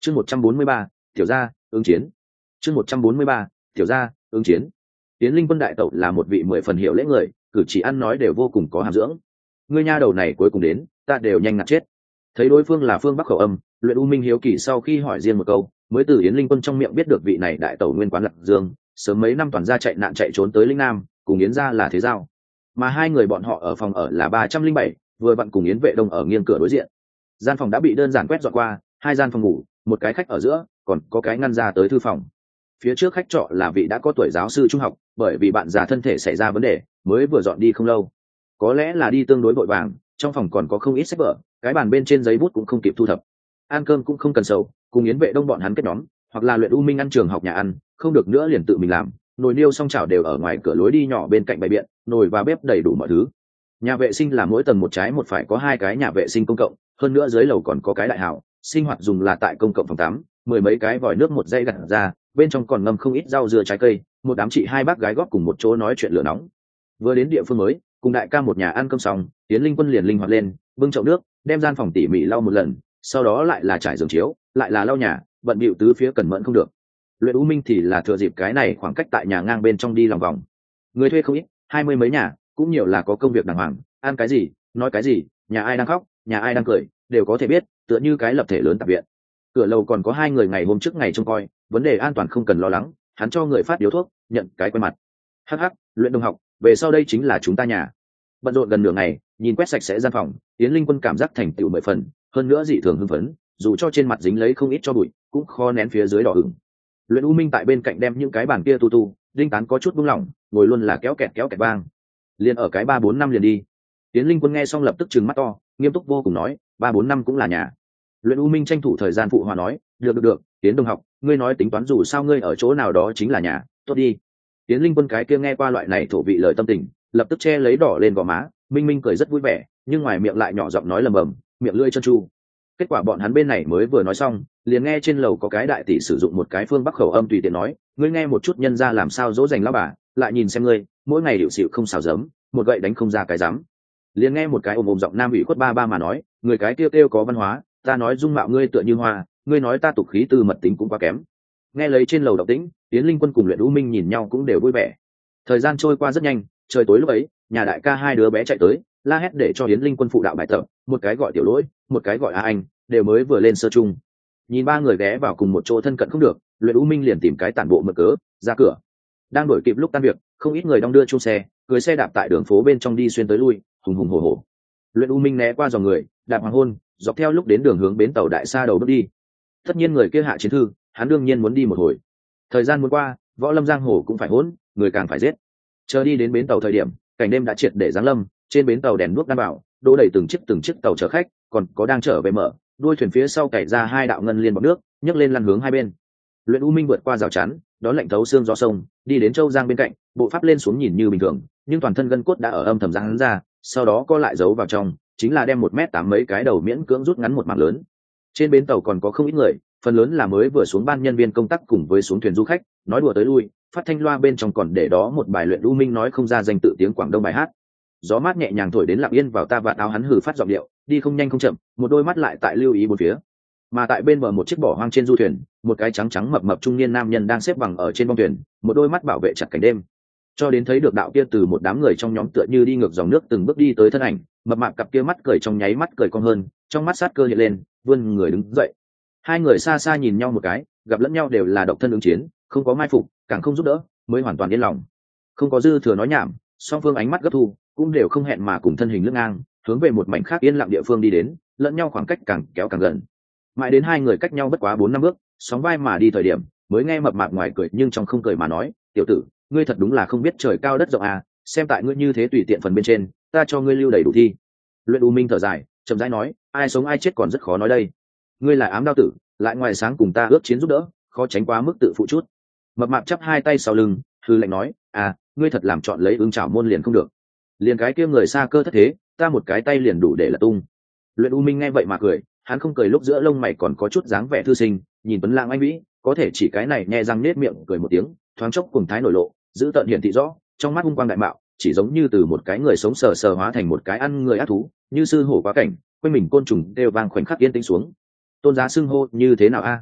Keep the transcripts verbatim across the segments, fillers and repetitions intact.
chương một trăm bốn mươi ba tiểu gia ứng chiến chương một trăm bốn mươi ba tiểu gia ứng chiến Tiến Linh Quân đại tẩu là một vị mười phần hiểu lễ người, cử chỉ ăn nói đều vô cùng có hàm dưỡng. Ngươi nha đầu này cuối cùng đến, ta đều nhanh ngạt chết. Thấy đối phương là phương Bắc khẩu âm, Luyện U Minh hiếu kỳ sau khi hỏi riêng một câu, mới từ Yến Linh Quân trong miệng biết được vị này đại tẩu nguyên quán Lạc Dương, sớm mấy năm toàn gia chạy nạn chạy trốn tới Linh Nam, cùng Yến gia là thế giao. Mà hai người bọn họ ở phòng ở là ba trăm linh bảy, vừa vặn cùng Yến Vệ Đông ở nghiêng cửa đối diện. Gian phòng đã bị đơn giản quét dọn qua, hai gian phòng ngủ, một cái khách ở giữa, còn có cái ngăn ra tới thư phòng. Phía trước khách trọ là vị đã có tuổi giáo sư trung học, bởi vì bạn già thân thể xảy ra vấn đề, mới vừa dọn đi không lâu. Có lẽ là đi tương đối vội vàng, trong phòng còn có không ít sách vở, cái bàn bên trên giấy bút cũng không kịp thu thập. Ăn cơm cũng không cần sầu, cùng Yến Vệ Đông bọn hắn kết nhóm, hoặc là Luyện U Minh ăn trường học nhà ăn, không được nữa liền tự mình làm. Nồi niêu song chảo đều ở ngoài cửa lối đi nhỏ bên cạnh bày biện, nồi và bếp đầy đủ mọi thứ. Nhà vệ sinh là mỗi tầng một trái một phải có hai cái nhà vệ sinh công cộng, hơn nữa dưới lầu còn có cái đại hào, sinh hoạt dùng là tại công cộng phòng tắm, mười mấy cái vòi nước một dây gặt ra, bên trong còn ngâm không ít rau dưa trái cây, một đám chị hai bác gái góp cùng một chỗ nói chuyện lửa nóng. Vừa đến địa phương mới, cùng đại ca một nhà ăn cơm xong, Tiến Linh Quân liền linh hoạt lên, bưng chậu nước, đem gian phòng tỉ mỉ lau một lần, sau đó lại là trải giường chiếu, lại là lau nhà, bận bịu tứ phía cẩn mẫn không được. Luyện U Minh thì là thừa dịp cái này khoảng cách tại nhà ngang bên trong đi lòng vòng. Người thuê không ít, hai mươi mấy nhà, cũng nhiều là có công việc đàng hoàng, ăn cái gì, nói cái gì, nhà ai đang khóc, nhà ai đang cười, đều có thể biết, tựa như cái lập thể lớn tạp viện. Cửa lầu còn có hai người ngày hôm trước ngày trông coi, vấn đề an toàn không cần lo lắng, hắn cho người phát điếu thuốc, nhận cái quen mặt. Hắc hắc, Luyện đồng học, về sau đây chính là chúng ta nhà. Bận rộn gần nửa ngày, nhìn quét sạch sẽ gian phòng, Tiến Linh Quân cảm giác thành tựu mười phần, hơn nữa dị thường hưng phấn, dù cho trên mặt dính lấy không ít cho bụi, cũng khó nén phía dưới đỏ ửng. Luyện U Minh tại bên cạnh đem những cái bàn kia tu tu, đinh tán có chút buông lỏng, ngồi luôn là kéo kẹt kéo kẹt vang. Liền ở cái ba bốn năm liền đi. Tiến Linh Quân nghe xong lập tức trừng mắt to, nghiêm túc vô cùng nói, ba bốn năm cũng là nhà. Luyện U Minh tranh thủ thời gian phụ hòa nói, được được được, Tiến đồng học, ngươi nói tính toán dù sao ngươi ở chỗ nào đó chính là nhà, tốt đi. Tiến Linh Quân cái kia nghe qua loại này thổ vị lời tâm tình, lập tức che lấy đỏ lên gò má, minh minh cười rất vui vẻ, nhưng ngoài miệng lại nhỏ giọng nói lầm bầm, miệng lưỡi chân chu. Kết quả bọn hắn bên này mới vừa nói xong, liền nghe trên lầu có cái đại tỷ sử dụng một cái phương Bắc khẩu âm tùy tiện nói, ngươi nghe một chút nhân ra làm sao dỗ dành lão bà, lại nhìn xem ngươi, mỗi ngày điệu xịu không xào giấm, một gậy đánh không ra cái dám. Liền nghe một cái ồm ồm giọng nam ủy khuất ba ba mà nói, người cái kêu kêu có văn hóa, ta nói dung mạo ngươi tựa như hoa, ngươi nói ta tục khí từ mật tính cũng quá kém. Nghe lấy trên lầu động tĩnh, Tiến Linh Quân cùng Luyện U Minh nhìn nhau cũng đều vui vẻ. Thời gian trôi qua rất nhanh, trời tối lúc ấy, nhà đại ca hai đứa bé chạy tới, la hét để cho Tiến Linh Quân phụ đạo bài tập, một cái gọi Tiểu Lỗi, một cái gọi A Anh, đều mới vừa lên sơ trung. Nhìn ba người ghé vào cùng một chỗ thân cận không được, Luyện U Minh liền tìm cái tản bộ mở cớ ra cửa. Đang đổi kịp lúc tan việc, không ít người đong đưa chuông xe, cưỡi xe đạp tại đường phố bên trong đi xuyên tới lui, hùng hùng hổ hổ. Luyện U Minh né qua dòng người, đạp hoàng hôn, dọc theo lúc đến đường hướng bến tàu đại sa đầu bước đi. Tất nhiên người kia hạ chiến thư, hắn đương nhiên muốn đi một hồi. Thời gian muốn qua, võ lâm giang hồ cũng phải hỗn, người càng phải giết. Chờ đi đến bến tàu thời điểm, cảnh đêm đã triệt để giáng lâm, trên bến tàu đèn đuốc đảm bảo, đỗ đầy từng chiếc từng chiếc tàu chở khách, còn có đang trở về mở, đuôi thuyền phía sau cày ra hai đạo ngân liên bọt nước, nhấc lên lăn hướng hai bên. Luyện U Minh vượt qua rào chắn, đón lạnh thấu xương gió sông, đi đến châu giang bên cạnh, bộ pháp lên xuống nhìn như bình thường, nhưng toàn thân gân cốt đã ở âm thầm giãn ra, sau đó co lại giấu vào trong, chính là đem một mét tám mấy cái đầu miễn cưỡng rút ngắn một mảng lớn. Trên bến tàu còn có không ít người, phần lớn là mới vừa xuống ban nhân viên công tác cùng với xuống thuyền du khách, nói đùa tới lui, phát thanh loa bên trong còn để đó một bài Luyện U Minh nói không ra danh tự tiếng Quảng Đông bài hát. Gió mát nhẹ nhàng thổi đến lặng yên vào ta vạt áo hắn hừ phát giọng điệu, đi không nhanh không chậm, một đôi mắt lại tại lưu ý bốn phía. Mà tại bên bờ một chiếc bỏ hoang trên du thuyền, một cái trắng trắng mập mập trung niên nam nhân đang xếp bằng ở trên bong thuyền, một đôi mắt bảo vệ chặt cảnh đêm. Cho đến thấy được đạo kia từ một đám người trong nhóm tựa như đi ngược dòng nước từng bước đi tới thân ảnh, mập mạp cặp kia mắt cười trong nháy mắt cười cong hơn, trong mắt sát cơ hiện lên, vươn người đứng dậy. Hai người xa xa nhìn nhau một cái, gặp lẫn nhau đều là độc thân ứng chiến, không có mai phục, càng không giúp đỡ, mới hoàn toàn yên lòng. Không có dư thừa nói nhảm, song phương ánh mắt gấp thu, cũng đều không hẹn mà cùng thân hình lướt ngang, hướng về một mảnh khác yên lặng địa phương đi đến, lẫn nhau khoảng cách càng kéo càng gần. Mãi đến hai người cách nhau bất quá bốn năm bước, sóng vai mà đi thời điểm, mới nghe mập mạp ngoài cười nhưng trong không cười mà nói, tiểu tử, ngươi thật đúng là không biết trời cao đất rộng à, xem tại ngươi như thế tùy tiện phần bên trên, ta cho ngươi lưu đầy đủ thi. Luyện U Minh thở dài, chậm rãi nói, ai sống ai chết còn rất khó nói đây. Ngươi là ám đao tử, lại ngoài sáng cùng ta ước chiến giúp đỡ, khó tránh quá mức tự phụ chút. Mập mạp chắp hai tay sau lưng, hư lệnh nói, à, ngươi thật làm chọn lấy ứng chảo môn liền không được. Liền cái kia người xa cơ thất thế, ta một cái tay liền đủ để là tung. Luyện U Minh nghe vậy mà cười, hắn không cười lúc giữa lông mày còn có chút dáng vẻ thư sinh, nhìn Tuấn Lãng anh vĩ, có thể chỉ cái này nghe răng nết miệng cười một tiếng, thoáng chốc cùng thái nổi lộ, giữ tợn hiển thị rõ, trong mắt hung quang đại mạo, chỉ giống như từ một cái người sống sờ sờ hóa thành một cái ăn người ác thú, như sư hổ quá cảnh, quanh mình côn trùng đều vang khoảnh khắc yên tĩnh xuống. Tôn giá xưng hô như thế nào a?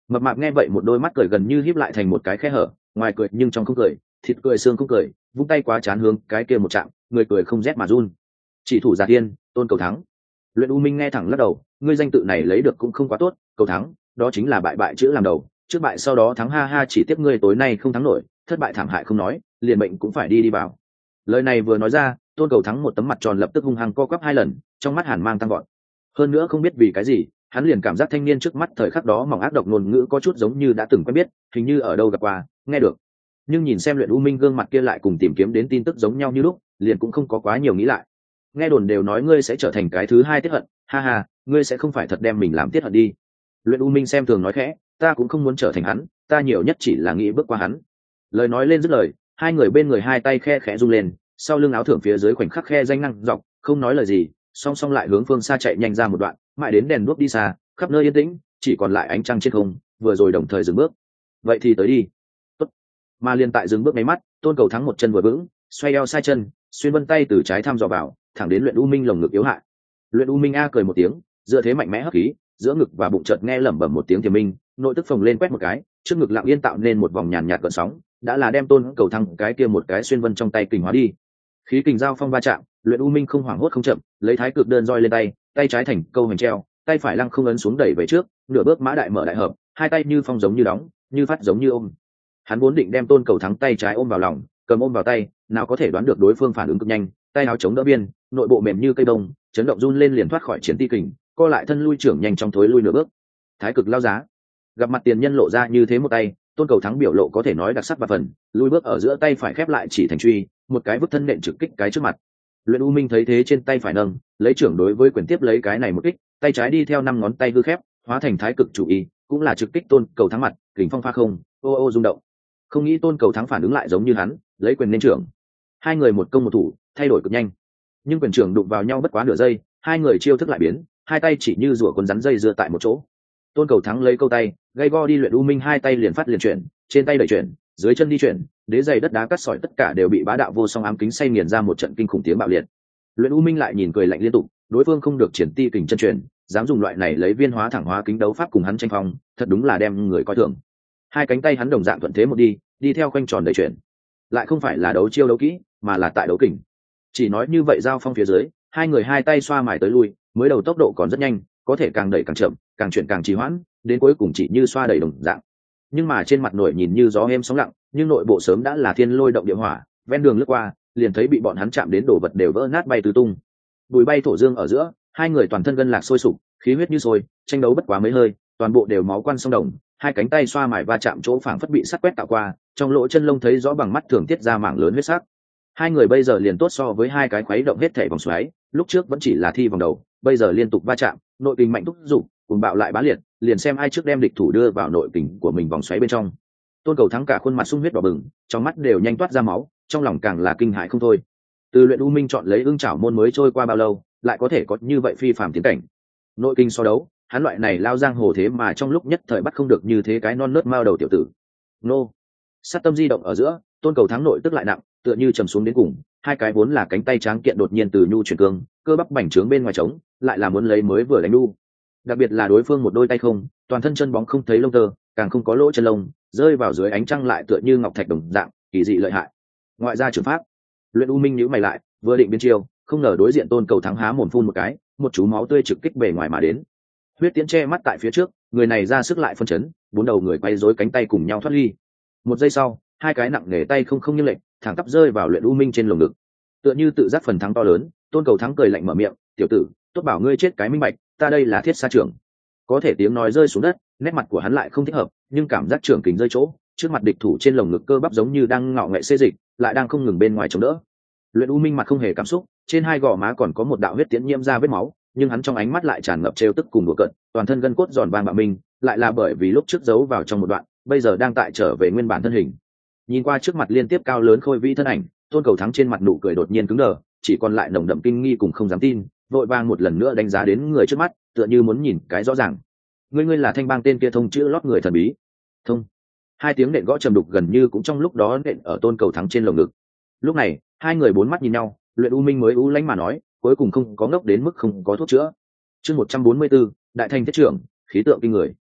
Mập mạp nghe vậy một đôi mắt cười gần như híp lại thành một cái khe hở, ngoài cười nhưng trong không cười, thịt cười xương không cười, vung tay quá chán hướng cái kia một chạm, người cười không rét mà run. Chỉ thủ giả tiên, Tôn Cầu Thắng. Luyện U Minh nghe thẳng lắc đầu, ngươi danh tự này lấy được cũng không quá tốt, Cầu Thắng, đó chính là bại bại chữ làm đầu, trước bại sau đó thắng ha ha, chỉ tiếp ngươi tối nay không thắng nổi, thất bại thảm hại không nói, liền bệnh cũng phải đi đi vào. Lời này vừa nói ra, Tôn Cầu Thắng một tấm mặt tròn lập tức hung hăng co quắp hai lần, trong mắt hàn mang tăng gọn. Hơn nữa không biết vì cái gì, hắn liền cảm giác thanh niên trước mắt thời khắc đó mỏng ác độc ngôn ngữ có chút giống như đã từng quen biết, hình như ở đâu gặp qua, nghe được. Nhưng nhìn xem Luyện U Minh gương mặt kia lại cùng tìm kiếm đến tin tức giống nhau như lúc, liền cũng không có quá nhiều nghĩ lại. Nghe đồn đều nói ngươi sẽ trở thành cái thứ hai tiết hận, ha ha, ngươi sẽ không phải thật đem mình làm tiết hận đi. Luyện U Minh xem thường nói khẽ, ta cũng không muốn trở thành hắn, ta nhiều nhất chỉ là nghĩ bước qua hắn. Lời nói lên dứt lời, hai người bên người hai tay khe khẽ rung lên, sau lưng áo thưởng phía dưới khoảnh khắc khe danh năng dọc, không nói lời gì, song song lại hướng phương xa chạy nhanh ra một đoạn, mãi đến đèn đuốc đi xa, khắp nơi yên tĩnh, chỉ còn lại ánh trăng trên không, vừa rồi đồng thời dừng bước. Vậy thì tới đi. Tốt. Mà liền tại dừng bước mấy mắt, Tôn Cầu Thắng một chân vừa vững, xoay eo sai chân, xuyên vân tay từ trái thăm dò vào, thẳng đến Luyện U Minh lồng ngực yếu hại. Luyện U Minh a cười một tiếng, dựa thế mạnh mẽ hấp khí, giữa ngực và bụng chợt nghe lẩm bẩm một tiếng thiềm minh, nội tức phồng lên quét một cái, trước ngực lặng yên tạo nên một vòng nhàn nhạt gợn sóng, đã là đem Tôn Cầu Thắng cái kia một cái xuyên vân trong tay kình hóa đi. Khí kình giao phong va chạm, Luyện U Minh không hoảng hốt không chậm, lấy thái cực đơn roi lên tay, tay trái thành câu hành treo, tay phải lăng không ấn xuống đẩy về trước, nửa bước mã đại mở đại hợp, hai tay như phong giống như đóng, như phát giống như ôm. Hắn vốn định đem Tôn Cầu Thắng tay trái ôm vào lòng, cầm ôm vào tay, nào có thể đoán được đối phương phản ứng cực nhanh, tay áo chống đỡ biên, nội bộ mềm như cây bông, chấn động run lên liền thoát khỏi chiến ti kình, co lại thân lui trưởng nhanh trong thối lui nửa bước. Thái cực lao giá, gặp mặt tiền nhân lộ ra như thế một tay, Tôn Cầu Thắng biểu lộ có thể nói đặc sắc và phần, lui bước ở giữa tay phải khép lại chỉ thành truy, một cái vứt thân nện trực kích cái trước mặt. Luyện U Minh thấy thế trên tay phải nâng, lấy trưởng đối với quyền tiếp lấy cái này một kích, tay trái đi theo năm ngón tay hư khép, hóa thành thái cực chủ y, cũng là trực kích Tôn Cầu Thắng mặt, kình phong pha không, ô ô rung động. Không nghĩ Tôn Cầu Thắng phản ứng lại giống như hắn, lấy quyền nên trưởng. Hai người một công một thủ, thay đổi cực nhanh. Nhưng quyền trưởng đụng vào nhau bất quá nửa giây, hai người chiêu thức lại biến, hai tay chỉ như rùa cuốn rắn dây dưa tại một chỗ. Tôn Cầu Thắng lấy câu tay, gay go đi Luyện U Minh hai tay liền phát liền chuyển, trên tay đẩy chuyển, dưới chân đi chuyển, đế giày đất đá cắt sỏi tất cả đều bị bá đạo vô song ám kính xay nghiền ra một trận kinh khủng tiếng bạo liệt. Luyện U Minh lại nhìn cười lạnh liên tục, đối phương không được triển ti kình chân truyền, dám dùng loại này lấy viên hóa thẳng hóa kính đấu pháp cùng hắn tranh phong, thật đúng là đem người coi thường. Hai cánh tay hắn đồng dạng thuận thế một đi, đi theo quanh tròn đẩy chuyển, lại không phải là đấu chiêu đấu kỹ, mà là tại đấu kình. Chỉ nói như vậy giao phong phía dưới, hai người hai tay xoa mài tới lui, mới đầu tốc độ còn rất nhanh, có thể càng đẩy càng chậm, càng chuyển càng trì hoãn, đến cuối cùng chỉ như xoa đẩy đồng dạng. Nhưng mà trên mặt nổi nhìn như gió êm sóng lặng, nhưng nội bộ sớm đã là thiên lôi động địa hỏa, ven đường lướt qua, liền thấy bị bọn hắn chạm đến đổ vật đều vỡ nát bay tứ tung. Bụi bay thổ dương ở giữa, hai người toàn thân gân lạc sôi sục, khí huyết như sôi, tranh đấu bất quá mấy hơi, toàn bộ đều máu quan sông đồng, hai cánh tay xoa mài va chạm chỗ phảng phất bị sắt quét tạo qua, trong lỗ chân lông thấy rõ bằng mắt thường tiết ra mảng lớn huyết sắc. Hai người bây giờ liền tốt so với hai cái khuấy động hết thể vòng xoáy, lúc trước vẫn chỉ là thi vòng đầu, bây giờ liên tục va chạm, nội kình mạnh thúc dục, cùng bạo lại bá liệt, liền xem ai trước đem địch thủ đưa vào nội kình của mình vòng xoáy bên trong. Tôn Cầu Thắng cả khuôn mặt sung huyết đỏ bừng, trong mắt đều nhanh toát ra máu, trong lòng càng là kinh hãi không thôi. Từ Luyện U Minh chọn lấy ưng chảo môn mới trôi qua bao lâu, lại có thể có như vậy phi phàm tiến cảnh. Nội kinh so đấu, hắn loại này lao giang hồ thế mà trong lúc nhất thời bắt không được như thế cái non nớt mao đầu tiểu tử. Nô, sát tâm di động ở giữa, Tôn Cầu Thắng nội tức lại nặng, tựa như trầm xuống đến cùng, hai cái vốn là cánh tay tráng kiện đột nhiên từ nhu chuyển cương, cơ bắp bành trướng bên ngoài trống, lại là muốn lấy mới vừa đánh nhu. Đặc biệt là đối phương một đôi tay không, toàn thân chân bóng không thấy lông tơ, càng không có lỗ chân lông, rơi vào dưới ánh trăng lại tựa như ngọc thạch đồng dạng, kỳ dị lợi hại. Ngoại gia trường pháp, Luyện U Minh nhíu mày lại, vừa định biến chiêu, không ngờ đối diện Tôn Cầu Thắng há mồm phun một cái, một chú máu tươi trực kích bề ngoài mà đến. Huyết tiễn che mắt tại phía trước, người này ra sức lại phân chấn, bốn đầu người quay rối cánh tay cùng nhau thoát ly. Một giây sau, hai cái nặng nề tay không không như lệnh, thẳng tắp rơi vào Luyện U Minh trên lồng ngực. Tựa như tự giác phần thắng to lớn, Tôn Cầu Thắng cười lạnh mở miệng, "Tiểu tử, tốt bảo ngươi chết cái minh bạch, ta đây là Thiết Sa trưởng." Có thể tiếng nói rơi xuống đất, nét mặt của hắn lại không thích hợp, nhưng cảm giác trưởng kình rơi chỗ, trước mặt địch thủ trên lồng ngực cơ bắp giống như đang ngọ nghệ xê dịch, lại đang không ngừng bên ngoài chống đỡ. Luyện U Minh mặt không hề cảm xúc, trên hai gò má còn có một đạo huyết tiễn nhiễm ra vết máu, nhưng hắn trong ánh mắt lại tràn ngập trêu tức cùng đùa cợt, toàn thân gân cốt giòn vàng bạo minh, lại là bởi vì lúc trước giấu vào trong một đoạn, bây giờ đang tại trở về nguyên bản thân hình. Nhìn qua trước mặt liên tiếp cao lớn khôi vĩ thân ảnh, Tôn Cầu Thắng trên mặt nụ cười đột nhiên cứng đờ, chỉ còn lại nồng đậm kinh nghi cùng không dám tin, vội vàng một lần nữa đánh giá đến người trước mắt, tựa như muốn nhìn cái rõ ràng. Ngươi ngươi là Thanh Bang tên kia thông chữ lót người thần bí. Thông. Hai tiếng nện gõ trầm đục gần như cũng trong lúc đó nện ở Tôn Cầu Thắng trên lồng ngực. Lúc này, hai người bốn mắt nhìn nhau, Luyện U Minh mới u lãnh mà nói, cuối cùng không có ngốc đến mức không có thuốc chữa. Chương một trăm bốn mươi 144, Đại Thanh Thiết trưởng, khí tượng kinh người.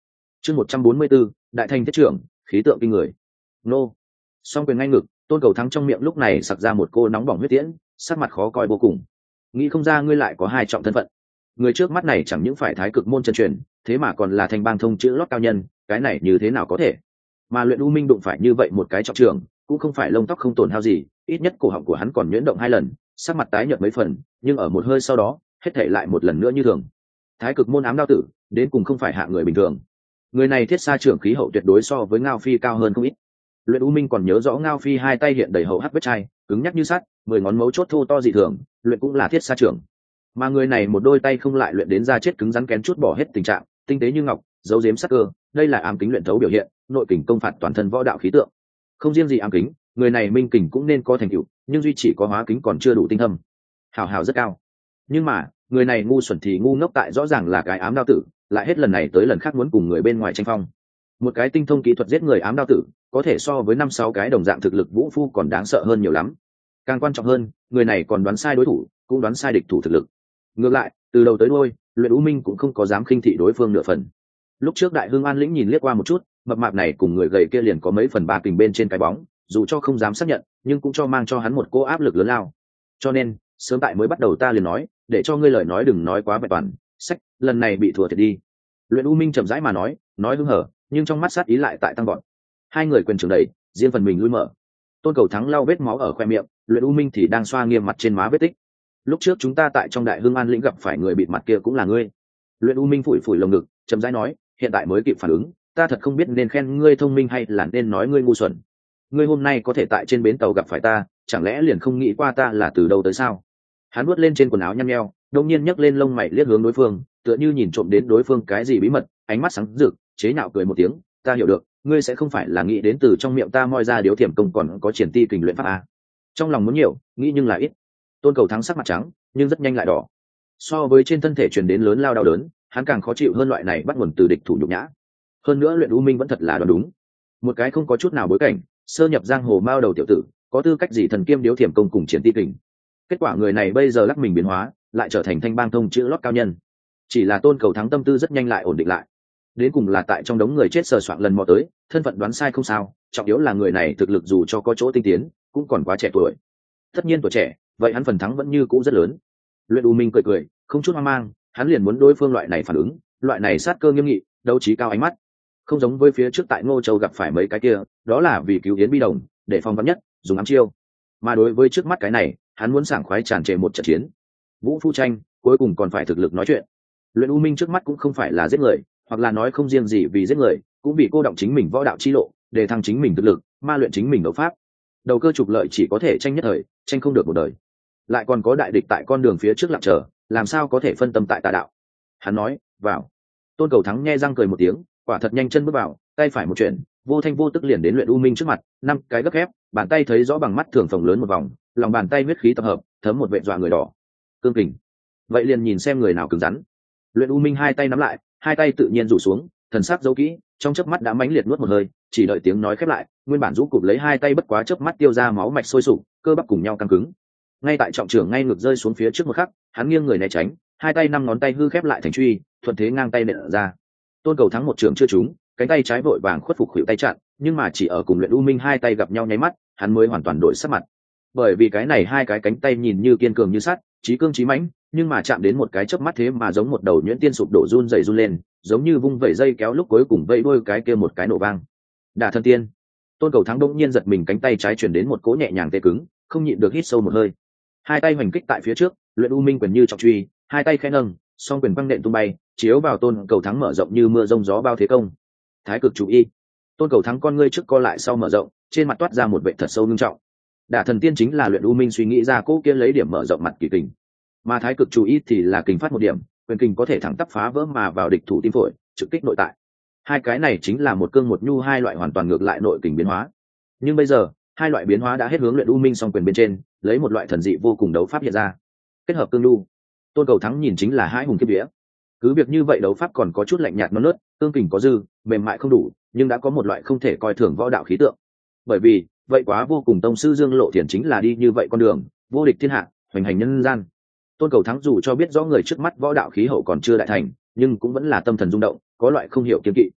chương một trăm bốn mươi 144, đại thành thiết trưởng, khí tượng kinh người. Nô. Song quyền ngay ngực, Tôn Cầu Thắng trong miệng lúc này sặc ra một cô nóng bỏng huyết tiễn, sắc mặt khó coi vô cùng. Nghĩ không ra ngươi lại có hai trọng thân phận. Người trước mắt này chẳng những phải thái cực môn chân truyền, thế mà còn là thành bang thông chữ lót cao nhân, cái này như thế nào có thể? Mà Luyện U Minh đụng phải như vậy một cái trọng trưởng, cũng không phải lông tóc không tổn hao gì, ít nhất cổ họng của hắn còn nhuyễn động hai lần, sắc mặt tái nhợt mấy phần, nhưng ở một hơi sau đó, hết thảy lại một lần nữa như thường. Thái cực môn ám đao tử, đến cùng không phải hạ người bình thường. Người này thiết xa trưởng khí hậu tuyệt đối so với Ngao Phi cao hơn không ít. Luyện U Minh còn nhớ rõ Ngao Phi hai tay hiện đầy hậu hắc vết chai, cứng nhắc như sắt, mười ngón mấu chốt thô to dị thường, luyện cũng là thiết xa trưởng. Mà người này một đôi tay không lại luyện đến da chết cứng rắn kén chút bỏ hết tình trạng, tinh tế như ngọc, giấu giếm sắc cơ, đây là ám kính luyện thấu biểu hiện, nội kình công phạt toàn thân võ đạo khí tượng. Không riêng gì ám kính, người này minh kình cũng nên có thành tựu, nhưng duy chỉ có hóa kính còn chưa đủ tinh thâm. Hào hào rất cao. Nhưng mà, người này ngu xuẩn thì ngu ngốc tại rõ ràng là cái ám đao tử, lại hết lần này tới lần khác muốn cùng người bên ngoài tranh phong. Một cái tinh thông kỹ thuật giết người ám đao tử, có thể so với năm sáu cái đồng dạng thực lực vũ phu còn đáng sợ hơn nhiều lắm. Càng quan trọng hơn, người này còn đoán sai đối thủ, cũng đoán sai địch thủ thực lực. Ngược lại, từ đầu tới đuôi, Luyện U Minh cũng không có dám khinh thị đối phương nửa phần. Lúc trước Đại Hưng An lĩnh nhìn liếc qua một chút, mập mạp này cùng người gầy kia liền có mấy phần ba kình bên trên cái bóng, dù cho không dám xác nhận, nhưng cũng cho mang cho hắn một cô áp lực lớn lao. Cho nên, sớm tại mới bắt đầu ta liền nói, để cho ngươi lời nói đừng nói quá vẹn toàn, sách, lần này bị thua thiệt đi. Luyện U Minh chậm rãi mà nói, nói hứng hở, nhưng trong mắt sát ý lại tại tăng vọt. Hai người quyền trường đẩy, riêng phần mình lui mở. Tôn Cầu Thắng lau vết máu ở khoe miệng, Luyện U Minh thì đang xoa nghiêm mặt trên má vết tích. Lúc trước chúng ta tại trong Đại Hưng An lĩnh gặp phải người bịt mặt kia cũng là ngươi. Luyện U Minh phủi phủi lồng ngực, chậm rãi nói, hiện tại mới kịp phản ứng, ta thật không biết nên khen ngươi thông minh hay là nên nói ngươi ngu xuẩn. Ngươi hôm nay có thể tại trên bến tàu gặp phải ta, chẳng lẽ liền không nghĩ qua ta là từ đâu tới sao? Hắn vuốt lên trên quần áo nhăn nheo, đột nhiên nhấc lên lông mày liếc hướng đối phương, tựa như nhìn trộm đến đối phương cái gì bí mật, ánh mắt sáng rực, chế nhạo cười một tiếng, ta hiểu được, ngươi sẽ không phải là nghĩ đến từ trong miệng ta moi ra điếu thiểm công còn có triển ti kình luyện pháp à? Trong lòng muốn nhiều, nghĩ nhưng là ít. Tôn Cầu Thắng sắc mặt trắng, nhưng rất nhanh lại đỏ. So với trên thân thể truyền đến lớn lao đau đớn, hắn càng khó chịu hơn loại này bắt nguồn từ địch thủ nhục nhã. Hơn nữa Luyện U Minh vẫn thật là đoán đúng, một cái không có chút nào bối cảnh, sơ nhập giang hồ mao đầu tiểu tử, có tư cách gì thần kiêm điếu thiểm công cùng triển ti kình? Kết quả người này bây giờ lắc mình biến hóa, lại trở thành thanh bang thông chữ lót cao nhân. Chỉ là Tôn Cầu Thắng tâm tư rất nhanh lại ổn định lại. Đến cùng là tại trong đống người chết sờ soạng lần mò tới, thân phận đoán sai không sao, trọng yếu là người này thực lực dù cho có chỗ tinh tiến, cũng còn quá trẻ tuổi. Tất nhiên tuổi trẻ, vậy hắn phần thắng vẫn như cũ rất lớn. Luyện U Minh cười cười, không chút hoang mang, hắn liền muốn đối phương loại này phản ứng, loại này sát cơ nghiêm nghị, đấu trí cao ánh mắt. Không giống với phía trước tại Ngô Châu gặp phải mấy cái kia, đó là vì cứu Yến Bi Đồng, để phong vắn nhất, dùng ám chiêu. Mà đối với trước mắt cái này, hắn muốn sảng khoái tràn trề một trận chiến. Vũ phu tranh, cuối cùng còn phải thực lực nói chuyện. Luyện U Minh trước mắt cũng không phải là giết người, hoặc là nói không riêng gì vì giết người, cũng vì cô động chính mình võ đạo chi lộ, để thăng chính mình thực lực, ma luyện chính mình đấu pháp. Đầu cơ trục lợi chỉ có thể tranh nhất thời, tranh không được một đời. Lại còn có đại địch tại con đường phía trước lặng chờ, làm sao có thể phân tâm tại tà đạo? Hắn nói, vào. Tôn Cầu Thắng nghe răng cười một tiếng, quả thật nhanh chân bước vào, tay phải một chuyển, vô thanh vô tức liền đến Luyện U Minh trước mặt, năm cái gấp ép, bàn tay thấy rõ bằng mắt thường phồng lớn một vòng, lòng bàn tay huyết khí tập hợp, thấm một vệt dọa người đỏ. Cương kình. Vậy liền nhìn xem người nào cứng rắn. Luyện U Minh hai tay nắm lại, hai tay tự nhiên rủ xuống, thần sắc giấu kỹ, trong chớp mắt đã mãnh liệt nuốt một hơi, chỉ đợi tiếng nói khép lại, nguyên bản rũ cụp lấy hai tay bất quá chớp mắt tiêu ra máu mạch sôi sục, cơ bắp cùng nhau căng cứng. Ngay tại trọng trưởng ngay ngược rơi xuống phía trước một khắc, hắn nghiêng người né tránh, hai tay năm ngón tay hư khép lại thành truy, thuận thế ngang tay nện ra. Tôn Cầu Thắng một trường chưa trúng, cánh tay trái vội vàng khuất phục khuỷu tay chặn, nhưng mà chỉ ở cùng Luyện U Minh hai tay gặp nhau nháy mắt, hắn mới hoàn toàn đổi sắc mặt. Bởi vì cái này hai cái cánh tay nhìn như kiên cường như sắt, chí cương chí mãnh, nhưng mà chạm đến một cái chớp mắt thế mà giống một đầu nhuyễn tiên sụp đổ run rẩy run lên, giống như vung vẩy dây kéo lúc cuối cùng vẫy đuôi cái kia một cái nổ vang. Đả thân tiên. Tôn Cầu Thắng đống nhiên giật mình, cánh tay trái chuyển đến một cỗ nhẹ nhàng tê cứng, không nhịn được hít sâu một hơi. Hai tay hoành kích tại phía trước, Luyện U Minh quyền như trọng truy, hai tay khẽ nâng, song quyền văng nện tung bay, chiếu vào Tôn Cầu Thắng mở rộng như mưa rông gió bao thế công. Thái cực chủ y. Tôn Cầu Thắng con ngươi trước co lại sau mở rộng, trên mặt toát ra một vẻ thật sâu nghiêm trọng. Đả thần tiên chính là Luyện U Minh suy nghĩ ra cỗ kia lấy điểm mở rộng mặt kỳ kình, mà thái cực chủ y thì là kình phát một điểm, quyền kình có thể thẳng tắp phá vỡ mà vào địch thủ tim phổi, trực kích nội tại. Hai cái này chính là một cương một nhu, hai loại hoàn toàn ngược lại nội kình biến hóa. Nhưng bây giờ, hai loại biến hóa đã hết hướng Luyện U Minh song quyền bên trên, lấy một loại thần dị vô cùng đấu pháp hiện ra. Kết hợp cương nhu, Tôn Cầu Thắng nhìn chính là hai hùng kiếp vía. Cứ việc như vậy đấu pháp còn có chút lạnh nhạt non nớt, cương kình có dư, mềm mại không đủ, nhưng đã có một loại không thể coi thường võ đạo khí tượng. Bởi vì, vậy quá vô cùng tông sư Dương Lộ Thiền chính là đi như vậy con đường, vô địch thiên hạ, hoành hành nhân gian. Tôn Cầu Thắng dù cho biết rõ người trước mắt võ đạo khí hậu còn chưa đại thành, nhưng cũng vẫn là tâm thần rung động, có loại không hiểu kiên kỵ.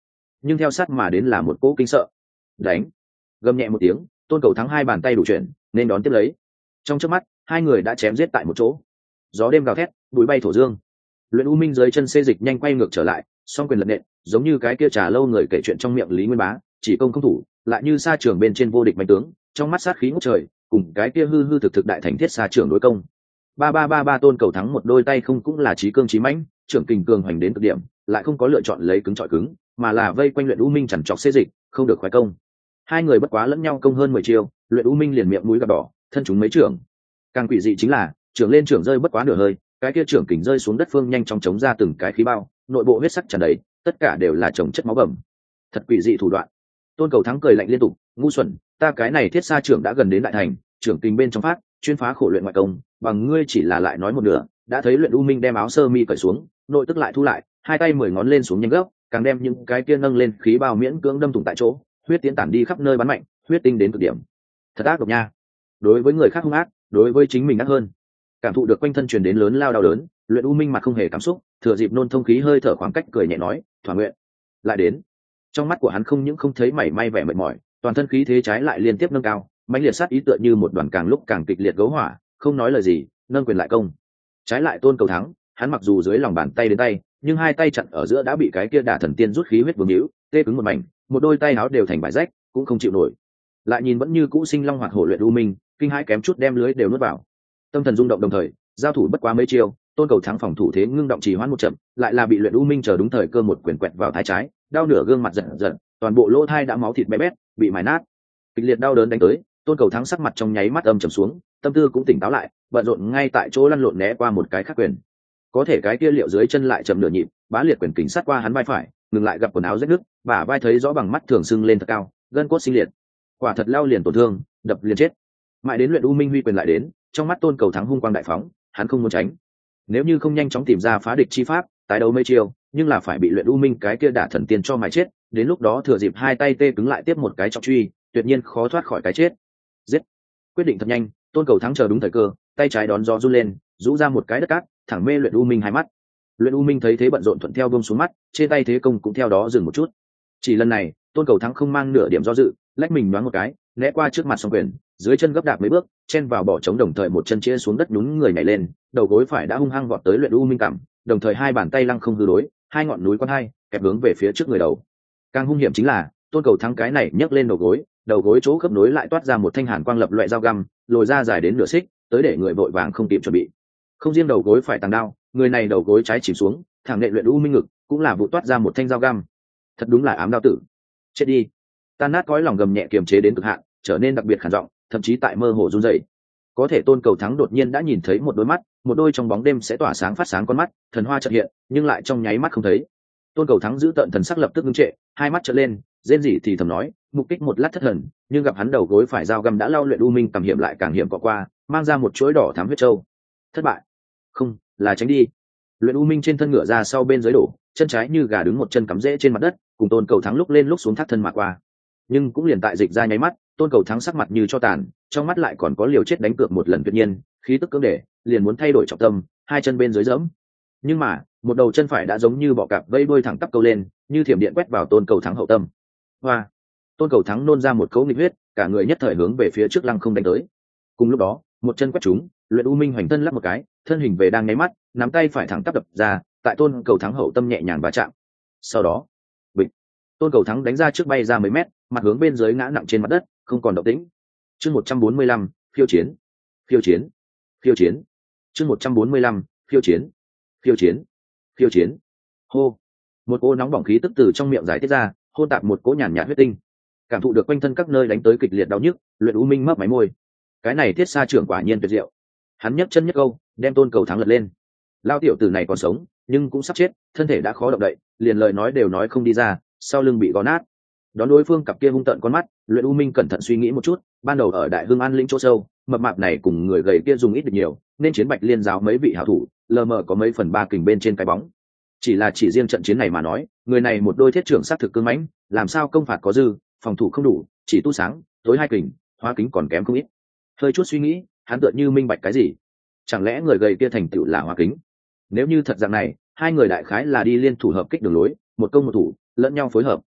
nhưng theo sát mà đến là một cỗ kinh sợ. Đánh! Gầm nhẹ một tiếng, Tôn Cầu Thắng hai bàn tay đủ chuyển nên đón tiếp lấy. Trong chớp mắt, hai người đã chém giết tại một chỗ. Gió đêm gào thét, bụi bay thổ dương. Luyện U Minh dưới chân xê dịch nhanh quay ngược trở lại, song quyền lật nện, giống như cái kia trà lâu người kể chuyện trong miệng Lý Nguyên Bá, chỉ công không thủ, lại như sa trường bên trên vô địch mạnh tướng, trong mắt sát khí ngút trời, cùng cái kia hư hư thực thực đại thành thiết sa trường đối công. Ba ba ba ba Tôn Cầu Thắng một đôi tay không cũng là chí cương chí mãnh, trưởng kình cường hoành đến cực điểm, lại không có lựa chọn lấy cứng trọi cứng, mà là vây quanh Luyện U Minh chằn chọc xê dịch, không được khoái công. Hai người bất quá lẫn nhau công hơn mười chiêu, Luyện U Minh liền miệng mũi gặp đỏ, thân chúng mấy trưởng. Càng quỷ dị chính là, trưởng lên trưởng rơi bất quá nửa hơi, cái kia trưởng kình rơi xuống đất phương nhanh chóng chống ra từng cái khí bao, nội bộ huyết sắc tràn đầy, tất cả đều là chồng chất máu bầm. Thật quỷ dị thủ đoạn. Tôn Cầu Thắng cười lạnh liên tục, ngu xuẩn, ta cái này thiết sa trưởng đã gần đến đại thành, trưởng kình bên trong phát, chuyên phá khổ luyện ngoại công, bằng ngươi chỉ là lại nói một nửa, đã thấy Luyện U Minh đem áo sơ mi cởi xuống, nội tức lại thu lại, hai tay mười ngón lên xuống nhanh gấp, càng đem những cái kia nâng lên khí bao miễn cưỡng đâm thủng tại chỗ, huyết tiến tản đi khắp nơi bắn mạnh, huyết tinh đến cực điểm. Thật ác độc nha. Đối với người khác hung ác, đối với chính mình ác hơn. Cảm thụ được quanh thân truyền đến lớn lao đau đớn, Luyện U Minh mặt không hề cảm xúc, thừa dịp nôn thông khí hơi thở khoảng cách cười nhẹ nói, thỏa nguyện. Lại đến. Trong mắt của hắn không những không thấy mảy may vẻ mệt mỏi, toàn thân khí thế trái lại liên tiếp nâng cao, mãnh liệt sát ý tựa như một đoàn càng lúc càng kịch liệt gấu hỏa, không nói lời gì, nâng quyền lại công. Trái lại Tôn Cầu Thắng, hắn mặc dù dưới lòng bàn tay đến tay, nhưng hai tay chặn ở giữa đã bị cái kia đả thần tiên rút khí huyết vương hữu, tê cứng một mảnh, một đôi tay áo đều thành bãi rách, cũng không chịu nổi. Lại nhìn vẫn như cũ sinh long hoạt hổ Luyện U Minh, kinh hãi kém chút đem lưới đều nuốt vào. Tâm thần rung động đồng thời, giao thủ bất quá mấy chiêu, Tôn Cầu Thắng phòng thủ thế ngưng động trì hoãn một chậm, lại là bị Luyện U Minh chờ đúng thời cơ một quyền quẹt vào thái trái, đau nửa gương mặt giận giận, toàn bộ lỗ thai đã máu thịt bé bét, bị mài nát. Kịch liệt đau đớn đánh tới, Tôn Cầu Thắng sắc mặt trong nháy mắt âm trầm xuống, tâm tư cũng tỉnh táo lại, bận rộn ngay tại chỗ lăn lộn né qua một cái khác quyền. Có thể cái kia liệu dưới chân lại chậm nửa nhịp, bá liệt quyền kình sát qua hắn vai phải, ngừng lại gặp quần áo rách nứt, bả vai thấy rõ bằng mắt thường sưng lên thật cao, gân cốt sinh liệt. Quả thật lao liền tổn thương, đập liền chết. Mãi đến Luyện U Minh huy quyền lại đến, trong mắt Tôn Cầu Thắng hung quang đại phóng, hắn không muốn tránh. Nếu như không nhanh chóng tìm ra phá địch chi pháp, tái đấu mấy chiêu, nhưng là phải bị Luyện U Minh cái kia đả thần tiên cho mài chết, đến lúc đó thừa dịp hai tay tê cứng lại tiếp một cái trọng truy, tuyệt nhiên khó thoát khỏi cái chết. Giết! Quyết định thật nhanh, Tôn Cầu Thắng chờ đúng thời cơ, tay trái đón gió run lên, rũ ra một cái đất cát, thẳng mê Luyện U Minh hai mắt. Luyện U Minh thấy thế bận rộn thuận theo buông xuống mắt, trên tay thế công cũng theo đó dừng một chút. Chỉ lần này, Tôn Cầu Thắng không mang nửa điểm do dự, lách mình nhoáng một cái, né qua trước mặt song quyền, dưới chân gấp đạp mấy bước, chen vào bỏ trống đồng thời một chân chia xuống đất nhún người nhảy lên, đầu gối phải đã hung hăng vọt tới Luyện U Minh cằm, đồng thời hai bàn tay lăng không hư đối, hai ngọn núi quan hai, kẹp hướng về phía trước người đầu. Càng hung hiểm chính là, Tôn Cầu Thắng cái này nhấc lên đầu gối, đầu gối chỗ khớp nối lại toát ra một thanh hàn quang lập loại dao găm, lồi ra dài đến nửa xích, tới để người vội vàng không kịp chuẩn bị. Không riêng đầu gối phải tàng đao, người này đầu gối trái chìm xuống, thẳng nện Luyện U Minh ngực, cũng là vụ toát ra một thanh dao găm. Thật đúng là ám đao tử. Chết đi. Tan nát cõi lòng gầm nhẹ kiềm chế đến cực hạn, trở nên đặc biệt khản giọng, thậm chí tại mơ hồ run rẩy. Có thể Tôn Cầu Thắng đột nhiên đã nhìn thấy một đôi mắt, một đôi trong bóng đêm sẽ tỏa sáng phát sáng con mắt, thần hoa chợt hiện, nhưng lại trong nháy mắt không thấy. Tôn Cầu Thắng giữ tợn thần sắc lập tức ngưng trệ, hai mắt trợn lên, rên rỉ thì thầm nói, mục kích một lát thất thần, nhưng gặp hắn đầu gối phải dao găm đã lao Luyện U Minh cầm hiểm lại càng hiểm cọ qua, mang ra một chuỗi đỏ thắm huyết châu. Thất bại. Không, là tránh đi. Luyện U Minh trên thân ngựa ra sau bên dưới đổ, chân trái như gà đứng một chân cắm rễ trên mặt đất, cùng Tôn Cầu Thắng lúc lên lúc xuống thác thân mà qua. Nhưng cũng liền tại dịch ra nháy mắt, Tôn Cầu Thắng sắc mặt như cho tàn, trong mắt lại còn có liều chết đánh cược một lần tuyệt nhiên, khí tức cưỡng để, liền muốn thay đổi trọng tâm, hai chân bên dưới giẫm. Nhưng mà, một đầu chân phải đã giống như bọ cạp vây đuôi thẳng tắp câu lên, như thiểm điện quét vào Tôn Cầu Thắng hậu tâm. Hoa! Tôn Cầu Thắng nôn ra một cấu nghịch huyết, cả người nhất thời hướng về phía trước lăng không đánh tới. Cùng lúc đó, một chân quét trúng, Luyện U Minh hoành thân lắc một cái, thân hình về đang nháy mắt, nắm tay phải thẳng tắp đập ra, tại Tôn Cầu Thắng hậu tâm nhẹ nhàng va chạm. Sau đó, bịch, Tôn Cầu Thắng đánh ra trước bay ra mấy mét, mặt hướng bên dưới ngã nặng trên mặt đất, không còn động tĩnh. Chương một trăm bốn mươi lăm, phiêu chiến, phiêu chiến, phiêu chiến. Chương một trăm bốn mươi lăm, phiêu chiến, phiêu chiến, phiêu chiến. Hô! Một cỗ nóng bỏng khí tức từ trong miệng giải tiết ra, hôn tạp một cỗ nhàn nhạt huyết tinh. Cảm thụ được quanh thân các nơi đánh tới kịch liệt đau nhức, Luyện U Minh mấp máy môi. Cái này Thiết Sa trưởng quả nhiên tuyệt diệu. Hắn nhấc chân nhấc câu, đem Tôn Cầu Thắng lật lên. Lao tiểu tử này còn sống, nhưng cũng sắp chết, thân thể đã khó động đậy, liền lời nói đều nói không đi ra, sau lưng bị gõ nát. Đón đối phương cặp kia hung tợn con mắt, Luyện U Minh cẩn thận suy nghĩ một chút, ban đầu ở Đại Hưng An lĩnh chỗ sâu, mập mạp này cùng người gầy kia dùng ít được nhiều, nên chiến Bạch Liên giáo mấy vị hảo thủ, lờ mờ có mấy phần ba kình bên trên cái bóng. Chỉ là chỉ riêng trận chiến này mà nói, người này một đôi thiết trưởng sát thực cương mãnh, làm sao công phạt có dư, phòng thủ không đủ, chỉ tu sáng, tối hai kình, hóa kính còn kém không ít. Hơi chút suy nghĩ, hắn tựa như minh bạch cái gì. Chẳng lẽ người gầy kia thành tựu là hóa kính? Nếu như thật dạng này, hai người đại khái là đi liên thủ hợp kích đường lối, một công một thủ, lẫn nhau phối hợp.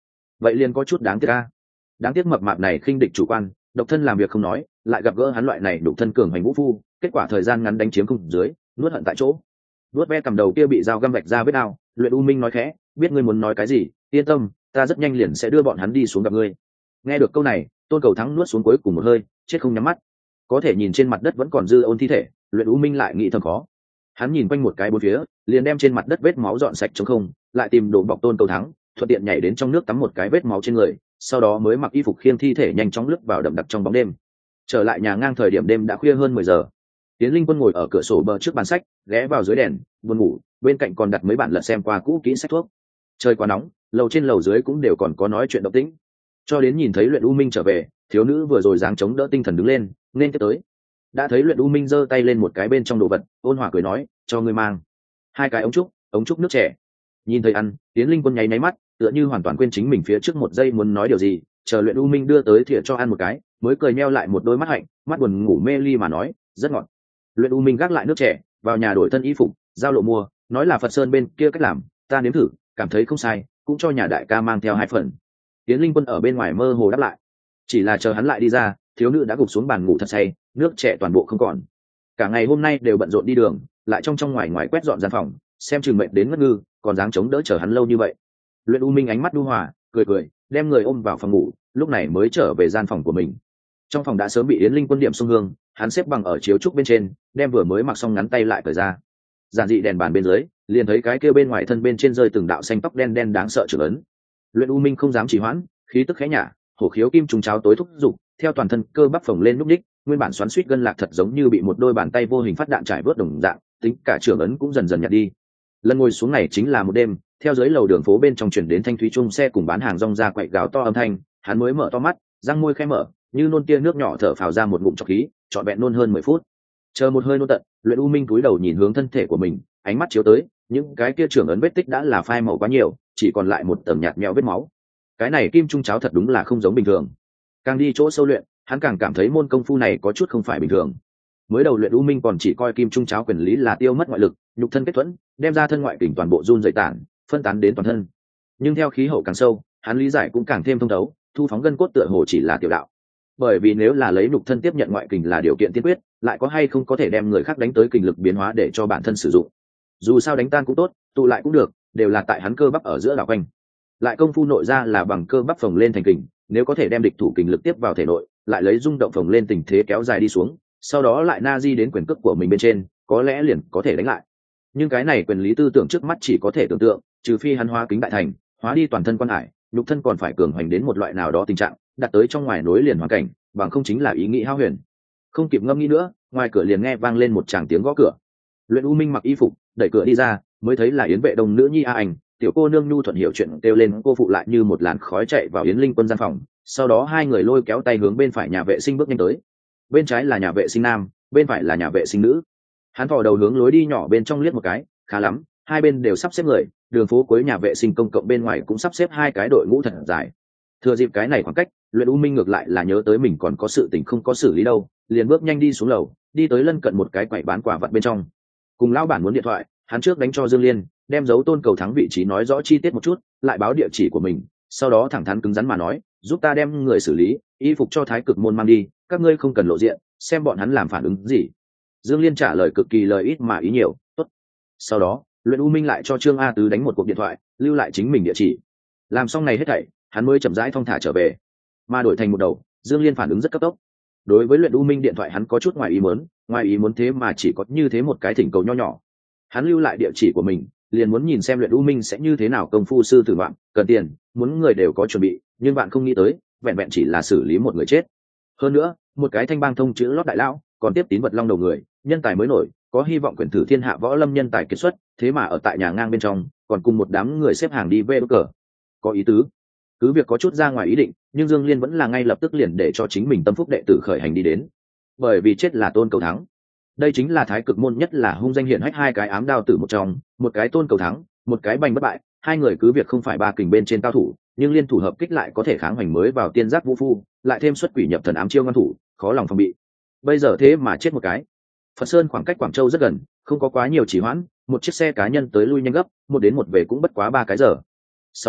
vậy liền có chút đáng tiếc a. Đáng tiếc mập mạp này khinh địch chủ quan, độc thân làm việc không nói, lại gặp gỡ hắn loại này đục thân cường hành vũ phu, kết quả thời gian ngắn đánh chiếm không dưới, nuốt hận tại chỗ. Nuốt ve cầm đầu kia bị dao găm vạch ra vết đao, Luyện U Minh nói khẽ, biết ngươi muốn nói cái gì, yên tâm, ta rất nhanh liền sẽ đưa bọn hắn đi xuống gặp ngươi. Nghe được câu này, Tôn Cầu Thắng nuốt xuống cuối cùng một hơi, chết không nhắm mắt. Có thể nhìn trên mặt đất vẫn còn dư ôn thi thể, Luyện U Minh lại nghĩ thầm khó. Hắn nhìn quanh một cái bốn phía, liền đem trên mặt đất vết máu dọn sạch trống không, lại tìm đồ bọc Tôn Cầu Thắng, thuận tiện nhảy đến trong nước tắm một cái vết máu trên người, sau đó mới mặc y phục khiêng thi thể nhanh chóng lướt vào đậm đặc trong bóng đêm. Trở lại nhà ngang thời điểm đêm đã khuya hơn mười giờ. Tiến Linh Quân ngồi ở cửa sổ bờ trước bàn sách, ghé vào dưới đèn, buồn ngủ, bên cạnh còn đặt mấy bản lật xem qua cũ kỹ sách thuốc. Trời quá nóng, lầu trên lầu dưới cũng đều còn có nói chuyện động tĩnh. Cho đến nhìn thấy Luyện U Minh trở về, thiếu nữ vừa rồi dáng chống đỡ tinh thần đứng lên, nên tiếp tới. Đã thấy Luyện U Minh giơ tay lên một cái bên trong đồ vật, ôn hòa cười nói, cho ngươi mang hai cái ống trúc, ống trúc nước trẻ. Nhìn thấy ăn, Tiến Linh Quân nháy nháy mắt, tựa như hoàn toàn quên chính mình phía trước một giây muốn nói điều gì, chờ Luyện U Minh đưa tới thìa cho ăn một cái, mới cười meo lại một đôi mắt hạnh, mắt buồn ngủ mê ly mà nói, rất ngọt. Luyện U Minh gác lại nước trẻ, vào nhà đổi thân y phục, giao lộ mua, nói là Phật Sơn bên kia cách làm, ta nếm thử, cảm thấy không sai, cũng cho nhà đại ca mang theo hai phần. Tiến Linh Quân ở bên ngoài mơ hồ đáp lại, chỉ là chờ hắn lại đi ra, thiếu nữ đã gục xuống bàn ngủ thật say, nước trẻ toàn bộ không còn. Cả ngày hôm nay đều bận rộn đi đường, lại trong trong ngoài ngoài quét dọn gian phòng, xem chừng mệt đến ngất ngư, còn dáng chống đỡ chờ hắn lâu như vậy. Luyện U Minh ánh mắt đu hòa, cười cười, đem người ôm vào phòng ngủ, lúc này mới trở về gian phòng của mình. Trong phòng đã sớm bị Yến Linh Quân điểm xung hương, hắn xếp bằng ở chiếu trúc bên trên, đem vừa mới mặc xong ngắn tay lại cởi ra. Giản dị đèn bàn bên dưới, liền thấy cái kia bên ngoài thân bên trên rơi từng đạo xanh tóc đen đen đáng sợ trưởng ấn. Luyện U Minh không dám trì hoãn, khí tức khẽ nhả, hổ khiếu kim trùng cháo tối thúc dục, theo toàn thân cơ bắp phồng lên núp đích, nguyên bản xoắn xuýt gân lạc thật giống như bị một đôi bàn tay vô hình phát đạn trải vớt đồng dạng, tính cả trưởng ấn cũng dần dần nhạt đi. Lần ngồi xuống này chính là một đêm, theo dưới lầu đường phố bên trong chuyển đến thanh thúy chung xe cùng bán hàng rong ra quậy gào to âm thanh, hắn mới mở to mắt, răng môi khẽ mở, như nôn tia nước nhỏ thở phào ra một ngụm trọc khí, trọn vẹn nôn hơn mười phút. Chờ một hơi nôn tận, Luyện U Minh cúi đầu nhìn hướng thân thể của mình, ánh mắt chiếu tới, những cái kia trưởng ấn vết tích đã là phai màu quá nhiều, chỉ còn lại một tầng nhạt nhẽo vết máu. Cái này kim trung cháo thật đúng là không giống bình thường. Càng đi chỗ sâu luyện, hắn càng cảm thấy môn công phu này có chút không phải bình thường. Mới đầu Luyện U Minh còn chỉ coi kim trung cháo quyền lý là tiêu mất ngoại lực, nhục thân kết thuẫn, đem ra thân ngoại kình toàn bộ run rẩy tản, phân tán đến toàn thân. Nhưng theo khí hậu càng sâu, hắn lý giải cũng càng thêm thông thấu, thu phóng gân cốt tựa hồ chỉ là tiểu đạo. Bởi vì nếu là lấy nhục thân tiếp nhận ngoại kình là điều kiện tiên quyết, lại có hay không có thể đem người khác đánh tới kình lực biến hóa để cho bản thân sử dụng. Dù sao đánh tan cũng tốt, tụ lại cũng được, đều là tại hắn cơ bắp ở giữa đảo quanh. Lại công phu nội ra là bằng cơ bắp phồng lên thành kình, nếu có thể đem địch thủ kình lực tiếp vào thể nội, lại lấy rung động phồng lên tình thế kéo dài đi xuống, sau đó lại na di đến quyền cước của mình bên trên, có lẽ liền có thể đánh lại. Nhưng cái này quyền lý tư tưởng trước mắt chỉ có thể tưởng tượng, trừ phi hắn hóa kính đại thành, hóa đi toàn thân quan hải, nhục thân còn phải cường hoành đến một loại nào đó tình trạng, đặt tới trong ngoài nối liền hoàn cảnh, bằng không chính là ý nghĩ hao huyền. Không kịp ngâm nghĩ nữa, ngoài cửa liền nghe vang lên một tràng tiếng gõ cửa. Luyện U Minh mặc y phục, đẩy cửa đi ra, mới thấy là Yến Vệ Đông nữ nhi A Ảnh, tiểu cô nương nhu thuận hiểu chuyện kêu lên, cô phụ lại như một làn khói chạy vào Yến Linh Quân gian phòng, sau đó hai người lôi kéo tay hướng bên phải nhà vệ sinh bước nhanh tới. Bên trái là nhà vệ sinh nam, bên phải là nhà vệ sinh nữ. Hắn thò đầu hướng lối đi nhỏ bên trong liếc một cái, khá lắm, hai bên đều sắp xếp người, đường phố cuối nhà vệ sinh công cộng bên ngoài cũng sắp xếp hai cái đội ngũ thật dài. Thừa dịp cái này khoảng cách, Luyện U Minh ngược lại là nhớ tới mình còn có sự tình không có xử lý đâu, liền bước nhanh đi xuống lầu, đi tới lân cận một cái quầy bán quả vặt bên trong. Cùng lão bản muốn điện thoại, hắn trước đánh cho Dương Liên, đem dấu Tôn Cầu Thắng vị trí nói rõ chi tiết một chút, lại báo địa chỉ của mình, sau đó thẳng thắn cứng rắn mà nói, giúp ta đem người xử lý, y phục cho Thái Cực môn mang đi, các ngươi không cần lộ diện, xem bọn hắn làm phản ứng gì. Dương Liên trả lời cực kỳ lời ít mà ý nhiều, tốt. Sau đó, Luyện U Minh lại cho Trương A Tứ đánh một cuộc điện thoại, lưu lại chính mình địa chỉ. Làm xong này hết thảy, hắn mới chậm rãi thong thả trở về. Mà đổi thành một đầu, Dương Liên phản ứng rất cấp tốc. Đối với Luyện U Minh điện thoại hắn có chút ngoài ý muốn, ngoài ý muốn thế mà chỉ có như thế một cái thỉnh cầu nho nhỏ. Hắn lưu lại địa chỉ của mình, liền muốn nhìn xem Luyện U Minh sẽ như thế nào công phu sư tử ngoạn, cần tiền, muốn người đều có chuẩn bị, nhưng bạn không nghĩ tới, vẹn vẹn chỉ là xử lý một người chết. Hơn nữa, một cái thanh bang thông chữ lót đại lão, còn tiếp tín vật long đầu người, nhân tài mới nổi, có hy vọng quyền thử thiên hạ võ lâm nhân tài kiệt xuất, thế mà ở tại nhà ngang bên trong, còn cùng một đám người xếp hàng đi về đốt cờ. Có ý tứ. Cứ việc có chút ra ngoài ý định, nhưng Dương Liên vẫn là ngay lập tức liền để cho chính mình tâm phúc đệ tử khởi hành đi đến. Bởi vì chết là Tôn Cầu Thắng. Đây chính là Thái Cực môn nhất là hung danh hiển hách hai cái ám đao tử một trong, một cái Tôn Cầu Thắng, một cái Bành Bất Bại, hai người cứ việc không phải ba kình bên trên cao thủ, nhưng liên thủ hợp kích lại có thể kháng hoành mới vào tiên giác vũ phu, lại thêm xuất quỷ nhập thần ám chiêu ngăn thủ, khó lòng phòng bị. Bây giờ thế mà chết một cái. Phật Sơn khoảng cách Quảng Châu rất gần, không có quá nhiều trì hoãn, một chiếc xe cá nhân tới lui nhanh gấp, một đến một về cũng bất quá ba cái giờ. Sau đó,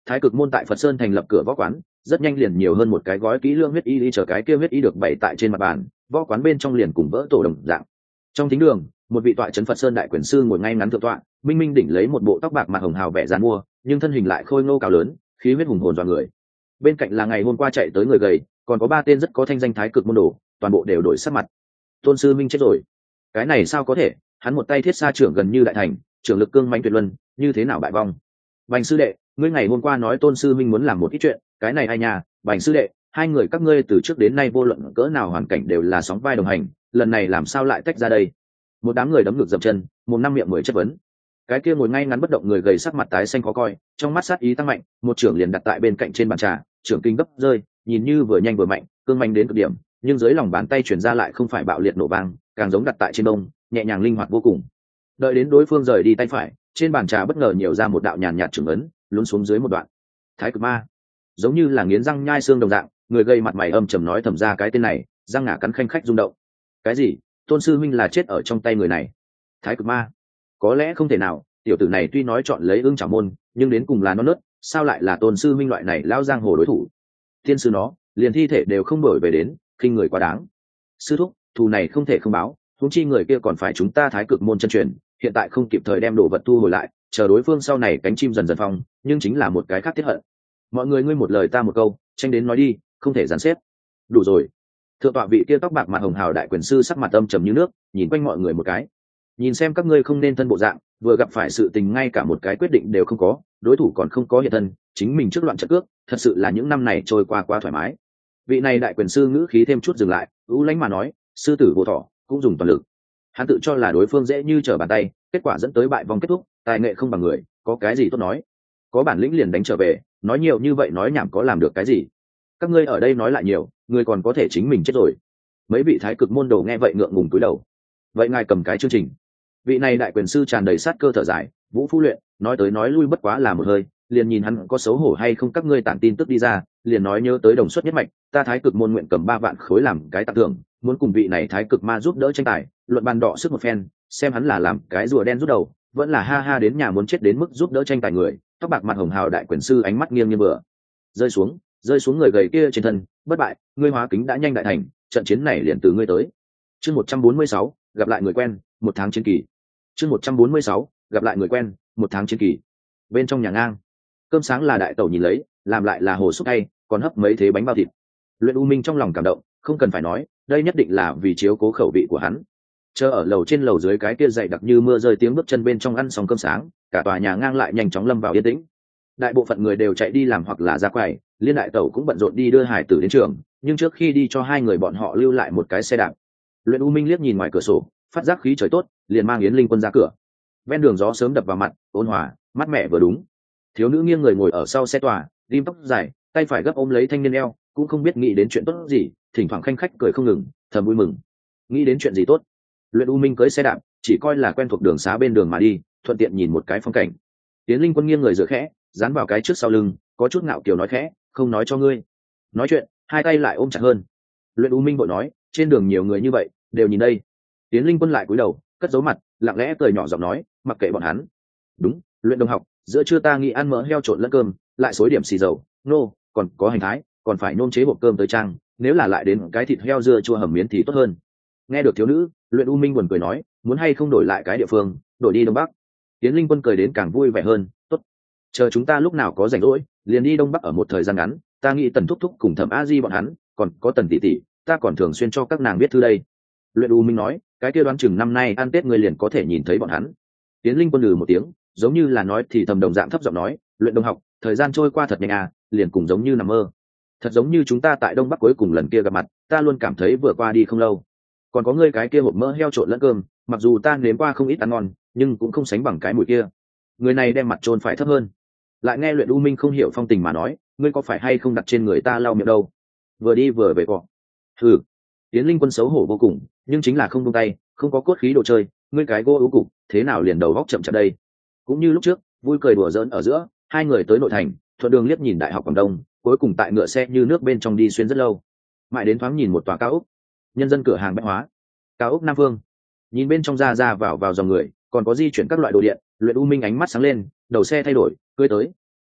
Thái Cực môn tại Phật Sơn thành lập cửa võ quán, rất nhanh liền nhiều hơn một cái gói kỹ lưỡng huyết y đi chờ cái kia huyết y được bày tại trên mặt bàn, võ quán bên trong liền cùng vỡ tổ đồng dạng. Trong thính đường, một vị tọa trấn Phật Sơn đại quyền sư ngồi ngay ngắn thượng tọa, minh minh đỉnh lấy một bộ tóc bạc mặt hồng hào vẻ dàn mua, nhưng thân hình lại khôi ngô cao lớn, khí huyết hùng hồn dọa người. Bên cạnh là ngày hôm qua chạy tới người gầy, còn có ba tên rất có thanh danh Thái Cực môn đồ, toàn bộ đều đổi sắc mặt. Tôn sư minh chết rồi. Cái này sao có thể, hắn một tay thiết sa trưởng gần như đại thành, trưởng lực cương mãnh tuyệt luân, như thế nào bại vong? Bành sư đệ, ngươi ngày hôm qua nói Tôn sư minh muốn làm một ít chuyện, cái này ai nhà, Bành sư đệ, hai người các ngươi từ trước đến nay vô luận cỡ nào hoàn cảnh đều là sóng vai đồng hành, lần này làm sao lại tách ra đây? Một đám người đấm ngược dậm chân, một năm miệng mười chất vấn. Cái kia ngồi ngay ngắn bất động người gầy sắc mặt tái xanh khó coi, trong mắt sát ý tăng mạnh, một trưởng liền đặt tại bên cạnh trên bàn trà, trưởng kinh gấp rơi, nhìn như vừa nhanh vừa mạnh, cương manh đến cực điểm, nhưng dưới lòng bàn tay chuyển ra lại không phải bạo liệt nổ vang, càng giống đặt tại trên đông, nhẹ nhàng linh hoạt vô cùng. Đợi đến đối phương rời đi tay phải, trên bàn trà bất ngờ nhiều ra một đạo nhàn nhạt trưởng ấn, lún xuống dưới một đoạn. Thái Cực ma, giống như là nghiến răng nhai xương đồng dạng, người gây mặt mày âm trầm nói thầm ra cái tên này, răng ngả cắn khanh khách rung động. Cái gì? Tôn sư huynh là chết ở trong tay người này? Thái Cực ma? Có lẽ không thể nào, tiểu tử này tuy nói chọn lấy ương trả môn, nhưng đến cùng là non nớt, sao lại là Tôn sư huynh loại này lao giang hồ đối thủ? Tiên sư nó, liền thi thể đều không đổi về đến, khinh người quá đáng. Sư thúc, thù này không thể không báo, huống chi người kia còn phải chúng ta Thái Cực môn chân truyền, hiện tại không kịp thời đem đồ vật thu hồi lại, chờ đối phương sau này cánh chim dần dần phong, nhưng chính là một cái khác tiết hận. Mọi người ngươi một lời ta một câu, tranh đến nói đi, không thể giàn xếp. Đủ rồi. Thượng tọa vị kia tóc bạc mặt hồng hào đại quyền sư sắc mặt âm trầm như nước, nhìn quanh mọi người một cái. Nhìn xem các ngươi không nên thân bộ dạng, vừa gặp phải sự tình ngay cả một cái quyết định đều không có, đối thủ còn không có hiện thân, chính mình trước loạn trận cước, thật sự là những năm này trôi qua quá thoải mái. Vị này đại quyền sư ngữ khí thêm chút dừng lại, u lãnh mà nói, sư tử vô thọ, cũng dùng toàn lực. Hắn tự cho là đối phương dễ như trở bàn tay, kết quả dẫn tới bại vong kết thúc, tài nghệ không bằng người, có cái gì tốt nói? Có bản lĩnh liền đánh trở về, nói nhiều như vậy nói nhảm có làm được cái gì? Các ngươi ở đây nói lại nhiều, người còn có thể chính mình chết rồi. Mấy vị Thái Cực môn đồ nghe vậy ngượng ngùng cúi đầu. Vậy ngài cầm cái chương trình. Vị này đại quyền sư tràn đầy sát cơ thở dài, Vũ Phu luyện, nói tới nói lui bất quá là một hơi, liền nhìn hắn có xấu hổ hay không, các ngươi tản tin tức đi ra, liền nói nhớ tới đồng xuất nhất mạch, ta Thái Cực môn nguyện cầm ba vạn khối làm cái tặng thưởng, muốn cùng vị này Thái Cực ma giúp đỡ tranh tài, luận bàn đọ sức một phen, xem hắn là làm cái rùa đen rút đầu, vẫn là ha ha đến nhà muốn chết đến mức giúp đỡ tranh tài người. Tóc bạc mặt hồng hào đại quyền sư ánh mắt nghiêng như bừa, rơi xuống, rơi xuống người gầy kia trên thân, bất bại, ngươi hóa kính đã nhanh đại thành, trận chiến này liền từ ngươi tới. Chương một trăm bốn mươi sáu, gặp lại người quen, một tháng chiến kỳ. Chương một trăm bốn mươi sáu, gặp lại người quen, một tháng chiến kỳ. Bên trong nhà ngang, cơm sáng là đại tẩu nhìn lấy, làm lại là hồ xúc tay, còn hấp mấy thế bánh bao thịt. Luyện U Minh trong lòng cảm động, không cần phải nói, đây nhất định là vì chiếu cố khẩu vị của hắn. Chờ ở lầu trên lầu dưới cái kia dày đặc như mưa rơi tiếng bước chân bên trong ăn xong cơm sáng, cả tòa nhà ngang lại nhanh chóng lâm vào yên tĩnh. Đại bộ phận người đều chạy đi làm hoặc là ra quầy, liên đại tẩu cũng bận rộn đi đưa hải tử đến trường, nhưng trước khi đi cho hai người bọn họ lưu lại một cái xe đạp. Luyện U Minh liếc nhìn ngoài cửa sổ, phát giác khí trời tốt, liền mang Yến Linh Quân ra cửa. Ven đường gió sớm đập vào mặt, ôn hòa, mát mẻ vừa đúng. Thiếu nữ nghiêng người ngồi ở sau xe tòa, rim tóc dài, tay phải gấp ôm lấy thanh niên eo, cũng không biết nghĩ đến chuyện tốt gì, thỉnh thoảng khanh khách cười không ngừng, thầm vui mừng. Nghĩ đến chuyện gì tốt? Luyện U Minh cưỡi xe đạp, chỉ coi là quen thuộc đường xá bên đường mà đi, thuận tiện nhìn một cái phong cảnh. Yến Linh Quân nghiêng người dựa khẽ, dán vào cái trước sau lưng, có chút ngạo kiều nói khẽ, không nói cho ngươi. Nói chuyện, hai tay lại ôm chặt hơn. Luyện U Minh vội nói, trên đường nhiều người như vậy, đều nhìn đây. Yến Linh Quân lại cúi đầu, cất giấu mặt, lặng lẽ cười nhỏ giọng nói, mặc kệ bọn hắn. Đúng, Luyện đồng học, giữa trưa ta nghĩ ăn mỡ heo trộn lẫn cơm, lại xối điểm xì dầu, nô, còn có hành thái, còn phải nôm chế hộp cơm tới trang, nếu là lại đến cái thịt heo dưa chua hầm miến thì tốt hơn. Nghe được thiếu nữ, Luyện U Minh buồn cười nói, muốn hay không đổi lại cái địa phương, đổi đi đông bắc. Yến Linh Quân cười đến càng vui vẻ hơn, tốt. Chờ chúng ta lúc nào có rảnh rỗi, liền đi đông bắc ở một thời gian ngắn, ta nghĩ Tần thúc thúc cùng Thẩm A Di bọn hắn, còn có Tần tỷ tỷ, ta còn thường xuyên cho các nàng viết thư đây. Luyện U Minh nói, cái kia đoán chừng năm nay ăn Tết người liền có thể nhìn thấy bọn hắn. Yến Linh Quân lừ một tiếng, giống như là nói thì thầm đồng dạng thấp giọng nói, Luyện đồng học, thời gian trôi qua thật nhanh à, liền cùng giống như nằm mơ. Thật giống như chúng ta tại đông bắc cuối cùng lần kia gặp mặt, ta luôn cảm thấy vừa qua đi không lâu. Còn có ngươi cái kia hộp mỡ heo trộn lẫn cơm, mặc dù ta nếm qua không ít ăn ngon, nhưng cũng không sánh bằng cái mùi kia. Người này đem mặt trôn phải thấp hơn. Lại nghe Luyện U Minh không hiểu phong tình mà nói, ngươi có phải hay không đặt trên người ta lau miệng đâu? Vừa đi vừa về cọ. Hừ. Yến Linh Quân xấu hổ vô cùng, nhưng chính là không buông tay, không có cốt khí đồ chơi, ngươi cái gỗ ú cục, thế nào liền đầu góc chậm chạp đây? Cũng như lúc trước, vui cười đùa giỡn ở giữa, hai người tới nội thành, thuận đường liếc nhìn đại học Quảng Đông, cuối cùng tại ngựa xe như nước bên trong đi xuyên rất lâu, mãi đến thoáng nhìn một tòa cao ốc, nhân dân cửa hàng bách hóa, cao ốc Nam Phương. Nhìn bên trong ra ra vào vào dòng người, còn có di chuyển các loại đồ điện, Luyện U Minh ánh mắt sáng lên, đầu xe thay đổi, cưỡi tới.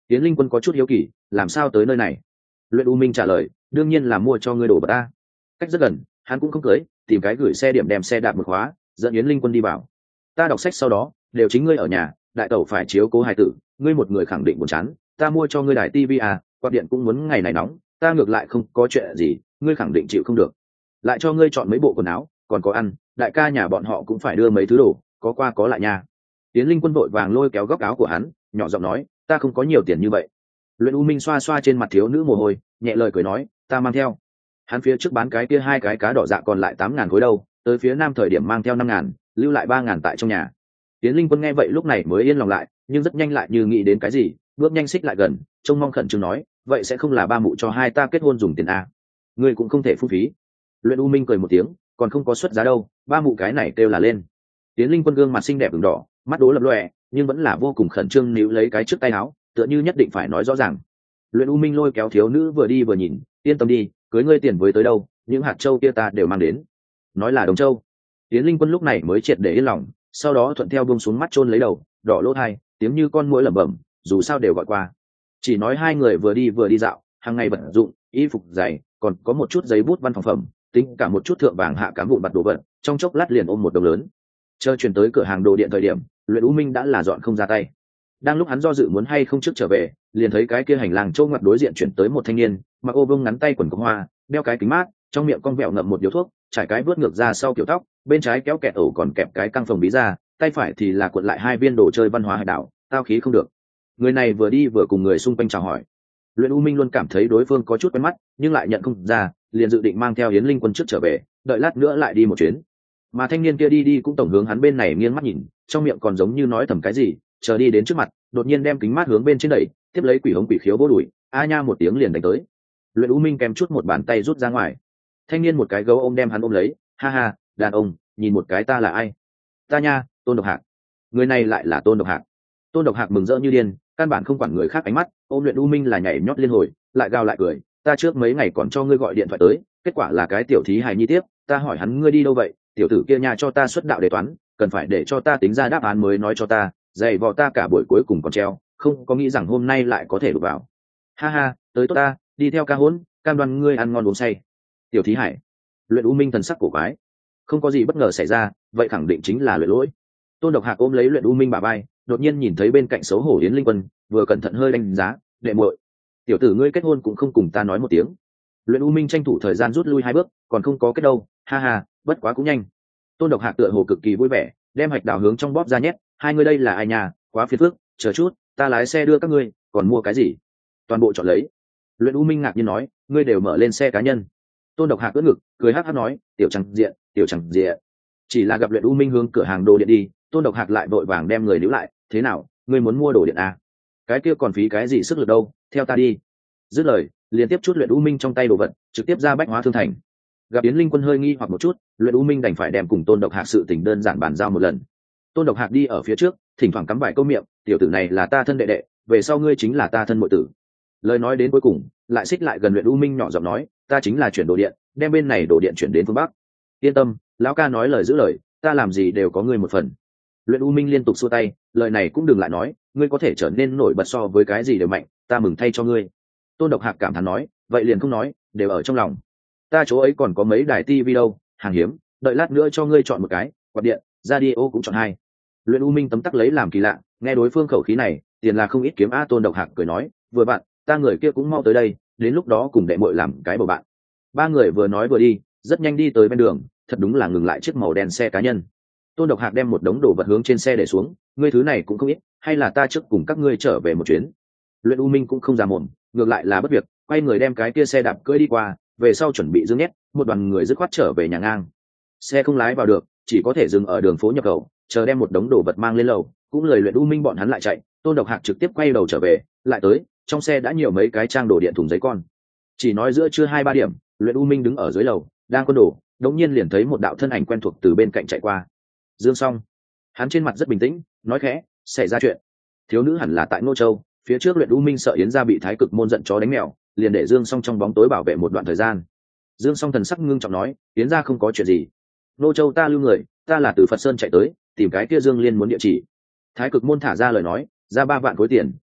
Tiến Linh Quân có chút hiếu kỳ, làm sao tới nơi này? Luyện U Minh trả lời, đương nhiên là mua cho ngươi đồ vật ta. Cách rất gần, hắn cũng không cưới, tìm cái gửi xe điểm đem xe đạp một khóa, dẫn Yến Linh Quân đi vào. Ta đọc sách sau đó, đều chính ngươi ở nhà, đại tẩu phải chiếu cố hài tử, ngươi một người khẳng định buồn chán, ta mua cho ngươi đài tivi à, quạt điện cũng muốn ngày này nóng, ta ngược lại không có chuyện gì, ngươi khẳng định chịu không được. Lại cho ngươi chọn mấy bộ quần áo, còn có ăn, đại ca nhà bọn họ cũng phải đưa mấy thứ đồ, có qua có lại nha. Yến Linh Quân vội vàng lôi kéo góc áo của hắn, nhỏ giọng nói, ta không có nhiều tiền như vậy. Luyện U Minh xoa xoa trên mặt thiếu nữ mồ hôi, nhẹ lời cười nói, ta mang theo. Hắn phía trước bán cái kia hai cái cá đỏ dạ còn lại tám ngàn khối đâu, tới phía nam thời điểm mang theo năm ngàn, lưu lại ba ngàn tại trong nhà. Yến Linh Quân nghe vậy lúc này mới yên lòng lại, nhưng rất nhanh lại như nghĩ đến cái gì, bước nhanh xích lại gần, trông mong khẩn trương nói, vậy sẽ không là ba mụ cho hai ta kết hôn dùng tiền à? Ngươi cũng không thể phung phí. Luyện U Minh cười một tiếng, còn không có xuất giá đâu, ba mụ cái này kêu là lên. Yến Linh Quân gương mặt xinh đẹp ửng đỏ, mắt đố lập lòe, nhưng vẫn là vô cùng khẩn trương níu lấy cái trước tay áo, tựa như nhất định phải nói rõ ràng. Luyện U Minh lôi kéo thiếu nữ vừa đi vừa nhìn, yên tâm đi, cưới ngươi tiền với tới đâu, những hạt châu kia ta đều mang đến. Nói là đồng châu. Yến Linh Quân lúc này mới triệt để yên lòng, sau đó thuận theo buông xuống mắt chôn lấy đầu, đỏ lỗ tai, tiếng như con muỗi lẩm bẩm, dù sao đều gọi qua. Chỉ nói hai người vừa đi vừa đi dạo, hàng ngày bận dụng, y phục dày, còn có một chút giấy bút văn phòng phẩm, tính cả một chút thượng vàng hạ cám vụn vặt đồ vật, trong chốc lát liền ôm một đồng lớn. Chờ chuyển tới cửa hàng đồ điện thời điểm, Luyện U Minh đã là dọn không ra tay. Đang lúc hắn do dự muốn hay không trước trở về, liền thấy cái kia hành lang châu ngoặt đối diện chuyển tới một thanh niên, mặc ô vương ngắn tay quần có hoa, đeo cái kính mát, trong miệng con vẹo ngậm một điếu thuốc, trải cái vớt ngược ra sau kiểu tóc, bên trái kéo kẹt ổ còn kẹp cái căng phòng bí ra, tay phải thì là cuộn lại hai viên đồ chơi văn hóa hải đảo, tao khí không được. Người này vừa đi vừa cùng người xung quanh chào hỏi. Luyện U Minh luôn cảm thấy đối phương có chút quen mắt, nhưng lại nhận không ra, liền dự định mang theo Yến Linh Quân trước trở về, đợi lát nữa lại đi một chuyến. Mà thanh niên kia đi đi cũng tổng hướng hắn bên này nghiêng mắt nhìn, trong miệng còn giống như nói thầm cái gì, chờ đi đến trước mặt, đột nhiên đem kính mát hướng bên trên đẩy, tiếp lấy quỷ hống quỷ khiếu vô đuổi, a nha một tiếng liền đánh tới. Luyện U Minh kèm chút một bàn tay rút ra ngoài. Thanh niên một cái gấu ôm đem hắn ôm lấy, ha ha, đàn ông, nhìn một cái ta là ai? Ta nha, Tôn Độc Hạc. Người này lại là Tôn Độc Hạc. Tôn Độc Hạc mừng rỡ như điên, căn bản không quản người khác ánh mắt, ôm Luyện U Minh là nhảy nhót liên hồi, lại gào lại cười, ta trước mấy ngày còn cho ngươi gọi điện thoại tới, kết quả là cái tiểu thí hài nhi tiếp, ta hỏi hắn ngươi đi đâu vậy, tiểu tử kia nhà cho ta xuất đạo đề toán, cần phải để cho ta tính ra đáp án mới nói cho ta, dày vò ta cả buổi cuối cùng còn treo, không có nghĩ rằng hôm nay lại có thể đụng vào. Ha ha, tới tốt ta, đi theo ca hỗn, cam đoan ngươi ăn ngon uống say. Tiểu thí hải. Luyện U Minh thần sắc cổ quái, không có gì bất ngờ xảy ra, vậy khẳng định chính là luyện lỗi. Tôn Độc Hạc ôm lấy Luyện U Minh bả vai, đột nhiên nhìn thấy bên cạnh xấu hổ Yến Linh Quân, vừa cẩn thận hơi đánh giá, đệ muội, tiểu tử ngươi kết hôn cũng không cùng ta nói một tiếng. Luyện U Minh tranh thủ thời gian rút lui hai bước, còn không có kết đâu, ha ha, bất quá cũng nhanh. Tôn Độc Hạc tựa hồ cực kỳ vui vẻ, đem hạch đào hướng trong bóp ra nhét, hai người đây là ai nhà, quá phiền phức, chờ chút, ta lái xe đưa các ngươi, còn mua cái gì? Toàn bộ chọn lấy. Luyện U Minh ngạc nhiên nói, ngươi đều mở lên xe cá nhân. Tôn Độc Hạc ưỡn ngực, cười hắc hắc nói, tiểu chẳng diện, tiểu chẳng diện. Chỉ là gặp Luyện U Minh hướng cửa hàng đồ điện đi, Tôn Độc Hạc lại vội vàng đem người níu lại, thế nào, ngươi muốn mua đồ điện à? Cái kia còn phí cái gì sức lực đâu, theo ta đi. Dứt lời, liền tiếp chút Luyện U Minh trong tay đồ vật, trực tiếp ra Bách Hóa Thương Thành. Gặp Yến Linh Quân hơi nghi hoặc một chút, Luyện U Minh đành phải đem cùng Tôn Độc Hạc sự tình đơn giản bàn giao một lần. Tôn Độc Hạc đi ở phía trước, thỉnh thoảng cắm vài câu miệng, tiểu tử này là ta thân đệ đệ, về sau ngươi chính là ta thân muội tử. Lời nói đến cuối cùng, lại xích lại gần Luyện U Minh nhỏ giọng nói, ta chính là chuyển đồ điện, đem bên này đồ điện chuyển đến phương Bắc. Yên tâm, lão ca nói lời giữ lời, ta làm gì đều có ngươi một phần. Luyện U Minh liên tục xua tay, lời này cũng đừng lại nói, ngươi có thể trở nên nổi bật so với cái gì đều mạnh, ta mừng thay cho ngươi. Tôn Độc Hạc cảm thán nói, vậy liền không nói, đều ở trong lòng. Ta chỗ ấy còn có mấy đài tivi đâu, hàng hiếm, đợi lát nữa cho ngươi chọn một cái, quạt điện, radio cũng chọn hai. Luyện U Minh tấm tắc lấy làm kỳ lạ, nghe đối phương khẩu khí này, tiền là không ít kiếm a. Tôn Độc Hạc cười nói, vừa bạn, ta người kia cũng mau tới đây, đến lúc đó cùng đệ muội làm cái bầu bạn. Ba người vừa nói vừa đi, rất nhanh đi tới bên đường, thật đúng là ngừng lại chiếc màu đen xe cá nhân. Tôn Độc Hạc đem một đống đồ vật hướng trên xe để xuống, ngươi thứ này cũng không ít, hay là ta trước cùng các ngươi trở về một chuyến. Luyện U Minh cũng không già mồm, ngược lại là bất việc, quay người đem cái kia xe đạp cưỡi đi qua, về sau chuẩn bị dương nhét, một đoàn người dứt khoát trở về nhà ngang. Xe không lái vào được, chỉ có thể dừng ở đường phố nhập khẩu, chờ đem một đống đồ vật mang lên lầu, cũng lời Luyện U Minh bọn hắn lại chạy. Tôn Độc Hạc trực tiếp quay đầu trở về, lại tới, trong xe đã nhiều mấy cái trang đồ điện thùng giấy con. Chỉ nói giữa trưa hai ba điểm, Luyện U Minh đứng ở dưới lầu, đang quân đồ, đống nhiên liền thấy một đạo thân ảnh quen thuộc từ bên cạnh chạy qua. Dương Song, hắn trên mặt rất bình tĩnh, nói khẽ, xảy ra chuyện. Thiếu nữ hẳn là tại Ngô Châu, phía trước Luyện U Minh sợ Yến gia bị Thái Cực môn giận chó đánh mèo, liền để Dương Song trong bóng tối bảo vệ một đoạn thời gian. Dương Song thần sắc ngưng trọng nói, Yến gia không có chuyện gì. Ngô Châu ta lưu người, ta là từ Phật Sơn chạy tới, tìm cái kia Dương Liên muốn địa chỉ. Thái Cực môn thả ra lời nói, ra ba vạn khối tiền,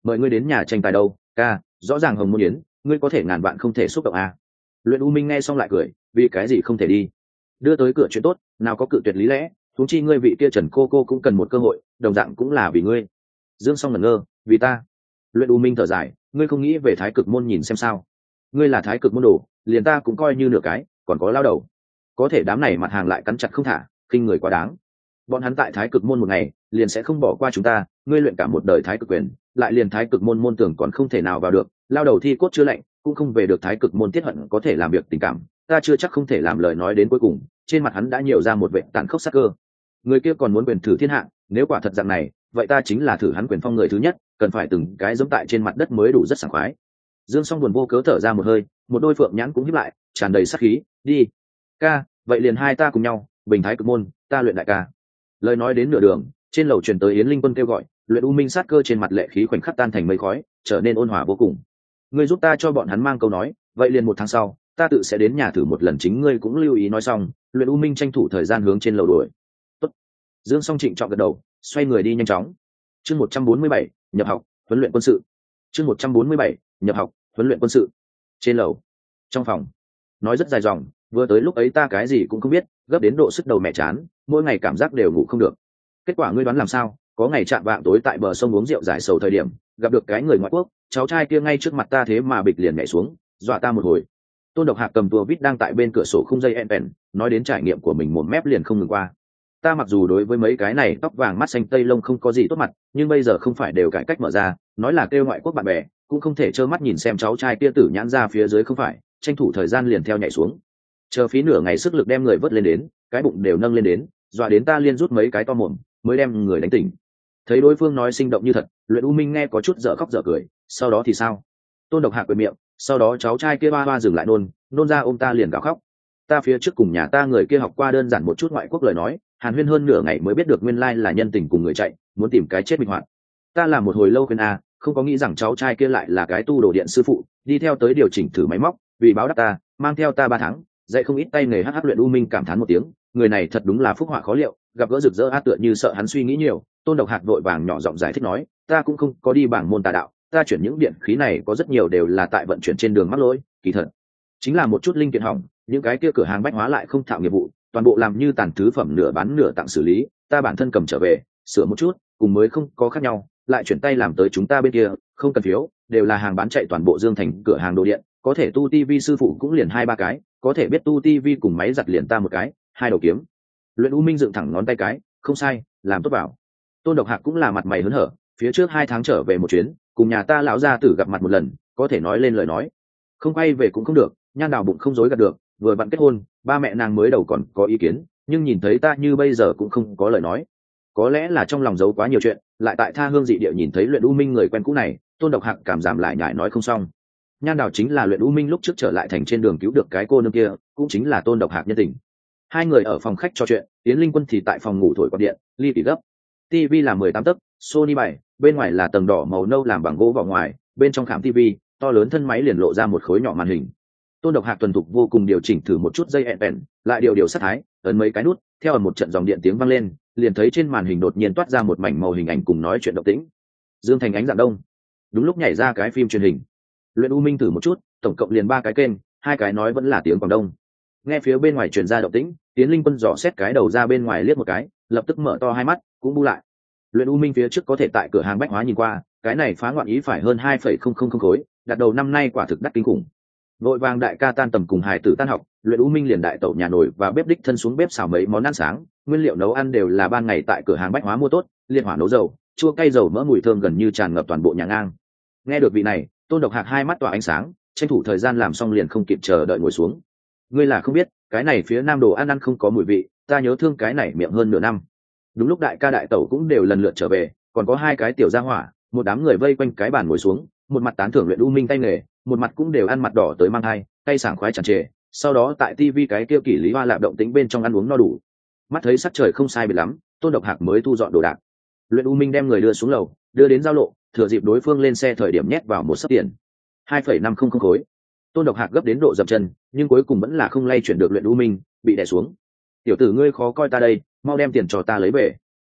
mời ngươi đến nhà tranh tài đâu ca, rõ ràng hồng môn yến ngươi có thể ngàn vạn không thể xúc động à. Luyện u minh nghe xong lại cười, vì cái gì không thể đi, đưa tới cửa chuyện tốt nào có cự tuyệt lý lẽ, huống chi ngươi vị kia Trần cô cô cũng cần một cơ hội, đồng dạng cũng là vì ngươi. Dương Song ngẩn ngơ, vì ta? Luyện u minh thở dài, ngươi không nghĩ về thái cực môn nhìn xem sao? Ngươi là thái cực môn đồ, liền ta cũng coi như nửa cái, còn có lao đầu. Có thể đám này mặt hàng lại cắn chặt không thả, khinh người quá đáng. Bọn hắn tại thái cực môn một ngày liền sẽ không bỏ qua chúng ta, ngươi luyện cả một đời thái cực quyền, lại liền thái cực môn môn tưởng còn không thể nào vào được, lao đầu thi cốt chưa lạnh cũng không về được thái cực môn tiết hận có thể làm việc tình cảm, ta chưa chắc không thể làm lời nói đến cuối cùng. Trên mặt hắn đã nhiều ra một vệ tàn khốc sắc cơ. Người kia còn muốn quyền thử thiên hạ, nếu quả thật dạng này vậy ta chính là thử hắn quyền phong người thứ nhất, cần phải từng cái giống tại trên mặt đất mới đủ rất sảng khoái. Dương Song buồn vô cớ thở ra một hơi, một đôi phượng nhãn cũng híp lại, tràn đầy sát khí, đi ca, vậy liền hai ta cùng nhau bình thái cực môn, ta luyện đại ca. Lời nói đến nửa đường, trên lầu truyền tới Yến Linh Quân kêu gọi, luyện u minh sát cơ trên mặt lệ khí khoảnh khắc tan thành mây khói, trở nên ôn hòa vô cùng. Ngươi giúp ta cho bọn hắn mang câu nói, vậy liền một tháng sau ta tự sẽ đến nhà thử một lần, chính ngươi cũng lưu ý. Nói xong, luyện u minh tranh thủ thời gian hướng trên lầu đuổi. Tốt. Dương Song trịnh trọng gật đầu, xoay người đi nhanh chóng. Chương một trăm bốn mươi bảy, nhập học, huấn luyện quân sự. Chương một trăm bốn mươi bảy, nhập học, huấn luyện quân sự. Trên lầu, trong phòng, nói rất dài dòng, vừa tới lúc ấy ta cái gì cũng không biết, gấp đến độ sức đầu mẹ chán, mỗi ngày cảm giác đều ngủ không được. Kết quả ngươi đoán làm sao? Có ngày chạm vạng tối tại bờ sông uống rượu giải sầu thời điểm, gặp được cái người ngoại quốc, cháu trai kia ngay trước mặt ta thế mà bịch liền nhảy xuống, dọa ta một hồi. Tôn Độc Hạc cầm tua vít đang tại bên cửa sổ khung dây en pen, nói đến trải nghiệm của mình một mép liền không ngừng qua. Ta mặc dù đối với mấy cái này tóc vàng mắt xanh tây lông không có gì tốt mặt, nhưng bây giờ không phải đều cải cách mở ra, nói là kêu ngoại quốc bạn bè cũng không thể trơ mắt nhìn xem cháu trai kia tử nhãn ra phía dưới không phải, tranh thủ thời gian liền theo nhảy xuống. Chờ phí nửa ngày sức lực đem người vớt lên đến, cái bụng đều nâng lên đến, dọa đến ta liên rút mấy cái to mồm mới đem người đánh tỉnh. Thấy đối phương nói sinh động như thật, Luyện U Minh nghe có chút dở khóc dở cười. Sau đó thì sao? Tôn Độc Hạc cười miệng, sau đó cháu trai kia ba ba dừng lại nôn nôn ra ôm ta liền gào khóc. Ta phía trước cùng nhà ta người kia học qua đơn giản một chút ngoại quốc lời nói, hàn huyên hơn nửa ngày mới biết được nguyên lai là nhân tình cùng người chạy, muốn tìm cái chết minh hoạn. Ta làm một hồi lâu khuyên a, không có nghĩ rằng cháu trai kia lại là cái tu đồ điện sư phụ, đi theo tới điều chỉnh thử máy móc, vì báo đáp ta, mang theo ta ba tháng, dạy không ít tay nghề hát hát. Luyện U Minh cảm thán một tiếng, người này thật đúng là phúc họa khó liệu, gặp gỡ rực rỡ a, tựa như sợ hắn suy nghĩ nhiều. Tôn Độc Hạc vội vàng nhỏ giọng giải thích nói, ta cũng không có đi bảng môn tà đạo, ta chuyển những điện khí này có rất nhiều đều là tại vận chuyển trên đường mắc lỗi, kỳ thật chính là một chút linh kiện hỏng, những cái kia cửa hàng bách hóa lại không thạo nghiệp vụ, toàn bộ làm như tàn thứ phẩm nửa bán nửa tặng xử lý, ta bản thân cầm trở về sửa một chút cùng mới không có khác nhau, lại chuyển tay làm tới chúng ta bên kia, không cần phiếu, đều là hàng bán chạy toàn bộ Dương Thành cửa hàng đồ điện, có thể tu tivi sư phụ cũng liền hai ba cái, có thể biết tu tivi cùng máy giặt liền ta một cái, hai đầu kiếm. Luyện U Minh dựng thẳng ngón tay cái, không sai, làm tốt bảo. Tôn Độc Hạc cũng là mặt mày hớn hở, phía trước hai tháng trở về một chuyến, cùng nhà ta lão gia tử gặp mặt một lần, có thể nói lên lời nói, không quay về cũng không được, nhan đào bụng không dối gạt được, vừa bạn kết hôn, ba mẹ nàng mới đầu còn có ý kiến, nhưng nhìn thấy ta như bây giờ cũng không có lời nói. Có lẽ là trong lòng giấu quá nhiều chuyện, lại tại tha hương dị địa nhìn thấy Luyện U Minh người quen cũ này, Tôn Độc Hạc cảm giảm lại nhải nói không xong. Nhan đào chính là Luyện U Minh lúc trước trở lại thành trên đường cứu được cái cô nương kia, cũng chính là Tôn Độc Hạc nhân tình. Hai người ở phòng khách trò chuyện, Yến Linh Quân thì tại phòng ngủ thổi quạt điện, ly kỳ gấp. ti vi là mười tám tấc, Sony bảy, bên ngoài là tầng đỏ màu nâu làm bằng gỗ vỏ ngoài, bên trong khảm ti vi, to lớn thân máy liền lộ ra một khối nhỏ màn hình. Tôn Độc Hạc tuần thục vô cùng điều chỉnh thử một chút dây ẹn, lại điều điều sát thái, ấn mấy cái nút, theo ở một trận dòng điện tiếng vang lên, liền thấy trên màn hình đột nhiên toát ra một mảnh màu hình ảnh cùng nói chuyện động tĩnh. Dương Thành ánh dạng đông. Đúng lúc nhảy ra cái phim truyền hình. Luyện U Minh thử một chút, tổng cộng liền ba cái kênh, hai cái nói vẫn là tiếng Quảng Đông. Nghe phía bên ngoài truyền ra động tĩnh, Tiến Linh Quân dò xét cái đầu ra bên ngoài liếc một cái, lập tức mở to hai mắt, cũng bu lại. Luyện U Minh phía trước có thể tại cửa hàng bách hóa nhìn qua, cái này phá ngoạn ý phải hơn hai phẩy không không không khối, đặt đầu năm nay quả thực đắt kinh khủng. Vội vàng đại ca tan tầm cùng hài tử tan học, Luyện U Minh liền đại tẩu nhà nồi và bếp đích thân xuống bếp xào mấy món ăn sáng, nguyên liệu nấu ăn đều là ban ngày tại cửa hàng bách hóa mua tốt, liên hỏa nấu dầu, chua cay dầu mỡ mùi thơm gần như tràn ngập toàn bộ nhà ngang. Nghe được vị này, Tôn Độc Hạc hai mắt tỏa ánh sáng, tranh thủ thời gian làm xong liền không kịp chờ đợi ngồi xuống. Ngươi là không biết, cái này phía nam đồ ăn ăn không có mùi vị, ta nhớ thương cái này miệng hơn nửa năm. Đúng lúc đại ca đại tẩu cũng đều lần lượt trở về, còn có hai cái tiểu gia hỏa, một đám người vây quanh cái bàn ngồi xuống, một mặt tán thưởng Luyện U Minh tay nghề, một mặt cũng đều ăn mặt đỏ tới mang hai, tay sảng khoái tràn trề. Sau đó tại tivi cái kia kỷ lý hoa lạp động tĩnh bên trong ăn uống no đủ. Mắt thấy sắc trời không sai biệt lắm, Tôn Độc Hạc mới thu dọn đồ đạc. Luyện U Minh đem người đưa xuống lầu, đưa đến giao lộ, thừa dịp đối phương lên xe thời điểm nhét vào một sấp tiền, hai phẩy năm không không khối. Tôn Độc Hạc gấp đến độ dậm chân, nhưng cuối cùng vẫn là không lay chuyển được Luyện U Minh, bị đè xuống. Tiểu tử ngươi khó coi ta đây, mau đem tiền cho ta lấy về.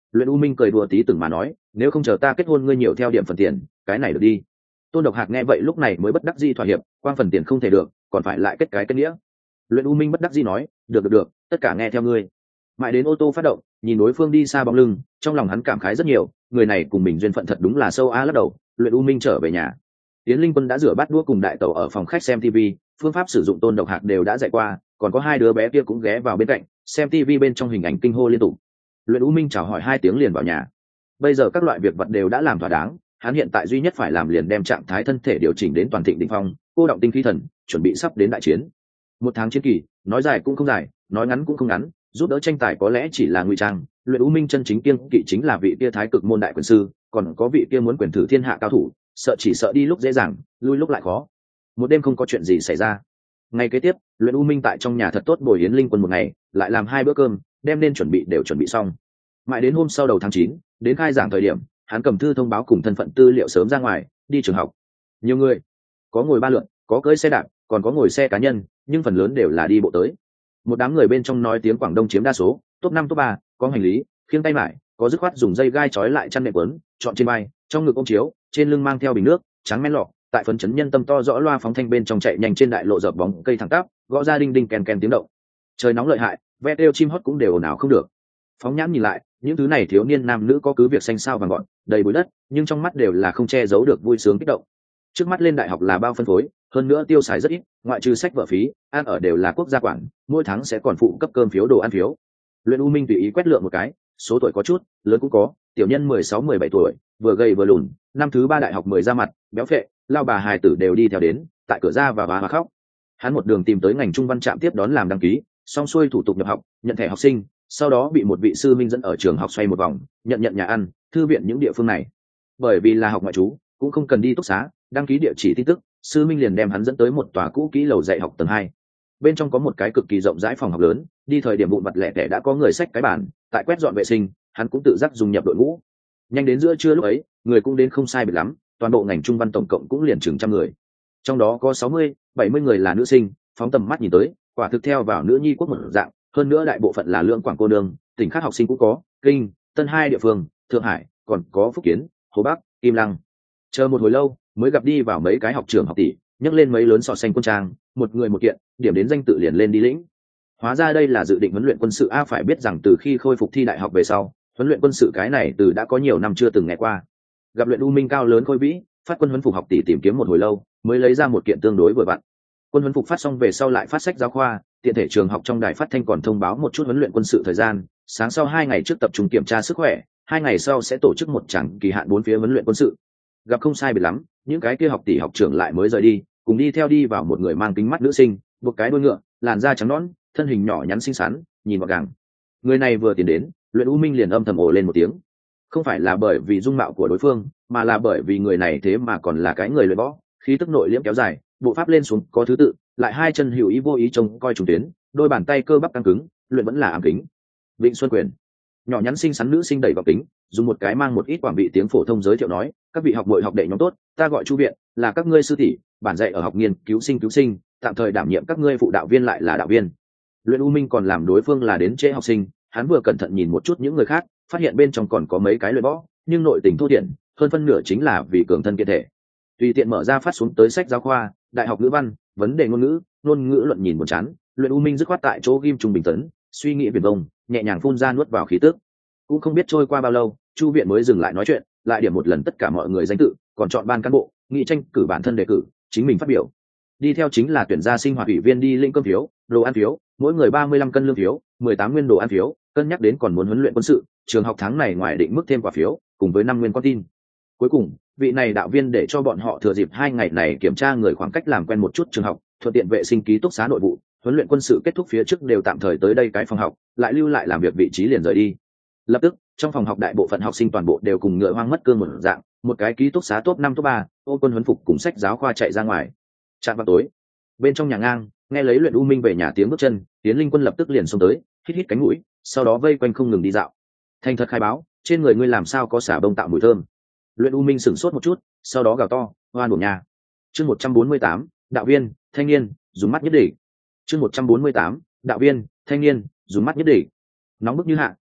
Luyện U Minh cười đùa tí từng mà nói, nếu không chờ ta kết hôn ngươi nhiều theo điểm phần tiền, cái này được đi. Tôn Độc Hạc nghe vậy lúc này mới bất đắc dĩ thỏa hiệp, quang phần tiền không thể được, còn phải lại kết cái kết nghĩa. Luyện U Minh bất đắc dĩ nói, được được được, tất cả nghe theo ngươi. Mãi đến ô tô phát động, nhìn đối phương đi xa bóng lưng, trong lòng hắn cảm khái rất nhiều, người này cùng mình duyên phận thật đúng là sâu a. Lắc đầu, Luyện U Minh trở về nhà. Yến Linh Quân đã rửa bát đũa cùng đại tẩu ở phòng khách xem tivi, phương pháp sử dụng Tôn Độc Hạc đều đã dạy qua, còn có hai đứa bé kia cũng ghé vào bên cạnh, xem tivi bên trong hình ảnh kinh hô liên tục. Luyện U Minh chào hỏi hai tiếng liền vào nhà. Bây giờ các loại việc vật đều đã làm thỏa đáng, hắn hiện tại duy nhất phải làm liền đem trạng thái thân thể điều chỉnh đến toàn thịnh đỉnh phong, cô động tinh khí thần, chuẩn bị sắp đến đại chiến. Một tháng chiến kỳ, nói dài cũng không dài, nói ngắn cũng không ngắn, giúp đỡ tranh tài có lẽ chỉ là ngụy trang. Luyện U Minh chân chính kiêng kỵ chính là vị kia thái cực môn đại quyền sư, còn có vị kia muốn quyền thử thiên hạ cao thủ, sợ chỉ sợ đi lúc dễ dàng, lui lúc lại khó. Một đêm không có chuyện gì xảy ra. Ngày kế tiếp, Luyện U Minh tại trong nhà thật tốt bồi Yến Linh Quân một ngày, lại làm hai bữa cơm, đem nên chuẩn bị đều chuẩn bị xong. Mãi đến hôm sau đầu tháng chín, đến khai giảng thời điểm, hắn cầm thư thông báo cùng thân phận tư liệu sớm ra ngoài, đi trường học. Nhiều người, có ngồi ba lượn, có cưỡi xe đạp, còn có ngồi xe cá nhân, nhưng phần lớn đều là đi bộ tới. Một đám người bên trong nói tiếng Quảng Đông chiếm đa số, top năm top ba, có hành lý, khiêng tay mải, có dứt khoát dùng dây gai trói lại chăn nệm quấn, chọn trên vai, trong ngực ôm chiếu, trên lưng mang theo bình nước, trắng men lọ, tại phấn chấn nhân tâm to rõ loa phóng thanh bên trong chạy nhanh trên đại lộ dập bóng cây thẳng tắp, gõ ra đinh đinh kèn kèn tiếng động. Trời nóng lợi hại, ve kêu chim hót cũng đều ồn ào không được. Phóng nhãn nhìn lại, những thứ này thiếu niên nam nữ có cứ việc xanh sao vàng gọn, đầy bụi đất, nhưng trong mắt đều là không che giấu được vui sướng kích động. Trước mắt lên đại học là bao phân phối, hơn nữa tiêu xài rất ít, ngoại trừ sách vở phí, ăn ở đều là quốc gia quản, mỗi tháng sẽ còn phụ cấp cơm phiếu đồ ăn phiếu. Luyện U Minh tùy ý quét lượng một cái, số tuổi có chút, lớn cũng có, tiểu nhân mười sáu mười bảy tuổi, vừa gầy vừa lùn, năm thứ ba đại học mười ra mặt, béo phệ, lao bà hài tử đều đi theo đến, tại cửa ra và bà mà khóc. Hắn một đường tìm tới ngành trung văn trạm tiếp đón làm đăng ký, xong xuôi thủ tục nhập học, nhận thẻ học sinh, sau đó bị một vị sư minh dẫn ở trường học xoay một vòng, nhận nhận nhà ăn, thư viện những địa phương này. Bởi vì là học ngoại trú, cũng không cần đi túc xá, đăng ký địa chỉ tin tức, sư minh liền đem hắn dẫn tới một tòa cũ kỹ lầu dạy học tầng hai. Bên trong có một cái cực kỳ rộng rãi phòng học lớn, đi thời điểm vụn vặt lẻ tẻ đã có người xách cái bàn, tại quét dọn vệ sinh, hắn cũng tự giác dùng nhập đội ngũ. Nhanh đến giữa trưa lúc ấy, người cũng đến không sai biệt lắm, toàn bộ ngành trung văn tổng cộng cũng liền chừng trăm người. Trong đó có sáu mươi, bảy mươi người là nữ sinh, phóng tầm mắt nhìn tới, quả thực theo vào nữ nhi quốc một dạng, hơn nữa đại bộ phận là lượng quảng cô nương, tỉnh khác học sinh cũng có, kinh, tân hai địa phương, thượng hải, còn có phúc kiến, hồ bắc, kim lăng. Chờ một hồi lâu, mới gặp đi vào mấy cái học trường học tỷ, nhấc lên mấy lớn sọ xanh quân trang, một người một kiện, điểm đến danh tự liền lên đi lĩnh. Hóa ra đây là dự định huấn luyện quân sự a. Phải biết rằng từ khi khôi phục thi đại học về sau, huấn luyện quân sự cái này từ đã có nhiều năm chưa từng nghe qua. Gặp Luyện U Minh cao lớn khôi vĩ, phát quân huấn phục học tỷ tìm kiếm một hồi lâu, mới lấy ra một kiện tương đối vừa vặn. Quân huấn phục phát xong về sau lại phát sách giáo khoa, tiện thể trường học trong đài phát thanh còn thông báo một chút huấn luyện quân sự thời gian, sáng sau hai ngày trước tập trung kiểm tra sức khỏe, hai ngày sau sẽ tổ chức một chẳng kỳ hạn bốn phía huấn luyện quân sự. Gặp không sai biệt lắm, những cái kia học tỷ học trưởng lại mới rời đi, cùng đi theo đi vào một người mang kính mắt nữ sinh, buộc cái đuôi ngựa, làn da trắng nõn, thân hình nhỏ nhắn xinh xắn, nhìn gọn gàng. Người này vừa tiến đến, Luyện U Minh liền âm thầm ồ lên một tiếng. Không phải là bởi vì dung mạo của đối phương, mà là bởi vì người này thế mà còn là cái người luyện võ, khí tức nội liễm kéo dài, bộ pháp lên xuống có thứ tự, lại hai chân hữu ý vô ý trông coi trùng tuyến, đôi bàn tay cơ bắp căng cứng, luyện vẫn là ám kính. Vịnh Xuân Quyền, nhỏ nhắn xinh xắn nữ sinh đẩy vào kính, dùng một cái mang một ít quảng vị tiếng phổ thông giới thiệu nói, các vị học muội học đệ nhóm tốt, ta gọi Chu Viện, là các ngươi sư tỷ, bản dạy ở học nghiên cứu sinh cứu sinh, tạm thời đảm nhiệm các ngươi phụ đạo viên lại là đạo viên. Luyện U Minh còn làm đối phương là đến trễ học sinh, hắn vừa cẩn thận nhìn một chút những người khác, phát hiện bên trong còn có mấy cái luyện võ, nhưng nội tình thô thiển, hơn phân nửa chính là vì cường thân kiện thể. Tùy tiện mở ra phát xuống tới sách giáo khoa, đại học ngữ văn, vấn đề ngôn ngữ, ngôn ngữ luận nhìn một chán, Luyện U Minh dứt khoát tại chỗ ghim trung bình tấn, suy nghĩ viển vông, nhẹ nhàng phun ra nuốt vào khí tức. Cũng không biết trôi qua bao lâu, Chu Viện mới dừng lại nói chuyện, lại điểm một lần tất cả mọi người danh tự, còn chọn ban cán bộ, nghị tranh cử bản thân đề cử, chính mình phát biểu. Đi theo chính là tuyển gia sinh hoạt ủy viên đi lĩnh cơm phiếu, đồ ăn phiếu, mỗi người ba mươi lăm cân lương phiếu, mười tám nguyên đồ ăn phiếu, cân nhắc đến còn muốn huấn luyện quân sự, trường học tháng này ngoài định mức thêm quả phiếu, cùng với năm nguyên con tin. Cuối cùng, vị này đạo viên để cho bọn họ thừa dịp hai ngày này kiểm tra người khoảng cách làm quen một chút trường học, thuận tiện vệ sinh ký túc xá nội vụ, huấn luyện quân sự kết thúc phía trước đều tạm thời tới đây cái phòng học, lại lưu lại làm việc vị trí liền rời đi. Lập tức, trong phòng học đại bộ phận học sinh toàn bộ đều cùng ngựa hoang mất cương một dạng, một cái ký túc xá top năm top ba, ô quân huấn phục cùng sách giáo khoa chạy ra ngoài. Trạm vào tối, bên trong nhà ngang, nghe lấy Luyện U Minh về nhà tiếng bước chân, Tiến Linh Quân lập tức liền xông tới, hít hít cánh mũi, sau đó vây quanh không ngừng đi dạo. Thành thật khai báo, trên người ngươi làm sao có xả bông tạo mùi thơm? Luyện U Minh sửng sốt một chút, sau đó gào to, hoan buồn nhà. Chương một trăm bốn mươi tám, đạo viên, thanh niên, dùng mắt nhất định. Chương một trăm bốn mươi tám, đạo viên, thanh niên, dùng mắt nhất định. Nóng bức như hạ,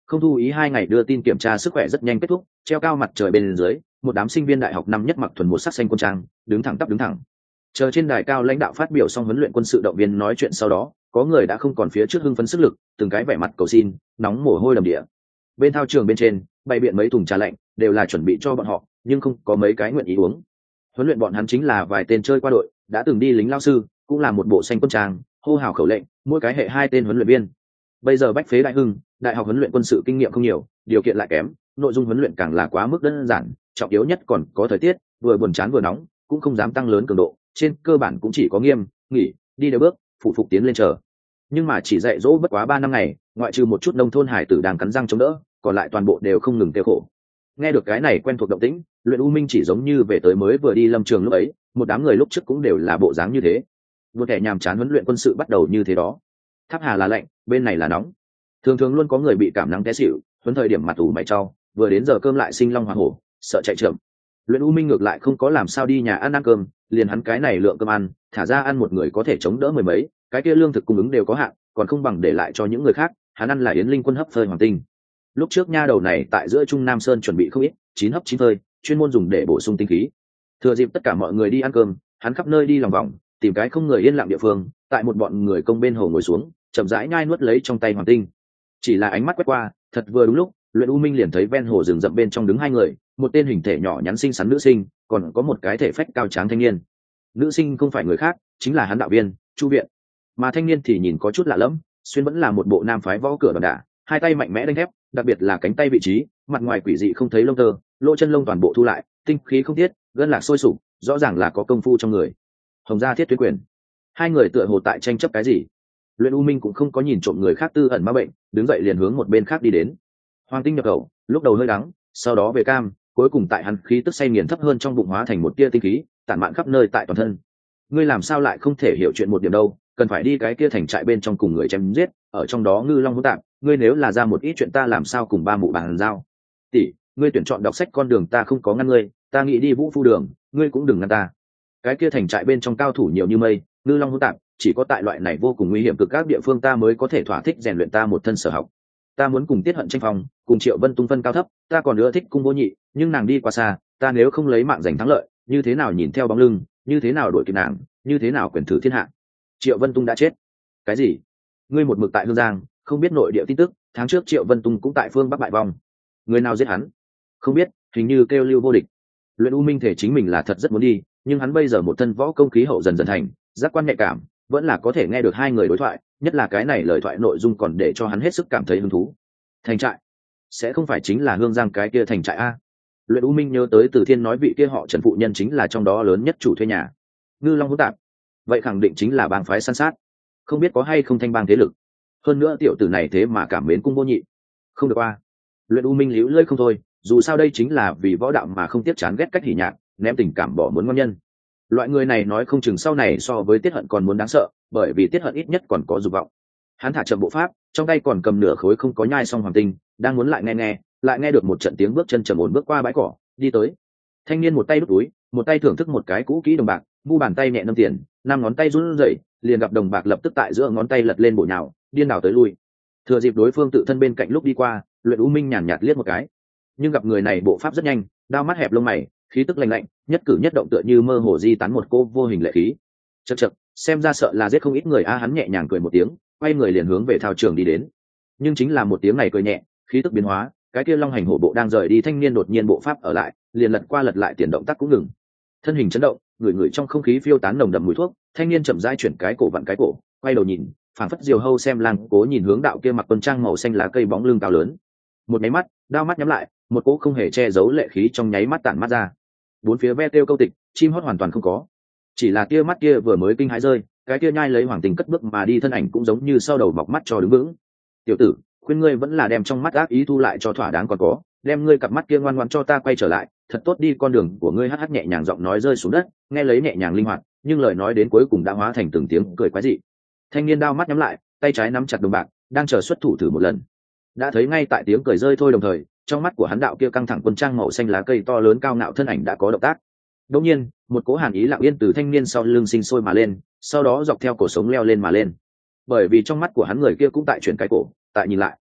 Không thu ý hai ngày đưa tin kiểm tra sức khỏe rất nhanh kết thúc, treo cao mặt trời bên dưới, một đám sinh viên đại học năm nhất mặc thuần một sắc xanh quân trang, đứng thẳng tắp đứng thẳng. Chờ trên đài cao lãnh đạo phát biểu xong huấn luyện quân sự động viên nói chuyện sau đó, có người đã không còn phía trước hưng phấn sức lực, từng cái vẻ mặt cầu xin, nóng mồ hôi đầm địa. Bên thao trường bên trên, bày biện mấy thùng trà lạnh, đều là chuẩn bị cho bọn họ, nhưng không có mấy cái nguyện ý uống. Huấn luyện bọn hắn chính là vài tên chơi qua đội, đã từng đi lính lao sư, cũng là một bộ xanh quân trang, hô hào khẩu lệnh, mỗi cái hệ hai tên huấn luyện viên. Bây giờ bách phế đại hưng, đại học huấn luyện quân sự kinh nghiệm không nhiều, điều kiện lại kém, nội dung huấn luyện càng là quá mức đơn giản, trọng yếu nhất còn có thời tiết, vừa buồn chán vừa nóng, cũng không dám tăng lớn cường độ, trên cơ bản cũng chỉ có nghiêm, nghỉ, đi đều bước, phụ phục tiến lên chờ. Nhưng mà chỉ dạy dỗ bất quá ba năm ngày, ngoại trừ một chút nông thôn hải tử đang cắn răng chống đỡ, còn lại toàn bộ đều không ngừng kêu khổ. Nghe được cái này quen thuộc động tĩnh, luyện u minh chỉ giống như về tới mới vừa đi lâm trường lúc ấy, một đám người lúc trước cũng đều là bộ dáng như thế. Một kẻ nhàm chán huấn luyện quân sự bắt đầu như thế đó. Tháp Hà là lạnh, bên này là nóng. Thường thường luôn có người bị cảm nắng té xỉu, huấn thời điểm mặt ủ mày trao, vừa đến giờ cơm lại sinh long hỏa hổ, sợ chạy chậm. Luyện u minh ngược lại không có làm sao đi nhà ăn ăn cơm, liền hắn cái này lượng cơm ăn, thả ra ăn một người có thể chống đỡ mười mấy, cái kia lương thực cung ứng đều có hạn, còn không bằng để lại cho những người khác, hắn ăn là yến linh quân hấp phơi hoàng tinh. Lúc trước nha đầu này tại giữa Trung Nam Sơn chuẩn bị không ít, chín hấp chín phơi, chuyên môn dùng để bổ sung tinh khí. Thừa dịp tất cả mọi người đi ăn cơm, hắn khắp nơi đi lòng vòng, tìm cái không người yên lặng địa phương, tại một bọn người công bên hồ ngồi xuống, chậm rãi nhai nuốt lấy trong tay hoàng tinh. Chỉ là ánh mắt quét qua, thật vừa đúng lúc, luyện u minh liền thấy ven hồ rừng rậm bên trong đứng hai người, một tên hình thể nhỏ nhắn xinh xắn nữ sinh, còn có một cái thể phách cao tráng thanh niên. Nữ sinh không phải người khác, chính là hắn đạo viên Chu Viện, mà thanh niên thì nhìn có chút lạ lẫm, xuyên vẫn là một bộ nam phái võ cửa đòn đả, hai tay mạnh mẽ đánh thép, đặc biệt là cánh tay vị trí, mặt ngoài quỷ dị không thấy lông tơ, lỗ chân lông toàn bộ thu lại, tinh khí không tiết, gân lạc sôi sục, rõ ràng là có công phu trong người. Hồng gia Thiết Tuyết Quyền, hai người tựa hồ tại tranh chấp cái gì. Luyện u minh cũng không có nhìn trộm người khác tư ẩn ma bệnh, đứng dậy liền hướng một bên khác đi đến. Hoàng tinh nhập khẩu, lúc đầu hơi đắng, sau đó về cam, cuối cùng tại hắn khí tức say nghiền thấp hơn trong bụng hóa thành một tia tinh khí, tản mạn khắp nơi tại toàn thân. Ngươi làm sao lại không thể hiểu chuyện một điểm đâu, cần phải đi cái kia thành trại bên trong cùng người chém giết, ở trong đó ngư long hỗn tạp, ngươi nếu là ra một ít chuyện ta làm sao cùng ba mụ bàn giao. Tỷ, ngươi tuyển chọn đọc sách con đường ta không có ngăn ngươi, ta nghĩ đi vũ phu đường, ngươi cũng đừng ngăn ta. Cái kia thành trại bên trong cao thủ nhiều như mây, ngư long hỗn tạp, chỉ có tại loại này vô cùng nguy hiểm cực các địa phương ta mới có thể thỏa thích rèn luyện ta một thân sở học. Ta muốn cùng Tiết Hận tranh phòng, cùng Triệu Vân tung phân cao thấp, ta còn nữa thích Cung Vô Nhị, nhưng nàng đi quá xa, ta nếu không lấy mạng giành thắng lợi, như thế nào nhìn theo bóng lưng, như thế nào đuổi kịp nàng, như thế nào quyền thử thiên hạ. Triệu Vân Tung đã chết. Cái gì? Ngươi một mực tại Hương Giang, không biết nội địa tin tức, tháng trước Triệu Vân Tung cũng tại phương Bắc bại vong. Người nào giết hắn? Không biết, hình như kêu Lưu Vô Địch. Luyện u minh thể chính mình là thật rất muốn đi, nhưng hắn bây giờ một thân võ công khí hậu dần dần thành, giác quan nhạy cảm, vẫn là có thể nghe được hai người đối thoại, nhất là cái này lời thoại nội dung còn để cho hắn hết sức cảm thấy hứng thú. Thành trại sẽ không phải chính là Hương Giang cái kia thành trại a? Luyện u minh nhớ tới Từ Thiên nói vị kia họ Trần phụ nhân chính là trong đó lớn nhất chủ thuê nhà. Ngư long hỗn tạp, vậy khẳng định chính là bang phái săn sát, không biết có hay không thanh bang thế lực. Hơn nữa tiểu tử này thế mà cảm mến Cung Vô Nhị, không được qua. Luyện u minh liễu lơi không thôi, dù sao đây chính là vì võ đạo mà không tiếc chán ghét cách hỉ nhạc, ném tình cảm bỏ muốn ngon nhân. Loại người này nói không chừng sau này so với Tiết Hận còn muốn đáng sợ, bởi vì Tiết Hận ít nhất còn có dục vọng. Hắn thả chậm bộ pháp, trong tay còn cầm nửa khối không có nhai xong hoàng tinh, đang muốn lại nghe nghe, lại nghe được một trận tiếng bước chân trầm ổn bước qua bãi cỏ, đi tới. Thanh niên một tay đút túi, một tay thưởng thức một cái cũ kỹ đồng bạc, mu bàn tay nhẹ nâng tiền, năm ngón tay run rẩy, liền gặp đồng bạc lập tức tại giữa ngón tay lật lên bổ nhào, điên đảo tới lui. Thừa dịp đối phương tự thân bên cạnh lúc đi qua, Luyện u minh nhàn nhạt liếc một cái, nhưng gặp người này bộ pháp rất nhanh, đao mắt hẹp lông mày, khí tức lạnh lạnh, nhất cử nhất động tựa như mơ hồ di tán một cô vô hình lệ khí. Chậc chậc, xem ra sợ là giết không ít người a. Hắn nhẹ nhàng cười một tiếng, quay người liền hướng về thao trường đi đến. Nhưng chính là một tiếng này cười nhẹ, khí tức biến hóa, cái kia long hành hổ bộ đang rời đi thanh niên đột nhiên bộ pháp ở lại, liền lật qua lật lại tiền động tác cũng ngừng. Thân hình chấn động, người người trong không khí phiêu tán nồng đậm mùi thuốc, thanh niên chậm rãi chuyển cái cổ vặn cái cổ, quay đầu nhìn, phảng phất diều hâu xem lang cố nhìn hướng đạo kia mặc quân trang màu xanh lá cây bóng lưng cao lớn. Một nháy mắt, đao mắt nhắm lại, một cỗ không hề che giấu lệ khí trong nháy mắt tản mắt ra. Bốn phía ve tiêu câu tịch, chim hót hoàn toàn không có, chỉ là tia mắt kia vừa mới kinh hãi rơi, cái kia nhai lấy hoàng tình cất bước mà đi thân ảnh cũng giống như sau đầu mọc mắt cho đứng vững. Tiểu tử, khuyên ngươi vẫn là đem trong mắt ác ý thu lại cho thỏa đáng còn có, đem ngươi cặp mắt kia ngoan ngoãn cho ta quay trở lại, thật tốt đi con đường của ngươi. Hát hát nhẹ nhàng giọng nói rơi xuống đất, nghe lấy nhẹ nhàng linh hoạt, nhưng lời nói đến cuối cùng đã hóa thành từng tiếng cười quái dị. Thanh niên đao mắt nhắm lại, tay trái nắm chặt đồng bạc, đang chờ xuất thủ thử một lần. Đã thấy ngay tại tiếng cười rơi thôi đồng thời, trong mắt của hắn đạo kia căng thẳng quân trang màu xanh lá cây to lớn cao ngạo thân ảnh đã có động tác. Đột nhiên, một cỗ hàn ý lặng yên từ thanh niên sau lưng sinh sôi mà lên, sau đó dọc theo cổ sống leo lên mà lên. Bởi vì trong mắt của hắn người kia cũng tại chuyển cái cổ, tại nhìn lại.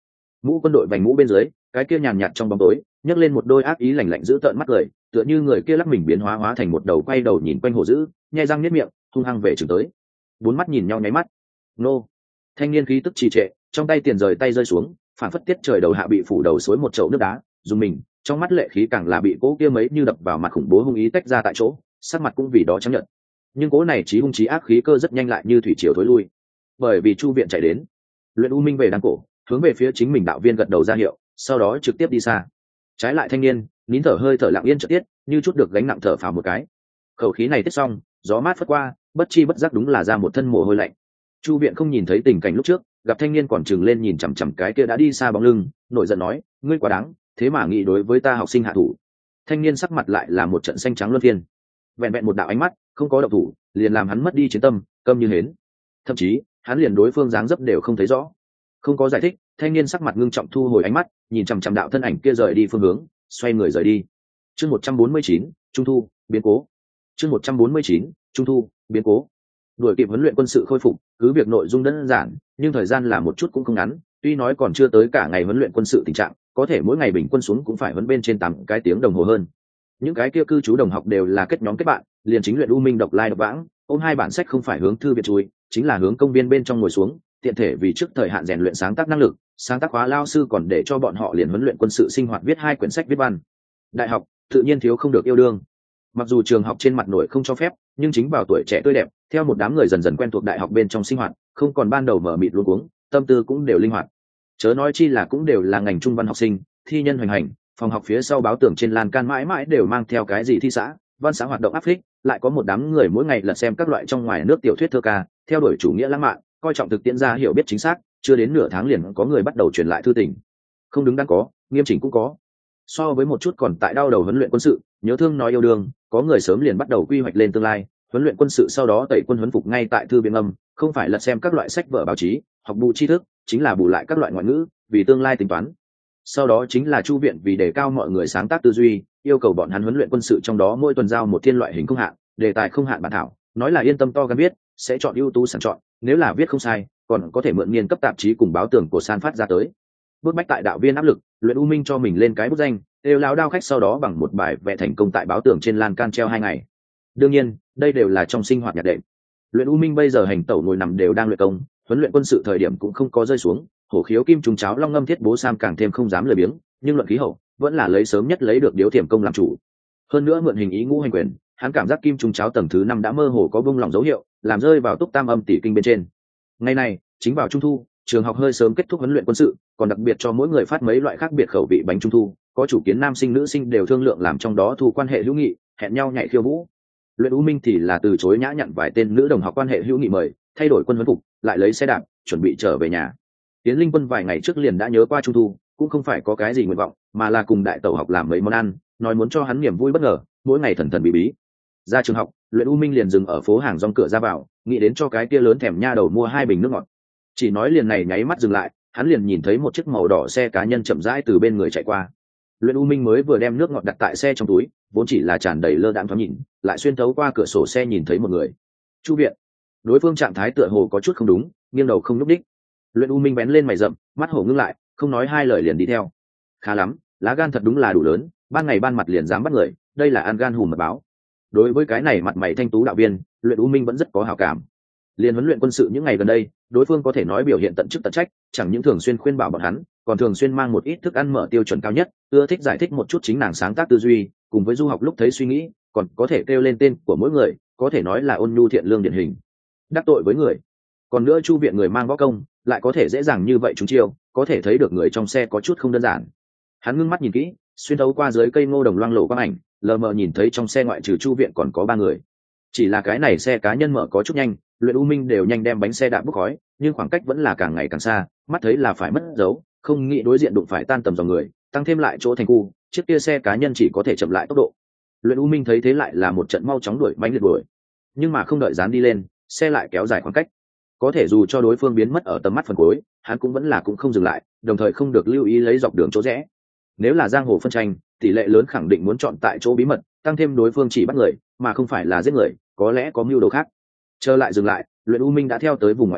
mũ quân đội vành mũ bên dưới cái kia nhàn nhạt trong bóng tối nhấc lên một đôi ác ý lạnh lạnh giữ tợn mắt cười, tựa như người kia lắc mình biến hóa hóa thành một đầu quay đầu nhìn quanh hồ dữ, nhai răng niết miệng hung hăng về chừng tới. Bốn mắt nhìn nhau nháy mắt, nô thanh niên khí tức trì trệ, trong tay tiền rời tay rơi xuống, phản phất tiết trời đầu hạ bị phủ đầu xối một chậu nước đá, dùng mình trong mắt lệ khí càng là bị cố kia mấy như đập vào mặt khủng bố hung ý tách ra tại chỗ, sắc mặt cũng vì đó chấp nhận. Nhưng cố này chí hung chí ác khí cơ rất nhanh lại như thủy triều thối lui, bởi vì chu viện chạy đến. Luyện u minh về đăng cổ, hướng về phía chính mình đạo viên gật đầu ra hiệu, sau đó trực tiếp đi xa. Trái lại thanh niên nín thở hơi thở lặng yên chợt tiết, như chút được gánh nặng thở phào một cái. Khẩu khí này tiết xong, gió mát phất qua, bất chi bất giác đúng là ra một thân mồ hôi lạnh. Chu viện không nhìn thấy tình cảnh lúc trước, gặp thanh niên còn chừng lên nhìn chằm chằm cái kia đã đi xa bóng lưng, nổi giận nói, ngươi quá đáng, thế mà nghĩ đối với ta học sinh hạ thủ. Thanh niên sắc mặt lại là một trận xanh trắng luân phiên, vẹn vẹn một đạo ánh mắt không có động thủ liền làm hắn mất đi chiến tâm, câm như hến. Thậm chí hắn liền đối phương dáng dấp đều không thấy rõ. Không có giải thích, thanh niên sắc mặt ngưng trọng thu hồi ánh mắt, nhìn chằm chằm đạo thân ảnh kia rời đi phương hướng, xoay người rời đi. Chương một trăm bốn mươi chín, trung thu biến cố. Chương một trăm bốn mươi chín, trung thu biến cố. Đuổi kịp huấn luyện quân sự khôi phục, cứ việc nội dung đơn giản, nhưng thời gian là một chút cũng không ngắn, tuy nói còn chưa tới cả ngày huấn luyện quân sự tình trạng, có thể mỗi ngày bình quân xuống cũng phải huấn bên trên tám cái tiếng đồng hồ hơn. Những cái kia cư trú đồng học đều là kết nhóm kết bạn, liền chính luyện u minh độc lai độc vãng, ôm hai bản sách không phải hướng thư viện chui, chính là hướng công viên bên trong ngồi xuống, tiện thể vì trước thời hạn rèn luyện sáng tác năng lực, sáng tác khóa lao sư còn để cho bọn họ liền huấn luyện quân sự sinh hoạt viết hai quyển sách viết văn. Đại học tự nhiên thiếu không được yêu đương. Mặc dù trường học trên mặt nổi không cho phép, nhưng chính vào tuổi trẻ tươi đẹp, theo một đám người dần dần quen thuộc đại học bên trong sinh hoạt, không còn ban đầu mở mịt luống cuống, tâm tư cũng đều linh hoạt. Chớ nói chi là cũng đều là ngành trung văn học sinh, thi nhân hoành hành, phòng học phía sau báo tường trên lan can mãi mãi đều mang theo cái gì thi xã, văn xã hoạt động áp phích, lại có một đám người mỗi ngày lật xem các loại trong ngoài nước tiểu thuyết thơ ca, theo đuổi chủ nghĩa lãng mạn, coi trọng thực tiễn ra hiểu biết chính xác, chưa đến nửa tháng liền có người bắt đầu truyền lại thư tình. Không đứng đắn có, nghiêm chỉnh cũng có. So với một chút còn tại đau đầu huấn luyện quân sự, nhớ thương nói yêu đương, có người sớm liền bắt đầu quy hoạch lên tương lai, huấn luyện quân sự sau đó tẩy quân huấn phục ngay tại thư viện âm, không phải lật xem các loại sách vở báo chí, học bù tri thức, chính là bù lại các loại ngoại ngữ, vì tương lai tính toán. Sau đó chính là chu viện vì đề cao mọi người sáng tác tư duy, yêu cầu bọn hắn huấn luyện quân sự trong đó mỗi tuần giao một thiên loại hình không hạn, đề tài không hạn bản thảo, nói là yên tâm to gan viết, sẽ chọn ưu tú sẵn chọn, nếu là viết không sai, còn có thể mượn niên cấp tạp chí cùng báo tường của san phát ra tới. Bước bách tại đạo viên áp lực, luyện u minh cho mình lên cái bút danh, đều lao đao khách sau đó bằng một bài vẽ thành công tại báo tường trên lan can treo hai ngày. Đương nhiên, đây đều là trong sinh hoạt nhạc đệm. Luyện u minh bây giờ hành tẩu ngồi nằm đều đang luyện công, huấn luyện quân sự thời điểm cũng không có rơi xuống, hổ khiếu kim trùng cháo long ngâm thiết bố sam càng thêm không dám lười biếng, nhưng luận khí hậu vẫn là lấy sớm nhất lấy được điếu thiểm công làm chủ. Hơn nữa mượn hình ý ngũ hành quyền, hắn cảm giác kim trùng cháo tầng thứ năm đã mơ hồ có bung lỏng dấu hiệu, làm rơi vào túc tam âm tỷ kinh bên trên. Ngày này chính vào trung thu, trường học hơi sớm kết thúc huấn luyện quân sự, còn đặc biệt cho mỗi người phát mấy loại khác biệt khẩu vị bánh trung thu, có chủ kiến nam sinh nữ sinh đều thương lượng làm trong đó thu quan hệ hữu nghị, hẹn nhau nhảy khiêu vũ. Luyện u minh thì là từ chối nhã nhặn vài tên nữ đồng học quan hệ hữu nghị mời, thay đổi quân huấn phục, lại lấy xe đạp chuẩn bị trở về nhà. Tiến Linh Quân vài ngày trước liền đã nhớ qua trung thu, cũng không phải có cái gì nguyện vọng, mà là cùng đại tẩu học làm mấy món ăn, nói muốn cho hắn niềm vui bất ngờ, mỗi ngày thần thần bí bí. Ra trường học, Luyện u minh liền dừng ở phố hàng rong cửa ra vào, nghĩ đến cho cái kia lớn thèm nha đầu mua hai bình nước ngọt. Chỉ nói liền này nháy mắt dừng lại, hắn liền nhìn thấy một chiếc màu đỏ xe cá nhân chậm rãi từ bên người chạy qua. Luyện u minh mới vừa đem nước ngọt đặt tại xe trong túi, vốn chỉ là tràn đầy lơ đãng thoáng nhìn, lại xuyên thấu qua cửa sổ xe nhìn thấy một người. Chu viện. Đối phương trạng thái tựa hồ có chút không đúng, nghiêng đầu không nhúc đích. Luyện u minh bén lên mày rậm, mắt hổ ngưng lại, không nói hai lời liền đi theo. Khá lắm, lá gan thật đúng là đủ lớn, ban ngày ban mặt liền dám bắt người, đây là ăn gan hùm mật báo. Đối với cái này mặt mày thanh tú đạo viên, Luyện u minh vẫn rất có hảo cảm. Liên huấn luyện quân sự những ngày gần đây, đối phương có thể nói biểu hiện tận chức tận trách, chẳng những thường xuyên khuyên bảo bọn hắn, còn thường xuyên mang một ít thức ăn mở tiêu chuẩn cao nhất, ưa thích giải thích một chút chính nàng sáng tác tư duy, cùng với du học lúc thấy suy nghĩ, còn có thể kêu lên tên của mỗi người, có thể nói là ôn nhu thiện lương điển hình. Đắc tội với người, còn nữa chu viện người mang võ công, lại có thể dễ dàng như vậy trúng chiêu, có thể thấy được người trong xe có chút không đơn giản. Hắn ngưng mắt nhìn kỹ, xuyên thấu qua dưới cây ngô đồng loang lổ quang ảnh, lờ mờ nhìn thấy trong xe ngoại trừ chu viện còn có ba người. Chỉ là cái này xe cá nhân mở có chút nhanh, Luyện u minh đều nhanh đem bánh xe đạp bốc khói, nhưng khoảng cách vẫn là càng ngày càng xa, mắt thấy là phải mất dấu, không nghĩ đối diện đụng phải tan tầm dòng người, tăng thêm lại chỗ thành khu, chiếc kia xe cá nhân chỉ có thể chậm lại tốc độ. Luyện u minh thấy thế lại là một trận mau chóng đuổi bánh liệt đuổi, nhưng mà không đợi dán đi lên, xe lại kéo dài khoảng cách. Có thể dù cho đối phương biến mất ở tầm mắt phần cuối, hắn cũng vẫn là cũng không dừng lại, đồng thời không được lưu ý lấy dọc đường chỗ rẽ. Nếu là giang hồ phân tranh, tỷ lệ lớn khẳng định muốn chọn tại chỗ bí mật, tăng thêm đối phương chỉ bắt người, mà không phải là giết người, có lẽ có mưu đồ khác. Trở lại dừng lại, Luyện u minh đã theo tới vùng ngoại thành,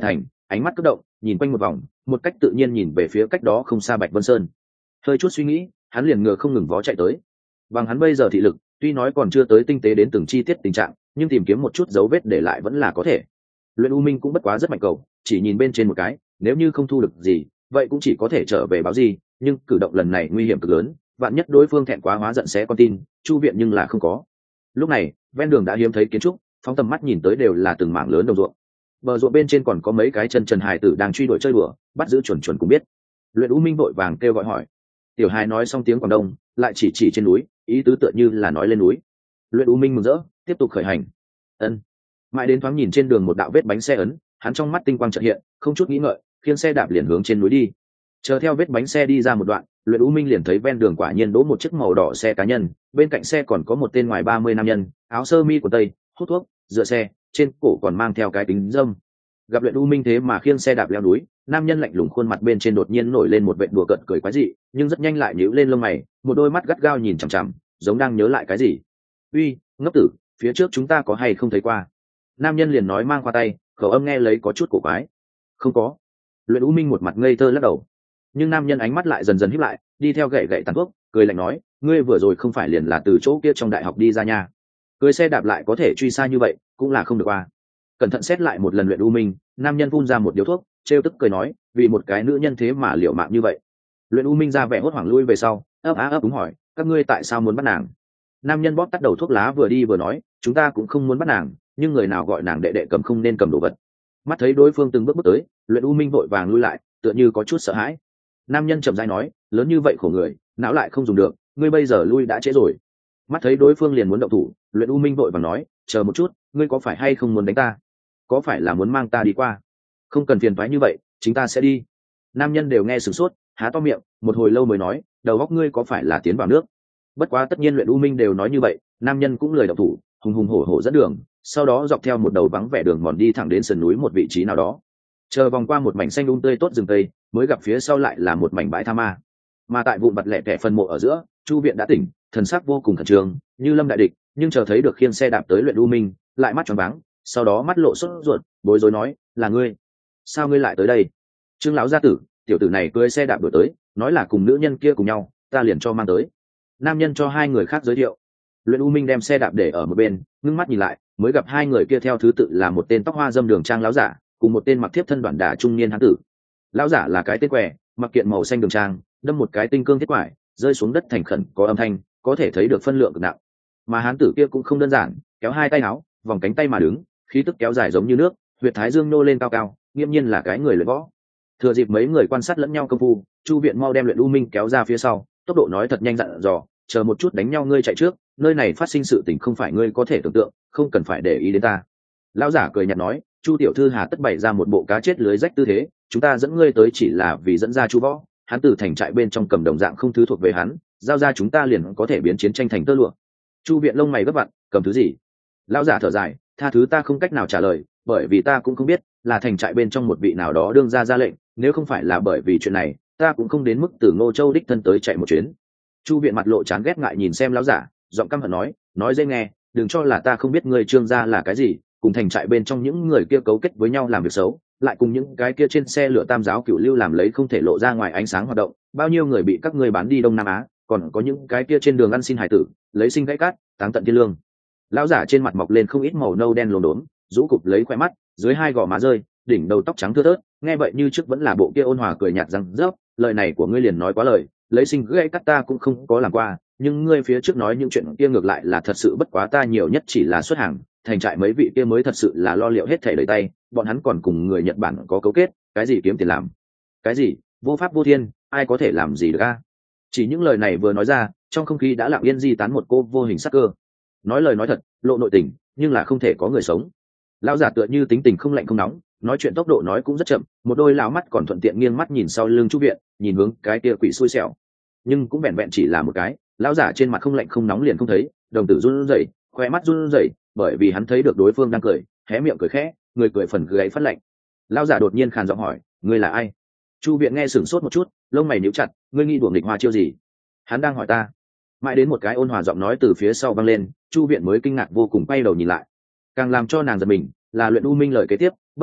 ánh mắt cất động nhìn quanh một vòng, một cách tự nhiên nhìn về phía cách đó không xa Bạch Vân Sơn. Hơi chút suy nghĩ, hắn liền ngựa không ngừng vó chạy tới. Bằng hắn bây giờ thị lực, tuy nói còn chưa tới tinh tế đến từng chi tiết tình trạng, nhưng tìm kiếm một chút dấu vết để lại vẫn là có thể. Luyện U Minh cũng bất quá rất mạnh cầu, chỉ nhìn bên trên một cái, nếu như không thu được gì, vậy cũng chỉ có thể trở về báo gì, nhưng cử động lần này nguy hiểm cực lớn, vạn nhất đối phương thẹn quá hóa giận sẽ con tin, chu viện nhưng là không có. Lúc này, ven đường đã hiếm thấy kiến trúc, phóng tầm mắt nhìn tới đều là từng mảng lớn đồng ruộng. Bờ ruộng bên trên còn có mấy cái chân trần hài tử đang truy đuổi chơi đùa, bắt giữ chuẩn chuẩn cũng biết. Luyện U Minh vội vàng kêu gọi hỏi. Tiểu hài nói xong tiếng Quảng Đông, lại chỉ chỉ trên núi, ý tứ tựa như là nói lên núi. Luyện U Minh mừng rỡ, tiếp tục khởi hành. Ân. Mãi đến thoáng nhìn trên đường một đạo vết bánh xe ấn, hắn trong mắt tinh quang chợt hiện, không chút nghĩ ngợi, khiêng xe đạp liền hướng trên núi đi. Chờ theo vết bánh xe đi ra một đoạn, Luyện U Minh liền thấy ven đường quả nhiên đỗ một chiếc màu đỏ xe cá nhân, bên cạnh xe còn có một tên ngoài ba mươi nam nhân, áo sơ mi của tây, hút thuốc, dựa xe, trên cổ còn mang theo cái kính dâm. Gặp Luyện U Minh thế mà khiêng xe đạp leo núi, nam nhân lạnh lùng khuôn mặt bên trên đột nhiên nổi lên một vệt đùa cợt cười quái dị, nhưng rất nhanh lại nhíu lên lông mày, một đôi mắt gắt gao nhìn chằm chằm, giống đang nhớ lại cái gì. "Uy, ngốc tử, phía trước chúng ta có hay không thấy qua?" Nam nhân liền nói mang qua tay, khẩu âm nghe lấy có chút cổ quái. "Không có." Luyện U Minh một mặt ngây thơ lắc đầu. Nhưng nam nhân ánh mắt lại dần dần híp lại, đi theo gậy gậy tàn thuốc, cười lạnh nói, "Ngươi vừa rồi không phải liền là từ chỗ kia trong đại học đi ra nha? Cưới xe đạp lại có thể truy xa như vậy, cũng là không được qua." Cẩn thận xét lại một lần Luyện U Minh, nam nhân phun ra một điếu thuốc, trêu tức cười nói, "Vì một cái nữ nhân thế mà liều mạng như vậy." Luyện U Minh ra vẻ hốt hoảng lui về sau, ấp á ấp úng hỏi, "Các ngươi tại sao muốn bắt nàng?" Nam nhân bóp tắt đầu thuốc lá vừa đi vừa nói, "Chúng ta cũng không muốn bắt nàng, nhưng người nào gọi nàng đệ đệ cầm không nên cầm đồ vật." Mắt thấy đối phương từng bước bước tới, Luyện U Minh vội vàng lui lại, tựa như có chút sợ hãi. Nam nhân chậm rãi nói, "Lớn như vậy khổ người, não lại không dùng được, ngươi bây giờ lui đã trễ rồi." Mắt thấy đối phương liền muốn động thủ, Luyện U Minh vội vàng nói, "Chờ một chút, ngươi có phải hay không muốn đánh ta? Có phải là muốn mang ta đi qua? Không cần phiền toái như vậy, chính ta sẽ đi." Nam nhân đều nghe sửng sốt, há to miệng, một hồi lâu mới nói, "Đầu óc ngươi có phải là tiến vào nước?" Bất quá tất nhiên Luyện U Minh đều nói như vậy, nam nhân cũng lười động thủ, hùng hùng hổ hổ dẫn đường, sau đó dọc theo một đầu vắng vẻ đường mòn đi thẳng đến sườn núi một vị trí nào đó. Chờ vòng qua một mảnh xanh um tươi tốt rừng tây, mới gặp phía sau lại là một mảnh bãi tha ma. Mà tại vụn vặt lẻ tẻ phân mộ ở giữa, Chu Viện đã tỉnh, thần sắc vô cùng khẩn trương, như lâm đại địch, nhưng chờ thấy được khiêng xe đạp tới Luyện U Minh, lại mắt tròn váng, sau đó mắt lộ sốt ruột, bối rối nói, "Là ngươi? Sao ngươi lại tới đây?" "Trương lão gia tử, tiểu tử này cưỡi xe đạp đuổi tới, nói là cùng nữ nhân kia cùng nhau, ta liền cho mang tới." Nam nhân cho hai người khác giới thiệu. Luyện U Minh đem xe đạp để ở một bên, ngưng mắt nhìn lại, mới gặp hai người kia theo thứ tự là một tên tóc hoa dâm đường trang lão giả, cùng một tên mặc thiếp thân đoạn đả trung niên hán tử. Lão giả là cái tên quẻ, mặc kiện màu xanh đường trang, đâm một cái tinh cương thiết quải, rơi xuống đất thành khẩn có âm thanh, có thể thấy được phân lượng cực nặng. Mà hán tử kia cũng không đơn giản, kéo hai tay áo, vòng cánh tay mà đứng, khí tức kéo dài giống như nước, huyệt thái dương nô lên cao cao, nghiêm nhiên là cái người luyện võ. Thừa dịp mấy người quan sát lẫn nhau công phu, Chu Viện mau đem Luyện U Minh kéo ra phía sau, tốc độ nói thật nhanh dặn dò, "Chờ một chút đánh nhau ngươi chạy trước, nơi này phát sinh sự tình không phải ngươi có thể tưởng tượng, không cần phải để ý đến ta." Lão giả cười nhạt nói, "Chu tiểu thư hà tất bày ra một bộ cá chết lưới rách tư thế, chúng ta dẫn ngươi tới chỉ là vì dẫn ra Chu võ, hắn từ thành trại bên trong cầm đồng dạng không thứ thuộc về hắn, giao ra chúng ta liền có thể biến chiến tranh thành tơ lụa." Chu Viện lông mày gấp vặn, "Cầm thứ gì?" Lão giả thở dài, "Tha thứ ta không cách nào trả lời, bởi vì ta cũng không biết là thành trại bên trong một vị nào đó đương ra ra lệnh, nếu không phải là bởi vì chuyện này, ta cũng không đến mức từ Ngô Châu đích thân tới chạy một chuyến." Chu Viện mặt lộ chán ghét ngại nhìn xem lão giả, giọng căm hận nói, "Nói dễ nghe, đừng cho là ta không biết ngươi Trương gia là cái gì, cùng thành trại bên trong những người kia cấu kết với nhau làm việc xấu, lại cùng những cái kia trên xe lửa tam giáo cửu lưu làm lấy không thể lộ ra ngoài ánh sáng hoạt động, bao nhiêu người bị các ngươi bán đi Đông Nam Á, còn có những cái kia trên đường ăn xin hải tử, lấy sinh gãy cát, táng tận thiên lương." Lão giả trên mặt mọc lên không ít màu nâu đen lồn đốn, rũ cụp lấy khoe mắt, dưới hai gò má rơi, đỉnh đầu tóc trắng thưa thớt, nghe vậy như trước vẫn là bộ kia ôn hòa cười nhạt răng rớp, "Lời này của ngươi liền nói quá lời, lấy sinh gãy cát ta cũng không có làm qua, nhưng ngươi phía trước nói những chuyện kia ngược lại là thật sự, bất quá ta nhiều nhất chỉ là xuất hàng, thành trại mấy vị kia mới thật sự là lo liệu hết thảy đầy tay, bọn hắn còn cùng người Nhật Bản có cấu kết, cái gì kiếm tiền làm, cái gì vô pháp vô thiên, ai có thể làm gì được a?" Chỉ những lời này vừa nói ra, trong không khí đã lặng yên di tán một cô vô hình sắc cơ. Nói lời nói thật, lộ nội tình, nhưng là không thể có người sống. Lão giả tựa như tính tình không lạnh không nóng, nói chuyện tốc độ nói cũng rất chậm, một đôi lão mắt còn thuận tiện nghiêng mắt nhìn sau lưng Chu Viện, nhìn hướng cái kia quỷ xui xẻo. Nhưng cũng vẹn vẹn chỉ là một cái, lão giả trên mặt không lạnh không nóng liền không thấy, đồng tử run rẩy, khoe mắt run rẩy, bởi vì hắn thấy được đối phương đang cười, hé miệng cười khẽ, người cười phần gáy phát lạnh. Lão giả đột nhiên khàn giọng hỏi, "Ngươi là ai?" Chu Viện nghe sửng sốt một chút, lông mày nhíu chặt, "Ngươi nghi đuổi nghịch hoa chiêu gì?" Hắn đang hỏi ta. Mãi đến một cái ôn hòa giọng nói từ phía sau vang lên, Chu Viện mới kinh ngạc vô cùng quay đầu nhìn lại. Càng làm cho nàng giật mình là Luyện U Minh lời kế tiếp, "Bất tài,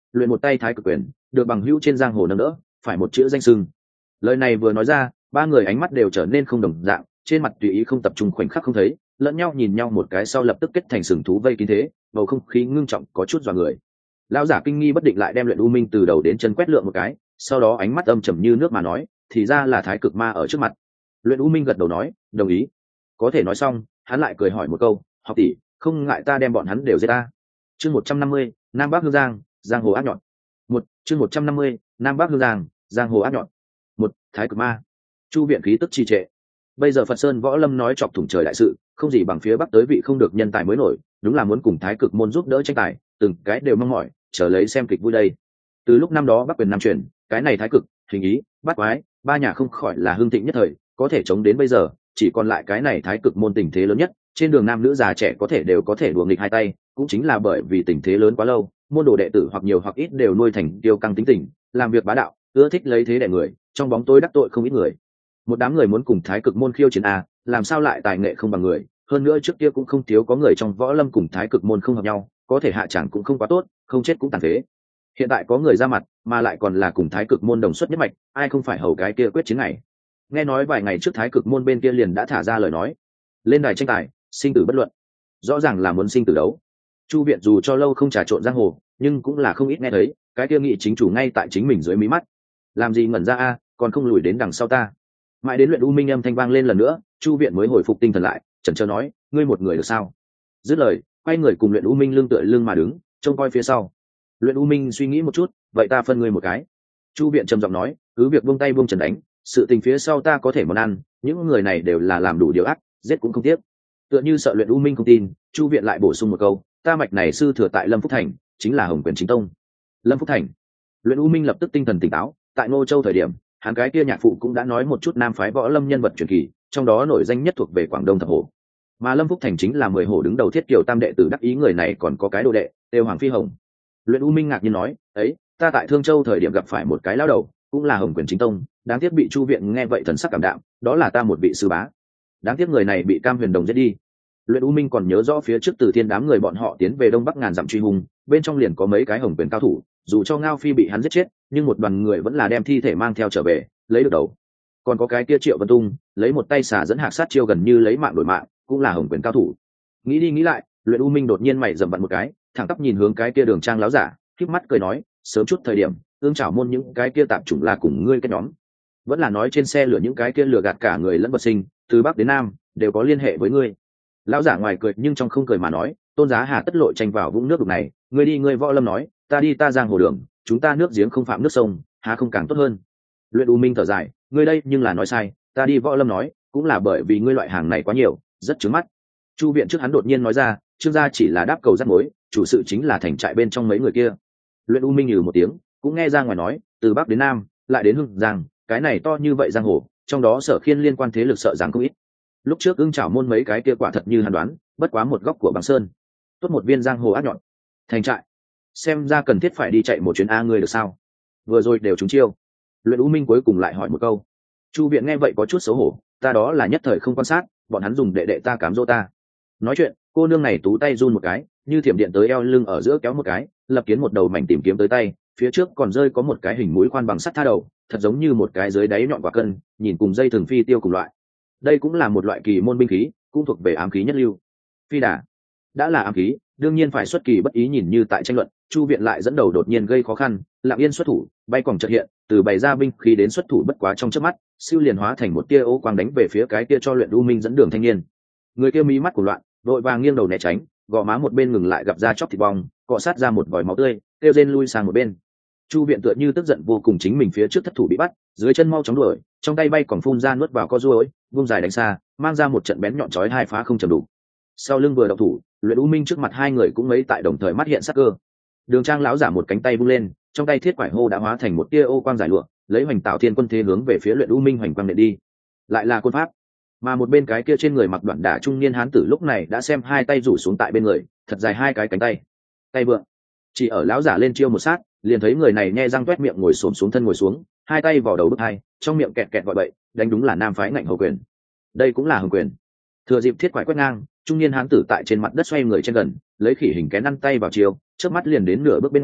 luyện một tay thái cực quyền, được bằng hữu trên giang hồ nâng đỡ, phải một chữ danh sưng. Lời này vừa nói ra, ba người ánh mắt đều trở nên không đồng dạng, trên mặt tùy ý không tập trung, khoảnh khắc không thấy, lẫn nhau nhìn nhau một cái sau lập tức kết thành sừng thú vây kín thế, bầu không khí ngưng trọng có chút dọa người. Lão giả kinh nghi bất định lại đem luyện u minh từ đầu đến chân quét lượn một cái, sau đó ánh mắt âm trầm như nước mà nói, thì ra là thái cực ma ở trước mặt. Luyện u minh gật đầu nói, đồng ý. Có thể nói xong, hắn lại cười hỏi một câu, học tỷ, không ngại ta đem bọn hắn đều giết ta. Chương một trăm năm mươi, Nam Bắc Hương Giang, giang hồ ác nhọn. Một, chương một trăm năm mươi, Nam Bắc Hương Giang, giang hồ ác nhọn. Một, thái cực ma. Chu viện khí tức trì trệ. Bây giờ Phật Sơn Võ Lâm nói chọc thủng trời đại sự, không gì bằng phía Bắc tới vị không được nhân tài mới nổi, đúng là muốn cùng thái cực môn giúp đỡ tranh tài, từng cái đều mong mỏi, chờ lấy xem kịch vui đây. Từ lúc năm đó Bắc quyền Nam truyền, cái này thái cực, hình ý, bát quái, ba nhà không khỏi là hưng thịnh nhất thời, có thể chống đến bây giờ, chỉ còn lại cái này thái cực môn tình thế lớn nhất, trên đường nam nữ già trẻ có thể đều có thể đùa nghịch hai tay, cũng chính là bởi vì tình thế lớn quá lâu, môn đồ đệ tử hoặc nhiều hoặc ít đều nuôi thành tiêu căng tính tình, làm việc bá đạo, ưa thích lấy thế đè người, trong bóng tối đắc tội không ít người. Một đám người muốn cùng thái cực môn khiêu chiến a, làm sao lại tài nghệ không bằng người, hơn nữa trước kia cũng không thiếu có người trong võ lâm cùng thái cực môn không hợp nhau, có thể hạ chẳng cũng không quá tốt, không chết cũng tàn phế. Hiện tại có người ra mặt, mà lại còn là cùng thái cực môn đồng xuất nhất mạch, ai không phải hầu cái kia quyết chiến này. Nghe nói vài ngày trước thái cực môn bên kia liền đã thả ra lời nói, lên đài tranh tài, sinh tử bất luận, rõ ràng là muốn sinh tử đấu. Chu viện dù cho lâu không trà trộn giang hồ, nhưng cũng là không ít nghe thấy, cái kia nghị chính chủ ngay tại chính mình dưới mí mắt. Làm gì ngẩn ra a, còn không lùi đến đằng sau ta. Mãi đến luyện u minh âm thanh vang lên lần nữa, Chu viện mới hồi phục tinh thần lại, chần chờ nói, ngươi một người được sao? Dứt lời, quay người cùng luyện u minh lưng tựa lưng mà đứng, trông coi phía sau. Luyện u minh suy nghĩ một chút, vậy ta phân ngươi một cái. Chu viện trầm giọng nói, cứ việc buông tay buông trần đánh, sự tình phía sau ta có thể món ăn, những người này đều là làm đủ điều ác, giết cũng không tiếc. Tựa như sợ luyện u minh không tin, Chu viện lại bổ sung một câu, ta mạch này sư thừa tại Lâm Phúc Thành, chính là Hồng Quyền chính tông. Lâm Phúc Thành. Luyện u minh lập tức tinh thần tỉnh táo, tại Ngô Châu thời điểm, hắn cái kia nhạc phụ cũng đã nói một chút nam phái võ lâm nhân vật truyền kỳ, trong đó nổi danh nhất thuộc về Quảng Đông thập hổ. Mà Lâm Phúc Thành chính là mười hổ đứng đầu thiết kiều tam đệ tử đắc ý, người này còn có cái đồ đệ, Têu Hoàng Phi Hồng. Luyện u minh ngạc nhiên nói, ấy, ta tại Thương Châu thời điểm gặp phải một cái lão đầu, cũng là Hồng Quyền chính tông, đáng tiếc bị Chu viện nghe vậy thần sắc cảm đạm, đó là ta một vị sư bá. Đáng tiếc người này bị Cam Huyền Đồng giết đi. Luyện u minh còn nhớ rõ phía trước Từ Thiên đám người bọn họ tiến về đông bắc ngàn dặm truy hùng, bên trong liền có mấy cái Hồng Quyền cao thủ, dù cho Ngao Phi bị hắn giết chết, nhưng một đoàn người vẫn là đem thi thể mang theo trở về, lấy được đầu. Còn có cái kia Triệu Vân Tung, lấy một tay xả dẫn hạc sát chiêu gần như lấy mạng đổi mạng, cũng là Hồng Quyền cao thủ. Nghĩ đi nghĩ lại, Luyện u minh đột nhiên mày dầm vặn một cái, thẳng tắp nhìn hướng cái kia Đường Trang láo giả, khép mắt cười nói, sớm chút thời điểm, ương chảo môn những cái kia tạm chủng là cùng ngươi cái nhóm, vẫn là nói trên xe lửa những cái kia lừa gạt cả người lẫn vật sinh, từ bắc đến nam đều có liên hệ với ngươi. Lão giả ngoài cười nhưng trong không cười mà nói, Tôn Giá Hà tất lội tranh vào vũng nước đục này, ngươi đi ngươi võ lâm nói, ta đi ta giang hồ đường, chúng ta nước giếng không phạm nước sông, há không càng tốt hơn. Luyện u minh thở dài, ngươi đây nhưng là nói sai, ta đi võ lâm nói, cũng là bởi vì ngươi loại hàng này quá nhiều, rất trướng mắt. Chu viện trước hắn đột nhiên nói ra, Trương gia chỉ là đáp cầu rắc mối, chủ sự chính là thành trại bên trong mấy người kia. Luyện u minh nhừ một tiếng, cũng nghe ra ngoài nói, từ bắc đến nam lại đến hưng giang, cái này to như vậy giang hồ, trong đó Sở Khiên liên quan thế lực sợ rằng không ít. Lúc trước ưng chảo môn mấy cái kia quả thật như hàn đoán, bất quá một góc của bằng sơn, tốt một viên giang hồ ác nhọn. Thành trại, xem ra cần thiết phải đi chạy một chuyến a, ngươi được sao? Vừa rồi đều trúng chiêu. Luyện u minh cuối cùng lại hỏi một câu. Chu viện nghe vậy có chút xấu hổ, ta đó là nhất thời không quan sát, bọn hắn dùng đệ đệ ta cám dỗ ta. Nói chuyện, cô nương này tú tay run một cái, như thiểm điện tới eo lưng ở giữa kéo một cái, lập kiến một đầu mảnh tìm kiếm tới tay, phía trước còn rơi có một cái hình mũi khoan bằng sắt tha đầu, thật giống như một cái dưới đáy nhọn quả cân, nhìn cùng dây thường phi tiêu cùng loại. Đây cũng là một loại kỳ môn binh khí, cũng thuộc về ám khí nhất lưu. Phi đà đã là ám khí, đương nhiên phải xuất kỳ bất ý, nhìn như tại tranh luận, Chu viện lại dẫn đầu đột nhiên gây khó khăn, lặng yên xuất thủ, bay quòng chợt hiện, từ bày ra binh khí đến xuất thủ bất quá trong chớp mắt, siêu liền hóa thành một tia ô quang đánh về phía cái kia cho Luyện u minh dẫn đường thanh niên. Người kia mí mắt của loạn, vội vàng nghiêng đầu né tránh, gò má một bên ngừng lại gặp ra chóc thịt bong, cọ sát ra một vòi máu tươi, kêu rên lui sang một bên. Chu viện tựa như tức giận vô cùng, chính mình phía trước thất thủ bị bắt, dưới chân mau chóng đuổi, trong tay bay còn phun ra nuốt vào co ruồi, vung dài đánh xa, mang ra một trận bén nhọn chói hai phá không chầm đủ. Sau lưng vừa động thủ, Luyện u minh trước mặt hai người cũng mấy tại đồng thời mắt hiện sắc cơ. Đường Trang lão giả một cánh tay vung lên, trong tay thiết quải hô đã hóa thành một tia ô quang giải lụa, lấy Hoành Tạo Thiên Quân thế hướng về phía Luyện u minh hoành quang nện đi. Lại là quân pháp. Mà một bên cái kia trên người mặc đoạn đả trung niên hán tử lúc này đã xem hai tay rủ xuống tại bên người, thật dài hai cái cánh tay. Tay vượng. Chỉ ở lão giả lên chiêu một sát, liền thấy người này nhe răng toét miệng ngồi xổm xuống thân ngồi xuống, hai tay vào đầu bức hai, trong miệng kẹt kẹt gọi bậy, đánh đúng là nam phái ngạnh hầu quyền. Đây cũng là hồng quyền. Thừa dịp thiết quải quét ngang, trung niên hán tử tại trên mặt đất xoay người trên gần, lấy khỉ hình kén ăn tay vào chiêu, trước mắt liền đến nửa bước bên ngoài,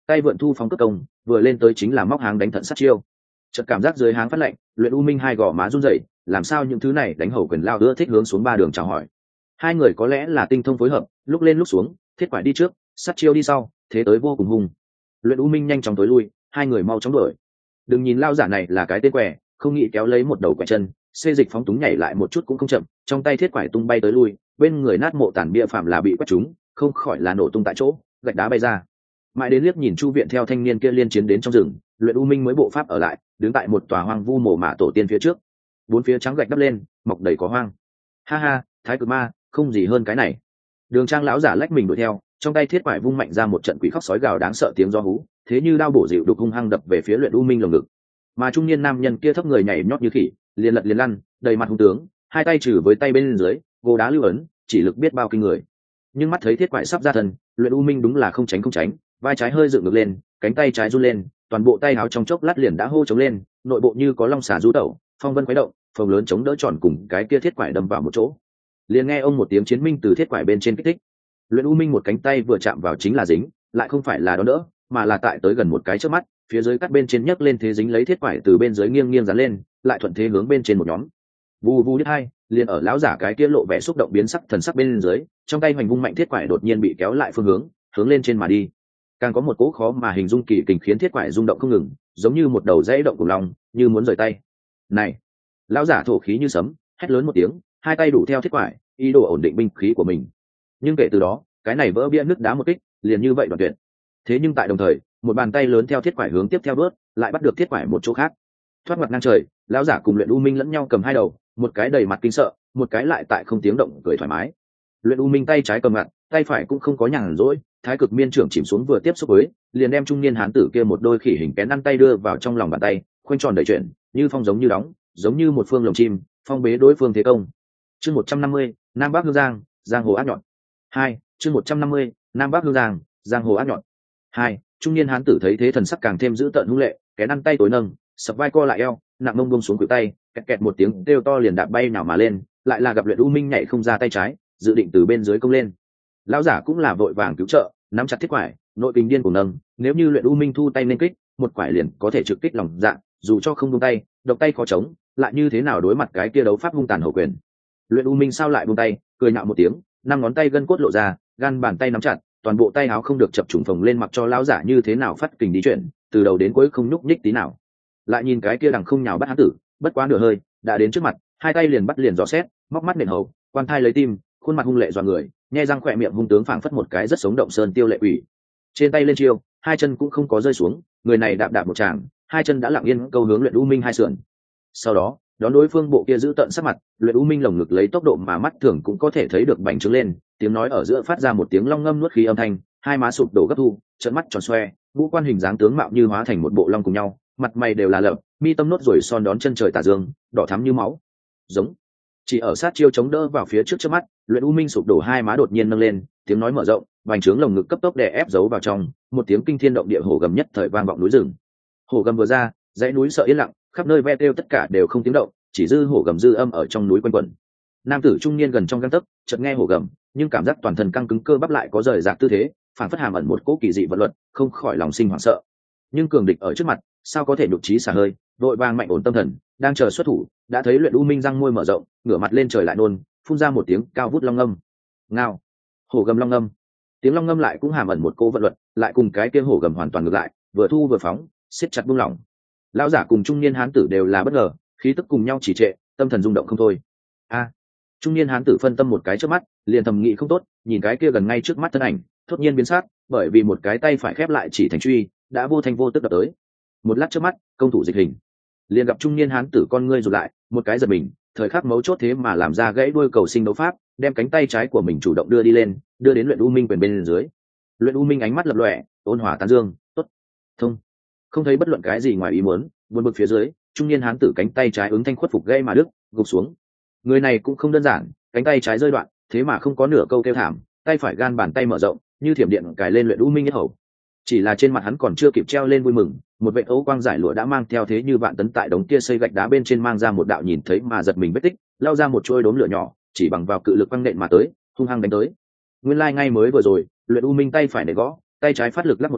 tay vượn thu phóng cất công, vừa lên tới chính là móc háng đánh thận sát chiêu. Chợt cảm giác dưới háng phát lạnh, luyện u minh hai gò má run rẩy, làm sao những thứ này đánh hầu quyền lao ưa thích hướng xuống ba đường chào hỏi. Hai người có lẽ là tinh thông phối hợp, lúc lên lúc xuống, thiết quải đi trước, sát chiêu đi sau, thế tới vô cùng hung. Luyện u minh nhanh chóng tối lui, hai người mau chóng đuổi. Đừng nhìn lao giả này là cái tên quẻ, không nghĩ kéo lấy một đầu quẻ chân, xê dịch phóng túng nhảy lại một chút cũng không chậm, trong tay thiết quải tung bay tới lui, bên người nát mộ tàn bia phạm là bị quét trúng, không khỏi là nổ tung tại chỗ, gạch đá bay ra. Mãi đến liếc nhìn chu viện theo thanh niên kia liên chiến đến trong rừng, luyện u minh mới bộ pháp ở lại, đứng tại một tòa hoang vu mồ mả tổ tiên phía trước, bốn phía trắng gạch đắp lên, mọc đầy có hoang. Ha ha, thái cực ma, không gì hơn cái này. Đường Trang lão giả lách mình đuổi theo, trong tay thiết quải vung mạnh ra một trận quỷ khóc sói gào đáng sợ tiếng gió hú, thế như đao bổ dịu đục hung hăng đập về phía luyện u minh lồng ngực. Mà trung niên nam nhân kia thấp người nhảy nhót như khỉ, liền lật liền lăn, đầy mặt hung tướng, hai tay trừ với tay bên dưới, gồ đá lưu ấn, chỉ lực biết bao kinh người. Nhưng mắt thấy thiết quải sắp ra thân, luyện u minh đúng là không tránh không tránh, vai trái hơi dựng ngược lên, cánh tay trái run lên, toàn bộ tay áo trong chốc lát liền đã hô chống lên, nội bộ như có long xà du tẩu, phong vân khuấy động, phồng lớn chống đỡ tròn cùng cái kia thiết quải đâm vào một chỗ. Liền nghe ông một tiếng chiến minh từ thiết quải bên trên kích thích. Luyện u minh một cánh tay vừa chạm vào chính là dính, lại không phải là đón đỡ, mà là tại tới gần một cái trước mắt, phía dưới cắt bên trên nhấc lên thế dính lấy thiết quải từ bên dưới nghiêng nghiêng dán lên, lại thuận thế hướng bên trên một nhóm. Vù vù đứt hai, liền ở lão giả cái kia lộ vẻ xúc động biến sắc thần sắc bên dưới, trong tay hoành vung mạnh thiết quải đột nhiên bị kéo lại phương hướng, hướng lên trên mà đi. Càng có một cỗ khó mà hình dung kỳ kình khiến thiết quải rung động không ngừng, giống như một đầu dãy động cùng lòng, như muốn rời tay. Này, lão giả thổ khí như sấm, hét lớn một tiếng, hai tay đủ theo thiết quải, ý đồ ổn định binh khí của mình. Nhưng kể từ đó, cái này vỡ bia nứt đá một kích, liền như vậy đoạn tuyệt. Thế nhưng tại đồng thời, một bàn tay lớn theo thiết quải hướng tiếp theo bước, lại bắt được thiết quải một chỗ khác. Thoát mặt ngang trời, lão giả cùng luyện u minh lẫn nhau cầm hai đầu, một cái đầy mặt kinh sợ, một cái lại tại không tiếng động cười thoải mái. Luyện u minh tay trái cầm mặt, tay phải cũng không có nhàn rỗi, thái cực miên trưởng chìm xuống vừa tiếp xúc với, liền đem trung niên hán tử kia một đôi khỉ hình kén ăn tay đưa vào trong lòng bàn tay, khoanh tròn đẩy chuyển, như phong giống như đóng, giống như một phương lồng chim, phong bế đối phương thế công. Chương một trăm năm mươi, Nam Bắc Hương Giang, giang hồ ác nhọn. Hai, chương một trăm năm mươi, Nam Bắc Hương Giang, giang hồ ác nhọn. Hai, trung niên hán tử thấy thế thần sắc càng thêm dữ tợn hung lệ, kén ăn tay tối nâng, sập vai co lại eo, nặng mông buông xuống khuỷu tay, kẹt kẹt một tiếng kêu to liền đạp bay nào mà lên, lại là gặp luyện u minh nhảy không ra tay trái, dự định từ bên dưới công lên. Lão giả cũng là vội vàng cứu trợ, nắm chặt thiết quải, nội kình điên cuồng nâng, nếu như luyện u minh thu tay lên kích, một quải liền có thể trực kích lòng dạ, dù cho không buông tay, độc tay khó chống, lại như thế nào đối mặt cái kia đấu pháp hung tàn hậu quyền. Luyện u minh sao lại buông tay, cười nhạo một tiếng, năm ngón tay gân cốt lộ ra, gan bàn tay nắm chặt, toàn bộ tay áo không được chập trùng phồng lên mặc cho lão giả như thế nào phát kình đi chuyển, từ đầu đến cuối không nhúc nhích tí nào. Lại nhìn cái kia đằng không nhào bắt hán tử, bất quá nửa hơi, đã đến trước mặt, hai tay liền bắt liền dò xét, móc mắt nền hầu, quan thai lấy tim, khuôn mặt hung lệ dọa người, nhe răng khỏe miệng hung tướng phảng phất một cái rất sống động sơn tiêu lệ quỷ. Trên tay lên chiêu, hai chân cũng không có rơi xuống, người này đạp đạp một tràng, hai chân đã lặng yên câu hướng luyện u minh hai sườn. Sau đó, đón đối phương bộ kia giữ tận sắc mặt, luyện u minh lồng ngực lấy tốc độ mà mắt thường cũng có thể thấy được bành trướng lên, tiếng nói ở giữa phát ra một tiếng long ngâm nuốt khí âm thanh, hai má sụp đổ gấp thu, trợn mắt tròn xoe, ngũ quan hình dáng tướng mạo như hóa thành một bộ long cùng nhau, mặt mày đều là lợp, mi tâm nốt rồi son đón chân trời tà dương, đỏ thắm như máu. Giống. Chỉ ở sát chiêu chống đỡ vào phía trước trước mắt, luyện u minh sụp đổ hai má đột nhiên nâng lên, tiếng nói mở rộng, bành trướng lồng ngực cấp tốc đè ép giấu vào trong, một tiếng kinh thiên động địa hổ gầm nhất thời vang vọng núi rừng. Hổ gầm vừa ra, dãy núi sợ yên lặng, khắp nơi ve kêu tất cả đều không tiếng động, chỉ dư hổ gầm dư âm ở trong núi quanh quẩn. Nam tử trung niên gần trong gang tấc, chợt nghe hổ gầm, nhưng cảm giác toàn thân căng cứng cơ bắp lại có rời rạc tư thế, phản phất hàm ẩn một cỗ kỳ dị vận luật, không khỏi lòng sinh hoảng sợ. Nhưng cường địch ở trước mặt, sao có thể nhục trí xả hơi, vội vàng mạnh ổn tâm thần, đang chờ xuất thủ, đã thấy luyện u minh răng môi mở rộng, ngửa mặt lên trời lại nôn, phun ra một tiếng cao vút long ngâm. Ngao. Hổ gầm long ngâm. Tiếng long ngâm lại cũng hàm ẩn một cỗ vận luật, lại cùng cái kia hổ gầm hoàn toàn ngược lại, vừa thu vừa phóng, siết chặt buông lỏng. Lão giả cùng trung niên hán tử đều là bất ngờ, khí tức cùng nhau chỉ trệ, tâm thần rung động không thôi. A. Trung niên hán tử phân tâm một cái trước mắt, liền thầm nghĩ không tốt, nhìn cái kia gần ngay trước mắt thân ảnh, thốt nhiên biến sắc, bởi vì một cái tay phải khép lại chỉ thành truy, đã vô thành vô tức đập tới. Một lát trước mắt, công thủ dịch hình, liền gặp trung niên hán tử con ngươi rụt lại, một cái giật mình, thời khắc mấu chốt thế mà làm ra gãy đuôi cầu sinh đấu pháp, đem cánh tay trái của mình chủ động đưa đi lên, đưa đến luyện u minh quyền bên dưới. Luyện u minh ánh mắt lập lòe, ôn hòa tán dương, tốt, thông, không thấy bất luận cái gì ngoài ý muốn, buồn bực phía dưới, trung niên hán tử cánh tay trái ứng thanh khuất phục gây mà đứt, gục xuống. Người này cũng không đơn giản, cánh tay trái rơi đoạn, thế mà không có nửa câu kêu thảm, tay phải gan bàn tay mở rộng, như thiểm điện cài lên luyện u minh nhất hầu. Chỉ là trên mặt hắn còn chưa kịp treo lên vui mừng, một vệ ấu quang giải lụa đã mang theo thế như vạn tấn tại đống kia xây gạch đá bên trên mang ra một đạo nhìn thấy mà giật mình vết tích, lao ra một trôi đốm lửa nhỏ, chỉ bằng vào cự lực quăng nện mà tới, hung hăng đánh tới. Nguyên lai like ngay mới vừa rồi, luyện u minh tay phải để gõ, tay trái phát lực lắc một cái,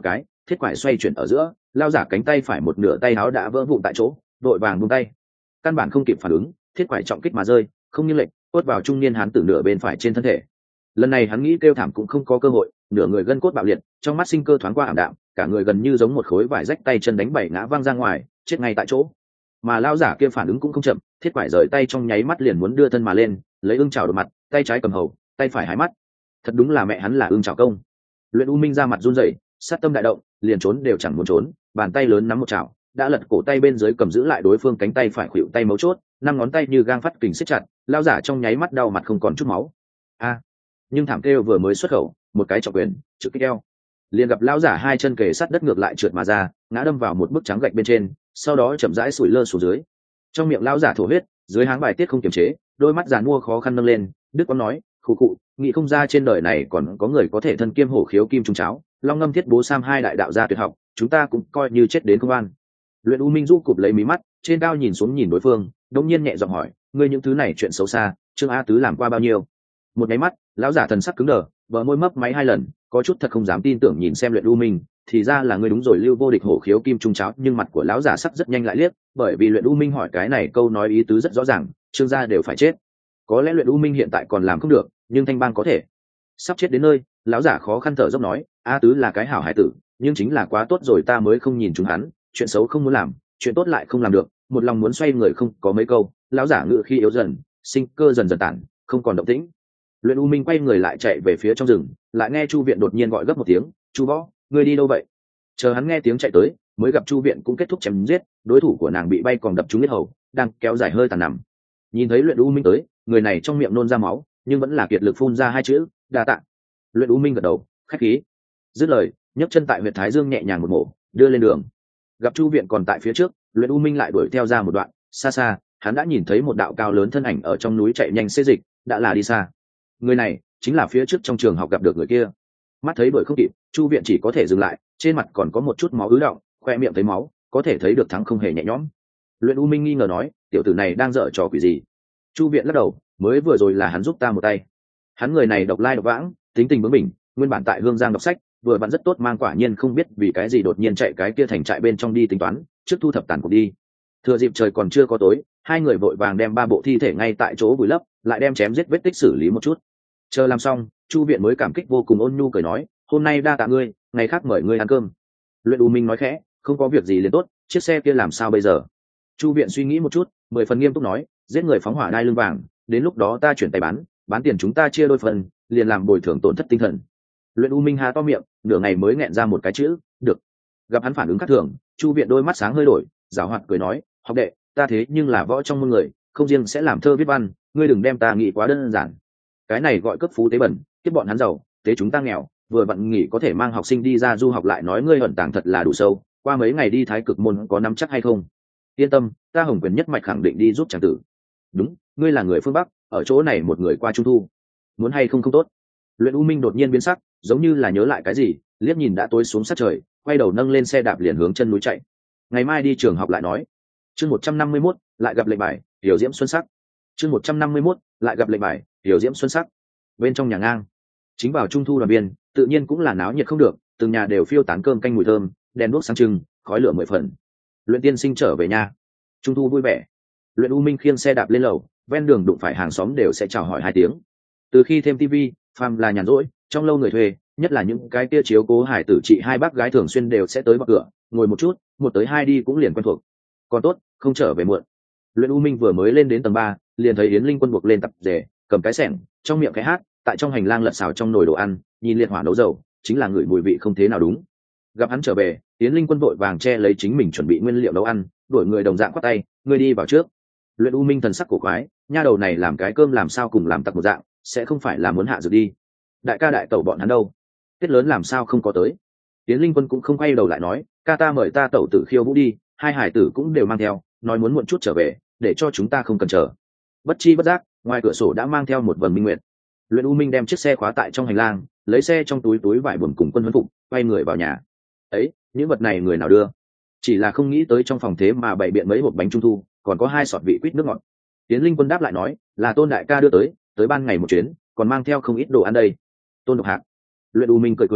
thiết quải xoay chuyển ở giữa, lao giả cánh tay phải một nửa tay áo đã vỡ vụn tại chỗ, đội vàng buông tay, căn bản không kịp phản ứng, thiết quải trọng kích mà rơi, không như lệnh quất vào trung niên hán tử nửa bên phải trên thân thể. Lần này hắn nghĩ kêu thảm cũng không có cơ hội, nửa người gân cốt bạo liệt, trong mắt sinh cơ thoáng qua ảm đạm, cả người gần như giống một khối vải rách, tay chân đánh bảy ngã văng ra ngoài, chết ngay tại chỗ. Mà lao giả kia phản ứng cũng không chậm, thiết quải rời tay trong nháy mắt liền muốn đưa thân mà lên, lấy ưng chảo đột mặt, tay trái cầm hầu, tay phải hái mắt. Thật đúng là mẹ hắn là ưng chảo công. Luyện U Minh ra mặt run rẩy, sát tâm đại động, liền trốn đều chẳng muốn trốn, bàn tay lớn nắm một chảo, đã lật cổ tay bên dưới cầm giữ lại đối phương cánh tay phải khuỵu tay mấu chốt, năm ngón tay như gang phát kình siết chặt, lao giả trong nháy mắt đau mặt không còn chút máu. A! Nhưng thảm kêu vừa mới xuất khẩu, một cái trọng quyền trực kích eo, liền gặp lao giả hai chân kề sát đất ngược lại trượt mà ra, ngã đâm vào một bức trắng gạch bên trên, sau đó chậm rãi sủi lơ xuống dưới. Trong miệng lao giả thổ huyết, dưới háng bài tiết không kiềm chế, đôi mắt giàn mua khó khăn nâng lên, đức có nói, khụ khụ, nghĩ không ra trên đời này còn có người có thể thân kiêm hổ khiếu kim trung cháo, long ngâm thiết bố sam hai đại đạo gia tuyệt học, chúng ta cũng coi như chết đến công an. Luyện U Minh rũ cụp lấy mí mắt, trên cao nhìn xuống nhìn đối phương, đống nhiên nhẹ giọng hỏi, ngươi những thứ này chuyện xấu xa, Trương A Tứ làm qua bao nhiêu? Một cái mắt, lão giả thần sắc cứng đờ, bờ môi mấp máy hai lần, có chút thật không dám tin tưởng nhìn xem Luyện U Minh, thì ra là ngươi đúng rồi, lưu vô địch hổ khiếu kim trung cháo, nhưng mặt của lão giả sắc rất nhanh lại liếc, bởi vì Luyện U Minh hỏi cái này câu nói ý tứ rất rõ ràng, Trương gia đều phải chết. Có lẽ Luyện U Minh hiện tại còn làm không được, nhưng Thanh Bang có thể. Sắp chết đến nơi, lão giả khó khăn thở dốc nói, A Tứ là cái hảo hải tử, nhưng chính là quá tốt rồi, ta mới không nhìn chúng hắn, chuyện xấu không muốn làm, chuyện tốt lại không làm được, một lòng muốn xoay người không có mấy câu, lão giả ngự khi yếu dần, sinh cơ dần dần tản, không còn động tĩnh. Luyện U Minh quay người lại chạy về phía trong rừng, lại nghe Chu Viện đột nhiên gọi gấp một tiếng, Chu Võ, ngươi đi đâu vậy? Chờ hắn nghe tiếng chạy tới, mới gặp Chu Viện cũng kết thúc chém giết, đối thủ của nàng bị bay còn đập trúng huyết hầu, đang kéo dài hơi tàn nằm. Nhìn thấy Luyện U Minh tới, người này trong miệng nôn ra máu, nhưng vẫn là kiệt lực phun ra hai chữ, đa tạ. Luyện U Minh gật đầu, khách khí. Dứt lời, nhấc chân tại huyệt thái dương nhẹ nhàng một mổ, đưa lên đường. Gặp Chu Viện còn tại phía trước, Luyện U Minh lại đuổi theo ra một đoạn, xa xa, hắn đã nhìn thấy một đạo cao lớn thân ảnh ở trong núi chạy nhanh xê dịch, đã là đi xa. Người này chính là phía trước trong trường học gặp được người kia. Mắt thấy đuổi không kịp, Chu Viện chỉ có thể dừng lại, trên mặt còn có một chút máu ứ đọng, khoe miệng thấy máu, có thể thấy được thắng không hề nhẹ nhõm. Luyện U Minh nghi ngờ nói, tiểu tử này đang dở trò quỷ gì? Chu Viện lắc đầu, mới vừa rồi là hắn giúp ta một tay. Hắn người này độc lai độc vãng, tính tình bướng bỉnh, nguyên bản tại Hương Giang đọc sách, vừa vặn rất tốt, mang quả nhiên không biết vì cái gì đột nhiên chạy cái kia thành trại bên trong đi tính toán, trước thu thập tàn cuộc đi. Thừa dịp trời còn chưa có tối, hai người vội vàng đem ba bộ thi thể ngay tại chỗ vùi lấp, lại đem chém giết vết tích xử lý một chút. Chờ làm xong, Chu Viện mới cảm kích vô cùng, ôn nhu cười nói, hôm nay đa tạ ngươi, ngày khác mời ngươi ăn cơm. Luyện U Minh nói khẽ, không có việc gì liền tốt, chiếc xe kia làm sao bây giờ? Chu Viện suy nghĩ một chút, mười phần nghiêm túc nói, giết người phóng hỏa đai lưng vàng, đến lúc đó ta chuyển tay bán, bán tiền chúng ta chia đôi phần, liền làm bồi thường tổn thất tinh thần. Luyện U Minh há to miệng, nửa ngày mới nghẹn ra một cái chữ, được. Gặp hắn phản ứng khác thường, Chu Viện đôi mắt sáng hơi đổi, giảo hoạt cười nói, học đệ, ta thế nhưng là võ trong môn người, không riêng sẽ làm thơ viết văn, ngươi đừng đem ta nghĩ quá đơn giản. Cái này gọi cấp phú tế bẩn, tiếp bọn hắn giàu, tế chúng ta nghèo, vừa vặn nghỉ có thể mang học sinh đi ra du học, lại nói ngươi ẩn tàng thật là đủ sâu, qua mấy ngày đi Thái Cực môn có nắm chắc hay không? Yên tâm, ta Hồng Quyền nhất mạch khẳng định đi giúp chàng tử. Đúng, ngươi là người phương Bắc, ở chỗ này một người qua trung thu, muốn hay không không tốt. Luyện U Minh đột nhiên biến sắc, giống như là nhớ lại cái gì, liếc nhìn đã tối xuống sát trời, quay đầu nâng lên xe đạp liền hướng chân núi chạy. Ngày mai đi trường học lại nói. Chương một trăm năm mươi mốt, lại gặp lệnh bài, Tiểu Diễm Xuân Sắc. Chương một trăm năm mươi mốt, lại gặp lệnh bài, Tiểu Diễm Xuân Sắc. Bên trong nhà ngang, chính vào trung thu đoàn viên, tự nhiên cũng là náo nhiệt không được, từng nhà đều phiêu tán cơm canh mùi thơm, đèn đuốc sáng trưng, khói lửa mười phần. Luyện Tiên Sinh trở về nhà, trung thu vui vẻ. Luyện U Minh khiêng xe đạp lên lầu, ven đường đụng phải hàng xóm đều sẽ chào hỏi hai tiếng. Từ khi thêm tivi, phàm là nhàn rỗi, trong lâu người thuê, nhất là những cái kia chiếu cố hải tử chị hai bác gái thường xuyên đều sẽ tới bậc cửa, ngồi một chút, một tới hai đi cũng liền quen thuộc. Còn tốt, không trở về muộn. Luyện U Minh vừa mới lên đến tầng ba, liền thấy Yến Linh Quân buộc lên tập rể, cầm cái xẻng, trong miệng cái hát, tại trong hành lang lật xào trong nồi đồ ăn, nhìn liệt hỏa nấu dầu, chính là ngửi mùi vị không thế nào đúng. Gặp hắn trở về, Yến Linh Quân vội vàng che lấy chính mình chuẩn bị nguyên liệu nấu ăn, đuổi người đồng dạng quát tay, ngươi đi vào trước. Luyện U Minh thần sắc cổ quái, nha đầu này làm cái cơm làm sao cùng làm tặc một dạng, sẽ không phải là muốn hạ dược đi. Đại ca đại tẩu bọn hắn đâu? Tết lớn làm sao không có tới? Yến Linh Quân cũng không quay đầu lại nói, ca ta mời ta tẩu tử khiêu vũ đi, hai hải tử cũng đều mang theo, nói muốn muộn chút trở về, để cho chúng ta không cần chờ. Bất chi bất giác, ngoài cửa sổ đã mang theo một vầng minh nguyệt. Luyện U Minh đem chiếc xe khóa tại trong hành lang, lấy xe trong túi túi vải buồm cùng quân huấn phục, quay người vào nhà. Ấy, những vật này người nào đưa? Chỉ là không nghĩ tới trong phòng thế mà bày biện mấy hộp bánh trung thu, còn có hai sọt vị quýt nước ngọt. Tiến Linh Quân đáp lại nói, là Tôn đại ca đưa tới, tới ban ngày một chuyến, còn mang theo không ít đồ ăn đây. Tôn Độc Hạc. Luyện U Minh cười cười,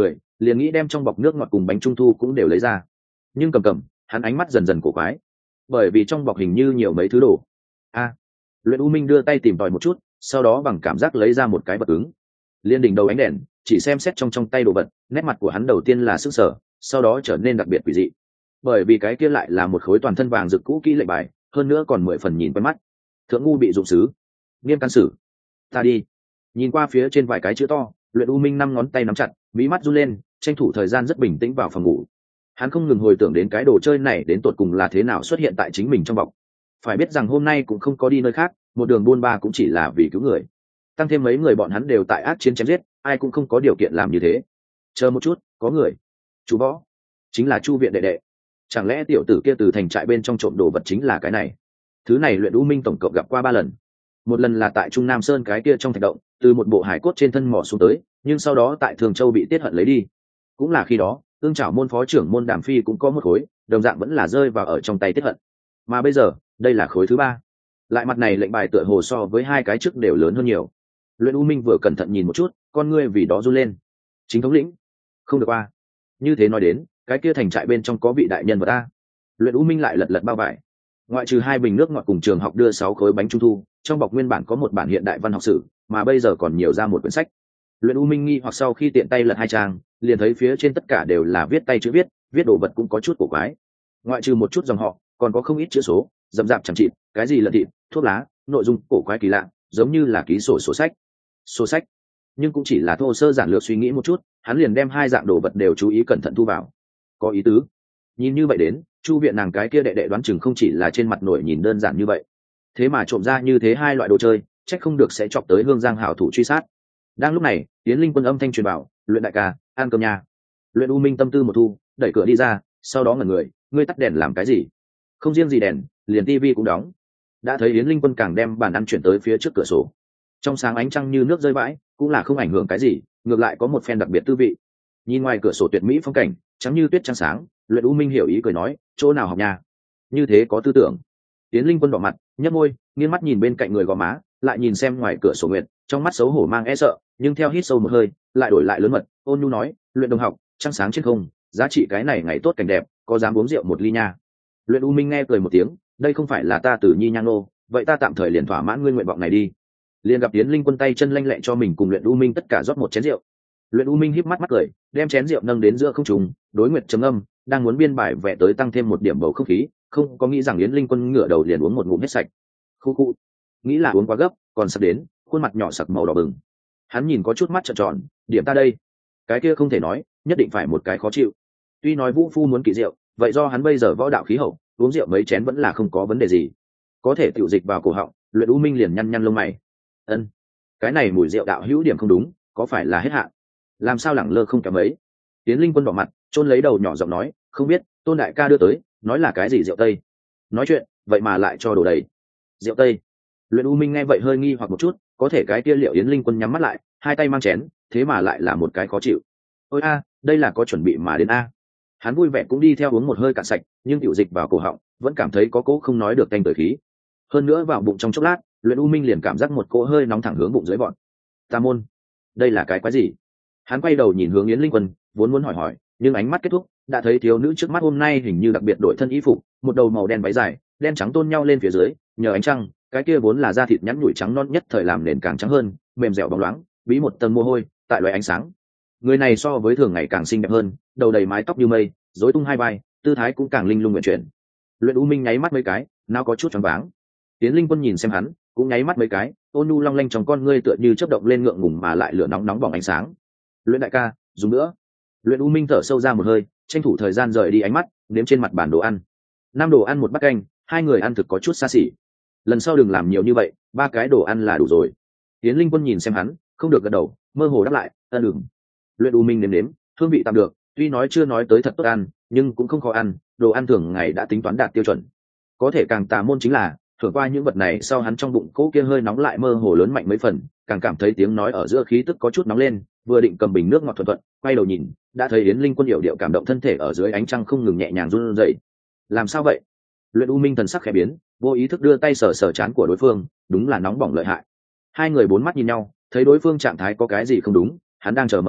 liền nghĩ đem trong bọc nước ngọt cùng bánh trung thu cũng đều lấy ra. Nhưng cầm cầm hắn ánh mắt dần dần cổ quái, bởi vì trong bọc hình như nhiều mấy thứ đồ. A, Luyện U Minh đưa tay tìm tòi một chút, sau đó bằng cảm giác lấy ra một cái vật cứng. Liên đỉnh đầu ánh đèn, chỉ xem xét trong trong tay đồ vật, nét mặt của hắn đầu tiên là sững sờ, sau đó trở nên đặc biệt quỷ dị, bởi vì cái kia lại là một khối toàn thân vàng rực cũ kỹ lệnh bài, hơn nữa còn mười phần nhìn quen mắt. Thượng ngu bị dụng sứ, nghiêm can sử, ta đi. Nhìn qua phía trên vài cái chữ to, Luyện U Minh năm ngón tay nắm chặt, mí mắt run lên, tranh thủ thời gian rất bình tĩnh vào phòng ngủ. Hắn không ngừng hồi tưởng đến cái đồ chơi này đến tột cùng là thế nào xuất hiện tại chính mình trong bọc. Phải biết rằng hôm nay cũng không có đi nơi khác, một đường buôn ba cũng chỉ là vì cứu người. Tăng thêm mấy người bọn hắn đều tại ác chiến chém giết, ai cũng không có điều kiện làm như thế. Chờ một chút, có người. Chú Võ, chính là Chu viện đệ đệ. Chẳng lẽ tiểu tử kia từ thành trại bên trong trộm đồ vật chính là cái này? Thứ này Luyện U Minh tổng cộng gặp qua ba lần. Một lần là tại Trung Nam Sơn cái kia trong thạch động, từ một bộ hải cốt trên thân mỏ xuống tới, nhưng sau đó tại Thường Châu bị Tiết Hận lấy đi. Cũng là khi đó, Ương Trảo môn phó trưởng môn Đàm Phi cũng có một khối, đồng dạng vẫn là rơi vào ở trong tay Tiết Hận. Mà bây giờ, đây là khối thứ ba. Lại mặt này lệnh bài tựa hồ so với hai cái trước đều lớn hơn nhiều. Luyện U Minh vừa cẩn thận nhìn một chút, con ngươi vì đó run lên. Chính thống lĩnh, không được qua. Như thế nói đến, cái kia thành trại bên trong có vị đại nhân vật ta. Luyện U Minh lại lật lật bao vải, ngoại trừ hai bình nước ngọt cùng trường học đưa sáu khối bánh trung thu, trong bọc nguyên bản có một bản hiện đại văn học sử, mà bây giờ còn nhiều ra một quyển sách. Luyện U Minh nghi hoặc sau khi tiện tay lật hai trang, liền thấy phía trên tất cả đều là viết tay chữ viết, viết đồ vật cũng có chút cổ quái. Ngoại trừ một chút dòng họ, còn có không ít chữ số, rậm rạp chẳng chịt, cái gì lợn thịt, thuốc lá, nội dung cổ quái kỳ lạ, giống như là ký sổ sổ sách. Sổ sách, nhưng cũng chỉ là thô sơ giản lược suy nghĩ một chút, hắn liền đem hai dạng đồ vật đều chú ý cẩn thận thu vào. Có ý tứ. Nhìn như vậy đến, Chu viện nàng cái kia đệ đệ đoán chừng không chỉ là trên mặt nổi nhìn đơn giản như vậy. Thế mà trộm ra như thế hai loại đồ chơi, chắc không được sẽ chọc tới Hương Giang hảo thủ truy sát. Đang lúc này, Tiến Linh Quân âm thanh truyền bảo, "Luyện đại ca, ăn cơm nha." Luyện U Minh tâm tư một thu, đẩy cửa đi ra, sau đó ngẩn người, "Ngươi tắt đèn làm cái gì?" Không riêng gì đèn, liền tivi cũng đóng. Đã thấy Yến Linh Quân càng đem bàn ăn chuyển tới phía trước cửa sổ. Trong sáng ánh trăng như nước rơi vãi, cũng là không ảnh hưởng cái gì, ngược lại có một phen đặc biệt tư vị. Nhìn ngoài cửa sổ tuyệt mỹ phong cảnh, trắng như tuyết trắng sáng, Luyện U Minh hiểu ý cười nói, "Chỗ nào học nha? Như thế có tư tưởng." Yến Linh Quân đỏ mặt, nhếch môi, nghiêng mắt nhìn bên cạnh người gò má, lại nhìn xem ngoài cửa sổ nguyệt, trong mắt xấu hổ mang e sợ, nhưng theo hít sâu một hơi, lại đổi lại lớn mật, ôn nhu nói, "Luyện đồng học, trăng sáng trên không, giá trị cái này ngày tốt cảnh đẹp, có dám uống rượu một ly nha?" Luyện U Minh nghe cười một tiếng, "Đây không phải là ta Tử Nhi nhang nô, vậy ta tạm thời liền thỏa mãn ngươi nguyện vọng này đi." Liền gặp Yến Linh Quân tay chân lanh lẹ cho mình cùng Luyện U Minh tất cả rót một chén rượu. Luyện U Minh híp mắt mắt cười, đem chén rượu nâng đến giữa không trung, đối nguyệt trầm âm, đang muốn biên bài vẽ tới tăng thêm một điểm bầu không khí, không có nghĩ rằng Yến Linh Quân ngửa đầu liền uống một ngụm hết sạch. Khu khu, nghĩ là uống quá gấp, còn sắp đến, khuôn mặt nhỏ sặc màu đỏ bừng. Hắn nhìn có chút mắt trợn tròn, "Điểm ta đây." Cái kia không thể nói, nhất định phải một cái khó chịu. Tuy nói Vũ Phu muốn kỳ rượu, vậy do hắn bây giờ võ đạo khí hậu, uống rượu mấy chén vẫn là không có vấn đề gì. Có thể tiểu dịch vào cổ họng, Luyện U Minh liền nhăn nhăn lông mày. Ân, cái này mùi rượu đạo hữu điểm không đúng, có phải là hết hạn? Làm sao lẳng lơ không kém mấy? Tiến Linh Quân đỏ mặt, chôn lấy đầu nhỏ giọng nói, "Không biết, Tôn đại ca đưa tới, nói là cái gì rượu tây?" Nói chuyện, vậy mà lại cho đồ đầy. Rượu tây. Luyện U Minh nghe vậy hơi nghi hoặc một chút, có thể cái kia Liệu Yến Linh Quân nhắm mắt lại, hai tay mang chén, thế mà lại là một cái khó chịu. Ôi a, đây là có chuẩn bị mà đến a. Hắn vui vẻ cũng đi theo uống một hơi cạn sạch, nhưng tiểu dịch vào cổ họng, vẫn cảm thấy có cỗ không nói được tanh tới khí. Hơn nữa vào bụng trong chốc lát, Luyện U Minh liền cảm giác một cỗ hơi nóng thẳng hướng bụng dưới bọn. "Ta môn, đây là cái quái gì?" Hắn quay đầu nhìn hướng Yến Linh Quân, vốn muốn hỏi hỏi, nhưng ánh mắt kết thúc, đã thấy thiếu nữ trước mắt hôm nay hình như đặc biệt đổi thân y phục, một đầu màu đen váy dài, đen trắng tôn nhau lên phía dưới, nhờ ánh trăng, cái kia vốn là da thịt nhẵn nhụi trắng non nhất thời làm nền càng trắng hơn, mềm dẻo bóng loáng, bí một tầng mồ hôi, tại loại ánh sáng. Người này so với thường ngày càng xinh đẹp hơn, đầu đầy mái tóc như mây, rối tung hai vai, tư thái cũng càng linh lung nguyện chuyển. Luyện U Minh nháy mắt mấy cái, nào có chút choáng váng. Tiến Linh Quân nhìn xem hắn, cũng nháy mắt mấy cái, ôn nhu long lanh trong con ngươi tựa như chớp động lên ngượng ngùng mà lại lửa nóng nóng bỏng ánh sáng. "Luyện đại ca, dùng nữa." Luyện U Minh thở sâu ra một hơi, tranh thủ thời gian rời đi ánh mắt, nếm trên mặt bản đồ ăn. Năm đồ ăn một bát canh, hai người ăn thực có chút xa xỉ. Lần sau đừng làm nhiều như vậy, ba cái đồ ăn là đủ rồi. Tiến Linh Quân nhìn xem hắn, không được gật đầu, mơ hồ đáp lại, "Ân ừm." Luyện U Minh nếm nếm, hương vị tạm được, tuy nói chưa nói tới thật tốt ăn, nhưng cũng không khó ăn, đồ ăn thường ngày đã tính toán đạt tiêu chuẩn. Có thể càng tà môn chính là, thưởng qua những vật này sau hắn trong bụng cỗ kia hơi nóng lại mơ hồ lớn mạnh mấy phần, càng cảm thấy tiếng nói ở giữa khí tức có chút nóng lên, vừa định cầm bình nước ngọt thuận thuận, quay đầu nhìn, đã thấy Yến Linh Quân hiểu điệu cảm động thân thể ở dưới ánh trăng không ngừng nhẹ nhàng run rẩy. "Làm sao vậy?" Luyện U Minh thần sắc khẽ biến, vô ý thức đưa tay sờ sờ trán của đối phương, đúng là nóng bỏng lợi hại. Hai người bốn mắt nhìn nhau, thấy đối phương trạng thái có cái gì không đúng, hắn đang chờ mở miệng,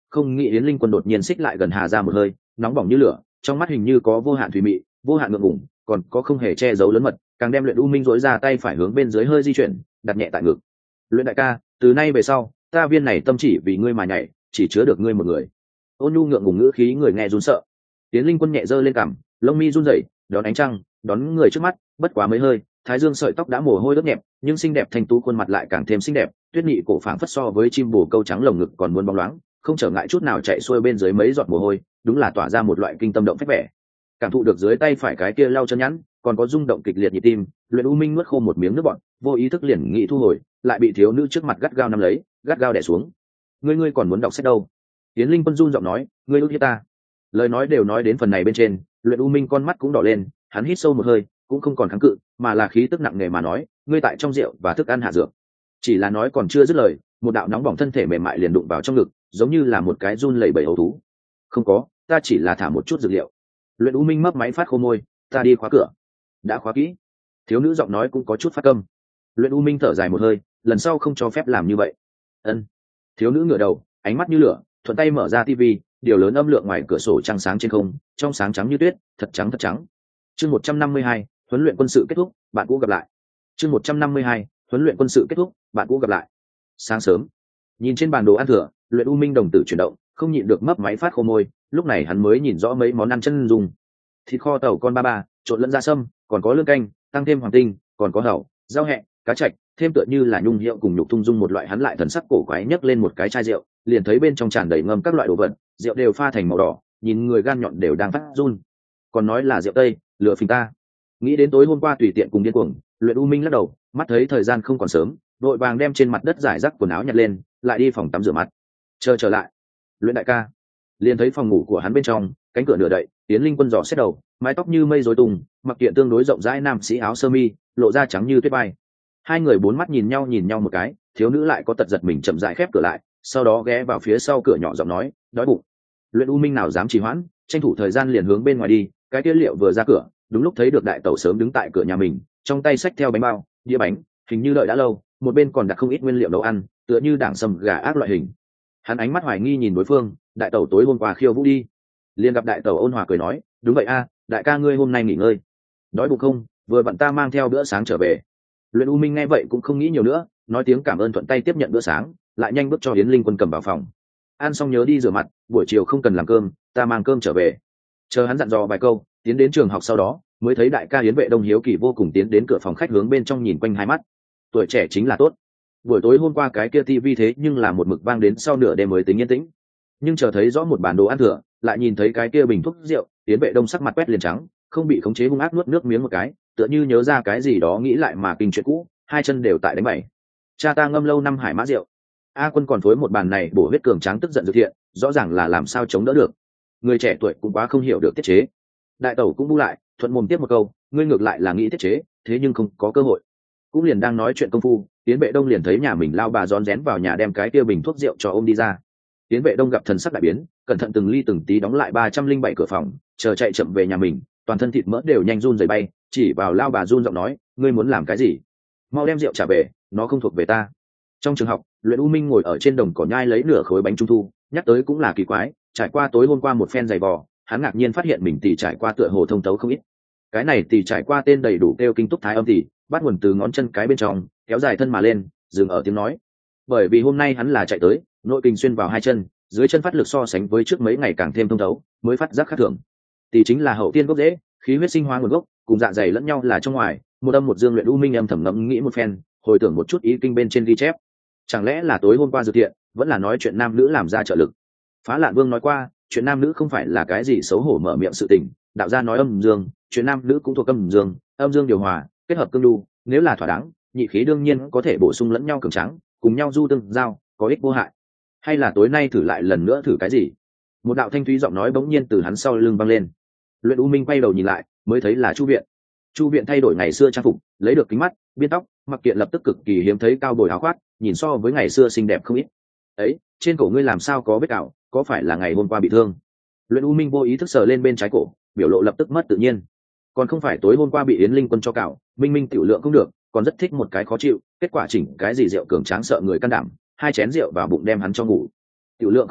không nghĩ yến linh quân đột nhiên xích lại gần hà ra một hơi, nóng bỏng như lửa, trong mắt hình như có vô hạn thủy mị, vô hạn ngượng ngùng, còn có không hề che giấu lớn mật, càng đem luyện u minh dối ra tay phải hướng bên dưới hơi di chuyển, đặt nhẹ tại ngực. Luyện đại ca, từ nay về sau ta viên này tâm chỉ vì ngươi mà nhảy, chỉ chứa được ngươi một người. Ôn nhu ngượng ngùng ngữ khí người nghe run sợ. Yến linh quân nhẹ giơ lên cằm, lông mi run rẩy, đón ánh trăng, đón người trước mắt, bất quá mấy hơi, thái dương sợi tóc đã mồ hôi ướt nhẹp, nhưng xinh đẹp thanh tú khuôn mặt lại càng thêm xinh đẹp, tuyết nhị cổ phảng phất so với chim bồ câu trắng lồng ngực còn muốn bóng loáng, không trở ngại chút nào chạy xuôi bên dưới mấy giọt mồ hôi, đúng là tỏa ra một loại kinh tâm động phách vẻ. Cảm thụ được dưới tay phải cái kia lau chân nhẵn, còn có rung động kịch liệt nhịp tim, luyện u minh nuốt khô một miếng nước bọt, vô ý thức liền nghĩ thu hồi, lại bị thiếu nữ trước mặt gắt gao nắm lấy, gắt gao đè xuống. Ngươi ngươi còn muốn đọc sách đâu? Tiến linh quân run giọng nói, ngươi ước hiếp ta. Lời nói đều nói đến phần này bên trên, luyện u minh con mắt cũng đỏ lên, hắn hít sâu một hơi, cũng không còn kháng cự, mà là khí tức nặng nề mà nói, ngươi tại trong rượu và thức ăn hạ dược. Chỉ là nói còn chưa dứt lời, một đạo nóng bỏng thân thể mềm mại liền đụng vào trong ngực, giống như là một cái run lẩy bẩy ấu thú. Không có, ta chỉ là thả một chút dược liệu. Luyện u minh mấp máy phát khô môi, ta đi khóa cửa. Đã khóa kỹ. Thiếu nữ giọng nói cũng có chút phát câm. Luyện u minh thở dài một hơi, lần sau không cho phép làm như vậy. Ân. Thiếu nữ ngửa đầu, ánh mắt như lửa, thuận tay mở ra tivi, điều lớn âm lượng ngoài cửa sổ trăng sáng trên không, trong sáng trắng như tuyết, thật trắng thật trắng. Chương một trăm năm mươi hai, huấn luyện quân sự kết thúc, bạn cũ gặp lại. Chương một trăm năm mươi hai, huấn luyện quân sự kết thúc, bạn cũ gặp lại. Sáng sớm, nhìn trên bản đồ ăn thừa, luyện u minh đồng tử chuyển động, không nhịn được mấp máy phát khô môi, lúc này hắn mới nhìn rõ mấy món ăn chân dùng. Thịt kho tàu con ba ba, trộn lẫn da sâm, còn có lương canh, tăng thêm hoàng tinh, còn có hàu, rau hẹ, cá chạch, thêm tựa như là nhung hiệu cùng nhục thung dung một loại. Hắn lại thần sắc cổ quái nhấc lên một cái chai rượu, liền thấy bên trong tràn đầy ngâm các loại đồ vật, rượu đều pha thành màu đỏ, nhìn người gan nhọn đều đang phát run. Còn nói là rượu tây, lựa phình ta. Nghĩ đến tối hôm qua tùy tiện cùng điên cuồng, luyện u minh lắc đầu, mắt thấy thời gian không còn sớm, đội vàng đem trên mặt đất giải rác quần áo nhặt lên, lại đi phòng tắm rửa mặt. Chờ trở lại, luyện đại ca. Liền thấy phòng ngủ của hắn bên trong, cánh cửa nửa đậy, Tiến linh quân dò xét đầu, mái tóc như mây rối tung, mặc kiện tương đối rộng rãi nam sĩ áo sơ mi, lộ ra trắng như tuyết bay. Hai người bốn mắt nhìn nhau nhìn nhau một cái, thiếu nữ lại có tật giật mình chậm rãi khép cửa lại, sau đó ghé vào phía sau cửa nhỏ giọng nói, đói bụng. Luyện u minh nào dám trì hoãn, tranh thủ thời gian liền hướng bên ngoài đi. Cái tiết liệu vừa ra cửa, đúng lúc thấy được đại tẩu sớm đứng tại cửa nhà mình, trong tay xách theo bánh bao, đĩa bánh, hình như đợi đã lâu, một bên còn đặt không ít nguyên liệu nấu ăn, tựa như đảng sầm gà ác loại hình. Hắn ánh mắt hoài nghi nhìn đối phương, đại tẩu tối hôm qua khiêu vũ đi. Liền gặp đại tẩu ôn hòa cười nói, đúng vậy a, đại ca ngươi hôm nay nghỉ ngơi. Đói bụng không? Vừa vặn ta mang theo bữa sáng trở về. Luyện u minh nghe vậy cũng không nghĩ nhiều nữa, nói tiếng cảm ơn thuận tay tiếp nhận bữa sáng, lại nhanh bước cho Yến linh quân cầm vào phòng. Ăn xong nhớ đi rửa mặt, buổi chiều không cần làm cơm, ta mang cơm trở về. Chờ hắn dặn dò vài câu, tiến đến trường học sau đó, mới thấy đại ca Yến vệ đông hiếu kỳ vô cùng tiến đến cửa phòng khách hướng bên trong nhìn quanh hai mắt. Tuổi trẻ chính là tốt. Buổi tối hôm qua cái kia tivi thế nhưng là một mực vang đến sau nửa đêm mới tính yên tĩnh. Nhưng chờ thấy rõ một bản đồ ăn thừa, lại nhìn thấy cái kia bình thuốc rượu, Yến vệ đông sắc mặt quét liền trắng, không bị khống chế hung ác nuốt nước miếng một cái, tựa như nhớ ra cái gì đó nghĩ lại mà kinh chuyện cũ, hai chân đều tại đánh bảy. Cha ta ngâm lâu năm hải mã rượu. A Quân còn phối một bàn này bổ huyết cường tráng tức giận dữ thiện, rõ ràng là làm sao chống đỡ được. Người trẻ tuổi cũng quá không hiểu được tiết chế. Đại tẩu cũng bu lại, thuận mồm tiếp một câu, ngươi ngược lại là nghĩ tiết chế, thế nhưng không có cơ hội. Cũng liền đang nói chuyện công phu, Tiến vệ đông liền thấy nhà mình lao bà rón rén vào nhà đem cái kia bình thuốc rượu cho ôm đi ra. Tiến vệ đông gặp thần sắc đại biến, cẩn thận từng ly từng tí đóng lại ba trăm linh bảy cửa phòng, chờ chạy chậm về nhà mình, toàn thân thịt mỡ đều nhanh run rẩy bay, chỉ vào lao bà run giọng nói, ngươi muốn làm cái gì? Mau đem rượu trả về, nó không thuộc về ta. Trong trường học, luyện u minh ngồi ở trên đồng cỏ nhai lấy nửa khối bánh trung thu, nhắc tới cũng là kỳ quái, trải qua tối hôm qua một phen giày vò, hắn ngạc nhiên phát hiện mình tỉ trải qua tựa hồ thông tấu không ít. Cái này tỉ trải qua tên đầy đủ kêu kinh túc thái âm tỉ, bắt nguồn từ ngón chân cái bên trong, kéo dài thân mà lên, dừng ở tiếng nói. Bởi vì hôm nay hắn là chạy tới, nội kinh xuyên vào hai chân, dưới chân phát lực so sánh với trước mấy ngày càng thêm thông thấu, mới phát giác khác thường. Tỉ chính là hậu tiên gốc rễ, khí huyết sinh hóa nguồn gốc, cùng dạ dày lẫn nhau là trong ngoài, một âm một dương. Luyện u minh âm thầm ngẫm nghĩ một phen, hồi tưởng một chút ý kinh bên trên ghi chép. Chẳng lẽ là tối hôm qua dự thiện, vẫn là nói chuyện nam nữ làm ra trợ lực. Phá Lạn Vương nói qua, chuyện nam nữ không phải là cái gì xấu hổ mở miệng sự tình, đạo gia nói âm dương, chuyện nam nữ cũng thuộc âm dương, âm dương điều hòa, kết hợp cương đu, nếu là thỏa đáng, nhị khí đương nhiên có thể bổ sung lẫn nhau cường tráng, cùng nhau du tương giao, có ích vô hại. Hay là tối nay thử lại lần nữa thử cái gì? Một đạo thanh thúy giọng nói bỗng nhiên từ hắn sau lưng vang lên. Luyện u minh quay đầu nhìn lại, mới thấy là Chu Viện. Chu Viện thay đổi ngày xưa trang phục, lấy được kính mắt, biên tóc, mặc kiện lập tức cực kỳ hiếm thấy cao bồi áo khoác, nhìn so với ngày xưa xinh đẹp không ít. Ấy, trên cổ ngươi làm sao có vết cào, có phải là ngày hôm qua bị thương? Luyện u minh vô ý thức sờ lên bên trái cổ, biểu lộ lập tức mất tự nhiên. Còn không phải tối hôm qua bị Yến linh quân cho cào, minh minh tiểu lượng không được, còn rất thích một cái khó chịu, kết quả chỉnh cái gì rượu cường tráng sợ người can đảm, hai chén rượu vào bụng đem hắn cho ngủ. Tiểu lượng không được,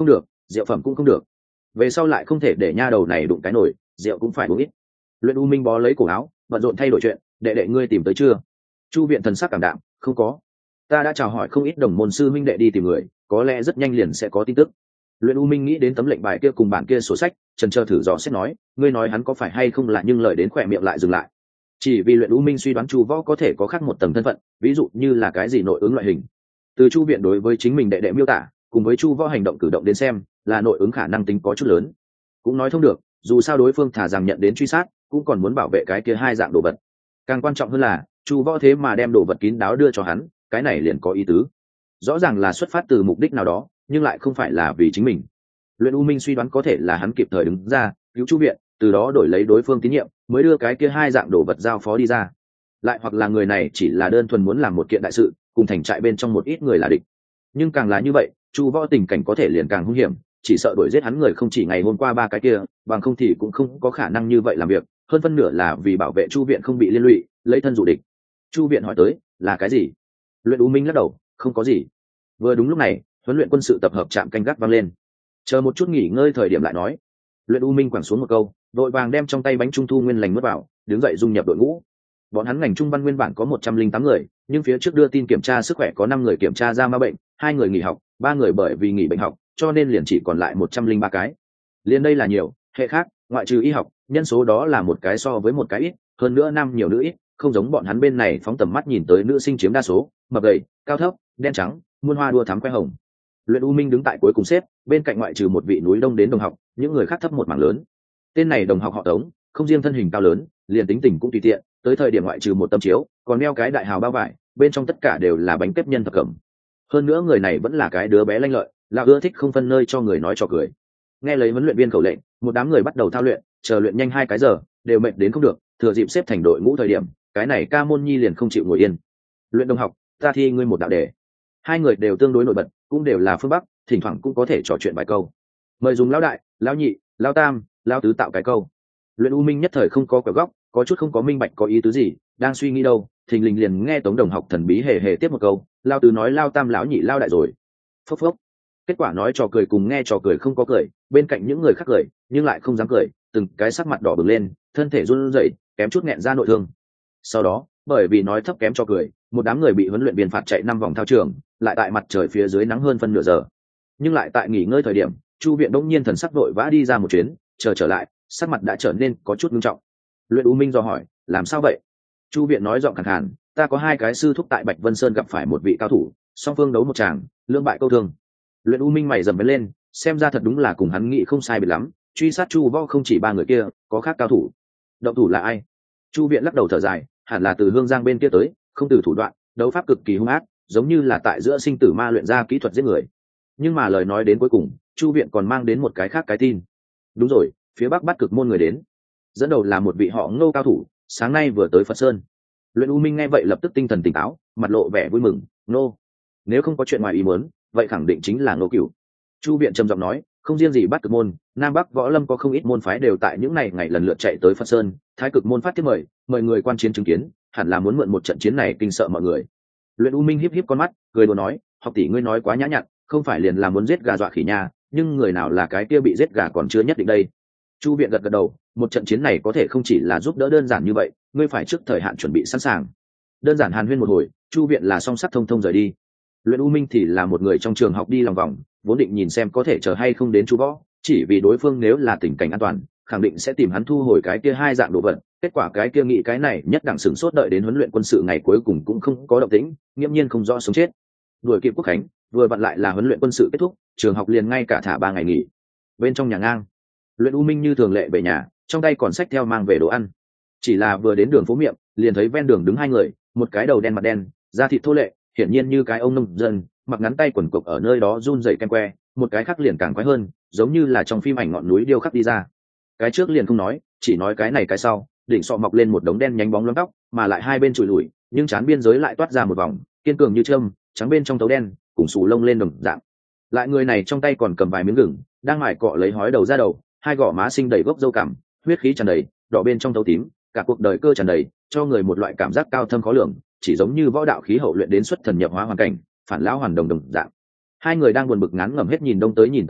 rượu phẩm cũng không được, về sau lại không thể để nha đầu này đụng cái nổi, rượu cũng phải uống ít. Luyện u minh bó lấy cổ áo bận rộn thay đổi chuyện. Đệ đệ ngươi tìm tới chưa? Chu viện thần sắc cảm đạm, không có, ta đã chào hỏi không ít đồng môn sư minh đệ đi tìm người, có lẽ rất nhanh liền sẽ có tin tức. Luyện u minh nghĩ đến tấm lệnh bài kia cùng bản kia sổ sách, trần chờ thử dò xét nói, ngươi nói hắn có phải hay không là, nhưng lời đến khỏe miệng lại dừng lại. Chỉ vì luyện u minh suy đoán chu võ có thể có khác một tầng thân phận, ví dụ như là cái gì nội ứng loại hình. Từ chu viện đối với chính mình đệ đệ miêu tả cùng với chu võ hành động cử động đến xem, là nội ứng khả năng tính có chút lớn. Cũng nói thông được, dù sao đối phương thả rằng nhận đến truy sát cũng còn muốn bảo vệ cái kia hai dạng đồ vật. Càng quan trọng hơn là chu võ thế mà đem đồ vật kín đáo đưa cho hắn, cái này liền có ý tứ. Rõ ràng là xuất phát từ mục đích nào đó, nhưng lại không phải là vì chính mình. Luyện u minh suy đoán có thể là hắn kịp thời đứng ra cứu chu viện, từ đó đổi lấy đối phương tín nhiệm mới đưa cái kia hai dạng đồ vật giao phó đi ra. Lại hoặc là người này chỉ là đơn thuần muốn làm một kiện đại sự, cùng thành trại bên trong một ít người là địch. Nhưng càng là như vậy, chu võ tình cảnh có thể liền càng hung hiểm, chỉ sợ đuổi giết hắn người không chỉ ngày hôm qua ba cái kia, bằng không thì cũng không có khả năng như vậy làm việc, hơn phân nửa là vì bảo vệ chu viện không bị liên lụy, lấy thân dụ địch. Chu viện hỏi tới, là cái gì? Luyện u minh lắc đầu, không có gì. Vừa đúng lúc này, huấn luyện quân sự tập hợp trạm canh gác vang lên. Chờ một chút nghỉ ngơi thời điểm lại nói. Luyện u minh quẳng xuống một câu, đội vàng đem trong tay bánh trung thu nguyên lành nuốt vào, đứng dậy dung nhập đội ngũ. Bọn hắn ngành trung văn nguyên bản có một trăm linh tám người, nhưng phía trước đưa tin kiểm tra sức khỏe có năm người kiểm tra ra ma bệnh, hai người nghỉ học, ba người bởi vì nghỉ bệnh học, cho nên liền chỉ còn lại một trăm linh ba cái. Liên đây là nhiều, hệ khác, ngoại trừ y học, nhân số đó là một cái so với một cái ít, hơn nữa nam nhiều nữ ít, không giống bọn hắn bên này phóng tầm mắt nhìn tới nữ sinh chiếm đa số, mập gầy, cao thấp, đen trắng, muôn hoa đua thắm khoe hồng. Luyện u minh đứng tại cuối cùng xếp, bên cạnh ngoại trừ một vị núi đông đến đồng học, những người khác thấp một mảng lớn. Tên này đồng học họ Tống, không riêng thân hình cao lớn, liền tính tình cũng tùy tiện, tới thời điểm ngoại trừ một tấm chiếu, còn đeo cái đại hào bao vải, bên trong tất cả đều là bánh tép nhân thập cẩm. Hơn nữa người này vẫn là cái đứa bé lanh lợi, là ưa thích không phân nơi cho người nói trò cười. Nghe lấy huấn luyện viên khẩu lệnh, một đám người bắt đầu thao luyện, chờ luyện nhanh hai cái giờ, đều mệt đến không được, thừa dịp xếp thành đội ngũ thời điểm, cái này ca môn nhi liền không chịu ngồi yên. Luyện đồng học, ta thi ngươi một đạo đề. Hai người đều tương đối nổi bật, cũng đều là phương bắc, thỉnh thoảng cũng có thể trò chuyện vài câu. Mời dùng lão đại, lão nhị, lão tam, lão tứ tạo cái câu. Luyện u minh nhất thời không có quẹo góc, có chút không có minh bạch có ý tứ gì, đang suy nghĩ đâu, thình lình liền nghe Tống đồng học thần bí hề hề tiếp một câu, lão tứ nói lão tam lão nhị lão đại rồi. Phốc phốc. Kết quả nói trò cười cùng nghe trò cười không có cười, bên cạnh những người khác cười, nhưng lại không dám cười, từng cái sắc mặt đỏ bừng lên, thân thể run rẩy, kém chút nghẹn ra nội thương. Sau đó, bởi vì nói thấp kém cho cười, một đám người bị huấn luyện viên phạt chạy năm vòng thao trường, lại tại mặt trời phía dưới nắng hơn phân nửa giờ. Nhưng lại tại nghỉ ngơi thời điểm, chu viện đống nhiên thần sắc vội vã đi ra một chuyến, chờ trở lại, sắc mặt đã trở nên có chút nghiêm trọng. Luyện u minh do hỏi, làm sao vậy? Chu viện nói giọng khàn khàn, ta có hai cái sư thúc tại Bạch Vân Sơn gặp phải một vị cao thủ, song phương đấu một tràng, lưỡng bại câu thương. Luyện u minh mày dầm lên, xem ra thật đúng là cùng hắn nghĩ không sai biệt lắm, truy sát chu võ không chỉ ba người kia, có khác cao thủ. Động thủ là ai? Chu viện lắc đầu thở dài, hẳn là từ Hương Giang bên kia tới, không từ thủ đoạn, đấu pháp cực kỳ hung ác, giống như là tại giữa sinh tử ma luyện ra kỹ thuật giết người. Nhưng mà lời nói đến cuối cùng, chu viện còn mang đến một cái khác cái tin. Đúng rồi, phía bắc bắt cực môn người đến, dẫn đầu là một vị họ Ngô cao thủ, sáng nay vừa tới Phật Sơn. Luyện u minh nghe vậy lập tức tinh thần tỉnh táo, mặt lộ vẻ vui mừng. Ngô, nếu không có chuyện ngoài ý muốn, vậy khẳng định chính là Ngô Cửu. Chu viện trầm giọng nói, không riêng gì bắt cực môn, nam bắc võ lâm có không ít môn phái đều tại những ngày ngày lần lượt chạy tới Phật Sơn, thái cực môn phát thiết mời, mời người quan chiến chứng kiến, hẳn là muốn mượn một trận chiến này kinh sợ mọi người. Luyện u minh híp híp con mắt, cười đùa nói, học tỷ ngươi nói quá nhã nhặn, không phải liền là muốn giết gà dọa khỉ nha, nhưng người nào là cái kia bị giết gà còn chưa nhất định đây. Chu viện gật gật đầu, một trận chiến này có thể không chỉ là giúp đỡ đơn giản như vậy, ngươi phải trước thời hạn chuẩn bị sẵn sàng. Đơn giản hàn huyên một hồi, chu viện là song sắt thông thông rời đi. Luyện u minh thì là một người trong trường học đi lòng vòng, vốn định nhìn xem có thể chờ hay không đến chu võ, chỉ vì đối phương nếu là tình cảnh an toàn, khẳng định sẽ tìm hắn thu hồi cái kia hai dạng đồ vật. Kết quả cái kia nghĩ cái này nhất đẳng sửng sốt đợi đến huấn luyện quân sự ngày cuối cùng cũng không có động tĩnh, nghiễm nhiên không rõ sống chết. Đuổi kịp quốc khánh, vừa vặn lại là huấn luyện quân sự kết thúc, trường học liền ngay cả thả ba ngày nghỉ. Bên trong nhà ngang, Luyện u minh như thường lệ về nhà, trong tay còn xách theo mang về đồ ăn. Chỉ là vừa đến đường phố miệng, liền thấy ven đường đứng hai người, một cái đầu đen mặt đen, da thịt thô lệ, hiển nhiên như cái ông nông dân, mặc ngắn tay quần cộc ở nơi đó run rẩy kem que, một cái khác liền càng quái hơn, giống như là trong phim ảnh ngọn núi điêu khắc đi ra. Cái trước liền không nói, chỉ nói cái này cái sau, đỉnh sọ mọc lên một đống đen nhánh bóng loáng tóc, mà lại hai bên chùi lùi, nhưng trán biên giới lại toát ra một vòng, kiên cường như châm, trắng bên trong tấu đen, cùng xù lông lên đồng dạng. Lại người này trong tay còn cầm vài miếng gừng, đang mải cọ lấy hói đầu ra đầu, hai gò má xinh đầy gốc râu cằm, huyết khí tràn đầy, đỏ bên trong tấu tím, cả cuộc đời cơ tràn đầy, cho người một loại cảm giác cao thâm khó lường, chỉ giống như võ đạo khí hậu luyện đến xuất thần nhập hóa hoàn cảnh, phản lão hoàn đồng đồng dạng. Hai người đang buồn bực ngán ngẩm hết nhìn đông tới nhìn tây đâu,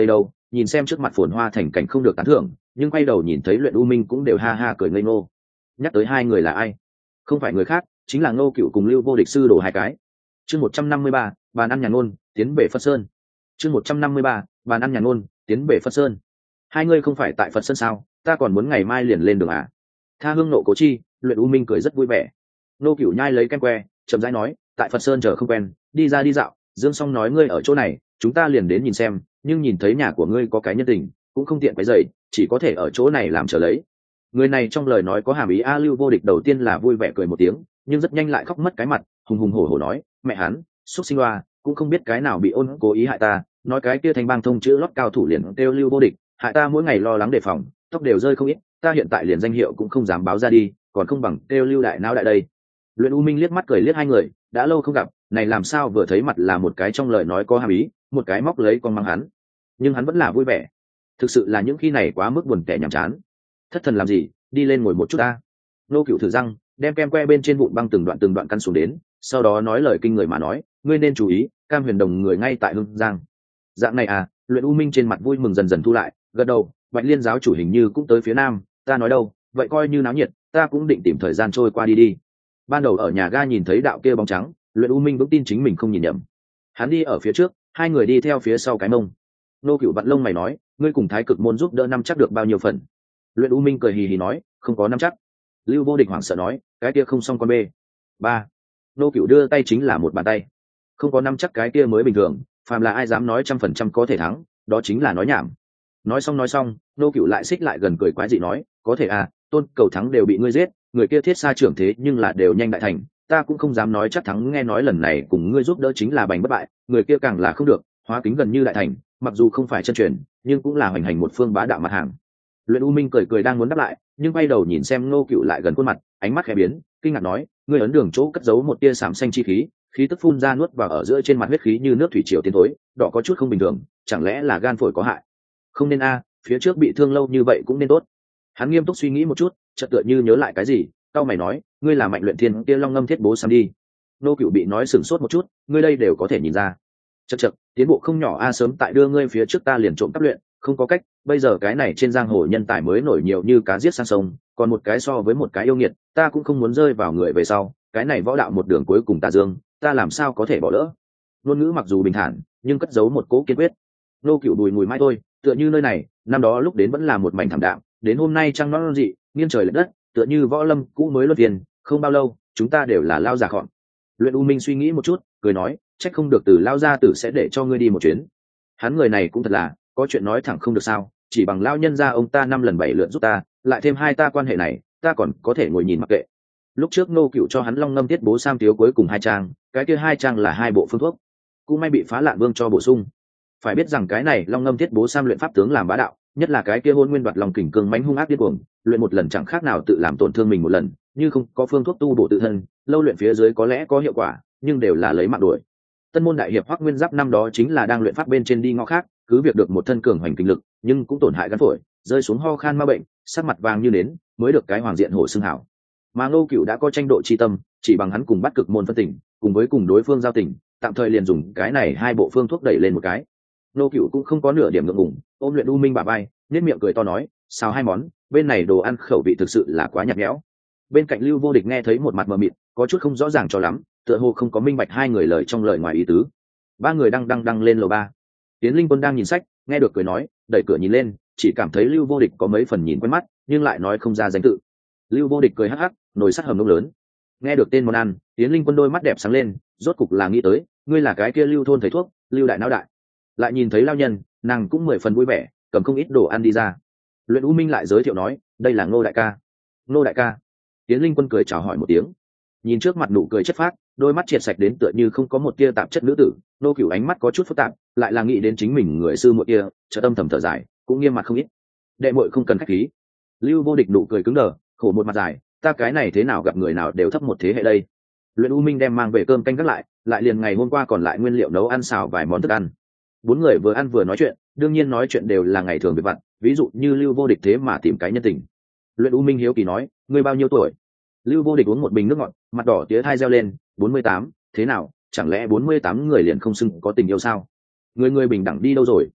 nhìn xem trước mặt phồn hoa thành cảnh không được tán thưởng, nhưng quay đầu nhìn thấy luyện u minh cũng đều ha ha cười ngây ngô. Nhắc tới hai người là ai? Không phải người khác, chính là Ngô Cựu cùng Lưu Vô Địch sư đồ hai cái. Chương một trăm năm mươi ba, bàn ăn nhà ngôn, tiến về Phật Sơn. Chương một trăm năm mươi ba, bàn ăn nhà ngôn, tiến về Phật Sơn. Hai ngươi không phải tại Phật Sơn sao? Ta còn muốn ngày mai liền lên đường à? Tha hương nộ cố chi, luyện u minh cười rất vui vẻ. Ngô Cựu nhai lấy kem que, chậm rãi nói, tại Phật Sơn chờ không quen, đi ra đi dạo. Dương Song nói ngươi ở chỗ này, chúng ta liền đến nhìn xem, nhưng nhìn thấy nhà của ngươi có cái nhân tình, cũng không tiện quấy rầy, chỉ có thể ở chỗ này làm chờ lấy. Người này trong lời nói có hàm ý. A Lưu Vô Địch đầu tiên là vui vẻ cười một tiếng, nhưng rất nhanh lại khóc mất cái mặt, hùng hùng hổ hổ nói, mẹ hắn, xúc sinh loa, cũng không biết cái nào bị ôn cố ý hại ta, nói cái kia thành bang thông chữ lót cao thủ liền kêu Lưu Vô Địch, hại ta mỗi ngày lo lắng đề phòng, tóc đều rơi không ít, ta hiện tại liền danh hiệu cũng không dám báo ra đi, còn không bằng kêu Lưu đại não đại đây. Luyện U Minh liếc mắt cười liếc hai người, đã lâu không gặp, này làm sao vừa thấy mặt là một cái trong lời nói có hàm ý, một cái móc lấy con mang hắn, nhưng hắn vẫn là vui vẻ. Thực sự là những khi này quá mức buồn tẻ nhàm chán. Thất thần làm gì, đi lên ngồi một chút ta. Nô Cựu thử răng, đem kem que bên trên vụn băng từng đoạn từng đoạn căn xuống đến, sau đó nói lời kinh người mà nói, ngươi nên chú ý, Cam Huyền Đồng người ngay tại Hưng Giang. Dạng này à? Luyện U Minh trên mặt vui mừng dần dần thu lại, gật đầu, Bạch Liên giáo chủ hình như cũng tới phía nam, ta nói đâu, vậy coi như náo nhiệt, ta cũng định tìm thời gian trôi qua đi đi. Ban đầu ở nhà ga nhìn thấy đạo kia bóng trắng, Luyện U Minh vững tin chính mình không nhìn nhầm. Hắn đi ở phía trước, hai người đi theo phía sau cái mông. Nô Cựu vặn lông mày nói, ngươi cùng Thái Cực môn giúp đỡ năm chắc được bao nhiêu phần? Luyện U Minh cười hì hì nói, không có năm chắc. Lưu Vô Địch hoảng sợ nói, cái kia không xong con bê. Ba. Nô Cựu đưa tay chính là một bàn tay. Không có năm chắc cái kia mới bình thường, phàm là ai dám nói trăm phần trăm có thể thắng, đó chính là nói nhảm. Nói xong nói xong, Nô Cựu lại xích lại gần cười quái dị nói, có thể à, Tôn Cầu thắng đều bị ngươi giết, người kia thiết xa trưởng thế nhưng là đều nhanh đại thành, ta cũng không dám nói chắc thắng, nghe nói lần này cùng ngươi giúp đỡ chính là bành bất bại, người kia càng là không được, hóa kính gần như đại thành, mặc dù không phải chân truyền, nhưng cũng là hoành hành một phương bá đạo mặt hàng. Luyện U Minh cười cười đang muốn đáp lại, nhưng quay đầu nhìn xem Ngô Cựu lại gần khuôn mặt, ánh mắt khẽ biến, kinh ngạc nói, ngươi ấn đường chỗ cất giấu một tia sạm xanh chi khí, khí tức phun ra nuốt vào ở giữa trên mặt huyết khí như nước thủy triều tiến thối, đỏ có chút không bình thường, chẳng lẽ là gan phổi có hại? Không nên a, phía trước bị thương lâu như vậy cũng nên tốt. Hắn nghiêm túc suy nghĩ một chút, chợt tựa như nhớ lại cái gì, cau mày nói, ngươi là Mạnh Luyện Thiên kia Long Ngâm Thiết Bố Sam đi. Ngô Cựu bị nói sửng sốt một chút, ngươi đây đều có thể nhìn ra. Chậc chậc, tiến bộ không nhỏ a, sớm tại đưa ngươi phía trước ta liền trộm cắp luyện, không có cách, bây giờ cái này trên giang hồ nhân tài mới nổi nhiều như cá giết sang sông, còn một cái so với một cái yêu nghiệt, ta cũng không muốn rơi vào người về sau, cái này võ đạo một đường cuối cùng tà dương, ta làm sao có thể bỏ lỡ. Ngôn ngữ mặc dù bình thản, nhưng cất giấu một cố kiên quyết. Nô Cựu đùi mùi mai thôi, tựa như nơi này, năm đó lúc đến vẫn là một mảnh thảm đạm, đến hôm nay trăng non dị, nghiêng trời lệch đất, tựa như võ lâm cũ mới luân tiền, không bao lâu, chúng ta đều là lao già khọn. Luyện U Minh suy nghĩ một chút, cười nói, trách không được Từ lao gia tử sẽ để cho ngươi đi một chuyến. Hắn người này cũng thật là, có chuyện nói thẳng không được sao, chỉ bằng lao nhân gia ông ta năm lần bảy lượt giúp ta, lại thêm hai ta quan hệ này, ta còn có thể ngồi nhìn mặc kệ. Lúc trước Nô Cựu cho hắn Long Ngâm Thiết Bố Sam thiếu cuối cùng hai trang, cái kia hai trang là hai bộ phương thuốc, cũng may bị Phá Lạn Vương cho bổ sung. Phải biết rằng cái này Long Ngâm Thiết Bố Sam luyện pháp tướng làm bá đạo, nhất là cái kia Hôn Nguyên Đoạt Long Kình Cương mãnh hung ác điên cuồng, luyện một lần chẳng khác nào tự làm tổn thương mình một lần, như không có phương thuốc tu bổ tự thân, lâu luyện phía dưới có lẽ có hiệu quả, nhưng đều là lấy mạng đuổi. Tân môn đại hiệp Hoắc Nguyên Giáp năm đó chính là đang luyện pháp bên trên đi ngõ khác, cứ việc được một thân cường hoành kinh lực, nhưng cũng tổn hại gan phổi, rơi xuống ho khan ma bệnh, sắc mặt vàng như nến, mới được cái hoàng diện hổ xưng hảo. Mà Ngô Cựu đã có tranh độ chi tâm, chỉ bằng hắn cùng bắt cực môn phân tình, cùng với cùng đối phương giao tình, tạm thời liền dùng cái này hai bộ phương thuốc đẩy lên một cái. Ngô Cựu cũng không có nửa điểm ngượng ngùng, ôm Luyện U Minh bả vai, nhếch miệng cười to nói, xào hai món, bên này đồ ăn khẩu vị thực sự là quá nhạt nhẽo. Bên cạnh Lưu Vô Địch nghe thấy một mặt mờ mịt, có chút không rõ ràng cho lắm, tựa hồ không có minh bạch hai người lời trong lời ngoài ý tứ. Ba người đang đang đang lên lầu ba. Tiến Linh Quân đang nhìn sách, nghe được cười nói, đẩy cửa nhìn lên, chỉ cảm thấy Lưu Vô Địch có mấy phần nhìn quen mắt, nhưng lại nói không ra danh tự. Lưu Vô Địch cười hắc hắc, nồi sắt hầm nông lớn. Nghe được tên món ăn, Tiến Linh Quân đôi mắt đẹp sáng lên, rốt cục là nghĩ tới, ngươi là cái kia Lưu thôn thầy thuốc, Lưu đại não đại. Lại nhìn thấy lao nhân, nàng cũng mười phần vui vẻ, cầm không ít đồ ăn đi ra. Luyện U Minh lại giới thiệu nói, đây là Ngô đại ca. Ngô đại ca. Tiến Linh Quân cười chào hỏi một tiếng, nhìn trước mặt nụ cười chất phác, đôi mắt triệt sạch đến tựa như không có một tia tạp chất nữ tử. Nô Cựu ánh mắt có chút phức tạp, lại là nghĩ đến chính mình người sư muội kia, chợt âm thầm thở dài, cũng nghiêm mặt không ít. Đệ muội không cần khách khí. Lưu Vô Địch nụ cười cứng đờ, khổ một mặt dài, ta cái này thế nào gặp người nào đều thấp một thế hệ đây. Luyện U Minh đem mang về cơm canh gác lại, lại liền ngày hôm qua còn lại nguyên liệu nấu ăn xào vài món thức ăn. Bốn người vừa ăn vừa nói chuyện, đương nhiên nói chuyện đều là ngày thường việc vặt, ví dụ như Lưu Vô Địch thế mà tìm cái nhân tình. Luyện U Minh hiếu kỳ nói, ngươi bao nhiêu tuổi? Lưu Vô Địch uống một bình nước ngọt, mặt đỏ tía thai reo lên, bốn mươi tám, thế nào, chẳng lẽ bốn mươi tám người liền không xưng có tình yêu sao? Người người bình đẳng đi đâu rồi?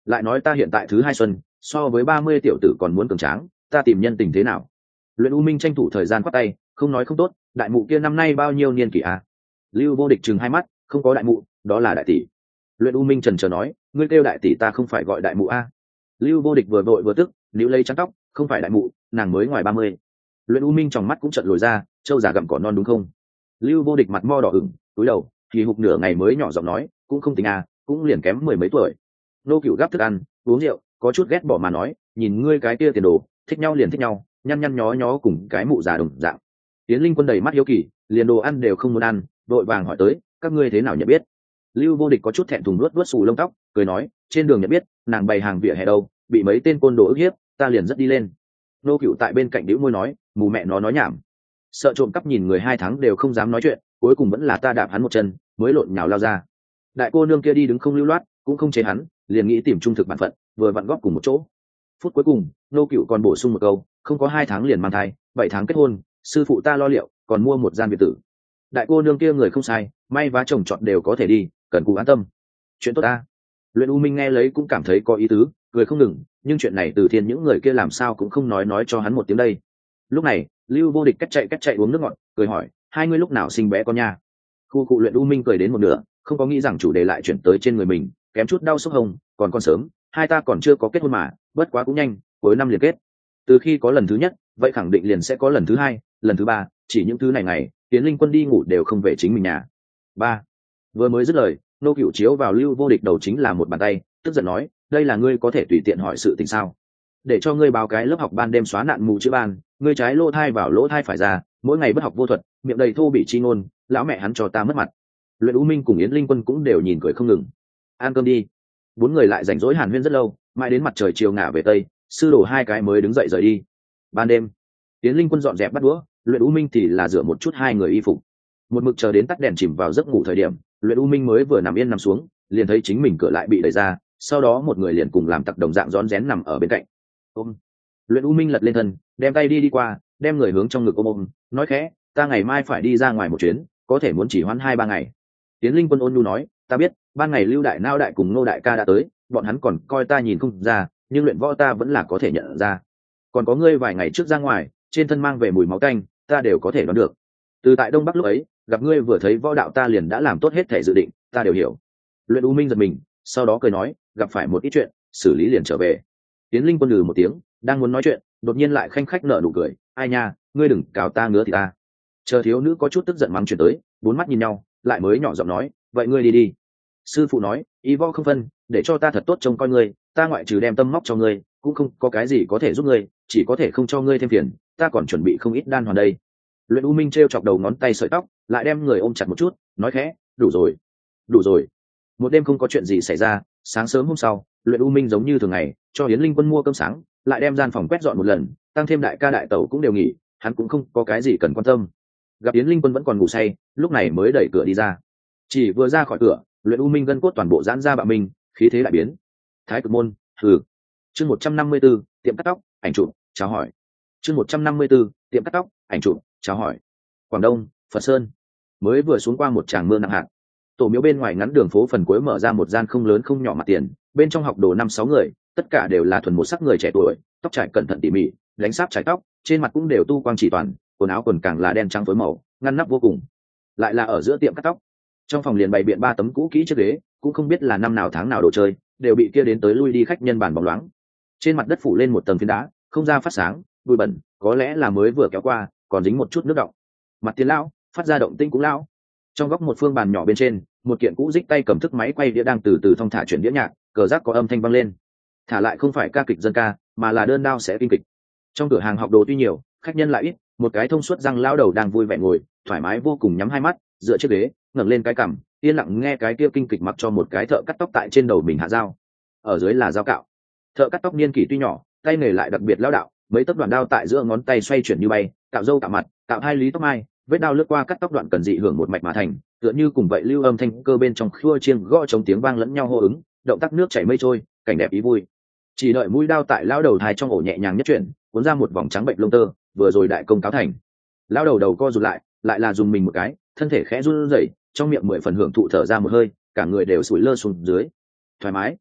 lại nói ta hiện tại thứ hai xuân, so với ba mươi tiểu tử còn muốn cường tráng, ta tìm nhân tình thế nào? Luyện U Minh tranh thủ thời gian quát tay, không nói không tốt, đại mụ kia năm nay bao nhiêu niên kỷ à? Lưu Vô Địch trừng hai mắt, không có đại mụ, đó là đại tỷ. Luyện U Minh trần chờ nói, ngươi kêu đại tỷ ta không phải gọi đại mụ a. Lưu Vô Địch vừa vội vừa tức, níu lấy trắng tóc, không phải đại mụ, nàng mới ngoài ba mươi. Luyện U Minh trong mắt cũng trợn lồi ra, trâu già gặm cỏ non đúng không? Lưu Vô Địch mặt mo đỏ ửng, cúi đầu, thì hụt nửa ngày mới nhỏ giọng nói, cũng không tính à, cũng liền kém mười mấy tuổi. Nô Cửu gắp thức ăn, uống rượu, có chút ghét bỏ mà nói, nhìn ngươi cái kia tiền đồ, thích nhau liền thích nhau, nhăn nhăn nhó nhó cùng cái mụ già đồng dạng. Tiến Linh Quân đầy mắt hiếu kỳ, liền đồ ăn đều không muốn ăn, vội vàng hỏi tới, các ngươi thế nào nhận biết? Lưu Vô Địch có chút thẹn thùng nuốt nuốt xù lông tóc, cười nói, trên đường nhận biết, nàng bày hàng vỉa hè đâu, bị mấy tên côn đồ ức hiếp, ta liền rất đi lên. Nô Cửu tại bên cạnh đĩu môi nói, mù mẹ nó nói nhảm. Sợ trộm cắp nhìn người hai tháng đều không dám nói chuyện, cuối cùng vẫn là ta đạp hắn một chân, mới lộn nhào lao ra. Đại cô nương kia đi đứng không lưu loát, cũng không chế hắn, liền nghĩ tìm trung thực bản phận, vừa vặn góp cùng một chỗ. Phút cuối cùng, Nô Cửu còn bổ sung một câu, không có hai tháng liền mang thai, bảy tháng kết hôn, sư phụ ta lo liệu, còn mua một gian biệt tử. Đại cô nương kia người không sai, may vá chồng chọn đều có thể đi, cần cù an tâm. Chuyện tốt ta. Luyện U Minh nghe lấy cũng cảm thấy có ý tứ, cười không ngừng, nhưng chuyện này từ thiên những người kia làm sao cũng không nói nói cho hắn một tiếng đây. Lúc này, Lưu Vô Địch cách chạy cách chạy uống nước ngọt, cười hỏi, hai ngươi lúc nào sinh bé con nha? Khu cụ Luyện U Minh cười đến một nửa, không có nghĩ rằng chủ đề lại chuyển tới trên người mình, kém chút đau sốc hồng, còn con sớm, hai ta còn chưa có kết hôn mà, bất quá cũng nhanh, cuối năm liền kết. Từ khi có lần thứ nhất, vậy khẳng định liền sẽ có lần thứ hai, lần thứ ba, chỉ những thứ này ngày, Tiến Linh Quân đi ngủ đều không về chính mình nhà. Ba. Vừa mới dứt lời, Nô Cửu chiếu vào Lưu Vô Địch đầu chính là một bàn tay, tức giận nói, đây là ngươi có thể tùy tiện hỏi sự tình sao? Để cho ngươi báo cái lớp học ban đêm xóa nạn mù chữ ban, ngươi trái lỗ thai vào lỗ thai phải ra, mỗi ngày bất học vô thuật, miệng đầy thô bị chi ngôn, lão mẹ hắn cho ta mất mặt. Luyện U Minh cùng Yến Linh Quân cũng đều nhìn cười không ngừng. Ăn cơm đi. Bốn người lại rảnh rỗi hàn huyên rất lâu, mãi đến mặt trời chiều ngả về tây, sư đồ hai cái mới đứng dậy rời đi. Ban đêm, Yến Linh Quân dọn dẹp bắt đũa, Luyện U Minh thì là rửa một chút hai người y phục. Một mực chờ đến tắt đèn chìm vào giấc ngủ thời điểm, Luyện U Minh mới vừa nằm yên nằm xuống, liền thấy chính mình cửa lại bị đẩy ra, sau đó một người liền cùng làm tặc đồng dạng rón rén nằm ở bên cạnh. Ôm. Luyện U Minh lật lên thân, đem tay đi đi qua, đem người hướng trong ngực ôm ôm, nói khẽ, ta ngày mai phải đi ra ngoài một chuyến, có thể muốn chỉ hoãn hai ba ngày. Tiến Linh Quân ôn nhu nói, ta biết, ban ngày Lưu Đại Nao Đại cùng Ngô Đại ca đã tới, bọn hắn còn coi ta nhìn không ra, nhưng luyện võ ta vẫn là có thể nhận ra. Còn có ngươi vài ngày trước ra ngoài, trên thân mang về mùi máu tanh, ta đều có thể đoán được. Từ tại Đông Bắc lúc ấy, gặp ngươi vừa thấy võ đạo ta liền đã làm tốt hết thể dự định, ta đều hiểu. Luyện U Minh giật mình, sau đó cười nói, gặp phải một ít chuyện, xử lý liền trở về. Tiến Linh Quân lừ một tiếng, đang muốn nói chuyện, đột nhiên lại khanh khách nở nụ cười, ai nha, ngươi đừng cào ta ngứa thì ta. Chờ thiếu nữ có chút tức giận mắng chuyển tới, bốn mắt nhìn nhau, lại mới nhỏ giọng nói, vậy ngươi đi đi. Sư phụ nói, y võ không phân, để cho ta thật tốt trông coi ngươi, ta ngoại trừ đem tâm móc cho ngươi, cũng không có cái gì có thể giúp ngươi, chỉ có thể không cho ngươi thêm phiền, ta còn chuẩn bị không ít đan hoàn đây. Luyện U Minh treo chọc đầu ngón tay sợi tóc, lại đem người ôm chặt một chút, nói khẽ, đủ rồi, đủ rồi. Một đêm không có chuyện gì xảy ra, sáng sớm hôm sau, Luyện U Minh giống như thường ngày, cho Yến Linh Quân mua cơm sáng, lại đem gian phòng quét dọn một lần, tăng thêm đại ca đại tẩu cũng đều nghỉ, hắn cũng không có cái gì cần quan tâm. Gặp Yến Linh Quân vẫn còn ngủ say, lúc này mới đẩy cửa đi ra. Chỉ vừa ra khỏi cửa, Luyện U Minh gân cốt toàn bộ giãn ra bạo mình, khí thế lại biến. Thái Cực môn, hừ. Chương một trăm năm mươi 154, tiệm cắt tóc, ảnh chụp, chào hỏi. Chương một trăm năm mươi 154, tiệm cắt tóc, ảnh chụp, chào hỏi. Quảng Đông, Phật Sơn. Mới vừa xuống qua một tràng mưa nặng hạt. Tổ miếu bên ngoài ngắn đường phố phần cuối mở ra một gian không lớn không nhỏ mặt tiền, bên trong học đồ năm sáu người, tất cả đều là thuần một sắc người trẻ tuổi, tóc trải cẩn thận tỉ mỉ, đánh sáp trải tóc, trên mặt cũng đều tu quang chỉ toàn, quần áo quần càng là đen trắng phối màu, ngăn nắp vô cùng. Lại là ở giữa tiệm cắt tóc. Trong phòng liền bày biện ba tấm cũ kỹ chiếc ghế, cũng không biết là năm nào tháng nào đồ chơi, đều bị kia đến tới lui đi khách nhân bàn bóng loáng. Trên mặt đất phủ lên một tầng phiến đá, không ra phát sáng, bụi bẩn, có lẽ là mới vừa kéo qua, còn dính một chút nước đọng. Mặt tiền lão, phát ra động tinh cũng lão. Trong góc một phương bàn nhỏ bên trên, một kiện cũ rích tay cầm thức máy quay đĩa đang từ từ thong thả chuyển đĩa nhạc, cờ giác có âm thanh vang lên. Thả lại không phải ca kịch dân ca, mà là đơn đao sẽ kinh kịch. Trong cửa hàng học đồ tuy nhiều, khách nhân lại ít, một cái thông suốt răng lão đầu đang vui vẻ ngồi, thoải mái vô cùng nhắm hai mắt, dựa chiếc ghế, ngẩng lên cái cằm, yên lặng nghe cái kia kinh kịch mặc cho một cái thợ cắt tóc tại trên đầu mình hạ dao. Ở dưới là dao cạo. Thợ cắt tóc niên kỷ tuy nhỏ, tay nghề lại đặc biệt lão đạo, mấy tấc đoạn đao tại giữa ngón tay xoay chuyển như bay, cạo râu cạo mặt, cạo hai lý tóc mai, vết đao lướt qua cắt tóc đoạn cần dị hưởng một mạch mà thành, tựa như cùng vậy lưu âm thanh cơ bên trong khua chiêng gõ chống tiếng vang lẫn nhau hô ứng, động tác nước chảy mây trôi, cảnh đẹp ý vui. Chỉ đợi mũi đao tại lão đầu thai trong ổ nhẹ nhàng nhất chuyển, cuốn ra một vòng trắng bệnh lông tơ, vừa rồi đại công cáo thành. Lão đầu đầu co rụt lại, lại là dùng mình một cái, thân thể khẽ run rẩy, trong miệng mười phần hưởng thụ thở ra một hơi, cả người đều sủi lơ xuống dưới. Thoải mái.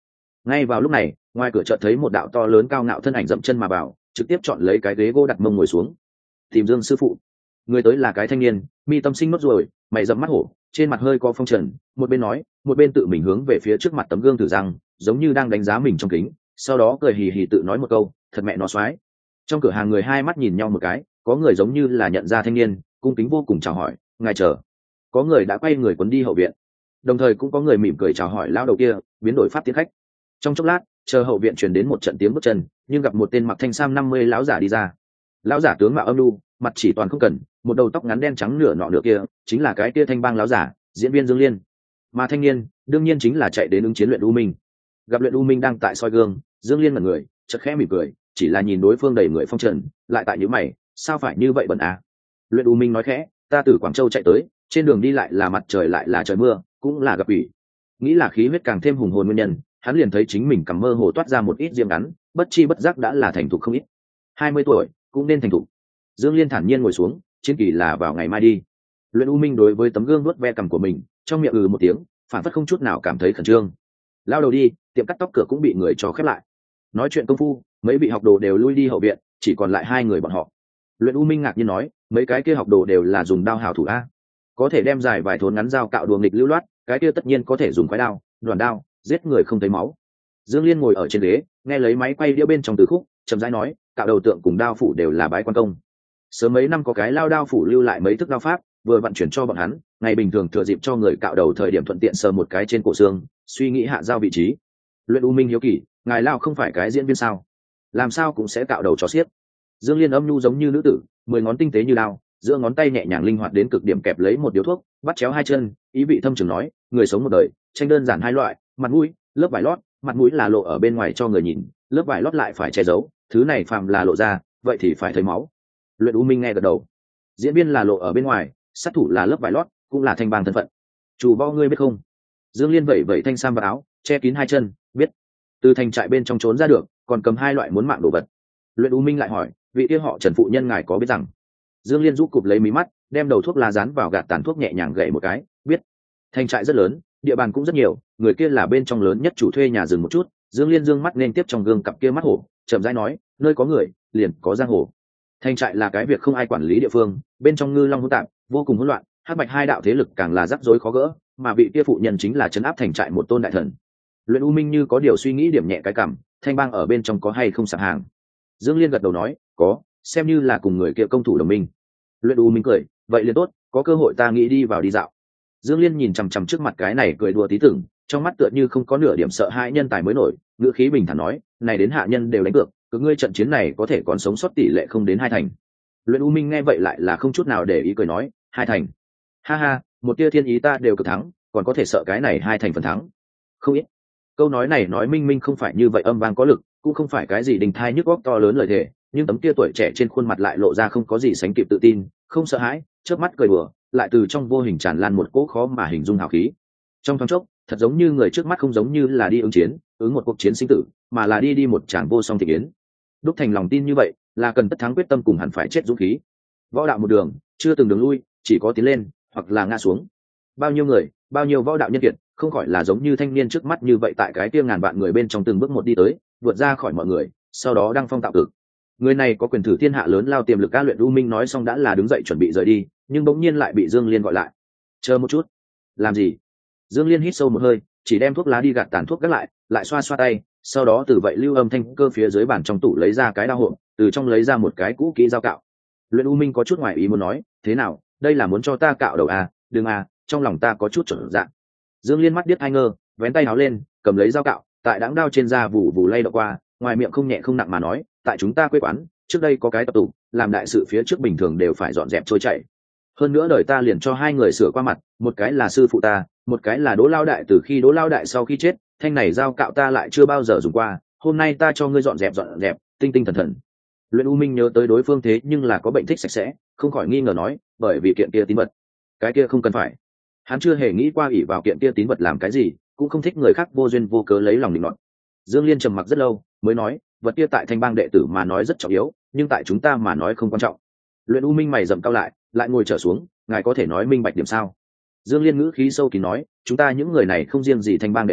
Ngay vào lúc này, ngoài cửa chợt thấy một đạo to lớn cao ngạo thân ảnh dậm chân mà vào, trực tiếp chọn lấy cái ghế gỗ đặt mông ngồi xuống. Tìm Dương sư phụ. Người tới là cái thanh niên, mi tâm sinh nốt ruồi, mày rậm mắt hổ, trên mặt hơi có phong trần, một bên nói, một bên tự mình hướng về phía trước mặt tấm gương thử răng, giống như đang đánh giá mình trong kính, sau đó cười hì hì tự nói một câu, thật mẹ nó xoái. Trong cửa hàng người hai mắt nhìn nhau một cái, có người giống như là nhận ra thanh niên, cung kính vô cùng chào hỏi, ngài chờ. Có người đã quay người quấn đi hậu viện, đồng thời cũng có người mỉm cười chào hỏi lão đầu kia, biến đổi pháp tiến khách. Trong chốc lát, chờ hậu viện truyền đến một trận tiếng bước chân, nhưng gặp một tên mặc thanh sam năm mươi lão giả đi ra. Lão giả tướng mạo âm nhu, mặt chỉ toàn không cần, một đầu tóc ngắn đen trắng nửa nọ nửa kia, chính là cái kia thanh bang lão giả, diễn viên Dương Liên. Mà thanh niên, đương nhiên chính là chạy đến ứng chiến luyện u minh. Gặp luyện u minh đang tại soi gương, Dương Liên mặt người, chợt khẽ mỉm cười, chỉ là nhìn đối phương đầy người phong trần, lại tại nhíu mày, sao phải như vậy bẩn à? Luyện u minh nói khẽ, ta từ Quảng Châu chạy tới, trên đường đi lại là mặt trời lại là trời mưa, cũng là gặp ủy. Nghĩ là khí huyết càng thêm hùng hồn nguyên nhân, hắn liền thấy chính mình cầm mơ hồ toát ra một ít diêm ngắn, bất chi bất giác đã là thành thục không ít. Hai mươi tuổi, cũng nên thành thục. Dương Liên thản nhiên ngồi xuống, chiến kỳ là vào ngày mai đi. Luyện u minh đối với tấm gương nuốt ve cằm của mình, trong miệng ừ một tiếng, phản phất không chút nào cảm thấy khẩn trương. Lao đầu đi, tiệm cắt tóc cửa cũng bị người cho khép lại. Nói chuyện công phu, mấy vị học đồ đều lui đi hậu viện, chỉ còn lại hai người bọn họ. Luyện u minh ngạc nhiên nói, mấy cái kia học đồ đều là dùng đao hảo thủ a, có thể đem dài vài thốn ngắn dao cạo đùa nghịch lưu loát, cái kia tất nhiên có thể dùng quái đao, đoàn đao, giết người không thấy máu. Dương Liên ngồi ở trên ghế, nghe lấy máy quay đĩa bên trong từ khúc, chậm rãi nói, cạo đầu tượng cùng đao phủ đều là bái quan công. Sớm mấy năm có cái lao đao phủ lưu lại mấy thức đao pháp, vừa vận chuyển cho bọn hắn, ngày bình thường thừa dịp cho người cạo đầu thời điểm thuận tiện sờ một cái trên cổ xương, suy nghĩ hạ giao vị trí. Luyện u minh hiếu kỳ, ngài lao không phải cái diễn viên sao, làm sao cũng sẽ cạo đầu cho xiếc. Dương Liên âm nhu giống như nữ tử, mười ngón tinh tế như đao, giữa ngón tay nhẹ nhàng linh hoạt đến cực điểm kẹp lấy một điếu thuốc, bắt chéo hai chân, ý vị thâm trường nói, người sống một đời, tranh đơn giản hai loại, mặt mũi, lớp vải lót, mặt mũi là lộ ở bên ngoài cho người nhìn, lớp vải lót lại phải che giấu, thứ này phàm là lộ ra, vậy thì phải thấy máu. Luyện u minh nghe gật đầu. Diễn viên là lộ ở bên ngoài, sát thủ là lớp vải lót, cũng là thanh bang thân phận. Chủ võ ngươi biết không? Dương Liên vẩy vẩy thanh sam vào áo, che kín hai chân, biết. Từ thành trại bên trong trốn ra được, còn cầm hai loại muốn mạng đồ vật. Luyện u minh lại hỏi, vị kia họ Trần phụ nhân ngài có biết rằng? Dương Liên rũ cụp lấy mí mắt, đem đầu thuốc lá dán vào gạt tàn thuốc nhẹ nhàng gậy một cái, biết. Thành trại rất lớn, địa bàn cũng rất nhiều, người kia là bên trong lớn nhất chủ thuê nhà rừng một chút. Dương Liên dương mắt nên tiếp trong gương cặp kia mắt hổ, chậm rãi nói, nơi có người, liền có giang hồ. Thành trại là cái việc không ai quản lý địa phương, bên trong ngư long hỗn tạp, vô cùng hỗn loạn, hắc bạch hai đạo thế lực càng là rắc rối khó gỡ, mà vị kia phụ nhân chính là trấn áp thành trại một tôn đại thần. Luyện u minh như có điều suy nghĩ điểm nhẹ cái cảm, thanh bang ở bên trong có hay không sạp hàng? Dương Liên gật đầu nói, có, xem như là cùng người kia công thủ đồng minh. Luyện u minh cười, vậy liền tốt, có cơ hội ta nghĩ đi vào đi dạo. Dương Liên nhìn chằm chằm trước mặt cái này cười đùa tí tưởng, trong mắt tựa như không có nửa điểm sợ hãi nhân tài mới nổi, ngữ khí bình thản nói, này đến hạ nhân đều đánh cược, cứ ngươi trận chiến này có thể còn sống sót tỷ lệ không đến hai thành. Luyện u minh nghe vậy lại là không chút nào để ý cười nói, hai thành, ha ha, một tia thiên ý ta đều cực thắng, còn có thể sợ cái này hai thành phần thắng? Không ít. Câu nói này nói minh minh không phải như vậy âm vang có lực, cũng không phải cái gì đình thai nhức góc to lớn lời thề, nhưng tấm kia tuổi trẻ trên khuôn mặt lại lộ ra không có gì sánh kịp tự tin, không sợ hãi, chớp mắt cười bừa, lại từ trong vô hình tràn lan một cỗ khó mà hình dung hào khí. Trong thoáng chốc, thật giống như người trước mắt không giống như là đi ứng chiến, ứng một cuộc chiến sinh tử, mà là đi đi một tràng vô song thị kiến. Đúc thành lòng tin như vậy, là cần tất thắng quyết tâm cùng hẳn phải chết dũng khí. Võ đạo một đường, chưa từng đường lui, chỉ có tiến lên, hoặc là ngã xuống. Bao nhiêu người, bao nhiêu võ đạo nhân kiệt, không khỏi là giống như thanh niên trước mắt như vậy tại cái kia ngàn vạn người bên trong từng bước một đi tới, vượt ra khỏi mọi người, sau đó đăng phong tạo cực. Người này có quyền thử thiên hạ lớn lao tiềm lực. Ca Luyện u minh nói xong đã là đứng dậy chuẩn bị rời đi, nhưng bỗng nhiên lại bị Dương Liên gọi lại. Chờ một chút. Làm gì? Dương Liên hít sâu một hơi, chỉ đem thuốc lá đi gạt tàn thuốc gác lại, lại xoa xoa tay, sau đó từ vậy lưu âm thanh cơ phía dưới bàn trong tủ lấy ra cái đao hộp, từ trong lấy ra một cái cũ kỹ dao cạo. Luyện u minh có chút ngoài ý muốn nói, thế nào, đây là muốn cho ta cạo đầu à? Đừng à, trong lòng ta có chút trở dạng. Dương Liên mắt điếc hai ngơ, vén tay áo lên, cầm lấy dao cạo, tại đãng đao trên da vụ vụ lay động qua, ngoài miệng không nhẹ không nặng mà nói, tại chúng ta quê quán, trước đây có cái tập tụ, làm đại sự phía trước bình thường đều phải dọn dẹp trôi chảy. Hơn nữa đời ta liền cho hai người sửa qua mặt, một cái là sư phụ ta, một cái là Đỗ Lao đại. Từ khi Đỗ Lao đại sau khi chết, thanh này dao cạo ta lại chưa bao giờ dùng qua, hôm nay ta cho ngươi dọn dẹp dọn dẹp, tinh tinh thần thần. Luyện u minh nhớ tới đối phương thế nhưng là có bệnh thích sạch sẽ, không khỏi nghi ngờ nói, bởi vì kiện kia tín vật. Cái kia không cần phải. Hắn chưa hề nghĩ qua ỷ vào kiện kia tín vật làm cái gì, cũng không thích người khác vô duyên vô cớ lấy lòng định luận. Dương Liên trầm mặc rất lâu, mới nói, vật kia tại thanh bang đệ tử mà nói rất trọng yếu, nhưng tại chúng ta mà nói không quan trọng. Luyện u minh mày rậm cao lại, lại ngồi trở xuống, ngài có thể nói minh bạch điểm sao? Dương Liên ngữ khí sâu kín nói, chúng ta những người này không riêng gì thanh bang đệ tử,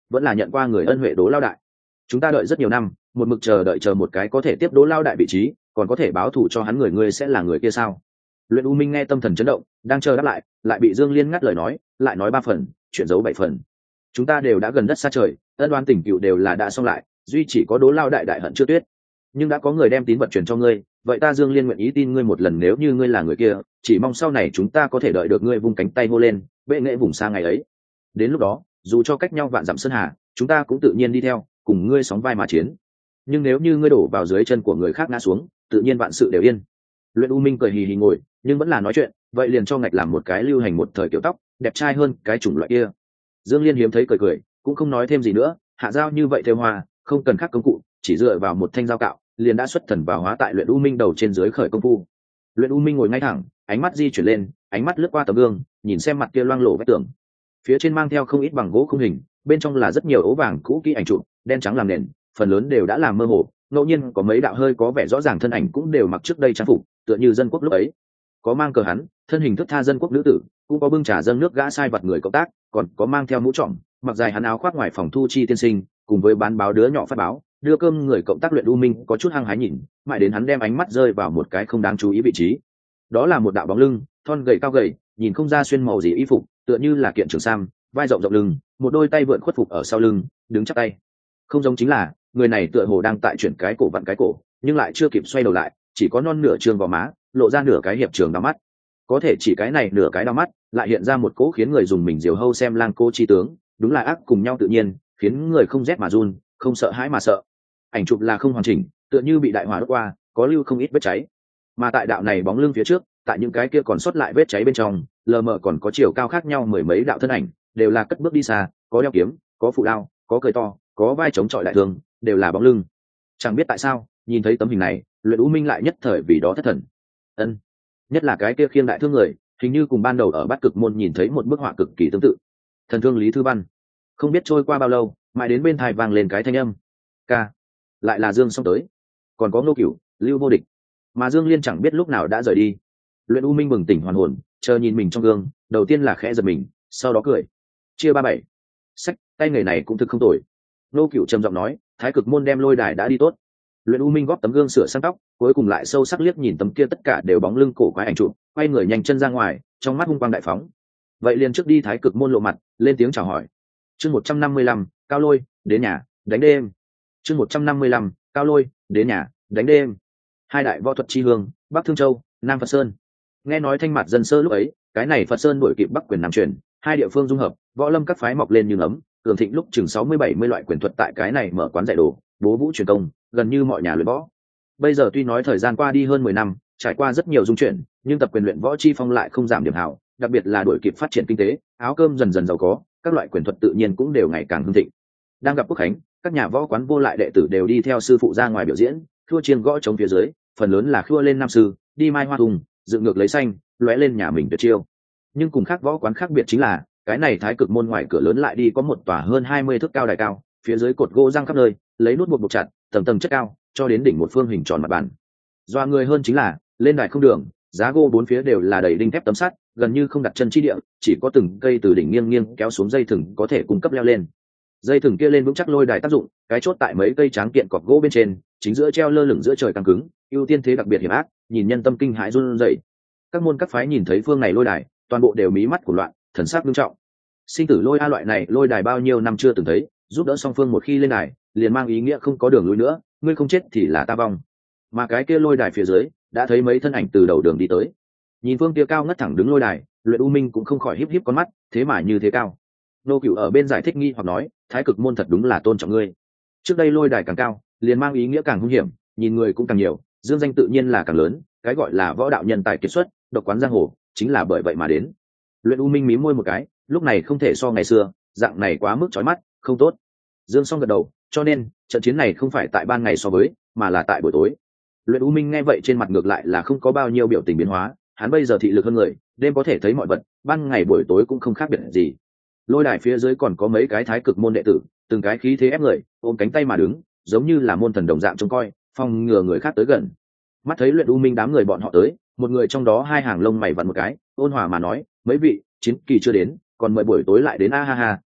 vẫn là nhận qua người ân huệ Đỗ lao đại. Chúng ta đợi rất nhiều năm, một mực chờ đợi chờ một cái có thể tiếp Đỗ lao đại vị trí, còn có thể báo thù cho hắn người, ngươi sẽ là người kia sao? Luyện U Minh nghe tâm thần chấn động, đang chờ đáp lại, lại bị Dương Liên ngắt lời nói, lại nói ba phần, chuyện giấu bảy phần. Chúng ta đều đã gần đất xa trời, ân oán tình cựu đều là đã xong lại, duy chỉ có Đỗ lao đại đại hận chưa tuyết. Nhưng đã có người đem tín vật truyền cho ngươi, vậy ta Dương Liên nguyện ý tin ngươi một lần, nếu như ngươi là người kia, chỉ mong sau này chúng ta có thể đợi được ngươi vung cánh tay hô lên, bệ nghệ vùng xa ngày ấy. Đến lúc đó, dù cho cách nhau vạn dặm sơn hà, chúng ta cũng tự nhiên đi theo, cùng ngươi sóng vai mà chiến. Nhưng nếu như ngươi đổ vào dưới chân của người khác ngã xuống, tự nhiên vạn sự đều yên. Luyện U Minh cười hì hì ngồi, nhưng vẫn là nói chuyện, vậy liền cho ngạch làm một cái lưu hành một thời kiểu tóc, đẹp trai hơn cái chủng loại kia. Dương Liên hiếm thấy cười cười, cũng không nói thêm gì nữa, hạ giao như vậy theo hoa, không cần khác công cụ, chỉ dựa vào một thanh dao cạo, liền đã xuất thần vào hóa tại Luyện U Minh đầu trên dưới khởi công phu. Luyện U Minh ngồi ngay thẳng, ánh mắt di chuyển lên, ánh mắt lướt qua tấm gương, nhìn xem mặt kia loang lổ vách tường, phía trên mang theo không ít bằng gỗ khung hình, bên trong là rất nhiều ố vàng cũ kỹ ảnh chụp, đen trắng làm nền, phần lớn đều đã làm mơ hồ, ngẫu nhiên có mấy đạo hơi có vẻ rõ ràng thân ảnh cũng đều mặc trước đây trang phục, tựa như dân quốc lúc ấy. Có mang cờ hắn, thân hình thức tha dân quốc nữ tử, cũng có bưng trà dâng nước gã sai vật người cộng tác, còn có mang theo mũ trọm, mặc dài hắn áo khoác ngoài phòng thu chi tiên sinh, cùng với bán báo đứa nhỏ phát báo, đưa cơm người cộng tác Luyện U Minh có chút hăng hái nhìn, mãi đến hắn đem ánh mắt rơi vào một cái không đáng chú ý vị trí. Đó là một đạo bóng lưng, thon gầy cao gầy, nhìn không ra xuyên màu gì y phục, tựa như là kiện trường sam, vai rộng rộng lưng, một đôi tay vượn khuất phục ở sau lưng, đứng chắp tay. Không giống chính là, người này tựa hồ đang tại chuyển cái cổ vặn cái cổ, nhưng lại chưa kịp xoay đầu lại, chỉ có non nửa trường gò má, lộ ra nửa cái hiệp trường đau mắt. Có thể chỉ cái này nửa cái đau mắt, lại hiện ra một cỗ khiến người dùng mình diều hâu xem lang cô chi tướng, đúng là ác cùng nhau tự nhiên, khiến người không rét mà run, không sợ hãi mà sợ. Ảnh chụp là không hoàn chỉnh, tựa như bị đại hỏa đốt qua, có lưu không ít vết cháy. Mà tại đạo này bóng lưng phía trước, tại những cái kia còn sót lại vết cháy bên trong, lờ mờ còn có chiều cao khác nhau mười mấy đạo thân ảnh, đều là cất bước đi xa, có đeo kiếm, có phụ đao, có cười to, có vai chống chọi đại thương, đều là bóng lưng. Chẳng biết tại sao, nhìn thấy tấm hình này, Luyện U Minh lại nhất thời vì đó thất thần. Ân, nhất là cái kia khiêng đại thương người, hình như cùng ban đầu ở Bát Cực môn nhìn thấy một bức họa cực kỳ tương tự. Thần thương Lý Thư Văn. Không biết trôi qua bao lâu, mãi đến bên tai vang lên cái thanh âm. Ca, lại là Dương Song tới, còn có Ngô Cửu, Lưu Vô Địch, mà Dương Liên chẳng biết lúc nào đã rời đi. Luyện U Minh bừng tỉnh hoàn hồn, chờ nhìn mình trong gương, đầu tiên là khẽ giật mình, sau đó cười. Chia ba bảy, sách, tay nghề này cũng thực không tồi. Ngô Cửu trầm giọng nói, Thái Cực môn đem lôi đài đã đi tốt. Luyện U Minh góp tấm gương sửa sang tóc, cuối cùng lại sâu sắc liếc nhìn tấm kia tất cả đều bóng lưng cổ quái ảnh chụp, quay người nhanh chân ra ngoài, trong mắt hung quang đại phóng. Vậy liền trước đi Thái Cực môn lộ mặt, lên tiếng chào hỏi. Chương một trăm năm mươi lăm, Cao Lôi, đến nhà, đánh đêm. Chương một trăm năm mươi lăm, Cao Lôi, đến nhà, đánh đêm. Hai đại võ thuật chi hương, Bắc Thương Châu, Nam Phật Sơn. Nghe nói thanh mặt dân sơ lúc ấy, cái này Phật Sơn đổi kịp Bắc quyền Nam truyền, hai địa phương dung hợp, võ lâm các phái mọc lên như nấm, cường thịnh lúc chừng sáu mươi bảy mươi loại quyền thuật tại cái này mở quán dạy đồ, bố vũ truyền công, gần như mọi nhà luyện võ. Bây giờ tuy nói thời gian qua đi hơn mười năm, trải qua rất nhiều dung chuyển, nhưng tập quyền luyện võ chi phong lại không giảm điểm hảo, đặc biệt là đổi kịp phát triển kinh tế, áo cơm dần dần giàu có, các loại quyền thuật tự nhiên cũng đều ngày càng hưng thịnh. Đang gặp Quốc khánh, các nhà võ quán vô lại đệ tử đều đi theo sư phụ ra ngoài biểu diễn, thua chiên gõ chống phía dưới, phần lớn là khua lên nam sư, đi mai hoa thùng, dựng ngược lấy xanh, lóe lên nhà mình tuyệt chiêu. Nhưng cùng khác võ quán khác biệt chính là, cái này Thái Cực môn ngoài cửa lớn lại đi có một tòa hơn hai mươi thước cao đài cao, phía dưới cột gỗ răng khắp nơi, lấy nút buộc buộc chặt, tầng tầng chất cao, cho đến đỉnh một phương hình tròn mặt bàn. Doa người hơn chính là, lên đài không đường, giá gỗ bốn phía đều là đầy đinh thép tấm sắt, gần như không đặt chân chi địa, chỉ có từng cây từ đỉnh nghiêng nghiêng kéo xuống dây thừng có thể cung cấp leo lên. Dây thừng kia lên vững chắc lôi đài tác dụng, cái chốt tại mấy cây tráng kiện cọc gỗ bên trên, chính giữa treo lơ lửng giữa trời căng cứng, ưu tiên thế đặc biệt hiểm ác, nhìn nhân tâm kinh hãi run rẩy. Các môn các phái nhìn thấy phương này lôi đài, toàn bộ đều mí mắt của loạn, thần sắc nghiêm trọng. Sinh tử lôi a loại này lôi đài bao nhiêu năm chưa từng thấy, giúp đỡ song phương một khi lên đài, liền mang ý nghĩa không có đường lui nữa, ngươi không chết thì là ta vong. Mà cái kia lôi đài phía dưới, đã thấy mấy thân ảnh từ đầu đường đi tới. Nhìn phương kia cao ngất thẳng đứng lôi đài, Luyện U Minh cũng không khỏi híp híp con mắt, thế mà như thế cao. Nô Cửu ở bên giải thích nghi hoặc nói, Thái Cực môn thật đúng là tôn trọng ngươi. Trước đây lôi đài càng cao, liền mang ý nghĩa càng hung hiểm, nhìn người cũng càng nhiều, dương danh tự nhiên là càng lớn, cái gọi là võ đạo nhân tài kiệt xuất, độc quán giang hồ, chính là bởi vậy mà đến. Luyện U Minh mím môi một cái, lúc này không thể so ngày xưa, dạng này quá mức chói mắt, không tốt. Dương Song gật đầu, cho nên trận chiến này không phải tại ban ngày so với, mà là tại buổi tối. Luyện U Minh nghe vậy trên mặt ngược lại là không có bao nhiêu biểu tình biến hóa, hắn bây giờ thị lực hơn người, đêm có thể thấy mọi vật, ban ngày buổi tối cũng không khác biệt gì. Lôi đài phía dưới còn có mấy cái Thái Cực môn đệ tử, từng cái khí thế ép người, ôm cánh tay mà đứng, giống như là môn thần đồng dạng trông coi, phòng ngừa người khác tới gần. Mắt thấy Luyện U Minh đám người bọn họ tới, một người trong đó hai hàng lông mày vặn một cái, ôn hòa mà nói, mấy vị, chiến kỳ chưa đến, còn mời buổi tối lại đến a ha ha,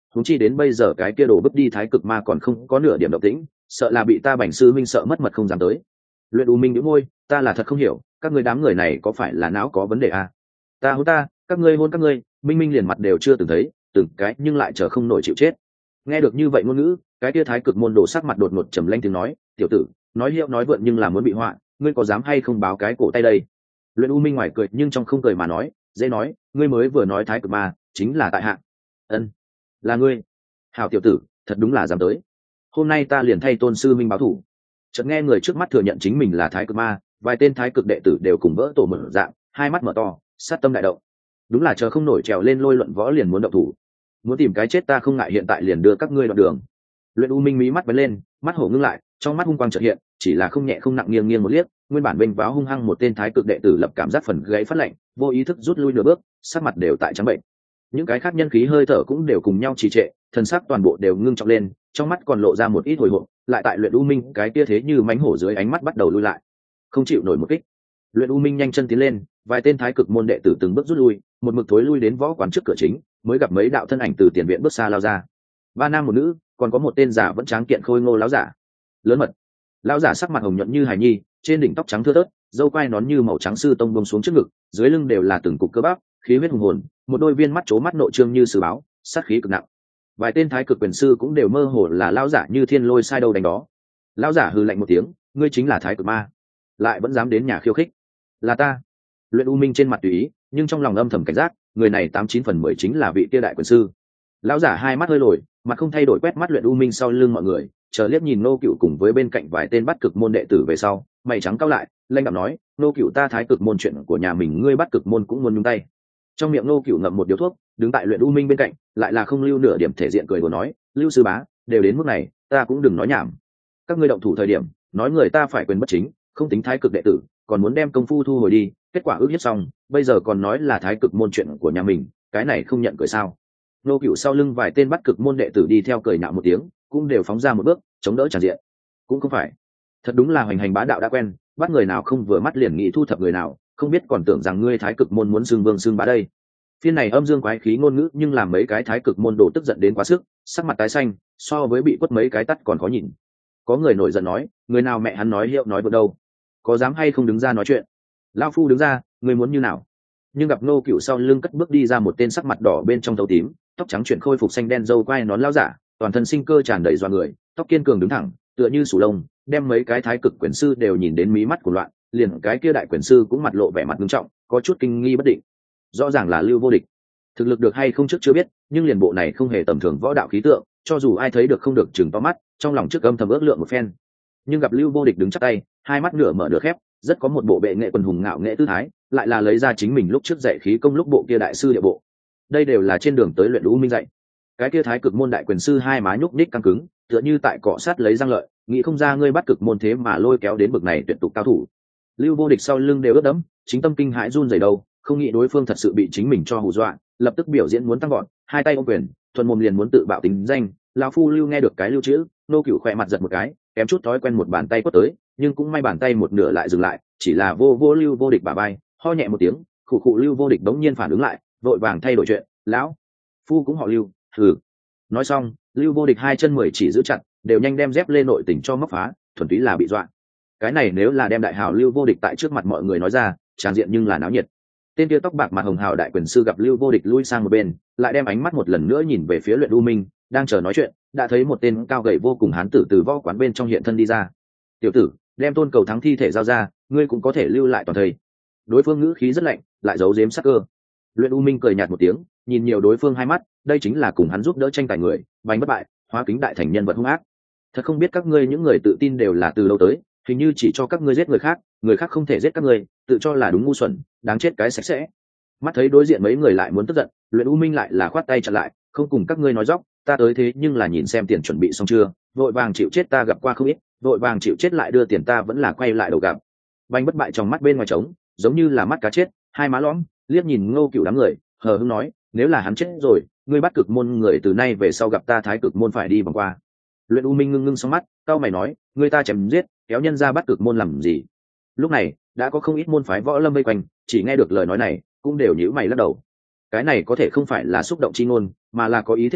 huống chi đến bây giờ cái kia đồ vứt đi thái cực ma còn không có nửa điểm động tĩnh, sợ là bị ta bành sư minh sợ mất mật không dám tới. Luyện u minh nhíu môi, ta là thật không hiểu, các ngươi đám người này có phải là não có vấn đề à? Ta hôn ta, các ngươi hôn các ngươi, minh minh liền mặt đều chưa từng thấy, từng cái nhưng lại chờ không nổi chịu chết. Nghe được như vậy ngôn ngữ, cái kia thái cực môn đồ sắc mặt đột ngột trầm lanh tiếng nói, tiểu tử, nói hiệu nói vượn nhưng là muốn bị họa, ngươi có dám hay không báo cái cổ tay đây? Luyện u minh ngoài cười nhưng trong không cười mà nói, dễ nói, ngươi mới vừa nói thái cực ma chính là tại hạ. Ân, là ngươi. Hảo tiểu tử, thật đúng là dám tới. Hôm nay ta liền thay tôn sư minh báo thủ. Chợt nghe người trước mắt thừa nhận chính mình là thái cực ma, vài tên thái cực đệ tử đều cùng vỡ tổ mở dạng, hai mắt mở to, sát tâm đại động. Đúng là chờ không nổi trèo lên lôi luận võ liền muốn động thủ. Muốn tìm cái chết ta không ngại hiện tại liền đưa các ngươi đoạn đường. Luyện u minh mí mắt vấn lên, mắt hổ ngưng lại, trong mắt hung quang chợt hiện, chỉ là không nhẹ không nặng nghiêng nghiêng một liếc, nguyên bản bênh váo hung hăng một tên thái cực đệ tử lập cảm giác phần gáy phát lạnh, vô ý thức rút lui nửa bước, sắc mặt đều tại trắng bệnh. Những cái khác nhân khí hơi thở cũng đều cùng nhau trì trệ, thần sắc toàn bộ đều ngưng trọng lên, trong mắt còn lộ ra một ít hồi hộp, lại tại luyện u minh cái kia thế như mánh hổ dưới ánh mắt bắt đầu lui lại, không chịu nổi một kích. Luyện u minh nhanh chân tiến lên, vài tên thái cực môn đệ tử từng bước rút lui, một mực thối lui đến võ quán trước cửa chính, mới gặp mấy đạo thân ảnh từ tiền viện bước xa lao ra. Ba nam một nữ, còn có một tên giả vẫn tráng kiện khôi ngô láo giả. Lớn mật. Lão giả sắc mặt hồng nhuận như hài nhi, trên đỉnh tóc trắng thưa thớt, râu quai nón như màu trắng sư tông buông xuống trước ngực, dưới lưng đều là từng cục cơ bắp, khí huyết hùng hồn, một đôi viên mắt chố mắt nội trương như sử báo, sát khí cực nặng. Vài tên thái cực quyền sư cũng đều mơ hồ là lão giả như thiên lôi sai đâu đánh đó. Lão giả hừ lạnh một tiếng, ngươi chính là thái cực ma, lại vẫn dám đến nhà khiêu khích. Là ta. Luyện u minh trên mặt tùy ý, nhưng trong lòng âm thầm cảnh giác, người này tám chín phần mười chính là vị kia đại quyền sư. Lão giả hai mắt hơi lồi, mặt không thay đổi quét mắt luyện u minh sau lưng mọi người, chờ liếc nhìn nô cựu cùng với bên cạnh vài tên bắt cực môn đệ tử về sau, mày trắng cao lại, lanh đạm nói, nô cựu ta thái cực môn chuyện của nhà mình ngươi bắt cực môn cũng muốn nhúng tay. Trong miệng nô cựu ngậm một điếu thuốc, đứng tại luyện u minh bên cạnh, lại là không lưu nửa điểm thể diện cười đùa nói, lưu sư bá, đều đến mức này, ta cũng đừng nói nhảm. Các ngươi động thủ thời điểm, nói người ta phải quyền bất chính, không tính thái cực đệ tử, còn muốn đem công phu thu hồi đi, kết quả ước hiếp xong, bây giờ còn nói là thái cực môn chuyện của nhà mình, cái này không nhận cười sao? Nô cựu sau lưng vài tên bắt cực môn đệ tử đi theo cười nhạo một tiếng, cũng đều phóng ra một bước, chống đỡ tràn diện. Cũng không phải, thật đúng là hoành hành bá đạo đã quen, bắt người nào không vừa mắt liền nghĩ thu thập người nào, không biết còn tưởng rằng ngươi thái cực môn muốn xưng vương xưng bá đây. Phiên này âm dương quái khí ngôn ngữ nhưng làm mấy cái thái cực môn đồ tức giận đến quá sức, sắc mặt tái xanh, so với bị quất mấy cái tắt còn khó nhìn. Có người nổi giận nói, người nào mẹ hắn nói hiệu nói vượt đâu, có dám hay không đứng ra nói chuyện? Lão phu đứng ra, ngươi muốn như nào? Nhưng gặp nô cựu sau lưng cất bước đi ra một tên sắc mặt đỏ bên trong thấu tím, tóc trắng chuyển khôi phục xanh đen râu quai nón lao giả, toàn thân sinh cơ tràn đầy doa người, tóc kiên cường đứng thẳng, tựa như sủ lông, đem mấy cái thái cực quyền sư đều nhìn đến mí mắt của loạn, liền cái kia đại quyền sư cũng mặt lộ vẻ mặt nghiêm trọng, có chút kinh nghi bất định. Rõ ràng là Lưu Vô Địch, thực lực được hay không trước chưa biết, nhưng liền bộ này không hề tầm thường võ đạo khí tượng, cho dù ai thấy được không được chừng to mắt, trong lòng trước âm thầm ước lượng một phen. Nhưng gặp Lưu Vô Địch đứng chắp tay, hai mắt nửa mở nửa khép, rất có một bộ bệ nghệ quần hùng ngạo nghệ tư thái, lại là lấy ra chính mình lúc trước dạy khí công lúc bộ kia đại sư địa bộ. Đây đều là trên đường tới luyện u minh dạy. Cái kia thái cực môn đại quyền sư hai má nhúc nhích căng cứng, tựa như tại cọ sát lấy răng lợi, nghĩ không ra ngươi bắt cực môn thế mà lôi kéo đến bực này tuyệt tục cao thủ. Lưu Vô Địch sau lưng đều ướt đẫm, chính tâm kinh hãi run rẩy đầu, không nghĩ đối phương thật sự bị chính mình cho hù dọa, lập tức biểu diễn muốn tăng gọn, hai tay ôm quyền, thuần mồm liền muốn tự bạo tính danh. Lão phu Lưu nghe được cái lưu chữ, nô cửu khỏe mặt giật một cái, kém chút thói quen một bàn tay quất tới, nhưng cũng may bàn tay một nửa lại dừng lại, chỉ là vô vô Lưu Vô Địch bả vai, ho nhẹ một tiếng, khụ khụ. Lưu Vô Địch đống nhiên phản ứng lại, vội vàng thay đổi chuyện, lão phu cũng họ Lưu, thử. Nói xong, Lưu Vô Địch hai chân mười chỉ giữ chặt, đều nhanh đem dép lên nội tình cho móc phá, thuần túy là bị dọa. Cái này nếu là đem đại hào Lưu Vô Địch tại trước mặt mọi người nói ra, tràng diện nhưng là náo nhiệt. Tên kia tóc bạc mặt hồng hào đại quyền sư gặp Lưu Vô Địch lui sang một bên, lại đem ánh mắt một lần nữa nhìn về phía Luyện U Minh, đang chờ nói chuyện, đã thấy một tên cao gầy vô cùng hán tử từ võ quán bên trong hiện thân đi ra. Tiểu tử, đem tôn cầu thắng thi thể giao ra, ngươi cũng có thể lưu lại toàn thây. Đối phương ngữ khí rất lạnh, lại giấu giếm sắc cơ. Luyện U Minh cười nhạt một tiếng, nhìn nhiều đối phương hai mắt, đây chính là cùng hắn giúp đỡ tranh tài người, bành bất bại, hóa kính đại thành nhân vật hung ác. Thật không biết các ngươi những người tự tin đều là từ lâu tới, hình như chỉ cho các ngươi giết người khác, người khác không thể giết các ngươi, tự cho là đúng ngu xuẩn, đáng chết cái sạch sẽ. Mắt thấy đối diện mấy người lại muốn tức giận, Luyện U Minh lại là khoát tay chặn lại, không cùng các ngươi nói dóc, ta tới thế nhưng là nhìn xem tiền chuẩn bị xong chưa, vội vàng chịu chết ta gặp qua không ít, vội vàng chịu chết lại đưa tiền ta vẫn là quay lại đầu gặp. Bành bất bại trong mắt bên ngoài trống, giống như là mắt cá chết, hai má lõm, liếc nhìn Ngô Cửu đám người, hờ hững nói, nếu là hắn chết rồi, ngươi bắt cực môn người từ nay về sau gặp ta thái cực môn phải đi vòng qua. Luyện U Minh ngưng ngưng song mắt, cao mày nói, ngươi ta chém giết, kéo nhân ra bắt cực môn làm gì? Lúc này đã có không ít môn phái võ lâm vây quanh, chỉ nghe được lời nói này, cũng đều nhíu mày lắc đầu. Cái này có thể không phải là xúc động chi ngôn, mà là có ý thiết kế,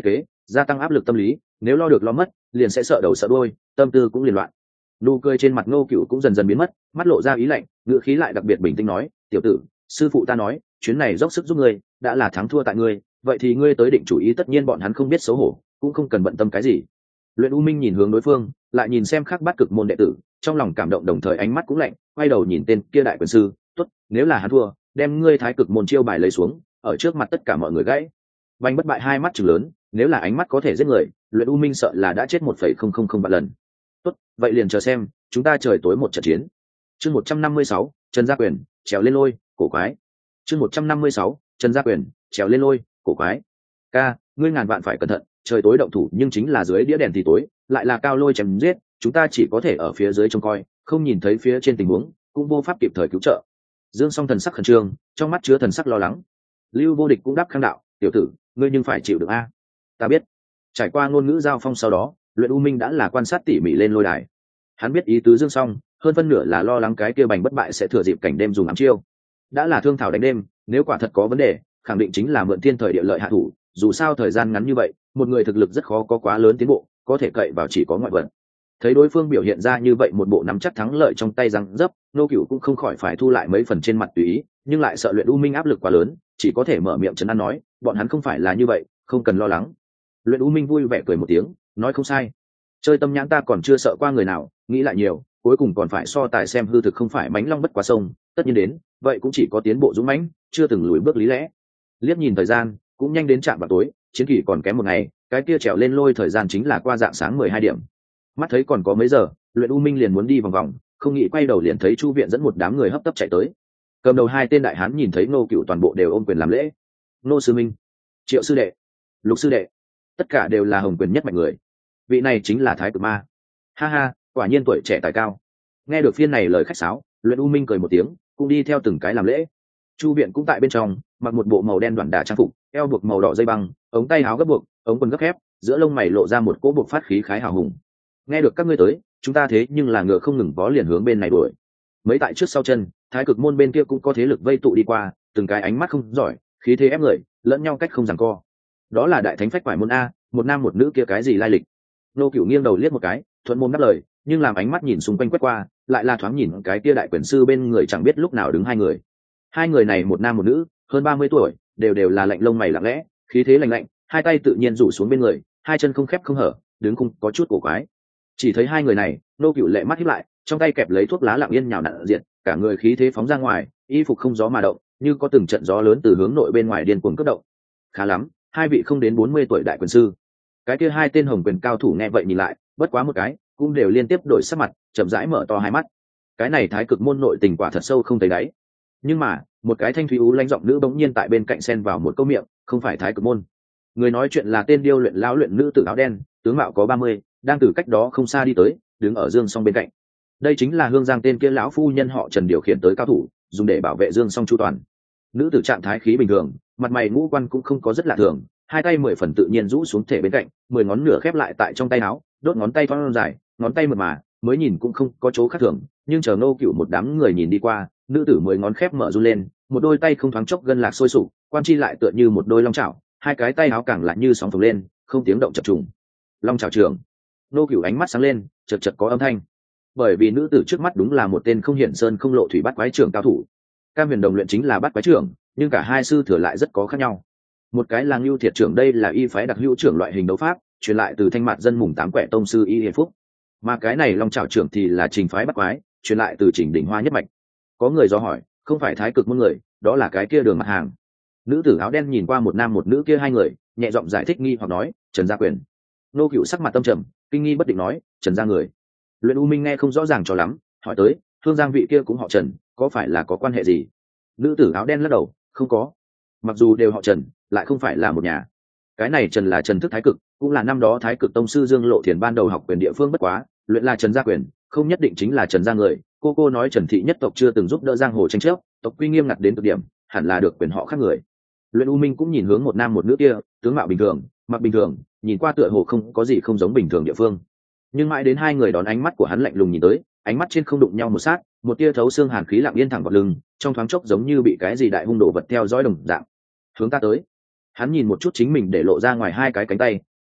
gia tăng áp lực tâm lý, nếu lo được lo mất liền sẽ sợ đầu sợ đuôi, tâm tư cũng liền loạn. Nụ cười trên mặt Ngô Cửu cũng dần dần biến mất, mắt lộ ra ý lạnh, ngữ khí lại đặc biệt bình tĩnh nói, tiểu tử, sư phụ ta nói chuyến này dốc sức giúp ngươi, đã là thắng thua tại ngươi, vậy thì ngươi tới định chủ ý, tất nhiên bọn hắn không biết xấu hổ cũng không cần bận tâm cái gì. Luyện U Minh nhìn hướng đối phương, lại nhìn xem Khắc Bát Cực môn đệ tử, trong lòng cảm động đồng thời ánh mắt cũng lạnh, quay đầu nhìn tên kia đại quyền sư, tốt, nếu là hắn thua, đem ngươi Thái Cực môn chiêu bài lấy xuống, ở trước mặt tất cả mọi người gãy. Bành Bất Bại hai mắt trừng lớn, nếu là ánh mắt có thể giết người, Luyện U Minh sợ là đã chết một phẩy không không không vạn lần. Tốt, vậy liền chờ xem, chúng ta trời tối một trận chiến. Chương một trăm năm mươi sáu, Trần Gia Quyền, trèo lên lôi, cổ quái. Chương một trăm năm mươi sáu, Trần Gia Quyền, trèo lên lôi, cổ quái. Ca, ngươi ngàn vạn phải cẩn thận, trời tối động thủ nhưng chính là dưới đĩa đèn thì tối, lại là cao lôi chém giết, chúng ta chỉ có thể ở phía dưới trông coi, không nhìn thấy phía trên tình huống, cũng vô pháp kịp thời cứu trợ. Dương Song thần sắc khẩn trương, trong mắt chứa thần sắc lo lắng. Lưu Vô Địch cũng đáp khang đạo, tiểu tử, ngươi nhưng phải chịu được a. Ta biết. Trải qua ngôn ngữ giao phong sau đó, Luyện U Minh đã là quan sát tỉ mỉ lên lôi đài. Hắn biết ý tứ Dương Song, hơn phân nửa là lo lắng cái kia Bành Bất Bại sẽ thừa dịp cảnh đêm dùng ám chiêu. Đã là thương thảo đánh đêm, nếu quả thật có vấn đề, khẳng định chính là mượn thiên thời địa lợi hạ thủ, dù sao thời gian ngắn như vậy, một người thực lực rất khó có quá lớn tiến bộ, có thể cậy vào chỉ có ngoại vật. Thấy đối phương biểu hiện ra như vậy một bộ nắm chắc thắng lợi trong tay răng dấp, Nô Cửu cũng không khỏi phải thu lại mấy phần trên mặt tùy ý, nhưng lại sợ Luyện U Minh áp lực quá lớn, chỉ có thể mở miệng trấn an nói, bọn hắn không phải là như vậy, không cần lo lắng. Luyện U Minh vui vẻ cười một tiếng, nói không sai. Chơi tâm nhãn ta còn chưa sợ qua người nào, nghĩ lại nhiều, cuối cùng còn phải so tài xem hư thực không phải mánh long bất quá sông, tất nhiên đến, vậy cũng chỉ có tiến bộ dũng mãnh, chưa từng lùi bước lý lẽ. Liếc nhìn thời gian, cũng nhanh đến trạm vào tối, chiến kỳ còn kém một ngày, cái kia trèo lên lôi thời gian chính là qua dạng sáng mười hai điểm. Mắt thấy còn có mấy giờ, Luyện U Minh liền muốn đi vòng vòng, không nghĩ quay đầu liền thấy Chu Viện dẫn một đám người hấp tấp chạy tới. Cầm đầu hai tên đại hán nhìn thấy Ngô Cửu toàn bộ đều ôm quyền làm lễ. Ngô sư minh, Triệu sư đệ, Lục sư đệ, tất cả đều là hồng quyền nhất mạnh người. Vị này chính là Thái Cực Ma. Ha ha, quả nhiên tuổi trẻ tài cao. Nghe được phiên này lời khách sáo, Luyện U Minh cười một tiếng, cũng đi theo từng cái làm lễ. Chu Viện cũng tại bên trong, mặc một bộ màu đen đoạn đà trang phục, eo buộc màu đỏ dây băng, ống tay áo gấp buộc, ống quần gấp khép, giữa lông mày lộ ra một cỗ buộc phát khí khái hào hùng. Nghe được các ngươi tới, chúng ta thế nhưng là ngựa không ngừng vó liền hướng bên này đuổi. Mấy tại trước sau chân, Thái Cực môn bên kia cũng có thế lực vây tụ đi qua, từng cái ánh mắt không giỏi, khí thế ép người, lẫn nhau cách không giằng co. Đó là đại thánh phách quải môn a, một nam một nữ kia cái gì lai lịch? Nô Cửu nghiêng đầu liếc một cái, thuận môn đáp lời, nhưng làm ánh mắt nhìn xung quanh quét qua, lại là thoáng nhìn cái kia đại quyền sư bên người chẳng biết lúc nào đứng hai người. Hai người này một nam một nữ, hơn ba mươi tuổi, đều đều là lạnh lông mày lặng lẽ, khí thế lạnh lạnh, hai tay tự nhiên rủ xuống bên người, hai chân không khép không hở, đứng cung có chút cổ quái. Chỉ thấy hai người này, Nô Cửu lệ mắt híp lại, trong tay kẹp lấy thuốc lá lặng yên nhào nặn diện, cả người khí thế phóng ra ngoài, y phục không gió mà động, như có từng trận gió lớn từ hướng nội bên ngoài điên cuồng cấp động. Khá lắm, hai vị không đến bốn mươi tuổi đại quyền sư. Cái kia hai tên hồng quyền cao thủ nghe vậy nhìn lại, bất quá một cái, cũng đều liên tiếp đổi sắc mặt, chậm rãi mở to hai mắt. Cái này Thái Cực môn nội tình quả thật sâu không thấy đáy. Nhưng mà, một cái thanh thúy ú lãnh giọng nữ bỗng nhiên tại bên cạnh xen vào một câu miệng, không phải Thái Cực môn. Người nói chuyện là tên điêu luyện lão luyện nữ tử áo đen, tướng mạo có ba mươi, đang từ cách đó không xa đi tới, đứng ở Dương Song bên cạnh. Đây chính là Hương Giang tên kia lão phu nhân họ Trần điều khiển tới cao thủ, dùng để bảo vệ Dương Song chu toàn. Nữ tử trạng thái khí bình thường, mặt mày ngũ quan cũng không có rất lạ thường, hai tay mười phần tự nhiên rũ xuống thể bên cạnh, mười ngón nửa khép lại tại trong tay áo, đốt ngón tay thon dài, ngón tay mượt mà, mới nhìn cũng không có chỗ khác thường, nhưng chờ Nô Cửu một đám người nhìn đi qua, nữ tử mười ngón khép mở run lên, một đôi tay không thoáng chốc gân lạc sôi sục, quan chi lại tựa như một đôi long chảo, hai cái tay áo càng lại như sóng phồng lên, không tiếng động chập trùng. Long chảo trưởng. Nô Cửu ánh mắt sáng lên, chợt chợt có âm thanh. Bởi vì nữ tử trước mắt đúng là một tên không hiển sơn không lộ thủy bát quái trưởng cao thủ. Cam Huyền Đồng luyện chính là bát quái trưởng, nhưng cả hai sư thừa lại rất có khác nhau. Một cái là Ngưu Thiệt trưởng, đây là y phái đặc hữu trưởng loại hình đấu pháp, truyền lại từ Thanh Mạt dân mùng tám quẻ tông sư Y Hiền Phúc. Mà cái này Long Trảo trưởng thì là Trình phái bát quái, truyền lại từ Trình Đỉnh Hoa nhất mạch. Có người do hỏi, không phải Thái Cực môn người, đó là cái kia Đường Mặt Hàng. Nữ tử áo đen nhìn qua một nam một nữ kia hai người, nhẹ giọng giải thích nghi hoặc nói, Trần Gia Quyền. Nô Cửu sắc mặt tâm trầm, kinh nghi bất định nói, Trần Gia người. Luyện U Minh nghe không rõ ràng cho lắm, hỏi tới, Hương Giang vị kia cũng họ Trần, có phải là có quan hệ gì? Nữ tử áo đen lắc đầu, không có. Mặc dù đều họ Trần, lại không phải là một nhà. Cái này Trần là Trần Thức Thái Cực, cũng là năm đó Thái Cực tông sư Dương Lộ Thiền ban đầu học quyền địa phương, bất quá luyện là Trần Gia Quyền, không nhất định chính là Trần Gia người. Cô cô nói Trần thị nhất tộc chưa từng giúp đỡ giang hồ tranh chấp, tộc quy nghiêm ngặt đến cực điểm, hẳn là được quyền họ khác người. Luyện U Minh cũng nhìn hướng một nam một nữ kia, tướng mạo bình thường, mặc bình thường, nhìn qua tựa hồ không có gì không giống bình thường địa phương. Nhưng mãi đến hai người đón ánh mắt của hắn lạnh lùng nhìn tới, ánh mắt trên không đụng nhau một sát, một tia thấu xương hàn khí lặng yên thẳng vào lưng, trong thoáng chốc giống như bị cái gì đại hung đồ vật theo dõi đồng dạng. Hướng ta tới. Hắn nhìn một chút chính mình để lộ ra ngoài hai cái cánh tay,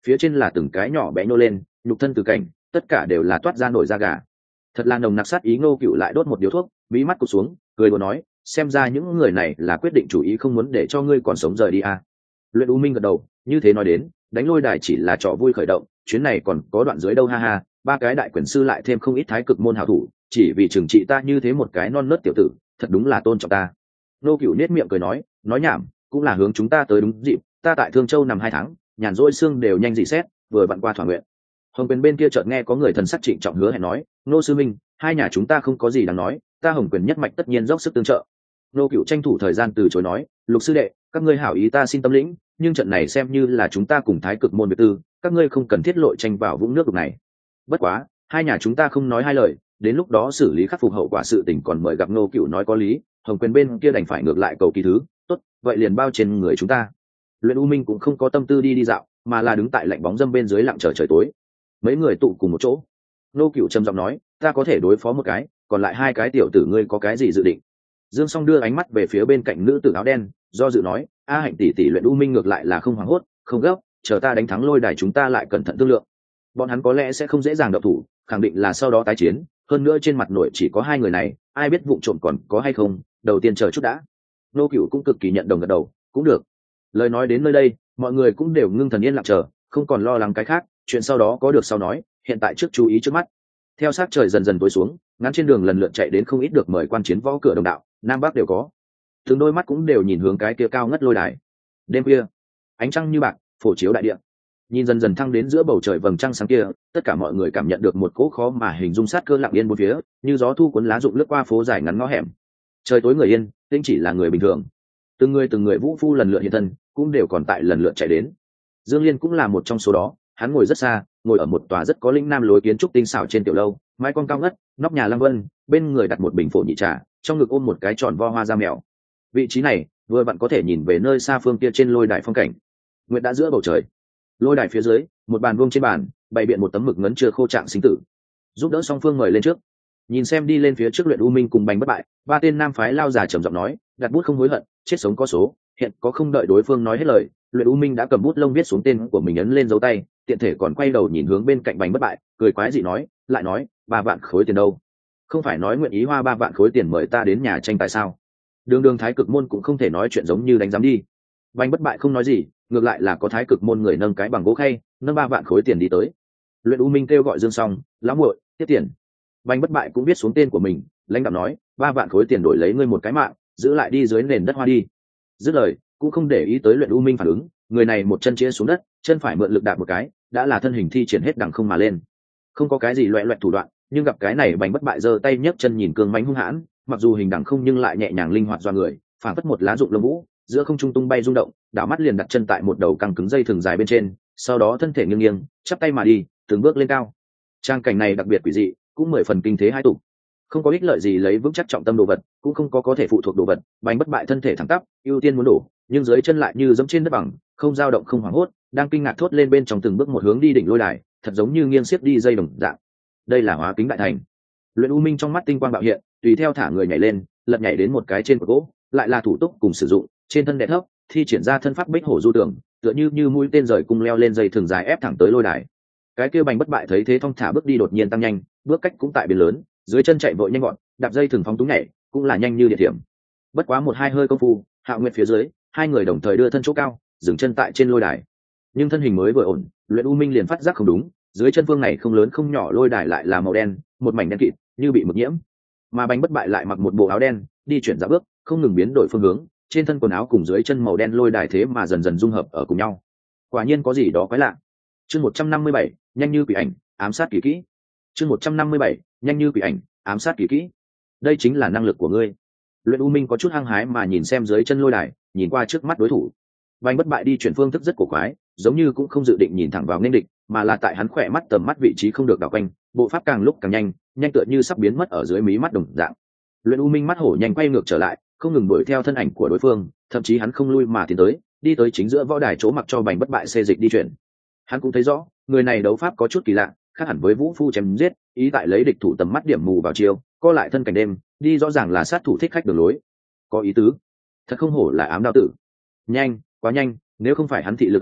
phía trên là từng cái nhỏ bé nhô lên nhục thân từ cảnh, tất cả đều là toát ra nổi da gà. Thật là nồng nặc sát ý. Ngô Cựu lại đốt một điếu thuốc, bí mắt cụp xuống, cười đùa nói, xem ra những người này là quyết định chủ ý không muốn để cho ngươi còn sống rời đi à. Luyện U Minh gật đầu, như thế nói đến, đánh lôi đài chỉ là trò vui khởi động, chuyến này còn có đoạn dưới đâu ha ha, ba cái đại quyền sư lại thêm không ít thái cực môn hảo thủ, chỉ vì trừng trị ta như thế một cái non nớt tiểu tử, thật đúng là tôn trọng ta. Ngô Cựu nết miệng cười nói, nói nhảm, cũng là hướng chúng ta tới đúng dịp, ta tại Thương Châu nằm hai tháng, nhàn rỗi xương đều nhanh dị xét, vừa vặn qua thỏa nguyện. Hồng Quyền bên kia chợt nghe có người thần sắc trịnh trọng hứa hẹn nói, Ngô sư minh, hai nhà chúng ta không có gì đáng nói, ta Hồng Quyền nhất mạch tất nhiên dốc sức tương trợ. Ngô Cựu tranh thủ thời gian từ chối nói, Lục sư đệ, các ngươi hảo ý ta xin tâm lĩnh, nhưng trận này xem như là chúng ta cùng thái cực môn biệt tư, các ngươi không cần thiết lội tranh vào vũng nước đục này. Bất quá, hai nhà chúng ta không nói hai lời, đến lúc đó xử lý khắc phục hậu quả sự tình còn mời gặp Ngô Cựu nói có lý, Hồng Quyền bên kia đành phải ngược lại cầu kỳ thứ, tốt, vậy liền bao trên người chúng ta. Luyện U Minh cũng không có tâm tư đi đi dạo, mà là đứng tại lạnh bóng dâm bên dưới lặng chờ trời tối. Mấy người tụ cùng một chỗ. Ngô Cựu trầm giọng nói, ta có thể đối phó một cái, còn lại hai cái tiểu tử ngươi có cái gì dự định? Dương Song đưa ánh mắt về phía bên cạnh nữ tử áo đen, do dự nói, a Hạnh tỷ tỷ. Luyện U Minh ngược lại là không hoảng hốt, không gấp, chờ ta đánh thắng lôi đài chúng ta lại cẩn thận thương lượng. Bọn hắn có lẽ sẽ không dễ dàng động thủ, khẳng định là sau đó tái chiến, hơn nữa trên mặt nội chỉ có hai người này, ai biết vụ trộm còn có hay không, đầu tiên chờ chút đã. Ngô Cựu cũng cực kỳ nhận đồng gật đầu, cũng được. Lời nói đến nơi đây, mọi người cũng đều ngưng thần yên lặng chờ, không còn lo lắng cái khác, chuyện sau đó có được sau nói, hiện tại trước chú ý trước mắt. Theo sát trời dần dần tối xuống, ngắn trên đường lần lượt chạy đến không ít được mời quan chiến võ cửa đồng đạo, nam bắc đều có. Từng đôi mắt cũng đều nhìn hướng cái kia cao ngất lôi đài. Đêm khuya, ánh trăng như bạc phổ chiếu đại địa, nhìn dần dần thăng đến giữa bầu trời vầng trăng sáng kia, tất cả mọi người cảm nhận được một cỗ khó mà hình dung sát cơ lặng yên bốn phía, như gió thu cuốn lá rụng lướt qua phố dài ngắn ngõ hẻm. Trời tối người yên, tĩnh chỉ là người bình thường. Từng người từng người vũ phu lần lượt hiện thân, cũng đều còn tại lần lượt chạy đến. Dương Liên cũng là một trong số đó, hắn ngồi rất xa, ngồi ở một tòa rất có lĩnh nam lối kiến trúc tinh xảo trên tiểu lâu, mái con cao ngất, nóc nhà lăng vân, bên người đặt một bình phổ nhị trà, trong ngực ôm một cái tròn vo hoa da mèo. Vị trí này vừa vặn có thể nhìn về nơi xa phương kia trên lôi đài phong cảnh. Nguyệt đã giữa bầu trời, lôi đài phía dưới, một bàn vuông trên bàn bày biện một tấm mực ngấn chưa khô trạng sinh tử. Giúp đỡ song phương mời lên trước. Nhìn xem đi lên phía trước Luyện U Minh cùng Bành Bất Bại, ba tên nam phái lao già trầm giọng nói, đặt bút không hối hận, chết sống có số. Hiện có không đợi đối phương nói hết lời, Luyện U Minh đã cầm bút lông viết xuống tên của mình ấn lên dấu tay, tiện thể còn quay đầu nhìn hướng bên cạnh Bành Bất Bại, cười quái dị nói, lại nói, ba vạn khối tiền đâu? Không phải nói nguyện ý hoa ba vạn khối tiền mời ta đến nhà tranh tại sao? Đường đường thái cực môn cũng không thể nói chuyện giống như đánh giám đi. Bành Bất Bại không nói gì, ngược lại là có thái cực môn người nâng cái bằng gỗ khay, nâng ba vạn khối tiền đi tới. Luyện U Minh kêu gọi Dương Song, lão muội, tiếp tiền. Bành Bất Bại cũng viết xuống tên của mình, lãnh đạo nói, ba vạn khối tiền đổi lấy ngươi một cái mạng, giữ lại đi dưới nền đất hoa đi. Dứt lời, cũng không để ý tới Luyện U Minh phản ứng, người này một chân chia xuống đất, chân phải mượn lực đạp một cái, đã là thân hình thi triển hết đằng không mà lên. Không có cái gì loẹt loẹt thủ đoạn, nhưng gặp cái này Bành Bất Bại giơ tay nhấc chân nhìn cương mãnh hung hãn, mặc dù hình đằng không nhưng lại nhẹ nhàng linh hoạt do người, phản phất một lá dụng lông vũ, giữa không trung tung bay rung động, đảo mắt liền đặt chân tại một đầu căng cứng dây thừng dài bên trên, sau đó thân thể nghiêng nghiêng, chắp tay mà đi, từng bước lên cao. Trang cảnh này đặc biệt quỷ dị, cũng mười phần kinh thế hai tục. Không có ích lợi gì lấy vững chắc trọng tâm đồ vật, cũng không có có thể phụ thuộc đồ vật, Bành Bất Bại thân thể thẳng tắp, ưu tiên muốn đổ, nhưng dưới chân lại như dẫm trên đất bằng, không dao động không hoảng hốt, đang kinh ngạc thốt lên bên trong từng bước một hướng đi đỉnh lôi đài, thật giống như nghiêng xiết đi dây đồng dạng. Đây là hóa kính đại thành. Luyện U Minh trong mắt tinh quang bạo hiện, tùy theo thả người nhảy lên, lật nhảy đến một cái trên cột gỗ, lại là thủ túc cùng sử dụng, trên thân đè thấp, thi triển ra thân pháp bích hổ du tường, tựa như như mũi tên rời cung leo lên dây thường dài ép thẳng tới lôi đài. Cái kia Bành Bất Bại thấy thế thong thả bước đi đột nhiên tăng nhanh, bước cách cũng tại biến lớn, dưới chân chạy vội nhanh gọn, đạp dây thường phóng túng nhảy, cũng là nhanh như địa thiểm. Bất quá một hai hơi công phu, Hạo Nguyệt phía dưới, hai người đồng thời đưa thân chỗ cao, dừng chân tại trên lôi đài. Nhưng thân hình mới vừa ổn, Luyện U Minh liền phát giác không đúng, dưới chân phương này không lớn không nhỏ lôi đài lại là màu đen, một mảnh đen kịt, như bị mực nhiễm. Mà Bành Bất Bại lại mặc một bộ áo đen, đi chuyển dạo bước, không ngừng biến đổi phương hướng, trên thân quần áo cùng dưới chân màu đen lôi đài thế mà dần dần dung hợp ở cùng nhau. Quả nhiên có gì đó quái lạ. Chương một trăm năm mươi bảy, nhanh như quỷ ảnh, ám sát kỳ kỹ. Chương một trăm năm mươi bảy, nhanh như quỷ ảnh, ám sát kỳ kỹ. Đây chính là năng lực của ngươi. Luyện U Minh có chút hăng hái mà nhìn xem dưới chân lôi đài, nhìn qua trước mắt đối thủ. Bành Bất Bại đi chuyển phương thức rất cổ quái, giống như cũng không dự định nhìn thẳng vào nên địch, mà là tại hắn khỏe mắt tầm mắt vị trí không được đảo quanh, bộ pháp càng lúc càng nhanh, nhanh tựa như sắp biến mất ở dưới mí mắt đồng dạng. Luyện U Minh mắt hổ nhanh quay ngược trở lại, không ngừng đuổi theo thân ảnh của đối phương, thậm chí hắn không lui mà tiến tới, đi tới chính giữa võ đài chỗ mặc cho Bành Bất Bại xê dịch đi chuyển. Hắn cũng thấy rõ, người này đấu pháp có chút kỳ lạ, khác hẳn với vũ phu chém giết, ý tại lấy địch thủ tầm mắt điểm mù vào chiều, co lại thân cảnh đêm, đi rõ ràng là sát thủ thích khách đường lối. Có ý tứ. Thật không hổ là ám đạo tử. Nhanh, quá nhanh, nếu không phải hắn thị lực hơn người,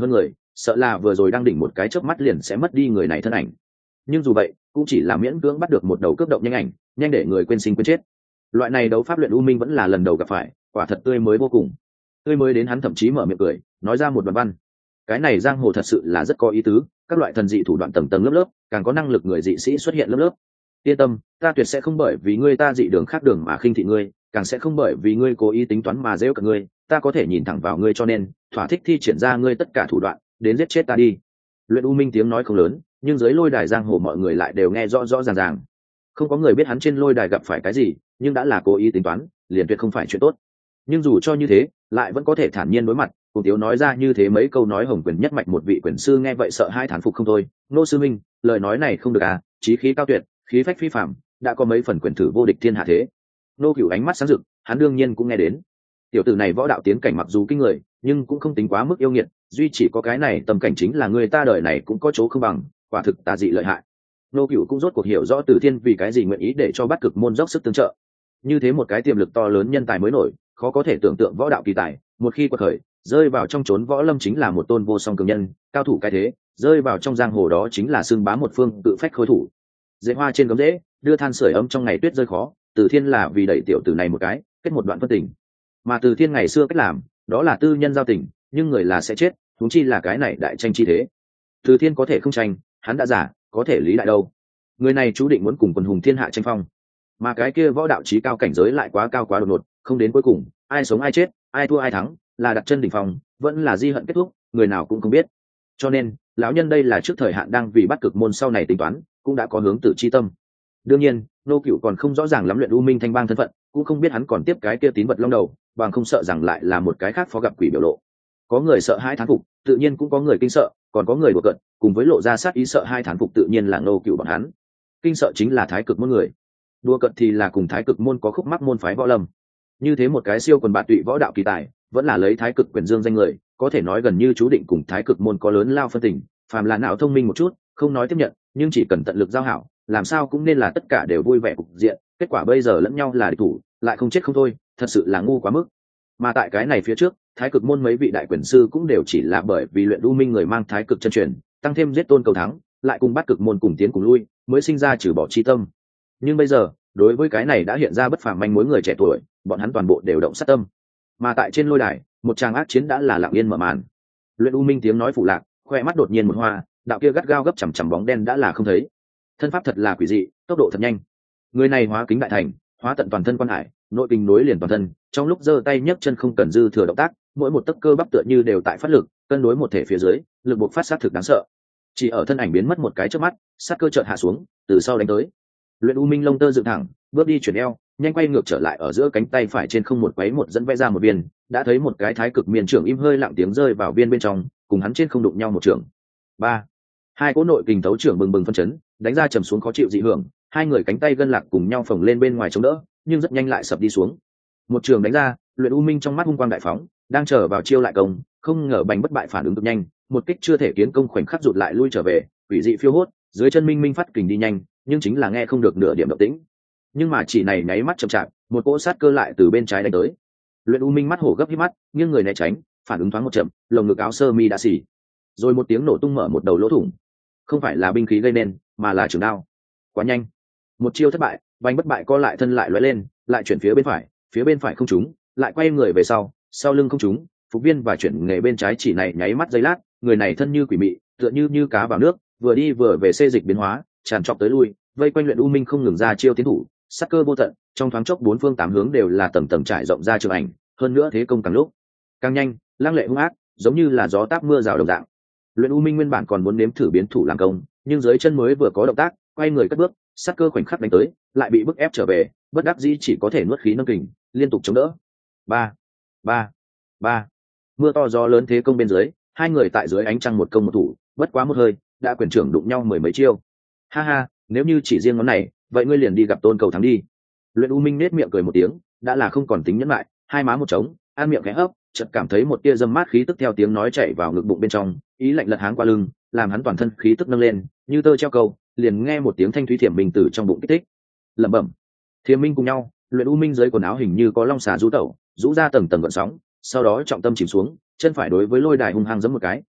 sợ là vừa rồi đang đỉnh một cái chớp mắt liền sẽ mất đi người này thân ảnh. Nhưng dù vậy cũng chỉ là miễn cưỡng bắt được một đầu cướp động nhanh ảnh, nhanh để người quên sinh quên chết. Loại này đấu pháp luyện u minh vẫn là lần đầu gặp phải, quả thật tươi mới vô cùng. Tươi mới đến hắn thậm chí mở miệng cười nói ra một đoạn văn. Cái này giang hồ thật sự là rất có ý tứ, các loại thần dị thủ đoạn tầng tầng lớp lớp, càng có năng lực người dị sĩ xuất hiện lớp lớp. Yên tâm, ta tuyệt sẽ không bởi vì ngươi ta dị đường khác đường mà khinh thị ngươi, càng sẽ không bởi vì ngươi cố ý tính toán mà giễu cợt ngươi, ta có thể nhìn thẳng vào ngươi, cho nên thỏa thích thi triển ra ngươi tất cả thủ đoạn, đến giết chết ta đi. Luyện u minh tiếng nói không lớn, nhưng dưới lôi đài giang hồ mọi người lại đều nghe rõ rõ ràng ràng. Không có người biết hắn trên lôi đài gặp phải cái gì, nhưng đã là cố ý tính toán, liền tuyệt không phải chuyện tốt. Nhưng dù cho như thế, lại vẫn có thể thản nhiên đối mặt, cùng tiếu nói ra như thế mấy câu nói hồng quyền nhất mạch. Một vị quyền sư nghe vậy sợ hai thán phục không thôi. Nô sư minh, lời nói này không được à, chí khí cao tuyệt, khí phách phi phàm, đã có mấy phần quyền thử vô địch thiên hạ thế. Nô Cửu ánh mắt sáng rực, hắn đương nhiên cũng nghe đến. Tiểu tử này võ đạo tiến cảnh mặc dù kinh người, nhưng cũng không tính quá mức yêu nghiệt, duy chỉ có cái này tầm cảnh chính là người ta đời này cũng có chỗ không bằng, quả thực tà dị lợi hại. Nô Cửu cũng rốt cuộc hiểu rõ Từ Thiên vì cái gì nguyện ý để cho Bát Cực môn dốc sức tương trợ. Như thế một cái tiềm lực to lớn nhân tài mới nổi, khó có thể tưởng tượng võ đạo kỳ tài, một khi quật khởi, rơi vào trong chốn võ lâm chính là một tôn vô song cường nhân, cao thủ cái thế, rơi vào trong giang hồ đó chính là xưng bá một phương, tự phách khôi thủ. Dễ hoa trên gấm rễ, đưa than sưởi ấm trong ngày tuyết rơi khó, Từ Thiên là vì đẩy tiểu tử này một cái, kết một đoạn phân tình. Mà Từ Thiên ngày xưa cách làm, đó là tư nhân giao tình, nhưng người là sẽ chết, huống chi là cái này đại tranh chi thế. Từ Thiên có thể không tranh, hắn đã giả, có thể lý lại đâu. Người này chú định muốn cùng quần hùng thiên hạ tranh phong, mà cái kia võ đạo chí cao cảnh giới lại quá cao quá đột ngột, không đến cuối cùng, ai sống ai chết, ai thua ai thắng, là đặt chân đỉnh phong, vẫn là di hận kết thúc, người nào cũng không biết. Cho nên, lão nhân đây là trước thời hạn đang vì Bát Cực môn sau này tính toán, cũng đã có hướng tự chi tâm. Đương nhiên, Nô Cửu còn không rõ ràng lắm luyện u minh thanh bang thân phận, cũng không biết hắn còn tiếp cái kia tín vật long đầu, bằng không sợ rằng lại là một cái khác phó gặp quỷ biểu lộ. Có người sợ hai thán phục, tự nhiên cũng có người kinh sợ, còn có người đùa cợt, cùng với lộ ra sát ý sợ hai thán phục tự nhiên là Nô Cửu bọn hắn. Kinh sợ chính là Thái Cực môn người, đùa cợt thì là cùng Thái Cực môn có khúc mắc môn phái võ lâm. Như thế một cái siêu quần bạt tụy võ đạo kỳ tài, vẫn là lấy Thái Cực quyền dương danh người, có thể nói gần như chú định cùng Thái Cực môn có lớn lao phân tình, phàm là não thông minh một chút, không nói tiếp nhận, nhưng chỉ cần tận lực giao hảo, làm sao cũng nên là tất cả đều vui vẻ cục diện. Kết quả bây giờ lẫn nhau là địch thủ, lại không chết không thôi, thật sự là ngu quá mức. Mà tại cái này phía trước, Thái Cực môn mấy vị đại quyền sư cũng đều chỉ là bởi vì luyện u minh người mang Thái Cực chân truyền, tăng thêm giết tôn cầu thắng, lại cùng Bát Cực môn cùng tiến cùng lui, mới sinh ra trừ bỏ chi tâm. Nhưng bây giờ, đối với cái này đã hiện ra bất phàm manh mối người trẻ tuổi, bọn hắn toàn bộ đều động sát tâm. Mà tại trên lôi đài, một tràng ác chiến đã là lặng yên mở màn. Luyện u minh tiếng nói phụ lạc, khoe mắt đột nhiên một hoa, đạo kia gắt gao gấp chằm chằm bóng đen đã là không thấy. Thân pháp thật là quỷ dị, tốc độ thật nhanh. Người này hóa kính đại thành, hóa tận toàn thân quan hải, nội kinh nối liền toàn thân, trong lúc giơ tay nhấc chân không cần dư thừa động tác, mỗi một tấc cơ bắp tựa như đều tại phát lực, cân đối một thể phía dưới, lực buộc phát sát thực đáng sợ. Chỉ ở thân ảnh biến mất một cái chớp mắt, sát cơ chợt hạ xuống, từ sau đánh tới. Luyện u minh lông tơ dựng thẳng, bước đi chuyển eo, nhanh quay ngược trở lại ở giữa cánh tay phải trên không một quấy một dẫn vẽ ra một viên, đã thấy một cái Thái Cực miên trưởng im hơi lặng tiếng rơi vào viên bên trong, cùng hắn trên không đụng nhau một trường. Ba, hai cỗ nội kình tấu trưởng bừng bừng phân chấn, đánh ra trầm xuống khó chịu dị hưởng, hai người cánh tay gân lạc cùng nhau phồng lên bên ngoài chống đỡ, nhưng rất nhanh lại sập đi xuống. Một trường đánh ra, Luyện u minh trong mắt hung quang đại phóng, đang chờ vào chiêu lại công, không ngờ bành bất bại phản ứng cực nhanh, một kích chưa thể kiến công khoảnh khắc rụt lại lui trở về, quỷ dị phiêu hốt, dưới chân minh minh phát kình đi nhanh, nhưng chính là nghe không được nửa điểm động tĩnh. Nhưng mà chỉ này nháy mắt chậm chạp, một cỗ sát cơ lại từ bên trái đánh tới. Luyện u minh mắt hổ gấp hít mắt, nghiêng người né tránh, phản ứng thoáng một chậm, lồng ngực áo sơ mi đã xỉ, rồi một tiếng nổ tung mở một đầu lỗ thủng. Không phải là binh khí gây nên, mà là trường đao. Quá nhanh, một chiêu thất bại, bành bất bại co lại thân lại lóe lên, lại chuyển phía bên phải, phía bên phải không trúng, lại quay người về sau, sau lưng không trúng, phục viên và chuyển nghề bên trái chỉ này nháy mắt giây lát, người này thân như quỷ mị, tựa như như cá vào nước, vừa đi vừa về xê dịch biến hóa, tràn trọc tới lui, vây quanh Luyện u minh không ngừng ra chiêu tiến thủ, sắc cơ vô tận, trong thoáng chốc bốn phương tám hướng đều là tầng tầng trải rộng ra trường ảnh, hơn nữa thế công càng lúc càng nhanh, lăng lệ hung ác, giống như là gió táp mưa rào đồng dạng. Luyện u minh nguyên bản còn muốn nếm thử biến thủ làm công, nhưng dưới chân mới vừa có động tác, quay người cất bước, sắc cơ khoảnh khắc đánh tới, lại bị bức ép trở về, bất đắc dĩ chỉ có thể nuốt khí nâng kình, liên tục chống đỡ. Ba, ba, ba. Mưa to gió lớn thế công bên dưới, hai người tại dưới ánh trăng một công một thủ, bất quá một hơi, đã quyền trưởng đụng nhau mười mấy chiêu. Ha ha, nếu như chỉ riêng món này, vậy ngươi liền đi gặp tôn cầu thắng đi. Luyện u minh nết miệng cười một tiếng, đã là không còn tính nhẫn lại, hai má một trống, ăn miệng khẽ hấp, chợt cảm thấy một tia dâm mát khí tức theo tiếng nói chạy vào ngực bụng bên trong, ý lạnh lật háng qua lưng, làm hắn toàn thân khí tức nâng lên, như tơ treo câu, liền nghe một tiếng thanh thúy thiểm minh từ trong bụng kích thích. Lẩm bẩm, thiểm minh cùng nhau, Luyện u minh dưới quần áo hình như có long xà rú tẩu, rũ ra tầng tầng gợn sóng, sau đó trọng tâm chìm xuống, chân phải đối với lôi đài hung hăng giẫm một cái,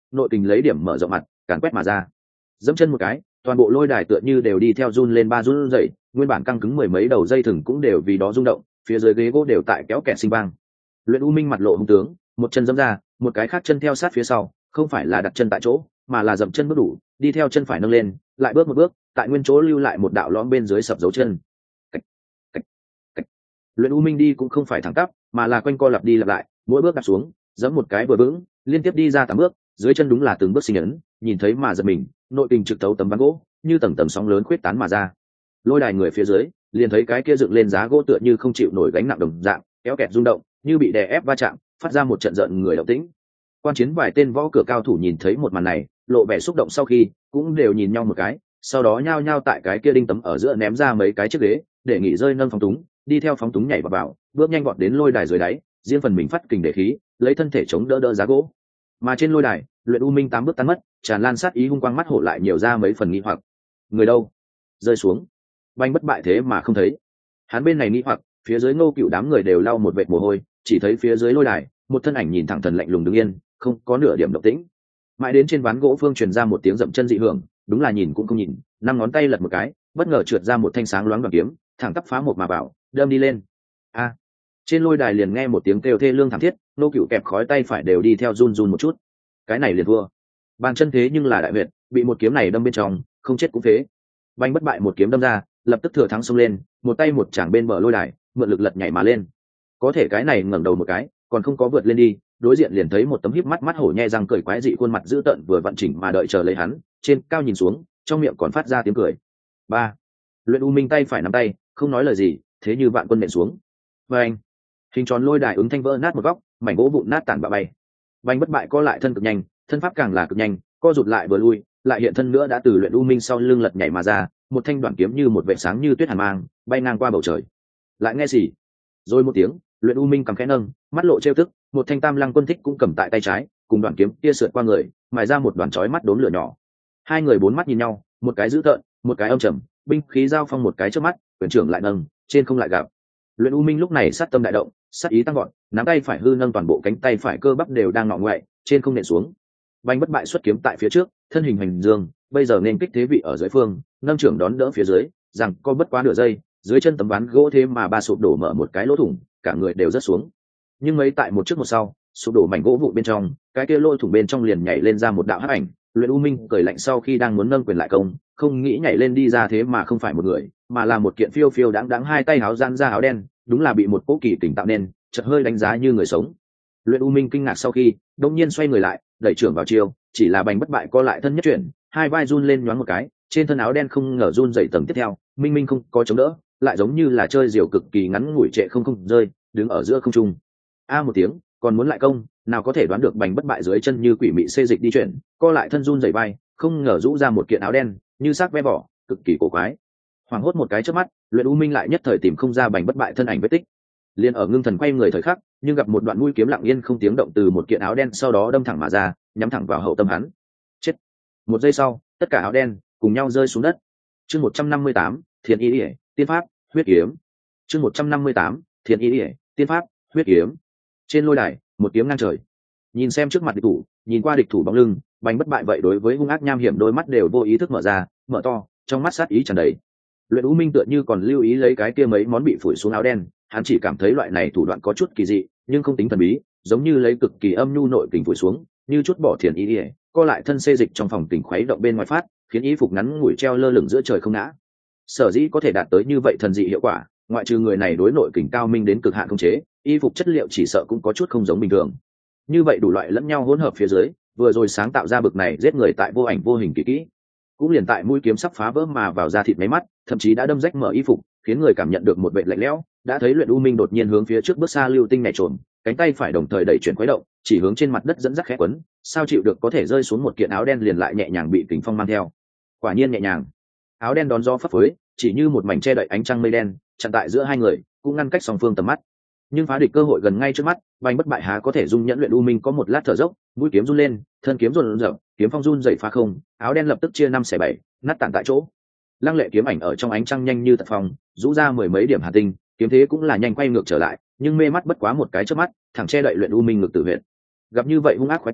nội kình lấy điểm mở rộng mặt càn quét mà ra. Dẫm chân một cái, toàn bộ lôi đài tựa như đều đi theo run lên ba run dậy, nguyên bản căng cứng mười mấy đầu dây thừng cũng đều vì đó rung động, phía dưới ghế gỗ đều tại kéo kẹt sinh vang. Luyện U Minh mặt lộ hung tướng, một chân giẫm ra, một cái khác chân theo sát phía sau, không phải là đặt chân tại chỗ, mà là dậm chân bước đủ, đi theo chân phải nâng lên, lại bước một bước, tại nguyên chỗ lưu lại một đạo lõm bên dưới sập dấu chân. Cách, cách, cách. Luyện U Minh đi cũng không phải thẳng tắp, mà là quanh co lặp đi lặp lại, mỗi bước đặt xuống, giẫm một cái vừa vững, liên tiếp đi ra tám bước, dưới chân đúng là từng bước sinh ấn, nhìn thấy mà giật mình, nội kình trực tấu tấm ván gỗ, như tầng tầng sóng lớn khuyết tán mà ra. Lôi đài người phía dưới, liền thấy cái kia dựng lên giá gỗ tựa như không chịu nổi gánh nặng đồng dạng, kéo kẹt rung động, như bị đè ép va chạm, phát ra một trận giận người động tĩnh. Quan chiến vài tên võ cửa cao thủ nhìn thấy một màn này, lộ vẻ xúc động sau khi, cũng đều nhìn nhau một cái, sau đó nhao nhao tại cái kia đinh tấm ở giữa ném ra mấy cái chiếc ghế, để nghỉ rơi nâng phóng túng, đi theo phóng túng nhảy vào vào, bước nhanh vọt đến lôi đài dưới đáy, riêng phần mình phát kình để khí, lấy thân thể chống đỡ đỡ giá gỗ. Mà trên lôi đài, Luyện U Minh tám bước tan mất, tràn lan sát ý hung quang mắt hổ lại nhiều ra mấy phần nghi hoặc. Người đâu? Rơi xuống. Banh bất bại thế mà không thấy. Hắn bên này nghi hoặc, phía dưới Ngô Cựu đám người đều lau một vệt mồ hôi, chỉ thấy phía dưới lôi đài, một thân ảnh nhìn thẳng thần lạnh lùng đứng yên, không có nửa điểm động tĩnh. Mãi đến trên ván gỗ phương truyền ra một tiếng dậm chân dị hưởng, đúng là nhìn cũng không nhìn, năm ngón tay lật một cái, bất ngờ trượt ra một thanh sáng loáng đoàn kiếm, thẳng tắp phá một mà vào, đâm đi lên. A! Trên lôi đài liền nghe một tiếng kêu thê lương thảm thiết, Ngô Cựu kẹp khói tay phải đều đi theo run run một chút. Cái này liền thua. Bàn chân thế nhưng là đại huyệt, bị một kiếm này đâm bên trong, không chết cũng phế. Banh bất bại một kiếm đâm ra, lập tức thừa thắng xông lên, một tay một chảng bên bờ lôi đài, mượn lực lật nhảy mà lên. Có thể cái này ngẩng đầu một cái, còn không có vượt lên đi, đối diện liền thấy một tấm híp mắt mắt hổ nhe răng cười quái dị khuôn mặt dữ tợn vừa vận chỉnh mà đợi chờ lấy hắn, trên cao nhìn xuống, trong miệng còn phát ra tiếng cười. Ba. Luyện U Minh tay phải nắm tay, không nói lời gì, thế như vạn quân nện xuống. Bành. Hình tròn lôi đài ứng thanh vỡ nát một góc, mảnh gỗ vụn nát tản bạ bay. Banh bất bại co lại thân cực nhanh, thân pháp càng là cực nhanh, co rụt lại vừa lui, lại hiện thân nữa đã từ Luyện U Minh sau lưng lật nhảy mà ra, một thanh đoạn kiếm như một vệ sáng như tuyết hàn mang, bay ngang qua bầu trời. Lại nghe gì? Rồi một tiếng, Luyện U Minh cầm khẽ nâng, mắt lộ trêu tức, một thanh tam lăng quân thích cũng cầm tại tay trái, cùng đoạn kiếm kia sượt qua người, mài ra một đoàn chói mắt đốm lửa nhỏ. Hai người bốn mắt nhìn nhau, một cái dữ tợn, một cái âm trầm, binh khí giao phong một cái trước mắt, quyền trưởng lại nâng, trên không lại gặp. Luyện U Minh lúc này sát tâm đại động, sát ý tăng gọn, nắm tay phải hư nâng toàn bộ cánh tay phải cơ bắp đều đang ngọ ngoại, trên không nện xuống. Banh bất bại xuất kiếm tại phía trước, thân hình hành dương, bây giờ nên kích thế vị ở dưới phương, nâng trưởng đón đỡ phía dưới, rằng co bất quá nửa giây, dưới chân tấm ván gỗ thế mà ba sụp đổ mở một cái lỗ thủng, cả người đều rớt xuống. Nhưng mấy tại một trước một sau, sụp đổ mảnh gỗ vụn bên trong, cái kia lỗ thủng bên trong liền nhảy lên ra một đạo hắc ảnh. Luyện U Minh cười lạnh sau khi đang muốn nâng quyền lại công, không nghĩ nhảy lên đi ra thế mà không phải một người, mà là một kiện phiêu phiêu đáng đáng hai tay áo gian ra áo đen, đúng là bị một cố kỳ tỉnh tạo nên, chợt hơi đánh giá như người sống. Luyện U Minh kinh ngạc sau khi, đột nhiên xoay người lại, đẩy trưởng vào chiêu, chỉ là Bành bất bại co lại thân nhất chuyển, hai vai run lên nhoáng một cái, trên thân áo đen không ngờ run dậy tầng tiếp theo, minh minh không có chống đỡ, lại giống như là chơi diều cực kỳ ngắn ngủi trệ không không rơi, đứng ở giữa không trung. A một tiếng, còn muốn lại công, nào có thể đoán được Bành bất bại dưới chân như quỷ mị xê dịch đi chuyển, co lại thân run dậy vai, không ngờ rũ ra một kiện áo đen, như xác ve vỏ, cực kỳ cổ quái. Hoàng hốt một cái trước mắt, Luyện U Minh lại nhất thời tìm không ra Bành bất bại thân ảnh vết tích. Liên ở ngưng thần quay người thời khắc, nhưng gặp một đoạn mũi kiếm lặng yên không tiếng động từ một kiện áo đen sau đó đâm thẳng mà ra, nhắm thẳng vào hậu tâm hắn. Chết. Một giây sau, tất cả áo đen cùng nhau rơi xuống đất. Chương một trăm năm mươi tám, Thiên Y Điệp, Tiên Pháp, Huyết Kiếm. Chương một trăm năm mươi tám, Thiên Y Điệp, Tiên Pháp, Huyết Kiếm. Trên lôi đài, một kiếm ngang trời. Nhìn xem trước mặt địch thủ, nhìn qua địch thủ bóng lưng, Bành bất bại vậy đối với hung ác nham hiểm đôi mắt đều vô ý thức mở ra, mở to, trong mắt sát ý tràn đầy. Luyện U Minh tựa như còn lưu ý lấy cái kia mấy món bị phủi xuống áo đen, hắn chỉ cảm thấy loại này thủ đoạn có chút kỳ dị, nhưng không tính thần bí, giống như lấy cực kỳ âm nhu nội kình phủi xuống, như chút bỏ thiền ý ỉa, co lại thân xê dịch trong phòng tình khuấy động bên ngoài phát, khiến y phục ngắn ngủi treo lơ lửng giữa trời không ngã. Sở dĩ có thể đạt tới như vậy thần dị hiệu quả, ngoại trừ người này đối nội kình cao minh đến cực hạn khống chế, y phục chất liệu chỉ sợ cũng có chút không giống bình thường. Như vậy đủ loại lẫn nhau hỗn hợp phía dưới, vừa rồi sáng tạo ra bực này giết người tại vô ảnh vô hình kỳ kỹ. Cũng liền tại mũi kiếm sắp phá vỡ mà vào da thịt mấy mắt, thậm chí đã đâm rách mở y phục, khiến người cảm nhận được một vệ lạnh lẽo. Đã thấy Luyện U Minh đột nhiên hướng phía trước bước xa lưu tinh nhảy trộm, cánh tay phải đồng thời đẩy chuyển khuấy động, chỉ hướng trên mặt đất dẫn dắt khẽ quấn, sao chịu được có thể rơi xuống một kiện áo đen liền lại nhẹ nhàng bị kình phong mang theo. Quả nhiên nhẹ nhàng. Áo đen đón gió phấp phới, chỉ như một mảnh che đậy ánh trăng mây đen, chặn tại giữa hai người, cũng ngăn cách song phương tầm mắt. Nhưng phá địch cơ hội gần ngay trước mắt, Bành bất bại há có thể dung nhẫn Luyện U Minh có một lát thở dốc, mũi kiếm run lên, thân kiếm run rẩy, kiếm phong run dậy phá không, áo đen lập tức chia năm xẻ bảy, nát tản tại chỗ. Lăng lệ kiếm ảnh ở trong ánh trăng nhanh như tật phong, rũ ra mười mấy điểm hà tinh, kiếm thế cũng là nhanh quay ngược trở lại, nhưng mê mắt bất quá một cái chớp mắt, thẳng che đậy Luyện U Minh ngực tử huyệt. Gặp như vậy hung ác khoái kiếm,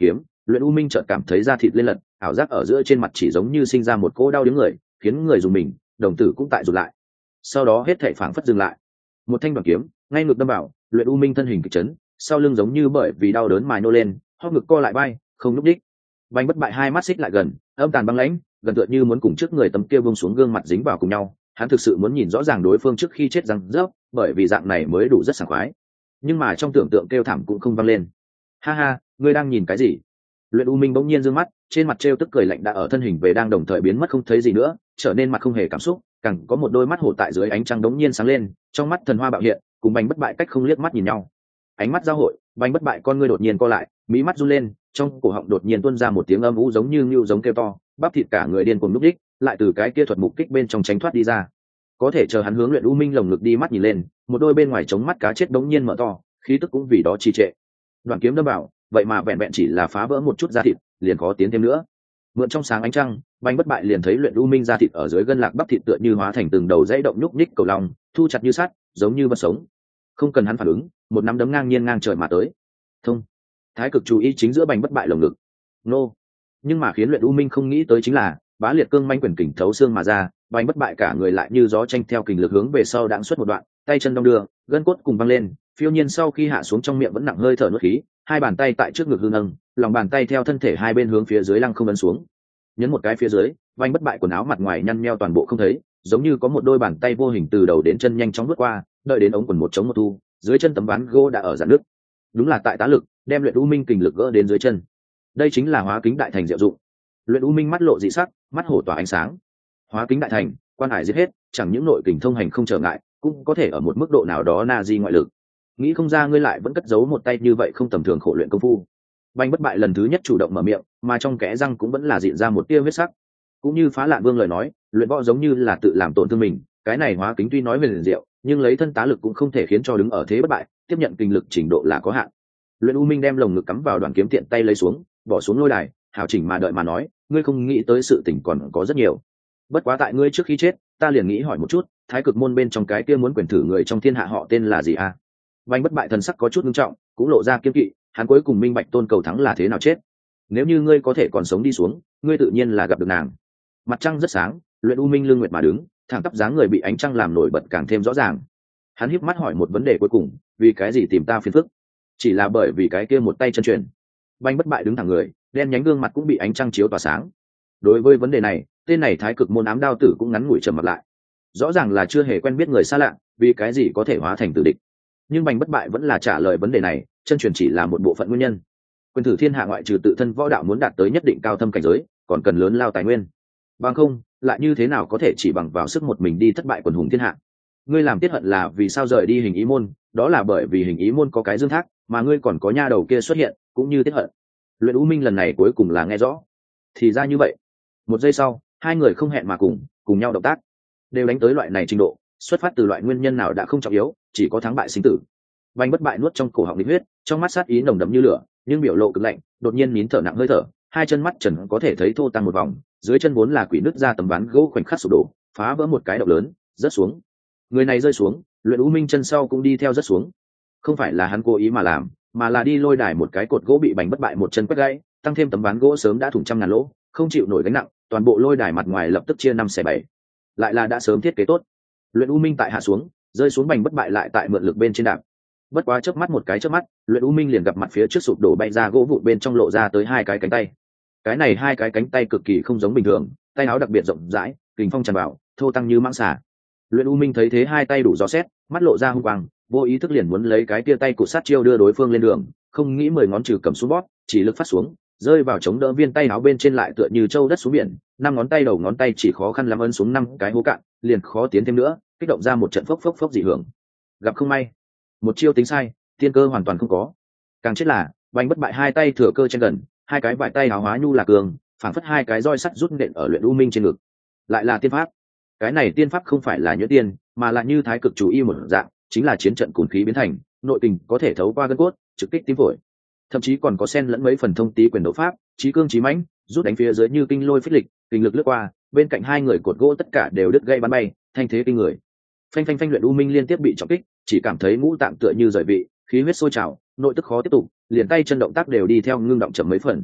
Luyện u minh chợt cảm thấy da thịt lên lật, ảo giác ở giữa trên mặt chỉ giống như sinh ra một cỗ đau đớn người, khiến người dùng mình, đồng tử cũng tại rụt lại. Sau đó hết thảy phảng phất dừng lại. Một thanh đoàn kiếm ngay ngực đâm vào, luyện u minh thân hình kịch chấn, sau lưng giống như bởi vì đau đớn mà nô lên, hóp ngực co lại bay, không lúc đích. Bành Bất Bại hai mắt xích lại gần, âm tàn băng lãnh, gần tựa như muốn cùng trước người tấm kia buông xuống gương mặt dính vào cùng nhau. Hắn thực sự muốn nhìn rõ ràng đối phương trước khi chết răng rớp, bởi vì dạng này mới đủ rất sảng khoái. Nhưng mà trong tưởng tượng kêu thảm cũng không vang lên. Ha ha, ngươi đang nhìn cái gì? Luyện u minh bỗng nhiên dương mắt, trên mặt trêu tức cười lạnh đã ở thân hình về đang đồng thời biến mất không thấy gì nữa, trở nên mặt không hề cảm xúc, càng có một đôi mắt hổ tại dưới ánh trăng đống nhiên sáng lên, trong mắt thần hoa bạo hiện, cùng Bành Bất Bại cách không liếc mắt nhìn nhau. Ánh mắt giao hội, Bành Bất Bại con ngươi đột nhiên co lại, mí mắt run lên, trong cổ họng đột nhiên tuôn ra một tiếng âm u giống như ngưu giống kêu to, bắp thịt cả người điên cuồng lúc đích, lại từ cái kia thuật mục kích bên trong tránh thoát đi ra. Có thể chờ hắn hướng Luyện u minh lồng ngực đi mắt nhìn lên, một đôi bên ngoài trống mắt cá chết đống nhiên mở to, khí tức cũng vì đó trì trệ. Đoạn kiếm đâm vào, vậy mà vẹn vẹn chỉ là phá vỡ một chút da thịt, liền khó tiến thêm nữa. Mượn trong sáng ánh trăng, Bành Bất Bại liền thấy Luyện u minh da thịt ở dưới gân lạc bắp thịt tựa như hóa thành từng đầu dãy động nhúc nhích cầu lòng, thu chặt như sắt, giống như vật sống. Không cần hắn phản ứng, một nắm đấm ngang nhiên ngang trời mà tới. Thông. Thái cực chú ý chính giữa Bành Bất Bại lồng ngực. Nô. Nhưng mà khiến Luyện u minh không nghĩ tới chính là, bá liệt cương manh quyền kình thấu xương mà ra, Bành Bất Bại cả người lại như gió tranh theo kình lực hướng về sau đãng xuất một đoạn, tay chân đong đưa, gân cốt cùng văng lên, phiêu nhiên sau khi hạ xuống trong miệng vẫn nặng hơi thở nuốt khí, hai bàn tay tại trước ngực hư nâng, lòng bàn tay theo thân thể hai bên hướng phía dưới lăng không ấn xuống. Nhấn một cái phía dưới, Bành Bất Bại quần áo mặt ngoài nhăn nheo toàn bộ không thấy, giống như có một đôi bàn tay vô hình từ đầu đến chân nhanh chóng lướt qua, đợi đến ống quần một chống một thu, dưới chân tấm ván gỗ đã ở dạn nước. Đúng là tại tá lực, đem Luyện u minh kình lực gỡ đến dưới chân. Đây chính là hóa kính đại thành diệu dụng. Luyện u minh mắt lộ dị sắc, mắt hổ tỏa ánh sáng. Hóa kính đại thành, quan hải giết hết, chẳng những nội kình thông hành không trở ngại, cũng có thể ở một mức độ nào đó na di ngoại lực. Nghĩ không ra ngươi lại vẫn cất giấu một tay như vậy không tầm thường khổ luyện công phu. Bành Bất Bại lần thứ nhất chủ động mở miệng, mà trong kẽ răng cũng vẫn là diện ra một tia huyết sắc. Cũng như Phá Lạn Vương lời nói, luyện võ giống như là tự làm tổn thương mình, cái này hóa kính tuy nói về liền diệu, nhưng lấy thân tá lực cũng không thể khiến cho đứng ở thế bất bại, tiếp nhận kinh lực trình độ là có hạn. Luyện u minh đem lồng ngực cắm vào đoạn kiếm tiện tay lấy xuống, bỏ xuống lôi đài, hảo chỉnh mà đợi mà nói, ngươi không nghĩ tới sự tình còn có rất nhiều. Bất quá tại ngươi trước khi chết, ta liền nghĩ hỏi một chút, Thái Cực môn bên trong cái kia muốn quyền thử người trong thiên hạ họ tên là gì a? À? Bành Bất Bại thần sắc có chút nghiêm trọng, cũng lộ ra kiên kỵ, hắn cuối cùng minh bạch Tôn Cầu Thắng là thế nào chết. Nếu như ngươi có thể còn sống đi xuống, ngươi tự nhiên là gặp được nàng. Mặt trăng rất sáng, Luyện u minh lưng nguyệt mà đứng, thẳng tắp dáng người bị ánh trăng làm nổi bật càng thêm rõ ràng. Hắn híp mắt hỏi một vấn đề cuối cùng, vì cái gì tìm ta phiền phức? Chỉ là bởi vì cái kia một tay chân truyền. Bành Bất Bại đứng thẳng người, đen nhánh gương mặt cũng bị ánh trăng chiếu tỏa sáng. Đối với vấn đề này, tên này Thái Cực môn ám đao tử cũng ngắn ngủi trầm mặt lại. Rõ ràng là chưa hề quen biết người xa lạ, vì cái gì có thể hóa thành tử địch. Nhưng Bành Bất Bại vẫn là trả lời vấn đề này, chân truyền chỉ là một bộ phận nguyên nhân. Quyền thử thiên hạ ngoại trừ tự thân võ đạo muốn đạt tới nhất định cao thâm cảnh giới, còn cần lớn lao tài nguyên. Bằng không, lại như thế nào có thể chỉ bằng vào sức một mình đi thất bại quần hùng thiên hạ? Ngươi làm tiết hận là vì sao rời đi Hình Ý môn, đó là bởi vì Hình Ý môn có cái dương thác, mà ngươi còn có nha đầu kia xuất hiện, cũng như tiết hận. Luyện u minh lần này cuối cùng là nghe rõ. Thì ra như vậy. Một giây sau, hai người không hẹn mà cùng, cùng nhau động tác, đều đánh tới loại này trình độ, xuất phát từ loại nguyên nhân nào đã không trọng yếu, chỉ có thắng bại sinh tử. Bành Bất Bại nuốt trong cổ họng định huyết, trong mắt sát ý nồng đậm như lửa, nhưng biểu lộ cực lạnh, đột nhiên nín thở nặng hơi thở, hai chân mắt trần có thể thấy thô tăng một vòng, dưới chân vốn là quỷ nứt ra tấm ván gỗ khoảnh khắc sụp đổ, phá vỡ một cái động lớn, rớt xuống. Người này rơi xuống, Luyện u minh chân sau cũng đi theo rớt xuống. Không phải là hắn cố ý mà làm, mà là đi lôi đài một cái cột gỗ bị Bành Bất Bại một chân quét gãy, tăng thêm tấm ván gỗ sớm đã thủng trăm ngàn lỗ, không chịu nổi gánh nặng, toàn bộ lôi đài mặt ngoài lập tức chia năm xẻ bảy. Lại là đã sớm thiết kế tốt. Luyện u minh tại hạ xuống, rơi xuống Bành Bất Bại lại tại mượn lực bên trên đạp. Bất quá chớp mắt một cái chớp mắt, Luyện u minh liền gặp mặt phía trước sụp đổ bay ra gỗ vụn bên trong lộ ra tới hai cái cánh tay. Cái này hai cái cánh tay cực kỳ không giống bình thường, tay áo đặc biệt rộng rãi, kình phong tràn vào, thô tăng như mãng xà. Luyện u minh thấy thế hai tay đủ rõ xét, mắt lộ ra hung quang, vô ý thức liền muốn lấy cái tia tay cụt sát chiêu đưa đối phương lên đường, không nghĩ mười ngón trừ cầm xuống bóp, chỉ lực phát xuống, rơi vào chống đỡ viên tay áo bên trên lại tựa như trâu đất xuống biển, năm ngón tay đầu ngón tay chỉ khó khăn lắm ấn xuống năm cái hố cạn, liền khó tiến thêm nữa, kích động ra một trận phốc phốc phốc dị hưởng. Gặp không may, một chiêu tính sai, tiên cơ hoàn toàn không có. Càng chết là, Bành Bất Bại hai tay thừa cơ trên gần, hai cái vải tay áo hóa nhu là cường, phảng phất hai cái roi sắt rút nện ở Luyện u minh trên ngực. Lại là tiên pháp. Cái này tiên pháp không phải là nhuyễn tiên, mà là như Thái Cực chủ y một dạng, chính là chiến trận cùn khí biến thành, nội tình có thể thấu qua gân cốt, trực kích tim phổi. Thậm chí còn có xen lẫn mấy phần thông tí quyền đấu pháp, trí cương trí mãnh, rút đánh phía dưới như kinh lôi phích lịch, kinh lực lướt qua, bên cạnh hai người cột gỗ tất cả đều đứt gãy bắn bay, thanh thế kinh người. Phanh phanh phanh Luyện u minh liên tiếp bị trọng kích, chỉ cảm thấy ngũ tạng tựa như rời vị, khí huyết sôi trào, nội tức khó tiếp tục, liền tay chân động tác đều đi theo ngưng động chậm mấy phần.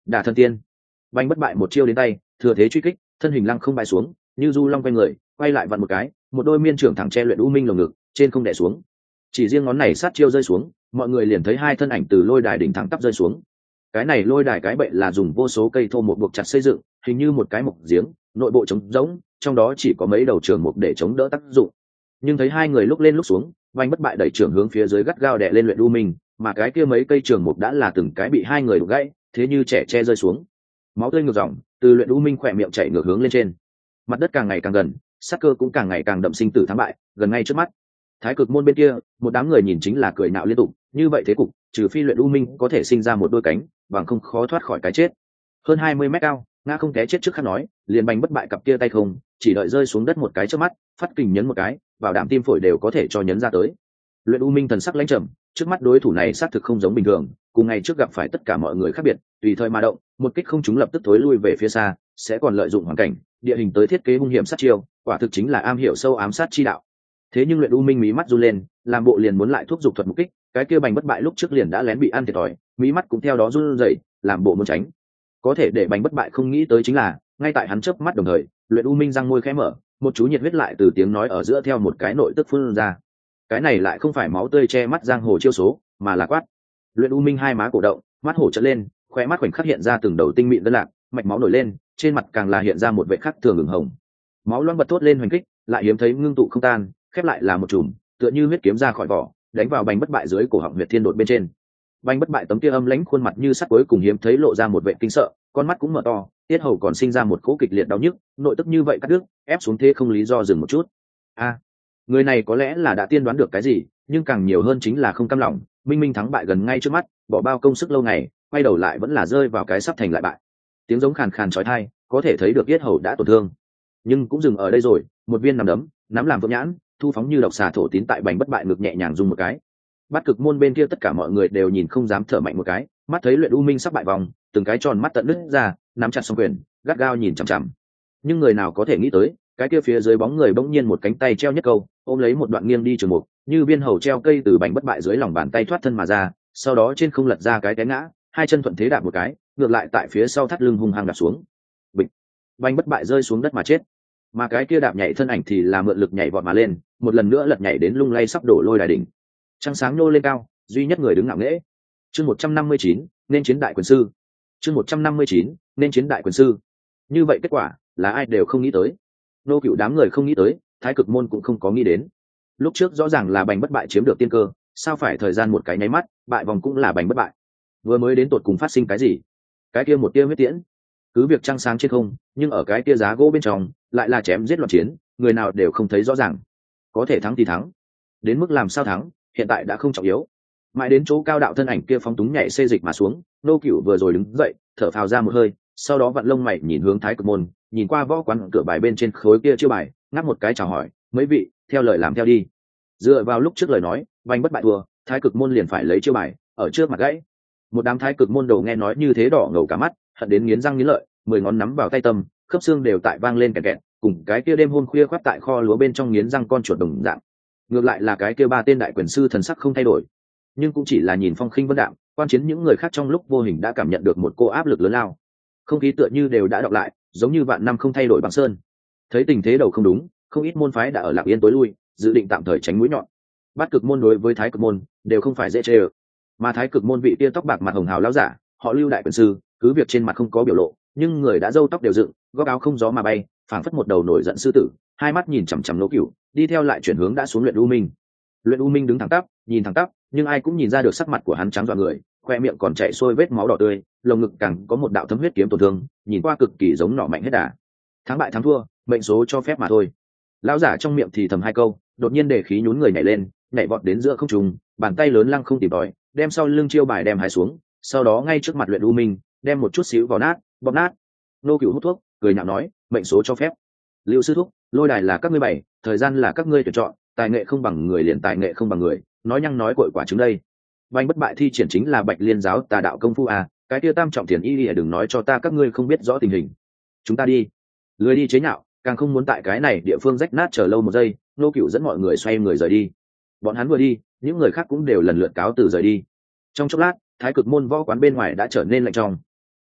Đả thân tiên. Bành bất bại một chiêu đến tay, thừa thế truy kích, thân hình lăng không bay xuống, như du long quay người, quay lại vặn một cái, một đôi miên trưởng thẳng che luyện u minh lồng ngực, trên không đè xuống. Chỉ riêng ngón này sát chiêu rơi xuống, mọi người liền thấy hai thân ảnh từ lôi đài đỉnh thẳng tắp rơi xuống. Cái này lôi đài cái bệ là dùng vô số cây thô một buộc chặt xây dựng, hình như một cái mộc giếng, nội bộ trống rỗng, trong đó chỉ có mấy đầu trường mục để chống đỡ tác dụng. Nhưng thấy hai người lúc lên lúc xuống, Vành bất bại đẩy trưởng hướng phía dưới gắt gao đè lên luyện u minh, mà cái kia mấy cây trường mục đã là từng cái bị hai người đục gãy, thế như trẻ tre rơi xuống. Máu tươi ngược dòng từ luyện u minh khỏe miệng chảy ngược hướng lên trên. Mặt đất càng ngày càng gần, sát cơ cũng càng ngày càng đậm, sinh tử thắng bại gần ngay trước mắt. Thái cực môn bên kia, một đám người nhìn chính là cười nạo liên tục, như vậy thế cục, trừ phi luyện u minh có thể sinh ra một đôi cánh, bằng không khó thoát khỏi cái chết. Hơn hai mươi mét cao, ngã không té chết trước khắc nói, liền Bành bất bại cặp kia tay không, chỉ đợi rơi xuống đất một cái trước mắt, phát kình nhấn một cái, vào đảm tim phổi đều có thể cho nhấn ra tới. Luyện u minh thần sắc lãnh trầm, trước mắt đối thủ này xác thực không giống bình thường, cùng ngày trước gặp phải tất cả mọi người khác biệt, tùy thời mà động, một kích không trúng lập tức thối lui về phía xa, sẽ còn lợi dụng hoàn cảnh, địa hình tới thiết kế hung hiểm sát chiêu, quả thực chính là am hiểu sâu ám sát chi đạo. Thế nhưng luyện u minh mí mắt run lên, làm bộ liền muốn lại thúc giục thuật mục kích, cái kia Bành bất bại lúc trước liền đã lén bị ăn thiệt thòi, mí mắt cũng theo đó run rẩy, làm bộ muốn tránh. Có thể để Bành bất bại không nghĩ tới chính là, ngay tại hắn chớp mắt đồng thời, luyện u minh răng môi khẽ mở, một chú nhiệt huyết lại từ tiếng nói ở giữa theo một cái nội tức phun ra. Cái này lại không phải máu tươi che mắt giang hồ chiêu số, mà là quát. Luyện u minh hai má cổ động, mắt hổ trợn lên, khóe mắt khoảnh khắc hiện ra từng đầu tinh mịn đơn lạc, mạch máu nổi lên, trên mặt càng là hiện ra một vẻ khắc thường ửng hồng. Máu loang bật thốt lên hoành kích, lại hiếm thấy ngưng tụ không tan, khép lại là một chùm, tựa như huyết kiếm ra khỏi vỏ, đánh vào Bành bất bại dưới cổ họng huyệt thiên đột bên trên. Bành bất bại tấm kia âm lãnh khuôn mặt như sắt cuối cùng hiếm thấy lộ ra một vẻ kinh sợ, con mắt cũng mở to, tiết hầu còn sinh ra một cỗ kịch liệt đau nhức, nội tức như vậy cắt đứt, ép xuống thế không lý do dừng một chút. A, người này có lẽ là đã tiên đoán được cái gì, nhưng càng nhiều hơn chính là không cam lòng, minh minh thắng bại gần ngay trước mắt, bỏ bao công sức lâu ngày, quay đầu lại vẫn là rơi vào cái sắp thành lại bại. Tiếng giống khàn khàn chói tai, có thể thấy được tiết hầu đã tổn thương, nhưng cũng dừng ở đây rồi, một viên nằm đấm, nắm làm vượng nhãn, thu phóng như độc xà thổ tín tại Bành bất bại ngực nhẹ nhàng rung một cái. Bát cực môn bên kia tất cả mọi người đều nhìn không dám thở mạnh một cái, mắt thấy luyện u minh sắp bại vòng, từng cái tròn mắt tận nứt ra, nắm chặt song quyền, gắt gao nhìn chằm chằm. Nhưng người nào có thể nghĩ tới, cái kia phía dưới bóng người bỗng nhiên một cánh tay treo nhất câu, ôm lấy một đoạn nghiêng đi trường mục, như viên hầu treo cây từ Bành bất bại dưới lòng bàn tay thoát thân mà ra, sau đó trên không lật ra cái té ngã, hai chân thuận thế đạp một cái, ngược lại tại phía sau thắt lưng hung hăng đạp xuống. Bịch. Bành bất bại rơi xuống đất mà chết. Mà cái kia đạp nhảy thân ảnh thì là mượn lực nhảy vọt mà lên, một lần nữa lật nhảy đến lung lay sắp đổ lôi đài đỉnh. Trăng sáng nô lên cao, duy nhất người đứng ngạo nghễ. Chương một trăm năm mươi chín, nên chiến đại quyền sư. Chương một trăm năm mươi chín, nên chiến đại quyền sư. Như vậy kết quả là ai đều không nghĩ tới. Nô Cựu đám người không nghĩ tới, Thái Cực môn cũng không có nghĩ đến. Lúc trước rõ ràng là Bành bất bại chiếm được tiên cơ, sao phải thời gian một cái nháy mắt, bại vòng cũng là Bành bất bại. Vừa mới đến tột cùng phát sinh cái gì? Cái kia một tia huyết tiễn. Cứ việc trăng sáng trên không, nhưng ở cái kia giá gỗ bên trong, lại là chém giết loạn chiến, người nào đều không thấy rõ ràng. Có thể thắng thì thắng, đến mức làm sao thắng, hiện tại đã không trọng yếu. Mãi đến chỗ cao đạo thân ảnh kia phóng túng nhảy xê dịch mà xuống, Nô Cựu vừa rồi đứng dậy, thở phào ra một hơi, sau đó vặn lông mày nhìn hướng Thái Cực môn, nhìn qua võ quán cửa bài bên trên khối kia chiêu bài, ngáp một cái chào hỏi, mấy vị, theo lời làm theo đi. Dựa vào lúc trước lời nói, Bành bất bại thua, Thái Cực môn liền phải lấy chiêu bài, ở trước mặt gãy. Một đám Thái Cực môn đầu nghe nói như thế đỏ ngầu cả mắt, hận đến nghiến răng nghiến lợi, mười ngón nắm vào tay tâm, khớp xương đều tại vang lên kẹt kẹt, cùng cái kia đêm hôm khuya khoắt tại kho lúa bên trong nghiến răng con chuột đồng dạng. Ngược lại là cái kia ba tên đại quyền sư thần sắc không thay đổi, nhưng cũng chỉ là nhìn phong khinh vân đạm, quan chiến những người khác trong lúc vô hình đã cảm nhận được một cô áp lực lớn lao. Không khí tựa như đều đã đọc lại, giống như vạn năm không thay đổi bằng sơn. Thấy tình thế đầu không đúng, không ít môn phái đã ở lặng yên tối lui, dự định tạm thời tránh mũi nhọn. Bát cực môn đối với Thái Cực môn đều không phải dễ chơi, mà Thái Cực môn vị tia tóc bạc mặt hồng hào lão giả, họ Lưu đại quyền sư, cứ việc trên mặt không có biểu lộ, nhưng người đã râu tóc đều dựng, góc áo không gió mà bay, phảng phất một đầu nổi giận sư tử, hai mắt nhìn chằm chằm Nô Cựu, đi theo lại chuyển hướng đã xuống luyện u minh. Luyện u minh đứng thẳng tắp, nhìn thẳng tắp, nhưng ai cũng nhìn ra được sắc mặt của hắn trắng dọa người, khoe miệng còn chảy xuôi vết máu đỏ tươi, lồng ngực càng có một đạo thấm huyết kiếm tổn thương, nhìn qua cực kỳ giống nỏ mạnh hết đà. Thắng bại thắng thua, mệnh số cho phép mà thôi. Lão giả trong miệng thì thầm hai câu, đột nhiên để khí nhún người nhảy lên, nhảy vọt đến giữa không trung, bàn tay lớn lăng không tìm tòi, đem sau lưng chiêu bài đem hai xuống, sau đó ngay trước mặt luyện u minh, đem một chút xíu vào nát, bóp nát. Nô Cựu hút thuốc, cười nhạo nói, mệnh số cho phép. Lưu sư thúc, lôi đài là các ngươi bày, thời gian là các ngươi tuyển chọn, tài nghệ không bằng người liền tài nghệ không bằng người, nói nhăng nói cội quả trứng đây. Bành bất bại thi triển chính là Bạch Liên giáo tà đạo công phu à, cái kia tam trọng tiền y lìa đừng nói cho ta các ngươi không biết rõ tình hình. Chúng ta đi. Lười đi chế nhạo, càng không muốn tại cái này địa phương rách nát chờ lâu một giây. Nô Cựu dẫn mọi người xoay người rời đi. Bọn hắn vừa đi, những người khác cũng đều lần lượt cáo từ rời đi. Trong chốc lát, Thái Cực môn võ quán bên ngoài đã trở nên lạnh trong.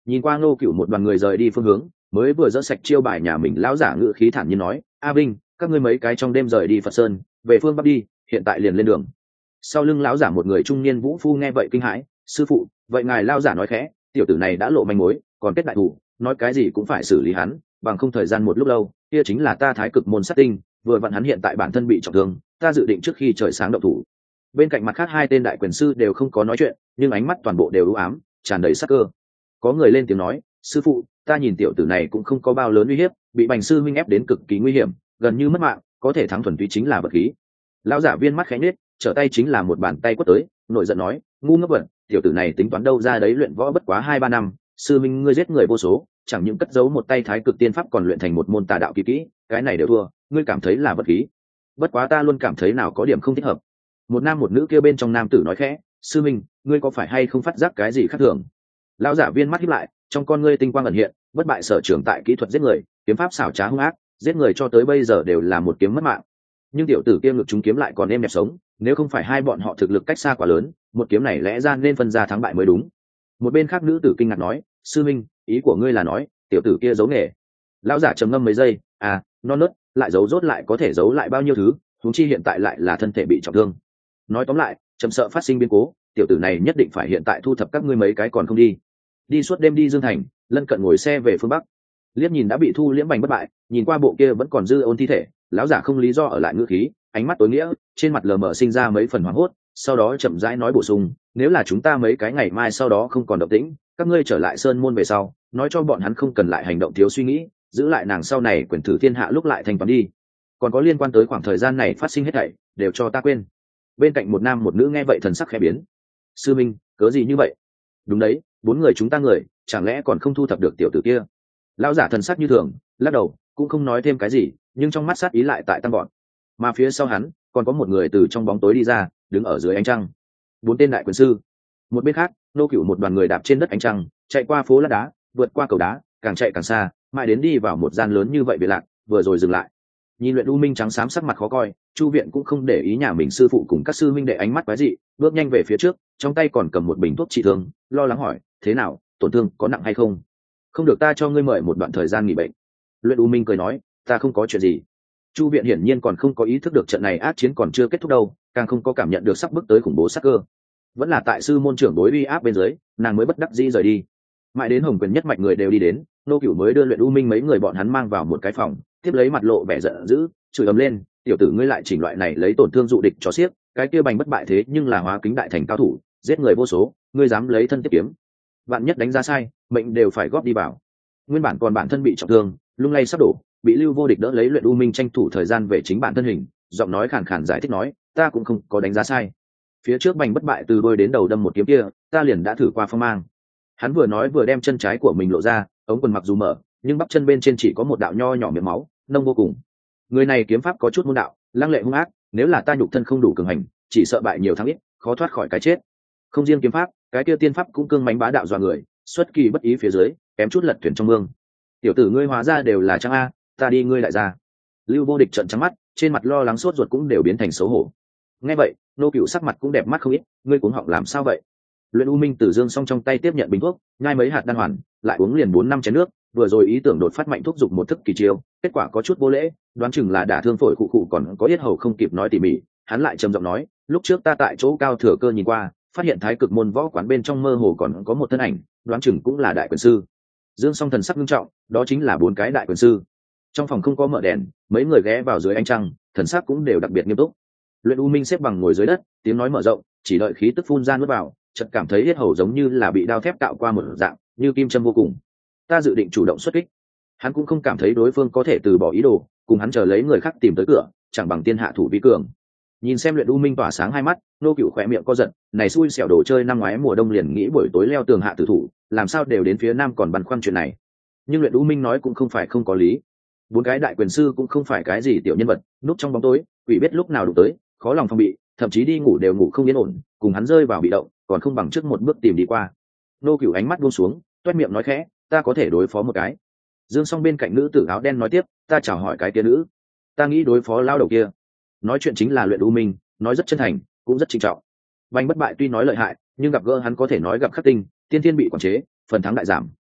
Nhìn qua Ngô Cửu một đoàn người rời đi phương hướng, mới vừa dỡ sạch chiêu bài nhà mình lão giả ngự khí thản nhiên nói, a Vinh, các ngươi mấy cái trong đêm rời đi Phật Sơn về phương bắc đi, hiện tại liền lên đường. Sau lưng lão giả một người trung niên vũ phu nghe vậy kinh hãi, sư phụ, vậy ngài lão giả nói khẽ, tiểu tử này đã lộ manh mối, còn kết đại thủ, nói cái gì cũng phải xử lý hắn, bằng không thời gian một lúc lâu, kia chính là ta Thái Cực môn sát tinh, vừa vặn hắn hiện tại bản thân bị trọng thương, ta dự định trước khi trời sáng động thủ. Bên cạnh mặt khác hai tên đại quyền sư đều không có nói chuyện, nhưng ánh mắt toàn bộ đều u ám, tràn đầy sắc cơ. Có người lên tiếng nói, sư phụ, ta nhìn tiểu tử này cũng không có bao lớn uy hiếp, bị Bành sư minh ép đến cực kỳ nguy hiểm, gần như mất mạng, có thể thắng thuần túy chính là vật khí. Lão giả viên mắt khẽ nhếch, trở tay chính là một bàn tay quất tới, nổi giận nói, ngu ngốc vật, tiểu tử này tính toán đâu ra đấy, luyện võ bất quá hai ba năm, sư minh ngươi giết người vô số, chẳng những cất giấu một tay Thái Cực tiên pháp còn luyện thành một môn tà đạo kỳ kỹ, cái này đều thua, ngươi cảm thấy là vật khí. Bất quá ta luôn cảm thấy nào có điểm không thích hợp. Một nam một nữ kia bên trong nam tử nói khẽ, sư minh, ngươi có phải hay không phát giác cái gì khác thường? Lão giả viên mắt híp lại, trong con ngươi tinh quang ẩn hiện, bất bại sở trường tại kỹ thuật giết người, kiếm pháp xảo trá hung ác, giết người cho tới bây giờ đều là một kiếm mất mạng. Nhưng tiểu tử kia ngực chúng kiếm lại còn êm đẹp sống, nếu không phải hai bọn họ thực lực cách xa quá lớn, một kiếm này lẽ ra nên phân ra thắng bại mới đúng. Một bên khác nữ tử kinh ngạc nói, sư minh, ý của ngươi là nói tiểu tử kia giấu nghề? Lão giả trầm ngâm mấy giây, à, non nớt, lại giấu rốt lại có thể giấu lại bao nhiêu thứ, huống chi hiện tại lại là thân thể bị trọng thương. Nói tóm lại, trầm sợ phát sinh biến cố, tiểu tử này nhất định phải hiện tại thu thập các ngươi mấy cái còn không đi. Đi suốt đêm đi Dương Thành, lân cận ngồi xe về phương bắc. Liếc nhìn đã bị thu liễm Bành bất bại, nhìn qua bộ kia vẫn còn dư ôn thi thể, lão giả không lý do ở lại ngữ khí, ánh mắt tối nghĩa, trên mặt lờ mờ sinh ra mấy phần hoảng hốt, sau đó chậm rãi nói bổ sung, nếu là chúng ta mấy cái ngày mai sau đó không còn động tĩnh, các ngươi trở lại sơn môn về sau, nói cho bọn hắn không cần lại hành động thiếu suy nghĩ, giữ lại nàng sau này quyền thử thiên hạ lúc lại thành toán đi. Còn có liên quan tới khoảng thời gian này phát sinh hết thảy, đều cho ta quên. Bên cạnh một nam một nữ nghe vậy thần sắc khẽ biến. Sư minh, cớ gì như vậy? Đúng đấy, bốn người chúng ta người, chẳng lẽ còn không thu thập được tiểu tử kia? Lão giả thần sắc như thường, lắc đầu, cũng không nói thêm cái gì, nhưng trong mắt sát ý lại tại tăng gọn. Mà phía sau hắn, còn có một người từ trong bóng tối đi ra, đứng ở dưới ánh trăng. Bốn tên đại quyền sư. Một bên khác, Nô Cửu một đoàn người đạp trên đất ánh trăng, chạy qua phố lát đá, vượt qua cầu đá, càng chạy càng xa, mãi đến đi vào một gian lớn như vậy biệt lạc, vừa rồi dừng lại. Nhìn luyện u minh trắng xám sắc mặt khó coi, Chu Viện cũng không để ý nhà mình sư phụ cùng các sư minh đệ ánh mắt quái dị, bước nhanh về phía trước, trong tay còn cầm một bình thuốc trị thương, lo lắng hỏi, thế nào, tổn thương có nặng hay không? Không được, ta cho ngươi mời một đoạn thời gian nghỉ bệnh. Luyện u minh cười nói, ta không có chuyện gì. Chu Viện hiển nhiên còn không có ý thức được trận này ác chiến còn chưa kết thúc đâu, càng không có cảm nhận được sắp bước tới khủng bố sát cơ. Vẫn là tại sư môn trưởng đối uy áp bên dưới, nàng mới bất đắc dĩ rời đi. Mãi đến Hồng Quyền nhất mạch người đều đi đến, Nô Cửu mới đưa Luyện u minh mấy người bọn hắn mang vào một cái phòng, tiếp lấy mặt lộ vẻ giận dữ, chửi ầm lên, tiểu tử ngươi lại chỉnh loại này lấy tổn thương dụ địch cho xiếc, cái kia Bành bất bại thế nhưng là hóa kính đại thành cao thủ, giết người vô số, ngươi dám lấy thân tiếp kiếm, vạn nhất đánh ra sai, mệnh đều phải góp đi vào. Nguyên bản còn bản thân bị trọng thương, lung lay sắp đổ, bị Lưu Vô Địch đỡ lấy. Luyện u minh tranh thủ thời gian về chính bản thân hình, giọng nói khàn khàn giải thích nói, ta cũng không có đánh giá sai. Phía trước Bành bất bại từ đôi đến đầu đâm một kiếm kia, ta liền đã thử qua phong mang. Hắn vừa nói vừa đem chân trái của mình lộ ra, ống quần mặc dù mở, nhưng bắp chân bên trên chỉ có một đạo nho nhỏ miệng máu, nông vô cùng. Người này kiếm pháp có chút môn đạo, lăng lệ hung ác, nếu là ta nhục thân không đủ cường hành, chỉ sợ bại nhiều thắng ít, khó thoát khỏi cái chết. Không riêng kiếm pháp, cái kia tiên pháp cũng cương mãnh bá đạo dọa người, xuất kỳ bất ý phía dưới, kém chút lật thuyền trong mương. Tiểu tử ngươi hóa ra đều là trang a, ta đi ngươi lại ra. Lưu Vô Địch trợn trắng mắt, trên mặt lo lắng sốt ruột cũng đều biến thành xấu hổ. Nghe vậy, Nô Cửu sắc mặt cũng đẹp mắt không ít, ngươi cuống họng làm sao vậy? Luyện u minh từ dương song trong tay tiếp nhận bình thuốc, nhai mấy hạt đan hoàn, lại uống liền bốn năm chén nước, vừa rồi ý tưởng đột phát mạnh thúc giục một thức kỳ chiêu, kết quả có chút vô lễ, đoán chừng là đả thương phổi cụ cụ còn có yết hầu không kịp nói tỉ mỉ, hắn lại trầm giọng nói, lúc trước ta tại chỗ cao thừa cơ nhìn qua, phát hiện Thái Cực môn võ quán bên trong mơ hồ còn có một thân ảnh, đoán chừng cũng là đại quyền sư. Dương song thần sắc nghiêm trọng, đó chính là bốn cái đại quyền sư. Trong phòng không có mở đèn, mấy người ghé vào dưới ánh trăng, thần sắc cũng đều đặc biệt nghiêm túc. Luyện u minh xếp bằng ngồi dưới đất, tiếng nói mở rộng, chỉ đợi khí tức phun ra nuốt vào, chợt cảm thấy yết hầu giống như là bị đao thép tạo qua một dạng, như kim châm vô cùng. Ta dự định chủ động xuất kích. Hắn cũng không cảm thấy đối phương có thể từ bỏ ý đồ, cùng hắn chờ lấy người khác tìm tới cửa, chẳng bằng tiên hạ thủ vi cường. Nhìn xem Luyện u minh tỏa sáng hai mắt, Nô Cửu khỏe miệng co giật, này xui xẻo đồ chơi năm ngoái mùa đông liền nghĩ buổi tối leo tường hạ tử thủ, làm sao đều đến phía nam còn băn khoăn chuyện này. Nhưng Luyện u minh nói cũng không phải không có lý. Bốn cái đại quyền sư cũng không phải cái gì tiểu nhân vật, núp trong bóng tối, quỷ biết lúc nào đụng tới, khó lòng phòng bị, thậm chí đi ngủ đều ngủ không yên ổn, cùng hắn rơi vào bị động, còn không bằng trước một bước tìm đi qua. Nô Cửu ánh mắt buông xuống, toét miệng nói khẽ, ta có thể đối phó một cái. Dương song bên cạnh nữ tử áo đen nói tiếp, ta chào hỏi cái kia nữ, ta nghĩ đối phó lao đầu kia. Nói chuyện chính là Luyện u minh, nói rất chân thành, cũng rất trinh trọng. Bành bất bại tuy nói lợi hại, nhưng gặp gỡ hắn có thể nói gặp khắc tinh, tiên thiên bị quản chế, phần thắng đại giảm,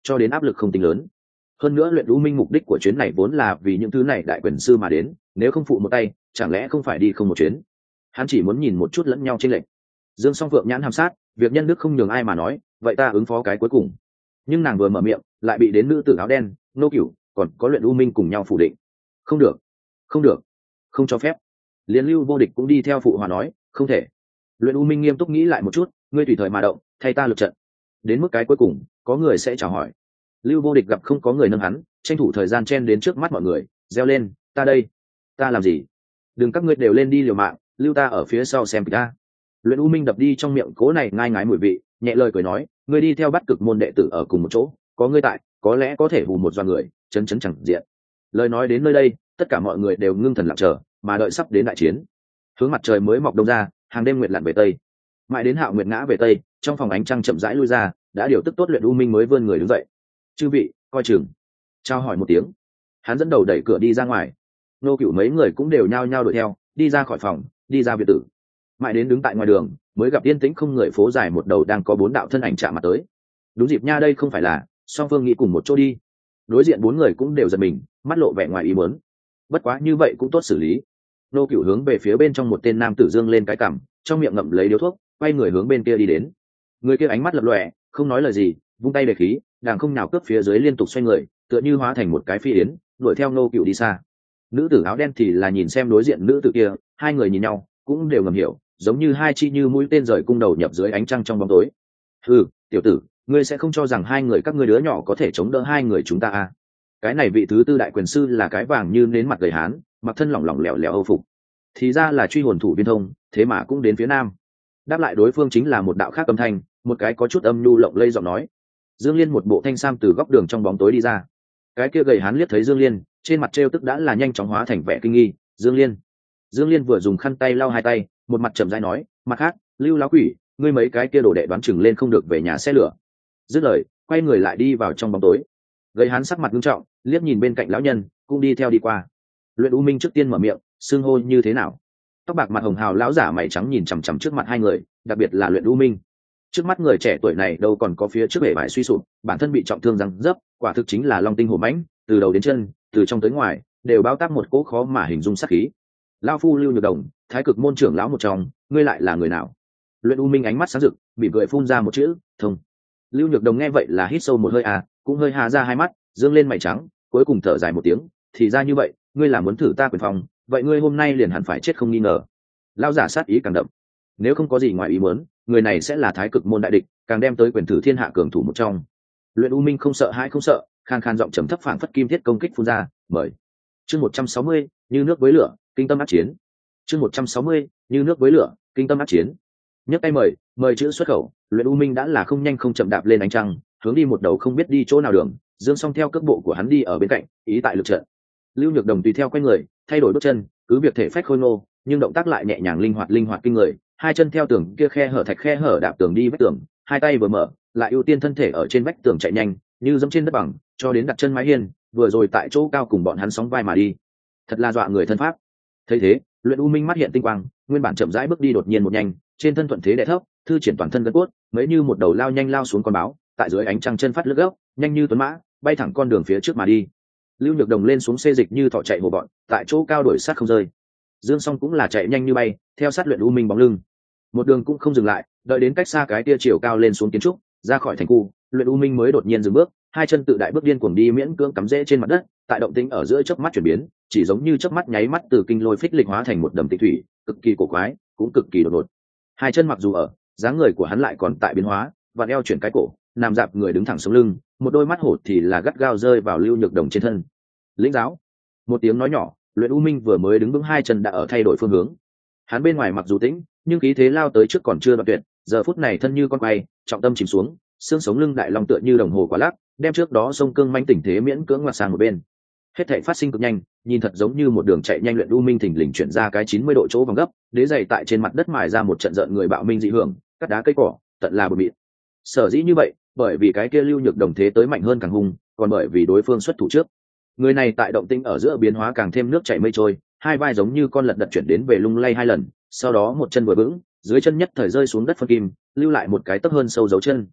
cho đến áp lực không tính lớn. Hơn nữa luyện u minh mục đích của chuyến này vốn là vì những thứ này đại quyền sư mà đến, nếu không phụ một tay chẳng lẽ không phải đi không một chuyến. Hắn chỉ muốn nhìn một chút lẫn nhau trên lệnh. Dương Song Phượng nhãn hàm sát, việc nhân đức không nhường ai mà nói, vậy ta ứng phó cái cuối cùng. Nhưng nàng vừa mở miệng lại bị đến nữ tử áo đen Nô Cửu còn có luyện u minh cùng nhau phủ định. Không được, không được, không cho phép. Liên Lưu Vô Địch cũng đi theo phụ hòa nói không thể. Luyện u minh nghiêm túc nghĩ lại một chút, ngươi tùy thời mà động, thay ta lực trận. Đến mức cái cuối cùng có người sẽ chào hỏi. Lưu Vô Địch gặp không có người nâng hắn, tranh thủ thời gian chen đến trước mắt mọi người, reo lên ta đây. Ta làm gì? Đừng các ngươi đều lên đi liều mạng, lưu ta ở phía sau xem kịch ta. Luyện u minh đập đi trong miệng cố này ngai ngái mùi vị, nhẹ lời cười nói ngươi đi theo bắt cực môn đệ tử ở cùng một chỗ, có ngươi tại có lẽ có thể hù một doa người, chấn chấn chẳng diện. Lời nói đến nơi đây tất cả mọi người đều ngưng thần lặng chờ, mà đợi sắp đến đại chiến. Hướng mặt trời mới mọc đông ra, hàng đêm nguyệt lặn về tây, mãi đến hạo nguyệt ngã về tây, trong phòng ánh trăng chậm rãi lui ra, đã điều tức tốt luyện u minh mới vươn người đứng dậy. Chư vị coi chừng. Trao hỏi một tiếng, hắn dẫn đầu đẩy cửa đi ra ngoài. Nô Cửu mấy người cũng đều nhao nhao đuổi theo, đi ra khỏi phòng, đi ra biệt tử. Mãi đến đứng tại ngoài đường mới gặp yên tĩnh không người phố dài một đầu đang có bốn đạo thân ảnh chạm mặt tới. Đúng dịp nha, đây không phải là Song Phương nghĩ cùng một chỗ đi. Đối diện bốn người cũng đều giật mình, mắt lộ vẻ ngoài ý muốn. Bất quá như vậy cũng tốt xử lý. Nô Cửu hướng về phía bên trong một tên nam tử dương lên cái cằm, trong miệng ngậm lấy điếu thuốc, quay người hướng bên kia đi đến. Người kia ánh mắt lập lòe, không nói lời gì, vung tay để khí, đàng không nào cướp phía dưới liên tục xoay người, tựa như hóa thành một cái phi yến, đuổi theo Nô Cửu đi xa. Nữ tử áo đen thì là nhìn xem đối diện nữ tử kia, hai người nhìn nhau cũng đều ngầm hiểu, giống như hai chi như mũi tên rời cung đầu nhập dưới ánh trăng trong bóng tối. Ừ, tiểu tử, ngươi sẽ không cho rằng hai người các ngươi đứa nhỏ có thể chống đỡ hai người chúng ta à? Cái này vị thứ tư đại quyền sư là cái vàng như nến mặt gầy hán, mặc thân lỏng lỏng lẻo lẻo âu phục, thì ra là truy hồn thủ viên thông, thế mà cũng đến phía nam. Đáp lại đối phương chính là một đạo khác âm thanh, một cái có chút âm nhu lộng lây giọng nói. Dương Liên một bộ thanh sam từ góc đường trong bóng tối đi ra. Cái kia gầy hán liếc thấy Dương Liên, trên mặt trêu tức đã là nhanh chóng hóa thành vẻ kinh nghi. Dương Liên. Dương Liên vừa dùng khăn tay lau hai tay, một mặt trầm dai nói, mặt khác, Lưu lão quỷ, ngươi mấy cái kia đồ đệ đoán chừng lên không được về nhà xe lửa. Dứt lời, quay người lại đi vào trong bóng tối. Gầy hán sắc mặt nghiêm trọng, liếc nhìn bên cạnh lão nhân, cũng đi theo đi qua. Luyện u minh trước tiên mở miệng, xưng hô như thế nào? Tóc bạc mặt hồng hào lão giả mày trắng nhìn chằm chằm trước mặt hai người, đặc biệt là luyện u minh. Trước mắt người trẻ tuổi này đâu còn có phía trước bể bại suy sụp, bản thân bị trọng thương răng dấp, quả thực chính là long tinh hổ mãnh, từ đầu đến chân, từ trong tới ngoài, đều bao tác một cỗ khó mà hình dung sát khí. Lão phu Lưu Nhược Đồng, Thái Cực môn trưởng lão một trong, ngươi lại là người nào? Luyện u minh ánh mắt sáng rực, bị cười phun ra một chữ, thông. Lưu Nhược Đồng nghe vậy là hít sâu một hơi à, cũng hơi hà ra hai mắt, dương lên mày trắng, cuối cùng thở dài một tiếng, thì ra như vậy, ngươi là muốn thử ta quyền phòng, vậy ngươi hôm nay liền hẳn phải chết không nghi ngờ. Lão giả sát ý càng đậm. Nếu không có gì ngoài ý muốn, người này sẽ là Thái Cực môn đại địch, càng đem tới quyền thử thiên hạ cường thủ một trong. Luyện u minh không sợ hãi không sợ, khan khan giọng trầm thấp phảng phất kim thiết công kích phun ra, mời. Chương một trăm sáu mươi, như nước với lửa, kinh tâm ác chiến. Chương một trăm sáu mươi, như nước với lửa, kinh tâm ác chiến. Nhấc tay mời, mời chữ xuất khẩu, luyện u minh đã là không nhanh không chậm đạp lên ánh trăng, hướng đi một đầu không biết đi chỗ nào đường, Dương Song theo cước bộ của hắn đi ở bên cạnh, ý tại lực trận. Lưu Nhược Đồng tùy theo quay người, thay đổi bước chân, cứ việc thể phách khôi ngô, nhưng động tác lại nhẹ nhàng linh hoạt linh hoạt kinh người, hai chân theo tường kia khe hở thạch khe hở đạp tường đi vách tường, hai tay vừa mở, lại ưu tiên thân thể ở trên vách tường chạy nhanh, như dẫm trên đất bằng, cho đến đặt chân mái hiên, vừa rồi tại chỗ cao cùng bọn hắn sóng vai mà đi. Thật là dọa người thân pháp. Thấy thế, luyện u minh mắt hiện tinh quang, nguyên bản chậm rãi bước đi đột nhiên một nhanh, trên thân thuận thế đè thấp, thư triển toàn thân gân cốt, mấy như một đầu lao nhanh lao xuống con báo, tại dưới ánh trăng chân phát lướt gốc, nhanh như tuấn mã, bay thẳng con đường phía trước mà đi. Lưu Nhược Đồng lên xuống xê dịch như thọ chạy hồ bọn, tại chỗ cao đổi sát không rơi. Dương Song cũng là chạy nhanh như bay, theo sát luyện u minh bóng lưng. Một đường cũng không dừng lại, đợi đến cách xa cái tia chiều cao lên xuống kiến trúc, ra khỏi thành khu, luyện u minh mới đột nhiên dừng bước, hai chân tự đại bước điên cuồng đi miễn cưỡng cắm rễ trên mặt đất, tại động tĩnh ở giữa chớp mắt chuyển biến, chỉ giống như chớp mắt nháy mắt từ kinh lôi phích lịch hóa thành một đầm tịch thủy, cực kỳ cổ quái, cũng cực kỳ đột ngột. Hai chân mặc dù ở, dáng người của hắn lại còn tại biến hóa, vặn eo chuyển cái cổ, nằm dạp người đứng thẳng sống lưng, một đôi mắt hổ thì là gắt gao rơi vào Lưu Nhược Đồng trên thân. Lĩnh giáo. Một tiếng nói nhỏ, luyện u minh vừa mới đứng vững hai chân đã ở thay đổi phương hướng. Hắn bên ngoài mặc dù tĩnh, nhưng khí thế lao tới trước còn chưa đoạn tuyệt, giờ phút này thân như con quay, trọng tâm chìm xuống, xương sống lưng đại long tựa như đồng hồ quả lắc, đem trước đó sông cương manh tình thế miễn cưỡng ngoặt sang một bên. Hết thảy phát sinh cực nhanh, nhìn thật giống như một đường chạy nhanh luyện u minh thình lình chuyển ra cái chín mươi độ chỗ vòng gấp, đế dày tại trên mặt đất mài ra một trận rợn người bạo minh dị hưởng, cắt đá cây cỏ, tận là bụi mịn. Sở dĩ như vậy, bởi vì cái kia Lưu Nhược Đồng thế tới mạnh hơn càng hung, còn bởi vì đối phương xuất thủ trước. Người này tại động tĩnh ở giữa biến hóa càng thêm nước chảy mây trôi, hai vai giống như con lật đật chuyển đến về lung lay hai lần, sau đó một chân vừa vững, dưới chân nhất thời rơi xuống đất phân kim, lưu lại một cái tấc hơn sâu dấu chân.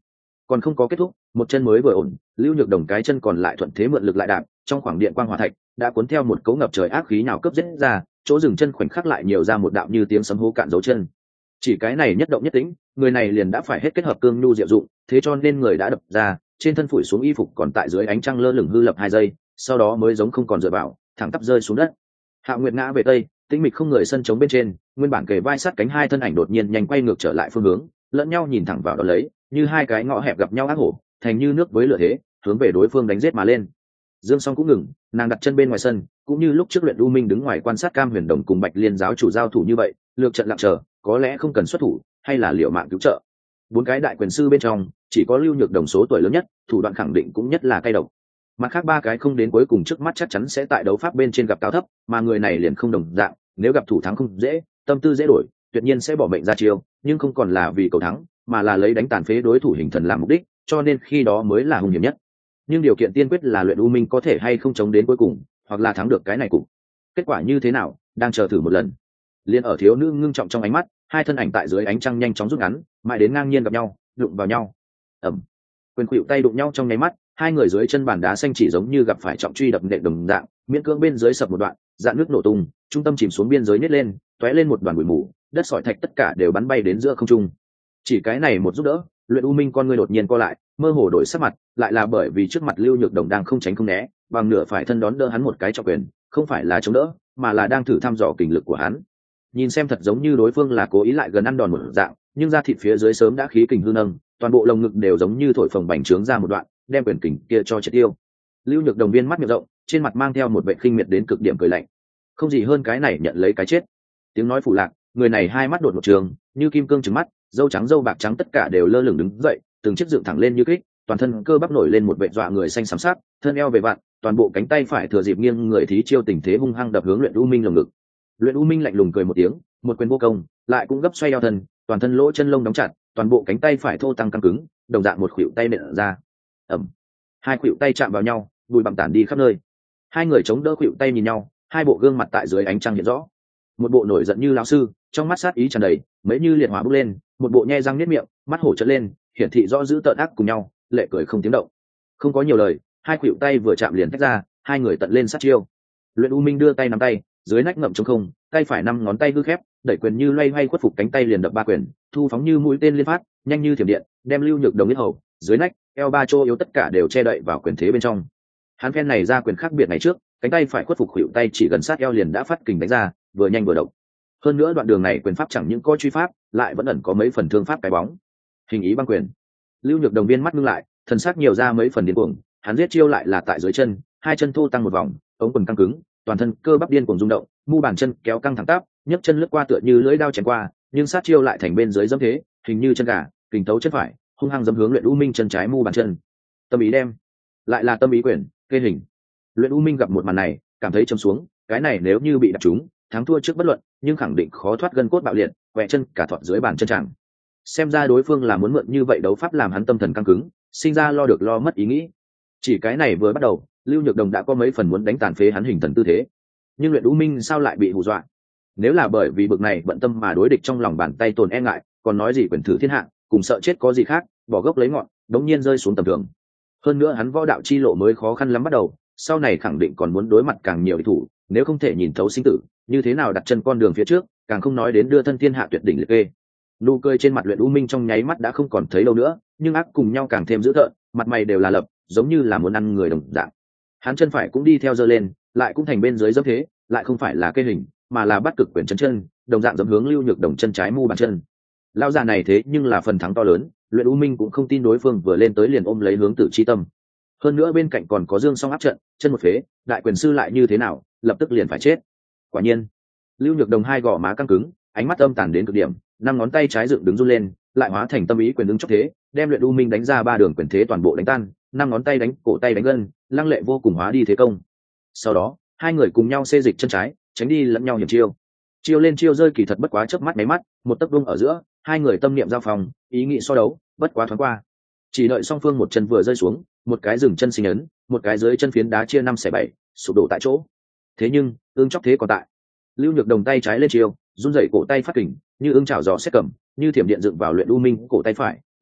còn không có kết thúc, một chân mới vừa ổn, lưu nhược đồng cái chân còn lại thuận thế mượn lực lại đạp, trong khoảng điện quang hỏa thạch đã cuốn theo một cấu ngập trời ác khí nào cấp giết ra, chỗ dừng chân khoảnh khắc lại nhiều ra một đạo như tiếng sấm hố cạn dấu chân. Chỉ cái này nhất động nhất tĩnh, người này liền đã phải hết kết hợp cương nhu diệu dụng, thế cho nên người đã đập ra, trên thân phủi xuống y phục còn tại dưới ánh trăng lơ lửng hư lập hai giây, sau đó mới giống không còn dựa vào, thẳng tắp rơi xuống đất. Hạ Nguyệt ngã về tây, tĩnh mịch không người sân trống bên trên, nguyên bản kề vai sát cánh hai thân ảnh đột nhiên nhanh quay ngược trở lại phương hướng, lẫn nhau nhìn thẳng vào đó lấy, như hai cái ngõ hẹp gặp nhau ác hổ, thành như nước với lửa thế, hướng về đối phương đánh giết mà lên. Dương Song cũng ngừng, nàng đặt chân bên ngoài sân, cũng như lúc trước luyện u minh đứng ngoài quan sát Cam Huyền Đồng cùng Bạch Liên giáo chủ giao thủ như vậy, lược trận lặng chờ, có lẽ không cần xuất thủ, hay là liệu mạng cứu trợ. Bốn cái đại quyền sư bên trong, chỉ có Lưu Nhược Đồng số tuổi lớn nhất, thủ đoạn khẳng định cũng nhất là cay độc. Mặt khác ba cái không đến cuối cùng trước mắt chắc chắn sẽ tại đấu pháp bên trên gặp cao thấp, mà người này liền không đồng dạng, nếu gặp thủ thắng không dễ, tâm tư dễ đổi, tuyệt nhiên sẽ bỏ mệnh ra chiêu, nhưng không còn là vì cầu thắng, mà là lấy đánh tàn phế đối thủ hình thần làm mục đích, cho nên khi đó mới là hung hiểm nhất. Nhưng điều kiện tiên quyết là luyện u minh có thể hay không chống đến cuối cùng, hoặc là thắng được cái này cùng. Kết quả như thế nào, đang chờ thử một lần. Liên ở thiếu nữ ngưng trọng trong ánh mắt, hai thân ảnh tại dưới ánh trăng nhanh chóng rút ngắn, mãi đến ngang nhiên gặp nhau, đụng vào nhau. Ầm. Quyền khuỵu tay đụng nhau trong nháy mắt, hai người dưới chân bàn đá xanh chỉ giống như gặp phải trọng truy đập nện đồng dạng, miễn cưỡng bên dưới sập một đoạn, dạn nước nổ tung, trung tâm chìm xuống biên giới nứt lên, tóe lên một đoàn bụi mù, đất sỏi thạch tất cả đều bắn bay đến giữa không trung. Chỉ cái này một giúp đỡ, luyện u minh con ngươi đột nhiên co lại, mơ hồ đổi sắc mặt, lại là bởi vì trước mặt Lưu Nhược Đồng đang không tránh không né, bằng nửa phải thân đón đỡ hắn một cái trọng quyền, không phải là chống đỡ, mà là đang thử thăm dò kình lực của hắn. Nhìn xem thật giống như đối phương là cố ý lại gần ăn đòn một dạng, nhưng da thịt phía dưới sớm đã khí kình hư nâng, toàn bộ lồng ngực đều giống như thổi phồng bành trướng ra một đoạn, đem quyền kình kia cho triệt tiêu. Lưu Nhược Đồng viên mắt miệng rộng, trên mặt mang theo một vẻ khinh miệt đến cực điểm cười lạnh. Không gì hơn cái này nhận lấy cái chết. Tiếng nói phủ lạc, người này hai mắt đột một trường, như kim cương trừng mắt, râu trắng râu bạc trắng tất cả đều lơ lửng đứng dậy, từng chiếc dựng thẳng lên như kích, toàn thân cơ bắp nổi lên một vệ dọa người xanh xám sắc, thân eo về vặn, toàn bộ cánh tay phải thừa dịp nghiêng người thí chiêu tình thế hung hăng đập hướng luyện u minh lồng ngực. Luyện u minh lạnh lùng cười một tiếng, một quyền vô công, lại cũng gấp xoay eo thân, toàn thân lỗ chân lông đóng chặt, toàn bộ cánh tay phải thô tăng căng cứng, đồng dạng một khuỷu tay nện ra. Ầm. Hai khuỷu tay chạm vào nhau, bụi bặm tản đi khắp nơi. Hai người chống đỡ khuỷu tay nhìn nhau, hai bộ gương mặt tại dưới ánh trăng hiện rõ. Một bộ nổi giận như lão sư, trong mắt sát ý tràn đầy, mấy như liệt hỏa bốc lên, một bộ nhe răng niết miệng, mắt hổ trợn lên, hiển thị rõ giữ tợn ác cùng nhau, lệ cười không tiếng động. Không có nhiều lời, hai khuỷu tay vừa chạm liền tách ra, hai người tận lên sát chiêu. Luyện u minh đưa tay nắm tay, dưới nách ngậm trống không, tay phải năm ngón tay hư khép, đẩy quyền như loay hoay khuất phục cánh tay liền đập ba quyền, thu phóng như mũi tên liên phát, nhanh như thiểm điện, đem Lưu Nhược Đồng yết hầu, dưới nách, eo ba chỗ yếu tất cả đều che đậy vào quyền thế bên trong. Hắn phen này ra quyền khác biệt ngày trước, cánh tay phải khuất phục khuỷu tay chỉ gần sát eo liền đã phát kình đánh ra, vừa nhanh vừa độc. Hơn nữa đoạn đường này quyền pháp chẳng những có truy pháp, lại vẫn ẩn có mấy phần thương pháp cái bóng. Hình ý băng quyền. Lưu Nhược Đồng viên mắt ngưng lại, thần sắc nhiều ra mấy phần điên cuồng, hắn giết chiêu lại là tại dưới chân, hai chân thô tăng một vòng, ống quần căng cứng, toàn thân cơ bắp điên cuồng rung động, mu bàn chân kéo căng thẳng tắp, nhấc chân lướt qua tựa như lưỡi dao chém qua, nhưng sát chiêu lại thành bên dưới dẫm thế, hình như chân gà, kình tấu chân phải, hung hăng dẫm hướng luyện u minh chân trái mu bàn chân. Tâm ý đem, lại là tâm ý quyền, kê hình. Luyện u minh gặp một màn này, cảm thấy châm xuống, cái này nếu như bị đập trúng, thắng thua trước bất luận, nhưng khẳng định khó thoát gân cốt bạo liệt, quẹ chân cả thọt dưới bàn chân chẳng. Xem ra đối phương là muốn mượn như vậy đấu pháp làm hắn tâm thần căng cứng, sinh ra lo được lo mất ý nghĩ. Chỉ cái này vừa bắt đầu, Lưu Nhược Đồng đã có mấy phần muốn đánh tàn phế hắn hình thần tư thế. Nhưng luyện u minh sao lại bị hù dọa? Nếu là bởi vì bực này bận tâm mà đối địch trong lòng bàn tay tồn e ngại, còn nói gì quyền thử thiên hạ, cùng sợ chết có gì khác, bỏ gốc lấy ngọn, đống nhiên rơi xuống tầm thường. Hơn nữa hắn võ đạo chi lộ mới khó khăn lắm bắt đầu, sau này khẳng định còn muốn đối mặt càng nhiều địch thủ, nếu không thể nhìn thấu sinh tử, như thế nào đặt chân con đường phía trước, càng không nói đến đưa thân thiên hạ tuyệt đỉnh liệt kê. Nụ cười trên mặt luyện u minh trong nháy mắt đã không còn thấy đâu nữa, nhưng ác cùng nhau càng thêm dữ tợn, mặt mày đều là lập, giống như là muốn ăn người đồng dạng. Hắn chân phải cũng đi theo giơ lên, lại cũng thành bên dưới dẫm thế, lại không phải là kê hình, mà là bắt cực quyền chân chân, đồng dạng dẫm hướng Lưu Nhược Đồng chân trái mu bàn chân. Lão già này thế nhưng là phần thắng to lớn, luyện u minh cũng không tin đối phương vừa lên tới liền ôm lấy hướng tử chi tâm. Hơn nữa bên cạnh còn có Dương Song áp trận, chân một phế, đại quyền sư lại như thế nào, lập tức liền phải chết. Quả nhiên, Lưu Nhược Đồng hai gò má căng cứng, ánh mắt âm tàn đến cực điểm, năm ngón tay trái dựng đứng run lên, lại hóa thành tâm ý quyền ứng chốc thế, đem luyện u minh đánh ra ba đường quyền thế toàn bộ đánh tan, năm ngón tay đánh cổ tay đánh gân, lăng lệ vô cùng hóa đi thế công. Sau đó, hai người cùng nhau xê dịch chân trái, tránh đi lẫn nhau hiểm chiêu. Chiêu lên chiêu rơi kỳ thật bất quá chớp mắt mấy mắt, một tấc vung ở giữa, hai người tâm niệm giao phòng, ý nghĩ so đấu, bất quá thoáng qua. Chỉ đợi song phương một chân vừa rơi xuống, một cái dừng chân sinh ấn, một cái dưới chân phiến đá chia năm xẻ bảy, sụp đổ tại chỗ. Thế nhưng, ương chốc thế còn tại. Lưu Nhược Đồng tay trái lên chiêu, run rẩy cổ tay phát kình, như ương chảo giò xét cầm, như thiểm điện dựng vào luyện u minh cổ tay phải,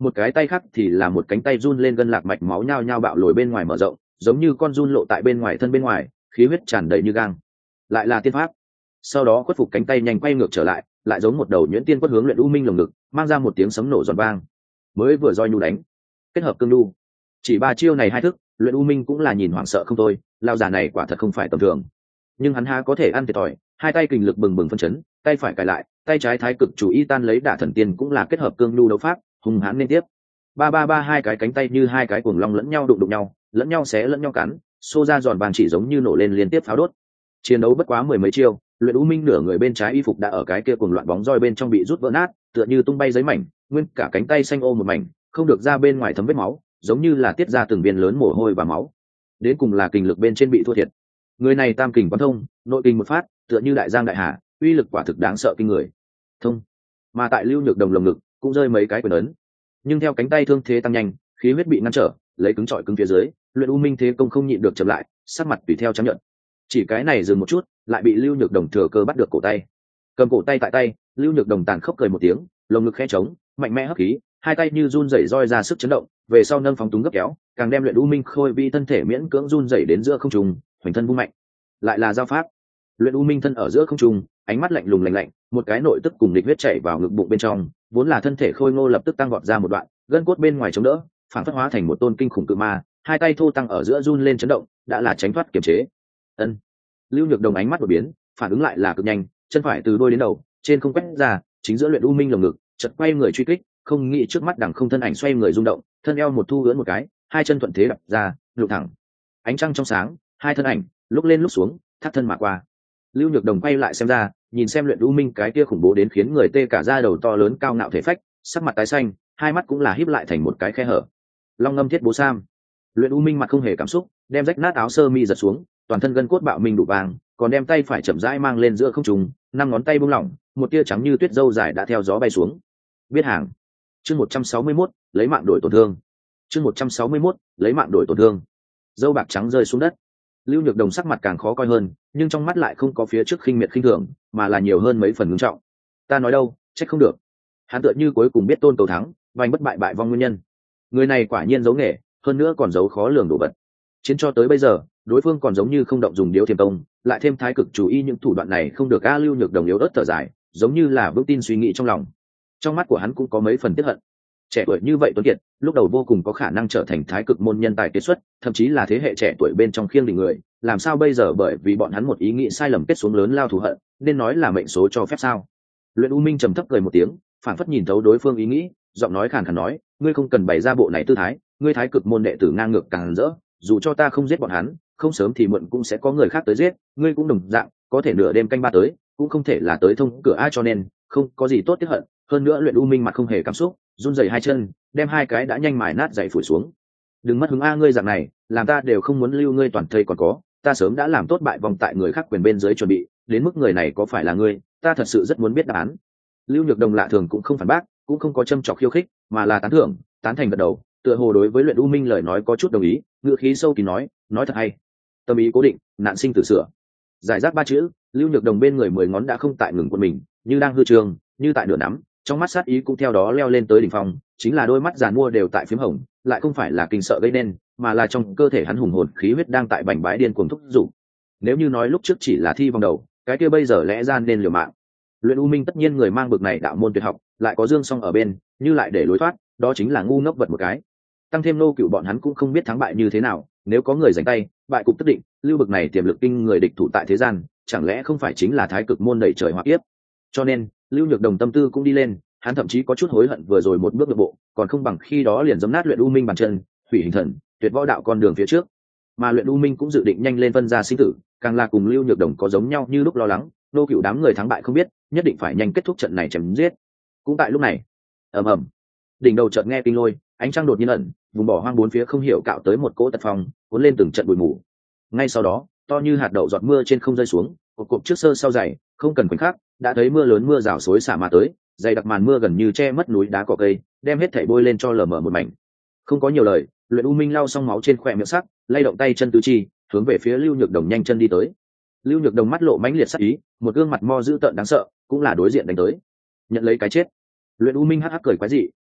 một cái tay khác thì là một cánh tay run lên, gân lạc mạch máu nhao nhao bạo lồi bên ngoài mở rộng, giống như con run lộ tại bên ngoài thân bên ngoài, khí huyết tràn đầy như gang. Lại là tiên pháp. Sau đó khuất phục cánh tay nhanh quay ngược trở lại, lại giống một đầu nhuyễn tiên quất hướng luyện u minh lồng ngực, mang ra một tiếng sấm nổ giòn vang. Mới vừa roi nhu đánh, kết hợp cương nhu, chỉ ba chiêu này hai thức, luyện u minh cũng là nhìn hoảng sợ không thôi. Lao già này quả thật không phải tầm thường, nhưng hắn há có thể ăn thiệt thòi. Hai tay kình lực bừng bừng phân chấn, tay phải cài lại, tay trái thái cực chủ y tan lấy đả thần tiên cũng là kết hợp cương nhu đấu pháp, hùng hãn liên tiếp. Ba ba ba hai cái cánh tay như hai cái cuồng long lẫn nhau đụng đụng nhau, lẫn nhau xé lẫn nhau cắn, xô ra giòn vàng chỉ giống như nổ lên liên tiếp pháo đốt. Chiến đấu bất quá mười mấy chiêu, luyện u minh nửa người bên trái y phục đã ở cái kia cuồng loạn bóng roi bên trong bị rút vỡ nát, tựa như tung bay giấy mảnh, nguyên cả cánh tay xanh ô một mảnh, không được ra bên ngoài thấm vết máu, giống như là tiết ra từng viên lớn mồ hôi và máu. Đến cùng là kình lực bên trên bị thua thiệt. Người này tam kình quán thông, nội kình một phát, tựa như đại giang đại hà, uy lực quả thực đáng sợ kinh người. Thông. Mà tại Lưu Nhược Đồng lồng ngực cũng rơi mấy cái quyền ấn. Nhưng theo cánh tay thương thế tăng nhanh, khí huyết bị ngăn trở, lấy cứng trọi cứng phía dưới, luyện u minh thế công không nhịn được chậm lại, sắc mặt tùy theo chấp nhận. Chỉ cái này dừng một chút, lại bị Lưu Nhược Đồng thừa cơ bắt được cổ tay. Cầm cổ tay tại tay, Lưu Nhược Đồng tàn khốc cười một tiếng, lồng ngực khẽ trống, mạnh mẽ hấp khí, hai tay như run rẩy roi ra sức chấn động, về sau nâng phóng túng gấp kéo, càng đem luyện u minh khôi vi thân thể miễn cưỡng run rẩy đến giữa không trung, hoành thân vung mạnh. Lại là giao pháp. Luyện u minh thân ở giữa không trung, ánh mắt lạnh lùng lạnh lạnh, một cái nội tức cùng địch huyết chảy vào ngực bụng bên trong, vốn là thân thể khôi ngô lập tức tăng vọt ra một đoạn, gân cốt bên ngoài chống đỡ, phản phất hóa thành một tôn kinh khủng cự ma, hai tay thô tăng ở giữa run lên chấn động, đã là tránh thoát kiềm chế. Ân. Lưu Nhược Đồng ánh mắt đột biến, phản ứng lại là cực nhanh, chân phải từ đôi đến đầu, trên không quét ra, chính giữa luyện u minh lồng ngực, chợt quay người truy kích, không nghĩ trước mắt đằng không thân ảnh xoay người rung động, thân eo một thu ưỡn một cái, hai chân thuận thế đập ra, lục thẳng. Ánh trăng trong sáng, hai thân ảnh lúc lên lúc xuống, thắt thân mà qua. Lưu Nhược Đồng quay lại xem ra, nhìn xem luyện u minh cái kia khủng bố đến khiến người tê cả da đầu to lớn cao ngạo thể phách, sắc mặt tái xanh, hai mắt cũng là híp lại thành một cái khe hở. Long ngâm thiết bố sam. Luyện u minh mặt không hề cảm xúc, đem rách nát áo sơ mi giật xuống, toàn thân gân cốt bạo minh đủ vàng, còn đem tay phải chậm rãi mang lên giữa không trung, năm ngón tay buông lỏng, một tia trắng như tuyết râu dài đã theo gió bay xuống. Biết hàng. Chương một trăm sáu mươi mốt, lấy mạng đổi tổn thương. Chương một trăm sáu mươi mốt, lấy mạng đổi tổn thương. Dâu bạc trắng rơi xuống đất. Lưu Nhược Đồng sắc mặt càng khó coi hơn, nhưng trong mắt lại không có phía trước khinh miệt khinh thường, mà là nhiều hơn mấy phần ngưng trọng. Ta nói đâu, trách không được. Hắn tựa như cuối cùng biết tôn cầu thắng, vành bất bại bại vong nguyên nhân. Người này quả nhiên giấu nghề, hơn nữa còn giấu khó lường đồ vật. Chiến cho tới bây giờ, đối phương còn giống như không động dùng điếu thiềm công, lại thêm thái cực chú ý những thủ đoạn này không được. A Lưu Nhược Đồng yếu ớt thở dài, giống như là vững tin suy nghĩ trong lòng. Trong mắt của hắn cũng có mấy phần tiếc hận. Trẻ tuổi như vậy tuấn kiệt, lúc đầu vô cùng có khả năng trở thành thái cực môn nhân tài kiệt xuất, thậm chí là thế hệ trẻ tuổi bên trong khiêng đỉnh người, làm sao bây giờ bởi vì bọn hắn một ý nghĩ sai lầm kết xuống lớn lao thù hận, nên nói là mệnh số cho phép sao? Luyện U Minh trầm thấp cười một tiếng, phản phất nhìn thấu đối phương ý nghĩ, giọng nói khàn khàn nói, ngươi không cần bày ra bộ này tư thái, ngươi thái cực môn đệ tử ngang ngược càng rỡ, dù cho ta không giết bọn hắn, không sớm thì muộn cũng sẽ có người khác tới giết, ngươi cũng đồng dạng, có thể nửa đêm canh ba tới, cũng không thể là tới thông cửa ai, cho nên không có gì tốt tiếc hận. Hơn nữa Luyện U Minh mặt không hề cảm xúc, run rẩy hai chân, đem hai cái đã nhanh mài nát giày phủi xuống. Đừng mất hứng a, ngươi dạng này, làm ta đều không muốn lưu ngươi toàn thây còn có, ta sớm đã làm tốt bại vòng tại người khác quyền bên dưới chuẩn bị, đến mức người này có phải là ngươi, ta thật sự rất muốn biết đáp án. Lưu Nhược Đồng lạ thường cũng không phản bác, cũng không có châm chọc khiêu khích, mà là tán thưởng, tán thành gật đầu, tựa hồ đối với Luyện U Minh lời nói có chút đồng ý, ngữ khí sâu kín nói, nói thật hay. Tâm ý cố định, nạn sinh tử sửa. Giải rác ba chữ, Lưu Nhược Đồng bên người mười ngón đã không tại ngừng quân mình, như đang hư trường, như tại nửa nắm, trong mắt sát ý cũng theo đó leo lên tới đỉnh phong, chính là đôi mắt giàn mua đều tại phím hồng, lại không phải là kinh sợ gây nên, mà là trong cơ thể hắn hùng hồn khí huyết đang tại bành bái điên cuồng thúc giục. Nếu như nói lúc trước chỉ là thi vòng đầu, cái kia bây giờ lẽ ra nên liều mạng. Luyện U Minh tất nhiên người mang bực này đạo môn tuyệt học, lại có Dương Song ở bên, như lại để lối thoát, đó chính là ngu ngốc vật một cái. Tăng thêm nô cựu bọn hắn cũng không biết thắng bại như thế nào, nếu có người giành tay, bại cục tất định, lưu bực này tiềm lực kinh người địch thủ tại thế gian, chẳng lẽ không phải chính là thái cực môn đẩy trời hỏa kiếp. Cho nên, Lưu Nhược Đồng tâm tư cũng đi lên, hắn thậm chí có chút hối hận vừa rồi một bước nội bộ, còn không bằng khi đó liền giẫm nát Luyện U Minh bàn chân, hủy hình thần, tuyệt võ đạo con đường phía trước. Mà Luyện U Minh cũng dự định nhanh lên phân ra sinh tử, càng là cùng Lưu Nhược Đồng có giống nhau như lúc lo lắng, nô cựu đám người thắng bại không biết, nhất định phải nhanh kết thúc trận này chém giết. Cũng tại lúc này, ầm ầm, đỉnh đầu chợt nghe kinh lôi, ánh trăng đột nhiên ẩn, vùng bỏ hoang bốn phía không hiểu cạo tới một cỗ tật phong, cuốn lên từng trận bụi mù. Ngay sau đó, to như hạt đậu giọt mưa trên không rơi xuống, cột cột trước sơ sau dày, không cần khoảnh khắc, đã thấy mưa lớn mưa rào xối xả mà tới, dày đặc màn mưa gần như che mất núi đá cỏ cây, đem hết thảy bôi lên cho lờ mờ một mảnh. Không có nhiều lời, Luyện U Minh lau xong máu trên khóe miệng sắc, lay động tay chân tứ chi, hướng về phía Lưu Nhược Đồng nhanh chân đi tới. Lưu Nhược Đồng mắt lộ mãnh liệt sắc ý, một gương mặt mo dữ tợn đáng sợ, cũng là đối diện đánh tới. Nhận lấy cái chết. Luyện U Minh hắc hắc cười quái dị,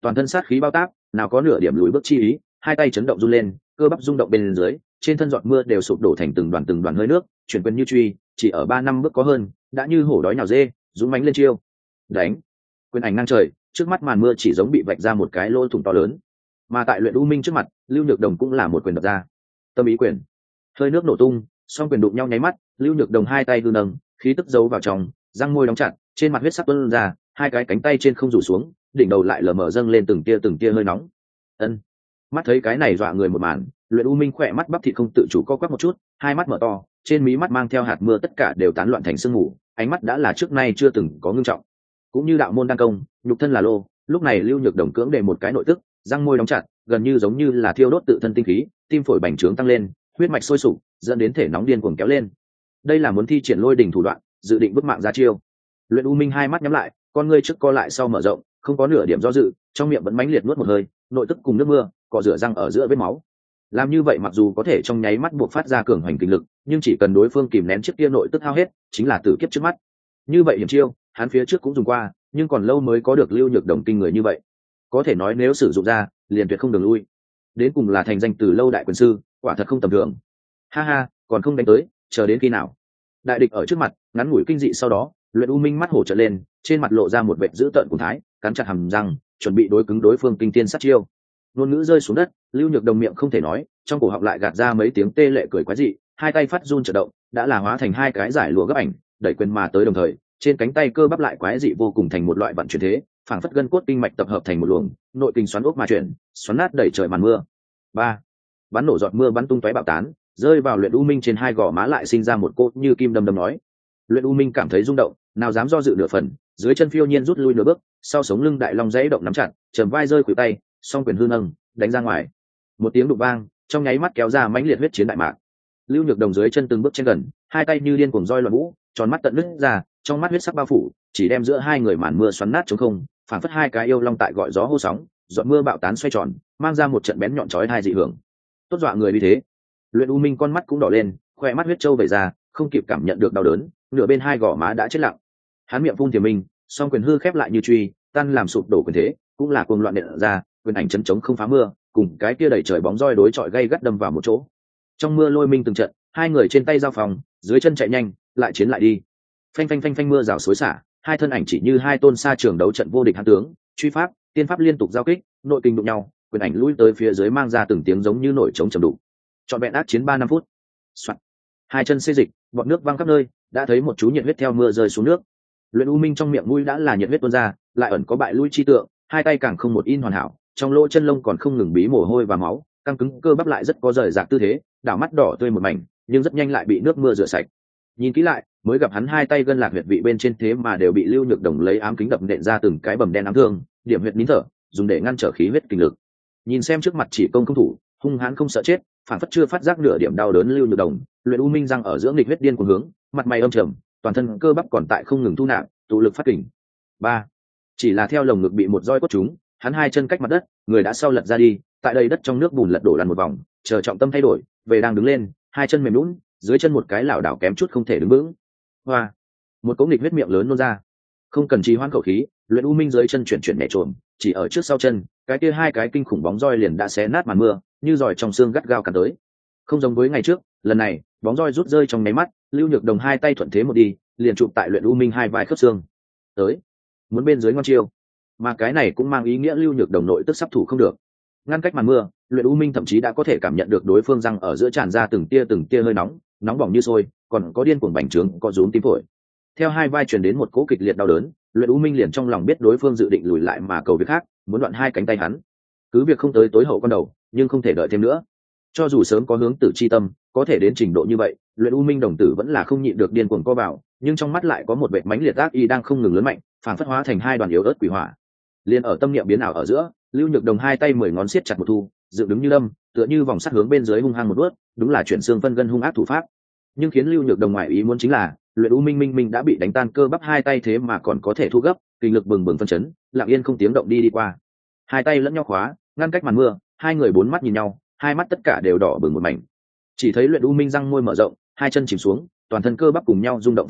toàn thân sát khí bao tác, nào có nửa điểm lùi bước chi ý, hai tay chấn động run lên, cơ bắp rung động bên dưới, trên thân giọt mưa đều sụp đổ thành từng đoàn từng đoàn hơi nước, chuyển quyền như truy, chỉ ở ba năm bước có hơn, đã như hổ đói nhào dê, dũng mãnh lên chiêu. Đánh! Quyền ảnh ngang trời, trước mắt màn mưa chỉ giống bị vạch ra một cái lỗ thủng to lớn. Mà tại Luyện U Minh trước mặt, Lưu Nhược Đồng cũng là một quyền đập ra. Tâm ý quyền. Hơi nước nổ tung, song quyền đụng nhau nháy mắt, Lưu Nhược Đồng hai tay hư nâng, khí tức giấu vào trong, răng môi đóng chặt, trên mặt huyết sắc tuôn ra, hai cái cánh tay trên không rủ xuống, đỉnh đầu lại lờ mờ dâng lên từng tia từng tia hơi nóng. Ân. Mắt thấy cái này dọa người một màn, Luyện U Minh khỏe mắt bắp thịt không tự chủ co quắp một chút, hai mắt mở to, trên mí mắt mang theo hạt mưa tất cả đều tán loạn thành sương mù, ánh mắt đã là trước nay chưa từng có ngưng trọng. Cũng như đạo môn đăng công, nhục thân là lô, lúc này Lưu Nhược Đồng cưỡng để một cái nội tức, răng môi đóng chặt, gần như giống như là thiêu đốt tự thân tinh khí, tim phổi bành trướng tăng lên, huyết mạch sôi sục, dẫn đến thể nóng điên cuồng kéo lên. Đây là muốn thi triển lôi đỉnh thủ đoạn, dự định bức mạng ra chiêu. Luyện U Minh hai mắt nhắm lại, con ngươi trước co lại sau mở rộng, không có nửa điểm do dự, trong miệng vẫn mãnh liệt nuốt một hơi, nội tức cùng nước mưa, cọ rửa răng ở giữa vết máu. Làm như vậy mặc dù có thể trong nháy mắt buộc phát ra cường hoành kinh lực, nhưng chỉ cần đối phương kìm nén chiếc kia nội tức hao hết, chính là tử kiếp trước mắt. Như vậy hiểm chiêu, hắn phía trước cũng dùng qua, nhưng còn lâu mới có được Lưu Nhược Đồng kinh người như vậy. Có thể nói nếu sử dụng ra, liền tuyệt không đường lui. Đến cùng là thành danh từ lâu đại quyền sư, quả thật không tầm thường. Ha ha, còn không đánh tới, chờ đến khi nào? Đại địch ở trước mặt, ngắn ngủi kinh dị sau đó, Luyện U Minh mắt hổ trợn lên, trên mặt lộ ra một vẻ dữ tợn cùng thái, cắn chặt hàm răng, chuẩn bị đối cứng đối phương kinh tiên sát chiêu. Ngôn ngữ rơi xuống đất, Lưu Nhược Đồng miệng không thể nói, trong cổ họng lại gạt ra mấy tiếng tê lệ cười quái dị, hai tay phát run chợt động, đã là hóa thành hai cái giải lụa gấp ảnh, đẩy quyền mà tới đồng thời, trên cánh tay cơ bắp lại quái dị vô cùng thành một loại vận chuyển thế, phảng phất gân cốt kinh mạch tập hợp thành một luồng, nội kinh xoắn ốc mà chuyển, xoắn nát đẩy trời màn mưa. Ba, bắn nổ giọt mưa bắn tung tóe bạo tán, rơi vào Luyện U Minh trên hai gò má lại sinh ra một cốt như kim đâm đâm nói. Luyện U Minh cảm thấy rung động, nào dám do dự nửa phần, dưới chân phiêu nhiên rút lui nửa bước, sau sống lưng đại long dãy động nắm chặt, trầm vai rơi khuỷu tay, song quyền hư nâng, đánh ra ngoài. Một tiếng đục vang, trong nháy mắt kéo ra mãnh liệt huyết chiến đại mạc. Lưu Nhược Đồng dưới chân từng bước trên gần, hai tay như điên cuồng roi loạn vũ, tròn mắt tận nứt ra, trong mắt huyết sắc bao phủ, chỉ đem giữa hai người màn mưa xoắn nát trống không, phảng phất hai cái yêu long tại gọi gió hô sóng, giọt mưa bạo tán xoay tròn, mang ra một trận bén nhọn chói tai dị hưởng. Tốt dọa người như thế. Luyện U Minh con mắt cũng đỏ lên, khoe mắt huyết trâu vẩy ra, không kịp cảm nhận được đau đớn, nửa bên hai gò má đã chết lặng. Hắn miệng phun thiềm minh, song quyền hư khép lại như truy, tan làm sụp đổ quyền thế, cũng là cuồng loạn nện ra, quyền ảnh chấn chống không phá mưa, cùng cái kia đẩy trời bóng roi đối chọi gay gắt đâm vào một chỗ. Trong mưa lôi minh từng trận, hai người trên tay giao phòng, dưới chân chạy nhanh, lại chiến lại đi. Phanh phanh phanh phanh mưa rào xối xả, hai thân ảnh chỉ như hai tôn sa trường đấu trận vô địch hán tướng, truy pháp, tiên pháp liên tục giao kích, nội kinh đụng nhau, quyền ảnh lùi tới phía dưới mang ra từng tiếng giống như nổi trống trầm đục. Trọn vẹn ác chiến ba năm phút. Soạn. Hai chân xê dịch, bọt nước văng khắp nơi, đã thấy một chú nhiệt huyết theo mưa rơi xuống nước. Luyện U Minh trong miệng mũi đã là nhiệt huyết tuôn ra, lại ẩn có bại lui chi tượng, hai tay càng không một in hoàn hảo, trong lỗ chân lông còn không ngừng bí mồ hôi và máu, căng cứng cơ bắp lại rất có rời rạc tư thế, đảo mắt đỏ tươi một mảnh, nhưng rất nhanh lại bị nước mưa rửa sạch. Nhìn kỹ lại, mới gặp hắn hai tay gân lạc huyệt vị bên trên thế mà đều bị Lưu Nhược Đồng lấy ám kính đập nện ra từng cái bầm đen ám thương, điểm huyệt nín thở, dùng để ngăn trở khí huyết kinh lực. Nhìn xem trước mặt chỉ công không thủ, hung hãn không sợ chết, phản phất chưa phát giác nửa điểm đau đớn Lưu Nhược Đồng, Luyện U Minh răng ở giữa nghịch huyết điên cuồng hướng, mặt mày âm trầm, toàn thân cơ bắp còn tại không ngừng thu nạp, tụ lực phát kình. Ba, chỉ là theo lồng ngực bị một roi quất trúng, hắn hai chân cách mặt đất, người đã sau lật ra đi, tại đây đất trong nước bùn lật đổ lăn một vòng, chờ trọng tâm thay đổi, về đang đứng lên, hai chân mềm nhũn, dưới chân một cái lảo đảo kém chút không thể đứng vững. Hoa, một cỗ nghịch huyết miệng lớn nôn ra. Không cần trì hoãn khẩu khí, Luyện U Minh dưới chân chuyển chuyển nhẹ trộm, chỉ ở trước sau chân, cái kia hai cái kinh khủng bóng roi liền đã xé nát màn mưa, như giỏi trong xương gắt gao cắn tới. Không giống với ngày trước, lần này, bóng roi rút rơi trong nháy mắt, Lưu Nhược Đồng hai tay thuận thế một đi, liền chụp tại Luyện U Minh hai vai khớp xương. Tới, muốn bên dưới ngon chiêu. Mà cái này cũng mang ý nghĩa Lưu Nhược Đồng nội tức sắp thủ không được. Ngăn cách màn mưa, Luyện U Minh thậm chí đã có thể cảm nhận được đối phương răng ở giữa tràn ra từng tia từng tia hơi nóng, nóng bỏng như sôi, còn có điên cuồng bành trướng, có rúm tim phổi. Theo hai vai truyền đến một cỗ kịch liệt đau đớn, Luyện U Minh liền trong lòng biết đối phương dự định lùi lại mà cầu việc khác, muốn đoạn hai cánh tay hắn. Cứ việc không tới tối hậu con đầu, nhưng không thể đợi thêm nữa. Cho dù sớm có hướng tử chi tâm, có thể đến trình độ như vậy, Luyện U Minh đồng tử vẫn là không nhịn được điên cuồng co vào, nhưng trong mắt lại có một vệt mãnh liệt ác y đang không ngừng lớn mạnh, phản phất hóa thành hai đoàn yếu ớt quỷ hỏa. Liên ở tâm niệm biến ảo ở giữa, Lưu Nhược Đồng hai tay mười ngón siết chặt một thu, dựng đứng như lâm, tựa như vòng sắt hướng bên dưới hung hăng một bước, đúng là chuyển xương phân gân hung ác thủ pháp. Nhưng khiến Lưu Nhược Đồng ngoại ý muốn chính là, Luyện U Minh minh minh đã bị đánh tan cơ bắp hai tay thế mà còn có thể thu gấp, kinh lực bừng bừng phân chấn, lặng yên không tiếng động đi đi qua. Hai tay lẫn nhau khóa, ngăn cách màn mưa, hai người bốn mắt nhìn nhau, hai mắt tất cả đều đỏ bừng một mảnh. Chỉ thấy Luyện U Minh răng môi mở rộng, hai chân chìm xuống, toàn thân cơ bắp cùng nhau rung động phồng lên,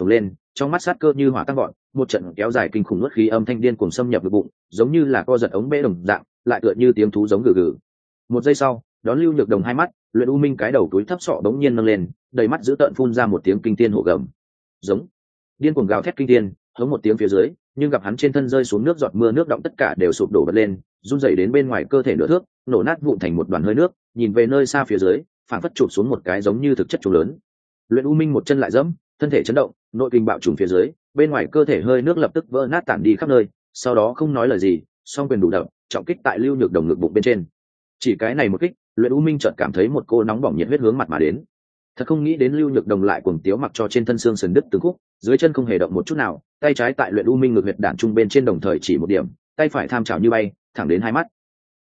trong mắt sát cơ như hỏa tăng gọn, một trận kéo dài kinh khủng nuốt khí âm thanh điên cuồng xâm nhập ngực bụng, giống như là co giật ống bể đồng dạng, lại tựa như tiếng thú giống gừ gừ. Một giây sau, đón Lưu Nhược Đồng hai mắt, Luyện U Minh cái đầu túi thấp sọ bỗng nhiên nâng lên, đầy mắt giữ tợn phun ra một tiếng kinh thiên hổ gầm. Giống. Điên cuồng gào thét kinh thiên, hống một tiếng phía dưới, nhưng gặp hắn trên thân rơi xuống nước giọt mưa nước động tất cả đều sụp đổ bật lên, run rẩy đến bên ngoài cơ thể nửa thước, nổ nát vụn thành một đoàn hơi nước, nhìn về nơi xa phía dưới, phản phất chụp xuống một cái giống như thực chất trùng lớn. Luyện U Minh một chân lại dẫm, thân thể chấn động, nội kinh bạo trùng phía dưới, bên ngoài cơ thể hơi nước lập tức vỡ nát tản đi khắp nơi, sau đó không nói lời gì, song quyền đủ đập, trọng kích tại Lưu Nhược Đồng ngực bụng bên trên. Chỉ cái này một kích, Luyện U Minh chợt cảm thấy một cô nóng bỏng nhiệt huyết hướng mặt mà đến. Thật không nghĩ đến Lưu Nhược Đồng lại cuồng tiếu mặc cho trên thân xương sườn đứt từng khúc, dưới chân không hề động một chút nào, tay trái tại Luyện U Minh ngực huyệt đản trung bên trên đồng thời chỉ một điểm, tay phải tham chảo như bay, thẳng đến hai mắt.